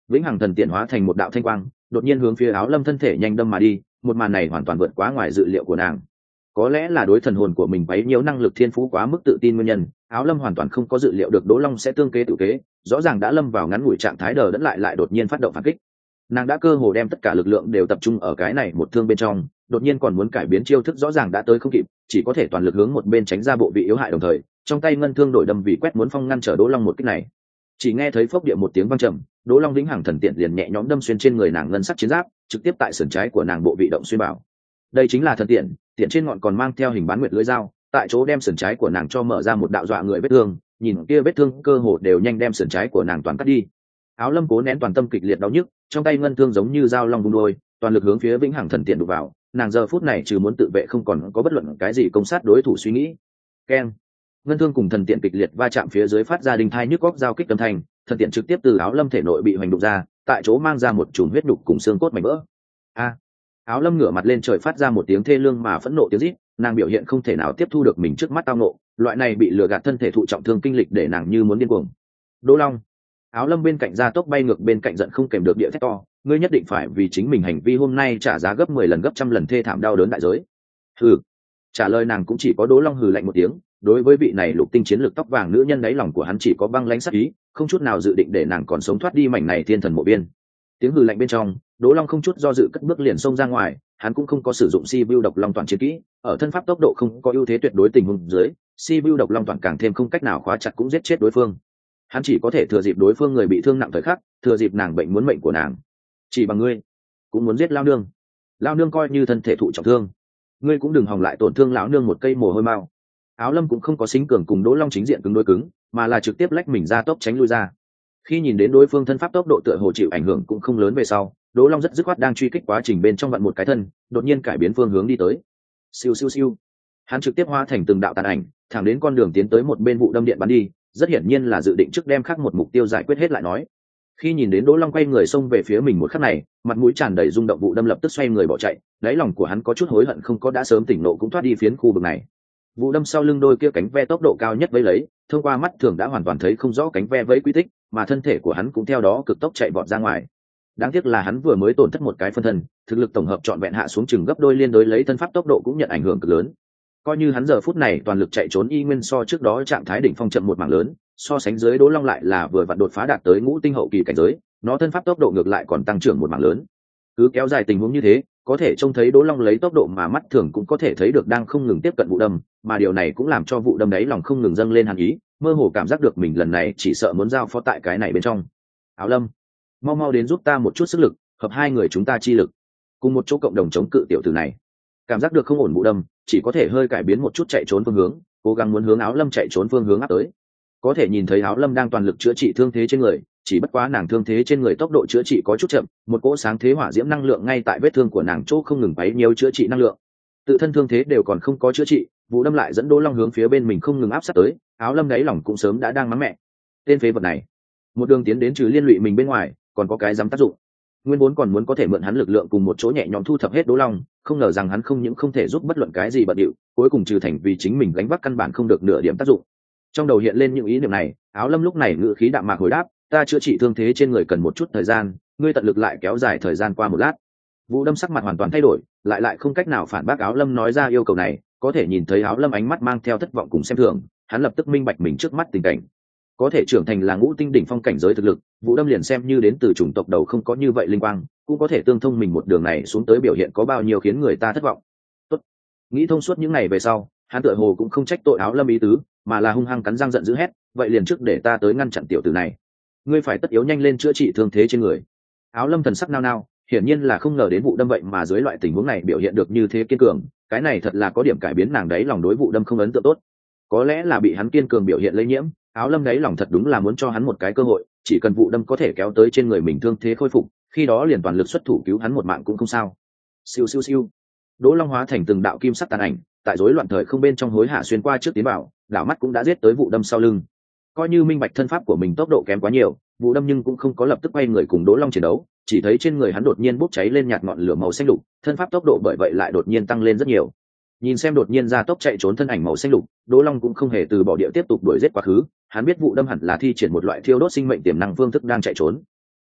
vĩnh hằng thần tiện hóa thành một đạo thanh quang, đột nhiên hướng phía áo lâm thân thể nhanh đâm mà đi. Một màn này hoàn toàn vượt quá ngoài dự liệu của nàng. Có lẽ là đối thần hồn của mình bấy nhiêu năng lực thiên phú quá mức tự tin nguyên nhân, áo lâm hoàn toàn không có dự liệu được Đỗ Long sẽ tương kế tự kế, rõ ràng đã lâm vào ngắn ngủi trạng thái đờ đẫn lại lại đột nhiên phát động phản kích. Nàng đã cơ hồ đem tất cả lực lượng đều tập trung ở cái này một thương bên trong, đột nhiên còn muốn cải biến chiêu thức rõ ràng đã tới không kịp, chỉ có thể toàn lực hướng một bên tránh ra bộ vị yếu hại, đồng thời trong tay ngân thương đổi đâm vì quét muốn phong ngăn trở Đỗ Long một kích này. Chỉ nghe thấy phốc địa một tiếng vang trầm, Đỗ Long vĩnh hằng thần tiện liền nhẹ nhõm đâm xuyên trên người nàng ngân sắc chiến giáp, trực tiếp tại sườn trái của nàng bộ vị động xuyên bảo. Đây chính là thần tiện, tiện trên ngọn còn mang theo hình bán nguyệt lưỡi dao, tại chỗ đem sườn trái của nàng cho mở ra một đạo dọa người vết thương, nhìn kia vết thương cơ hồ đều nhanh đem sườn trái của nàng toàn cắt đi. Áo lâm cố nén toàn tâm kịch liệt đau nhức, trong tay ngân thương giống như dao long vung đôi, toàn lực hướng phía vĩnh hằng thần tiện đụng vào. Nàng giờ phút này trừ muốn tự vệ không còn có bất luận cái gì công sát đối thủ suy nghĩ. Keng, ngân thương cùng thần tiện kịch liệt va chạm phía dưới phát ra đinh thai nhức góc giao kích âm thanh, thần tiện trực tiếp từ áo lâm thể nội bị hoành đụng ra, tại chỗ mang ra một chùm huyết đục cùng xương cốt mảnh vỡ. A, áo lâm ngửa mặt lên trời phát ra một tiếng thê lương mà phẫn nộ tiếng rít. Nàng biểu hiện không thể nào tiếp thu được mình trước mắt tao nộ, loại này bị lừa gạt thân thể thụ trọng thương kinh lịch để nàng như muốn điên cuồng. Đỗ Long, áo lâm bên cạnh ra tốc bay ngược bên cạnh giận không kèm được địa thét to, ngươi nhất định phải vì chính mình hành vi hôm nay trả giá gấp mười lần gấp trăm lần thê thảm đau đớn đại giới. Hừ. Trả lời nàng cũng chỉ có Đỗ Long hừ lạnh một tiếng, đối với vị này lục tinh chiến lược tóc vàng nữ nhân đáy lòng của hắn chỉ có băng lãnh sắc ý, không chút nào dự định để nàng còn sống thoát đi mảnh này thiên thần mộ biên. Tiếng hừ lạnh bên trong, Đỗ Long không chút do dự cất bước liền xông ra ngoài, hắn cũng không có sử dụng si vu độc long toàn chiến kỹ, ở thân pháp tốc độ không có ưu thế tuyệt đối tình huống dưới, si vu độc long toàn càng thêm không cách nào khóa chặt cũng giết chết đối phương. Hắn chỉ có thể thừa dịp đối phương người bị thương nặng thời khắc, thừa dịp nàng bệnh muốn mệnh của nàng. Chỉ bằng ngươi cũng muốn giết lao nương? Lao nương coi như thân thể thụ trọng thương, ngươi cũng đừng hòng lại tổn thương lão nương một cây mồ hôi mao. Áo lâm cũng không có xính cường cùng Đỗ Long chính diện cứng đối cứng, mà là trực tiếp lách mình ra tốc tránh lui ra. Khi nhìn đến đối phương thân pháp tốc độ tựa hồ chịu ảnh hưởng cũng không lớn về sau, Đỗ Long rất dứt khoát đang truy kích quá trình bên trong vặn một cái thân, đột nhiên cải biến phương hướng đi tới. Siêu siêu siêu, hắn trực tiếp hóa thành từng đạo tàn ảnh, thẳng đến con đường tiến tới một bên vụ đâm điện bắn đi, rất hiển nhiên là dự định trước đem khác một mục tiêu giải quyết hết lại nói. Khi nhìn đến Đỗ Long quay người xông về phía mình một khắc này, mặt mũi tràn đầy rung động, vụ đâm lập tức xoay người bỏ chạy, đáy lòng của hắn có chút hối hận không có đã sớm tỉnh nộ cũng thoát đi phiến khu vực này. Vụ đâm sau lưng đôi kia cánh ve tốc độ cao nhất vẫy lấy, thông qua mắt thường đã hoàn toàn thấy không rõ cánh ve vẫy quy tích, mà thân thể của hắn cũng theo đó cực tốc chạy vọt ra ngoài. Đáng tiếc là hắn vừa mới tổn thất một cái phân thân, thực lực tổng hợp trọn vẹn hạ xuống chừng gấp đôi, liên đối lấy thân pháp tốc độ cũng nhận ảnh hưởng cực lớn. Coi như hắn giờ phút này toàn lực chạy trốn y nguyên so trước đó trạng thái đỉnh phong chậm một mảng lớn, so sánh dưới Đỗ Long lại là vừa vặn đột phá đạt tới ngũ tinh hậu kỳ cảnh giới, nó thân pháp tốc độ ngược lại còn tăng trưởng một mảng lớn. Cứ kéo dài tình huống như thế, có thể trông thấy Đỗ Long lấy tốc độ mà mắt thường cũng có thể thấy được đang không ngừng tiếp cận vụ đâm, mà điều này cũng làm cho vụ đâm đấy lòng không ngừng dâng lên hàn ý, mơ hồ cảm giác được mình lần này chỉ sợ muốn giao phó tại cái này bên trong. Áo lâm, mau mau đến giúp ta một chút sức lực, hợp hai người chúng ta chi lực, cùng một chỗ cộng đồng chống cự tiểu tử này. Cảm giác được không ổn vụ đâm, chỉ có thể hơi cải biến một chút chạy trốn phương hướng, cố gắng muốn hướng Áo lâm chạy trốn phương hướng áp tới. Có thể nhìn thấy Áo lâm đang toàn lực chữa trị thương thế trên người, chỉ bất quá nàng thương thế trên người tốc độ chữa trị có chút chậm, một cỗ sáng thế hỏa diễm năng lượng ngay tại vết thương của nàng chỗ không ngừng quấy nhiều chữa trị năng lượng. Tự thân thương thế đều còn không có chữa trị, vụ đâm lại dẫn Đỗ Long hướng phía bên mình không ngừng áp sát tới. Áo lâm đáy lòng cũng sớm đã đang mắng mẹ, tên phế vật này một đường tiến đến trừ liên lụy mình bên ngoài còn có cái dám tác dụng. Nguyên vốn còn muốn có thể mượn hắn lực lượng cùng một chỗ nhẹ nhõm thu thập hết Đỗ Long, không ngờ rằng hắn không những không thể giúp bất luận cái gì bận điệu, cuối cùng trừ thành vì chính mình gánh vác căn bản không được nửa điểm tác dụng. Trong đầu hiện lên những ý niệm này, Áo lâm lúc này ngữ khí đạm mạc hồi đáp, ta chữa trị thương thế trên người cần một chút thời gian, ngươi tận lực lại kéo dài thời gian qua một lát. Vũ đâm sắc mặt hoàn toàn thay đổi, lại lại không cách nào phản bác Áo lâm nói ra yêu cầu này, có thể nhìn thấy Áo lâm ánh mắt mang theo thất vọng cùng xem thường, hắn lập tức minh bạch mình trước mắt tình cảnh. Có thể trưởng thành là ngũ tinh đỉnh phong cảnh giới thực lực, Vũ đâm liền xem như đến từ chủng tộc đầu không có như vậy linh quang, cũng có thể tương thông mình một đường này xuống tới biểu hiện có bao nhiêu khiến người ta thất vọng. Tốt. Nghĩ thông suốt những ngày về sau, hắn tựa hồ cũng không trách tội Áo lâm ý tứ, mà là hung hăng cắn răng giận dữ hét, vậy liền trước để ta tới ngăn chặn tiểu tử này. Ngươi phải tất yếu nhanh lên chữa trị thương thế trên người. Áo lâm thần sắc nao nao, hiển nhiên là không ngờ đến vụ đâm vậy mà dưới loại tình huống này biểu hiện được như thế kiên cường, cái này thật là có điểm cải biến nàng đấy lòng đối vụ đâm không ấn tượng tốt. Có lẽ là bị hắn kiên cường biểu hiện lây nhiễm, Áo lâm đấy lòng thật đúng là muốn cho hắn một cái cơ hội, chỉ cần vụ đâm có thể kéo tới trên người mình thương thế khôi phục, khi đó liền toàn lực xuất thủ cứu hắn một mạng cũng không sao. Siêu siêu siêu, Đỗ Long hóa thành từng đạo kim sắc tàn ảnh, tại rối loạn thời không bên trong hối hạ xuyên qua trước tiến vào, đảo mắt cũng đã giết tới vụ đâm sau lưng. Coi như minh bạch thân pháp của mình tốc độ kém quá nhiều, vụ đâm nhưng cũng không có lập tức quay người cùng Đỗ Long chiến đấu, chỉ thấy trên người hắn đột nhiên bốc cháy lên nhạt ngọn lửa màu xanh lục, thân pháp tốc độ bởi vậy lại đột nhiên tăng lên rất nhiều. Nhìn xem đột nhiên ra tốc chạy trốn thân ảnh màu xanh lục, Đỗ Long cũng không hề từ bỏ địa tiếp tục đuổi giết quá khứ, hắn biết vụ đâm hẳn là thi triển một loại thiêu đốt sinh mệnh tiềm năng phương thức đang chạy trốn.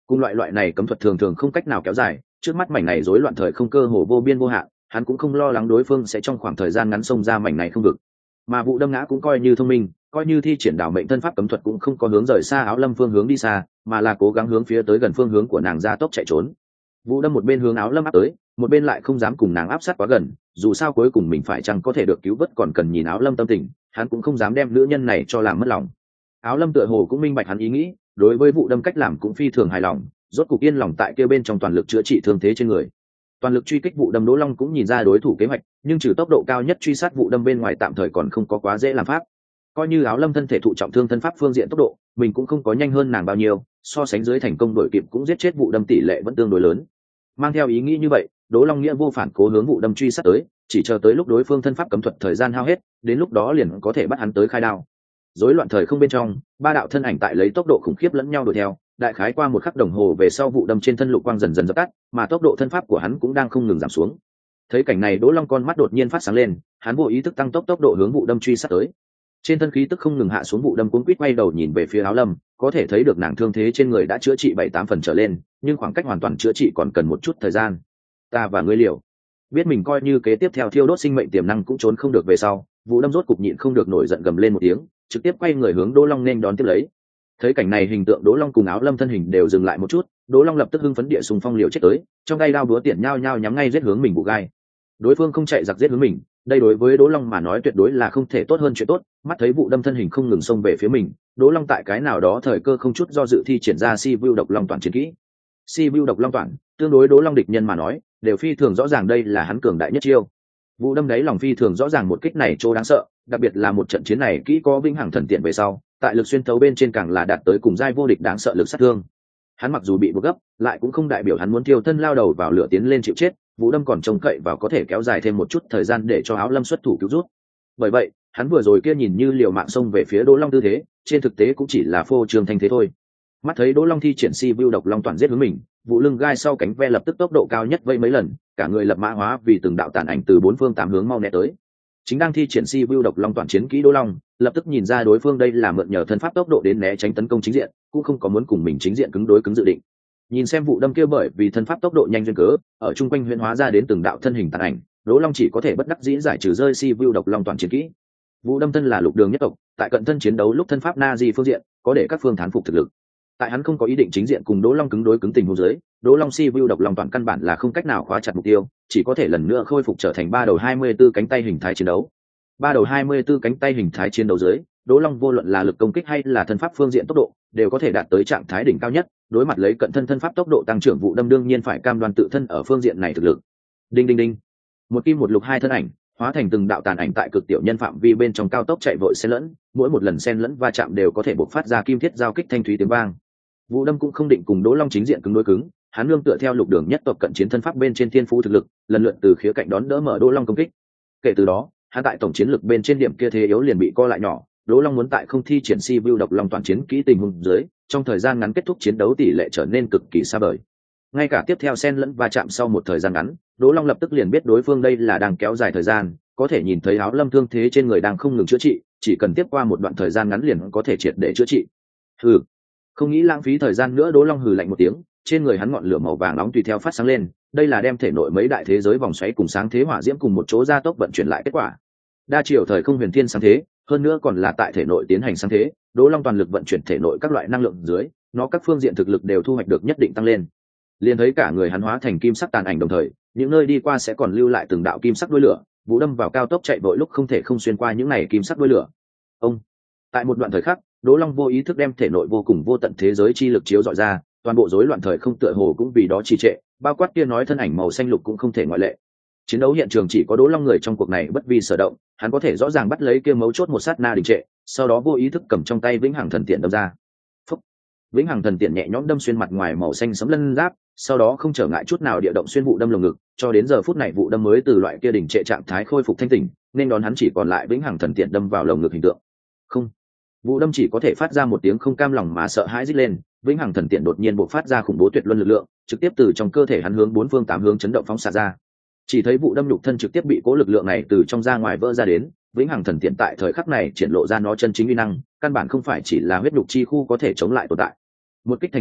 cùng loại loại này cấm thuật thường thường không cách nào kéo dài, trước mắt mảnh này rối loạn thời không cơ hồ vô biên vô hạn, hắn cũng không lo lắng đối phương sẽ trong khoảng thời gian ngắn xông ra mảnh này không vực. Mà vụ đâm ngã cũng coi như thông minh, coi như thi triển đảo mệnh thân pháp cấm thuật cũng không có hướng rời xa áo lâm phương hướng đi xa, mà là cố gắng hướng phía tới gần phương hướng của nàng ra tốc chạy trốn. Vụ đâm một bên hướng áo lâm áp tới, một bên lại không dám cùng nàng áp sát quá gần, dù sao cuối cùng mình phải chăng có thể được cứu vớt còn cần nhìn áo lâm tâm tình, hắn cũng không dám đem nữ nhân này cho làm mất lòng. Áo lâm tựa hồ cũng minh bạch hắn ý nghĩ, đối với vụ đâm cách làm cũng phi thường hài lòng, rốt cục yên lòng tại kia bên trong toàn lực chữa trị thương thế trên người. Toàn lực truy kích vụ đâm Đỗ Long cũng nhìn ra đối thủ kế hoạch, nhưng trừ tốc độ cao nhất truy sát vụ đâm bên ngoài tạm thời còn không có quá dễ làm pháp. Coi như áo lâm thân thể thụ trọng thương thân pháp phương diện tốc độ, mình cũng không có nhanh hơn nàng bao nhiêu, so sánh dưới thành công đổi kịp cũng giết chết vụ đâm tỷ lệ vẫn tương đối lớn. Mang theo ý nghĩ như vậy, Đỗ Long nghĩa vô phản cố hướng vụ đâm truy sát tới, chỉ chờ tới lúc đối phương thân pháp cấm thuật thời gian hao hết, đến lúc đó liền có thể bắt hắn tới khai đao. Rối loạn thời không bên trong, ba đạo thân ảnh tại lấy tốc độ khủng khiếp lẫn nhau đuổi theo, đại khái qua một khắc đồng hồ về sau vụ đâm trên thân lục quang dần dần dập tắt, mà tốc độ thân pháp của hắn cũng đang không ngừng giảm xuống. Thấy cảnh này, Đỗ Long con mắt đột nhiên phát sáng lên, hắn vô ý thức tăng tốc tốc độ hướng vụ đâm truy sát tới. Trên thân khí tức không ngừng hạ xuống, vụ đâm cuống quýt quay đầu nhìn về phía áo lâm, có thể thấy được nàng thương thế trên người đã chữa trị bảy tám phần trở lên, nhưng khoảng cách hoàn toàn chữa trị còn cần một chút thời gian. Ta và ngươi liều. Biết mình coi như kế tiếp theo thiêu đốt sinh mệnh tiềm năng cũng trốn không được về sau, vụ đâm rốt cục nhịn không được nổi giận gầm lên một tiếng, trực tiếp quay người hướng Đỗ Long nên đón tiếp lấy. Thấy cảnh này, hình tượng Đỗ Long cùng áo lâm thân hình đều dừng lại một chút, Đỗ Long lập tức hưng phấn địa xung phong liều chết tới, trong tay đao búa tiện nhao nhao nhắm ngay giết hướng mình vụ gai. Đối phương không chạy giặc giết hướng mình, đây đối với Đỗ Long mà nói tuyệt đối là không thể tốt hơn chuyện tốt. Mắt thấy vụ đâm thân hình không ngừng xông về phía mình, Đỗ Long tại cái nào đó thời cơ không chút do dự thi triển ra Si Vu độc long toàn chiến kỹ. Si Vu độc long toàn, tương đối Đỗ Long địch nhân mà nói, đều phi thường rõ ràng đây là hắn cường đại nhất chiêu. Vụ đâm đấy lòng phi thường rõ ràng một kích này chỗ đáng sợ, đặc biệt là một trận chiến này kỹ có vĩnh hằng thần tiện về sau, tại lực xuyên thấu bên trên càng là đạt tới cùng giai vô địch đáng sợ lực sát thương. Hắn mặc dù bị buộc gấp, lại cũng không đại biểu hắn muốn tiêu thân lao đầu vào lửa tiến lên chịu chết, vụ đâm còn trông cậy vào có thể kéo dài thêm một chút thời gian để cho áo lâm xuất thủ cứu rút. Bởi vậy, hắn vừa rồi kia nhìn như liều mạng xông về phía Đỗ Long tư thế, trên thực tế cũng chỉ là phô trương thanh thế thôi. Mắt thấy Đỗ Long thi triển Si Vu độc long toàn giết hướng mình, vụ lưng gai sau cánh ve lập tức tốc độ cao nhất vây mấy lần, cả người lập mã hóa vì từng đạo tàn ảnh từ bốn phương tám hướng mau né tới. Chính đang thi triển Si Vu độc long toàn chiến kỹ Đỗ Long, lập tức nhìn ra đối phương đây là mượn nhờ thân pháp tốc độ đến né tránh tấn công chính diện, cũng không có muốn cùng mình chính diện cứng đối cứng dự định. Nhìn xem vụ đâm kia bởi vì thân pháp tốc độ nhanh duyên cớ, ở chung quanh huyễn hóa ra đến từng đạo thân hình tàn ảnh, Đỗ Long chỉ có thể bất đắc dĩ giải trừ rơi Si Vu độc long toàn chiến kỹ. Vụ đâm thân là lục đường nhất tộc, tại cận thân chiến đấu lúc thân pháp na di phương diện, có để các phương thán phục thực lực. Tại hắn không có ý định chính diện cùng Đỗ Long cứng đối cứng tình huống dưới, Đỗ Long Si Vu độc long toàn căn bản là không cách nào khóa chặt mục tiêu, chỉ có thể lần nữa khôi phục trở thành ba đầu hai mươi tư cánh tay hình thái chiến đấu. Ba đầu hai mươi tư cánh tay hình thái chiến đấu dưới, Đỗ Long vô luận là lực công kích hay là thân pháp phương diện tốc độ, đều có thể đạt tới trạng thái đỉnh cao nhất, đối mặt lấy cận thân thân pháp tốc độ tăng trưởng vụ đâm đương nhiên phải cam đoan tự thân ở phương diện này thực lực. Đinh đinh đinh. Một kim một lục hai thân ảnh, hóa thành từng đạo tàn ảnh tại cực tiểu nhân phạm vi bên trong cao tốc chạy vội xen lẫn, mỗi một lần xen lẫn va chạm đều có thể bộc phát ra kim thiết giao kích thanh thúy tiếng vang. Vụ đâm cũng không định cùng Đỗ Long chính diện cứng đối cứng, hắn nương tựa theo lục đường nhất tộc cận chiến thân pháp bên trên thiên phú thực lực, lần lượt từ khía cạnh đón đỡ mở Đỗ Long công kích. Kể từ đó, hắn tại tổng chiến lực bên trên điểm kia thế yếu liền bị co lại nhỏ, Đỗ Long muốn tại không thi triển Si Vu độc long toàn chiến kỹ tình huống dưới, trong thời gian ngắn kết thúc chiến đấu tỷ lệ trở nên cực kỳ xa vời. Ngay cả tiếp theo xen lẫn va chạm sau một thời gian ngắn, Đỗ Long lập tức liền biết đối phương đây là đang kéo dài thời gian, có thể nhìn thấy áo lâm thương thế trên người đang không ngừng chữa trị, chỉ cần tiếp qua một đoạn thời gian ngắn liền có thể triệt để chữa trị. Hừ, không nghĩ lãng phí thời gian nữa, Đỗ Long hừ lạnh một tiếng, trên người hắn ngọn lửa màu vàng nóng tùy theo phát sáng lên, đây là đem thể nội mấy đại thế giới vòng xoáy cùng sáng thế hỏa diễm cùng một chỗ gia tốc vận chuyển lại kết quả. Đa chiều thời không huyền thiên sáng thế, hơn nữa còn là tại thể nội tiến hành sáng thế, Đỗ Long toàn lực vận chuyển thể nội các loại năng lượng dưới, nó các phương diện thực lực đều thu hoạch được nhất định tăng lên. Liền thấy cả người hắn hóa thành kim sắc tàn ảnh, đồng thời, những nơi đi qua sẽ còn lưu lại từng đạo kim sắc đuôi lửa, vụ đâm vào cao tốc chạy vội lúc không thể không xuyên qua những này kim sắc đuôi lửa. Ông, tại một đoạn thời khắc, Đỗ Long vô ý thức đem thể nội vô cùng vô tận thế giới chi lực chiếu dọi ra, toàn bộ rối loạn thời không tựa hồ cũng vì đó trì trệ, bao quát kia nói thân ảnh màu xanh lục cũng không thể ngoại lệ. Chiến đấu hiện trường chỉ có Đỗ Long người trong cuộc này bất vi sở động, hắn có thể rõ ràng bắt lấy kia mấu chốt một sát na đình trệ, sau đó vô ý thức cầm trong tay vĩnh hằng thần tiện đâm ra. Phúc! Vĩnh hằng thần tiện nhẹ nhõm đâm xuyên mặt ngoài màu xanh sẫm lân giáp, sau đó không trở ngại chút nào địa động xuyên vụ đâm lồng ngực, cho đến giờ phút này vụ đâm mới từ loại kia đình trệ trạng thái khôi phục thanh tỉnh, nên đón hắn chỉ còn lại vĩnh hằng thần tiện đâm vào lồng ngực hình tượng. Không! Vụ đâm chỉ có thể phát ra một tiếng không cam lòng mà sợ hãi rít lên, vĩnh hằng thần tiện đột nhiên bộc phát ra khủng bố tuyệt luân lực lượng, trực tiếp từ trong cơ thể hắn hướng bốn phương tám hướng chấn động phóng xạ ra. Chỉ thấy vụ đâm nhục thân trực tiếp bị cố lực lượng này từ trong ra ngoài vỡ ra đến, vĩnh hằng thần tiện tại thời khắc này triển lộ ra nó chân chính uy năng, căn bản không phải chỉ là huyết nhục chi khu có thể chống lại tồn tại. Một kích thành công,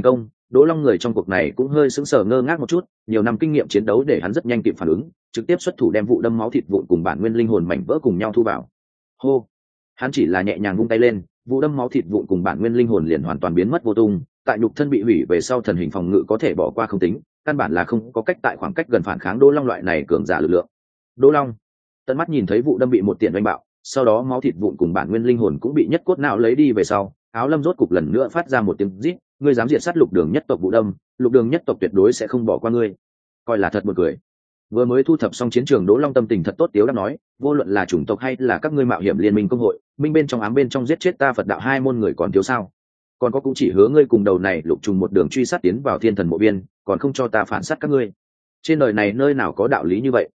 Đỗ Long người trong cuộc này cũng hơi sững sờ ngơ ngác một chút, nhiều năm kinh nghiệm chiến đấu để hắn rất nhanh kịp phản ứng, trực tiếp xuất thủ đem vụ đâm máu thịt vụn cùng bản nguyên linh hồn mảnh vỡ cùng nhau thu vào. Hô, hắn chỉ là nhẹ nhàng vung tay lên, vụ đâm máu thịt vụn cùng bản nguyên linh hồn liền hoàn toàn biến mất vô tung, tại nhục thân bị hủy về sau thần hình phòng ngự có thể bỏ qua không tính, căn bản là không có cách tại khoảng cách gần phản kháng Đỗ Long loại này cường giả lực lượng. Đỗ Long tận mắt nhìn thấy vụ đâm bị một tiện đánh bạo, sau đó máu thịt vụn cùng bản nguyên linh hồn cũng bị nhất cốt não lấy đi về sau, Áo Lâm rốt cục lần nữa phát ra một tiếng rít, ngươi dám diệt sát Lục Đường nhất tộc vụ đâm, Lục Đường nhất tộc tuyệt đối sẽ không bỏ qua ngươi. Coi là thật buồn cười. Vừa mới thu thập xong chiến trường, Đỗ Long tâm tình thật tốt tiếu đang nói, vô luận là chủng tộc hay là các ngươi mạo hiểm liên minh công hội, minh bên trong ám bên trong giết chết ta Phật đạo hai môn người còn thiếu sao? Còn có cũng chỉ hứa ngươi cùng đầu này lục trùng một đường truy sát tiến vào thiên thần mộ biên, còn không cho ta phản sát các ngươi. Trên đời này nơi nào có đạo lý như vậy?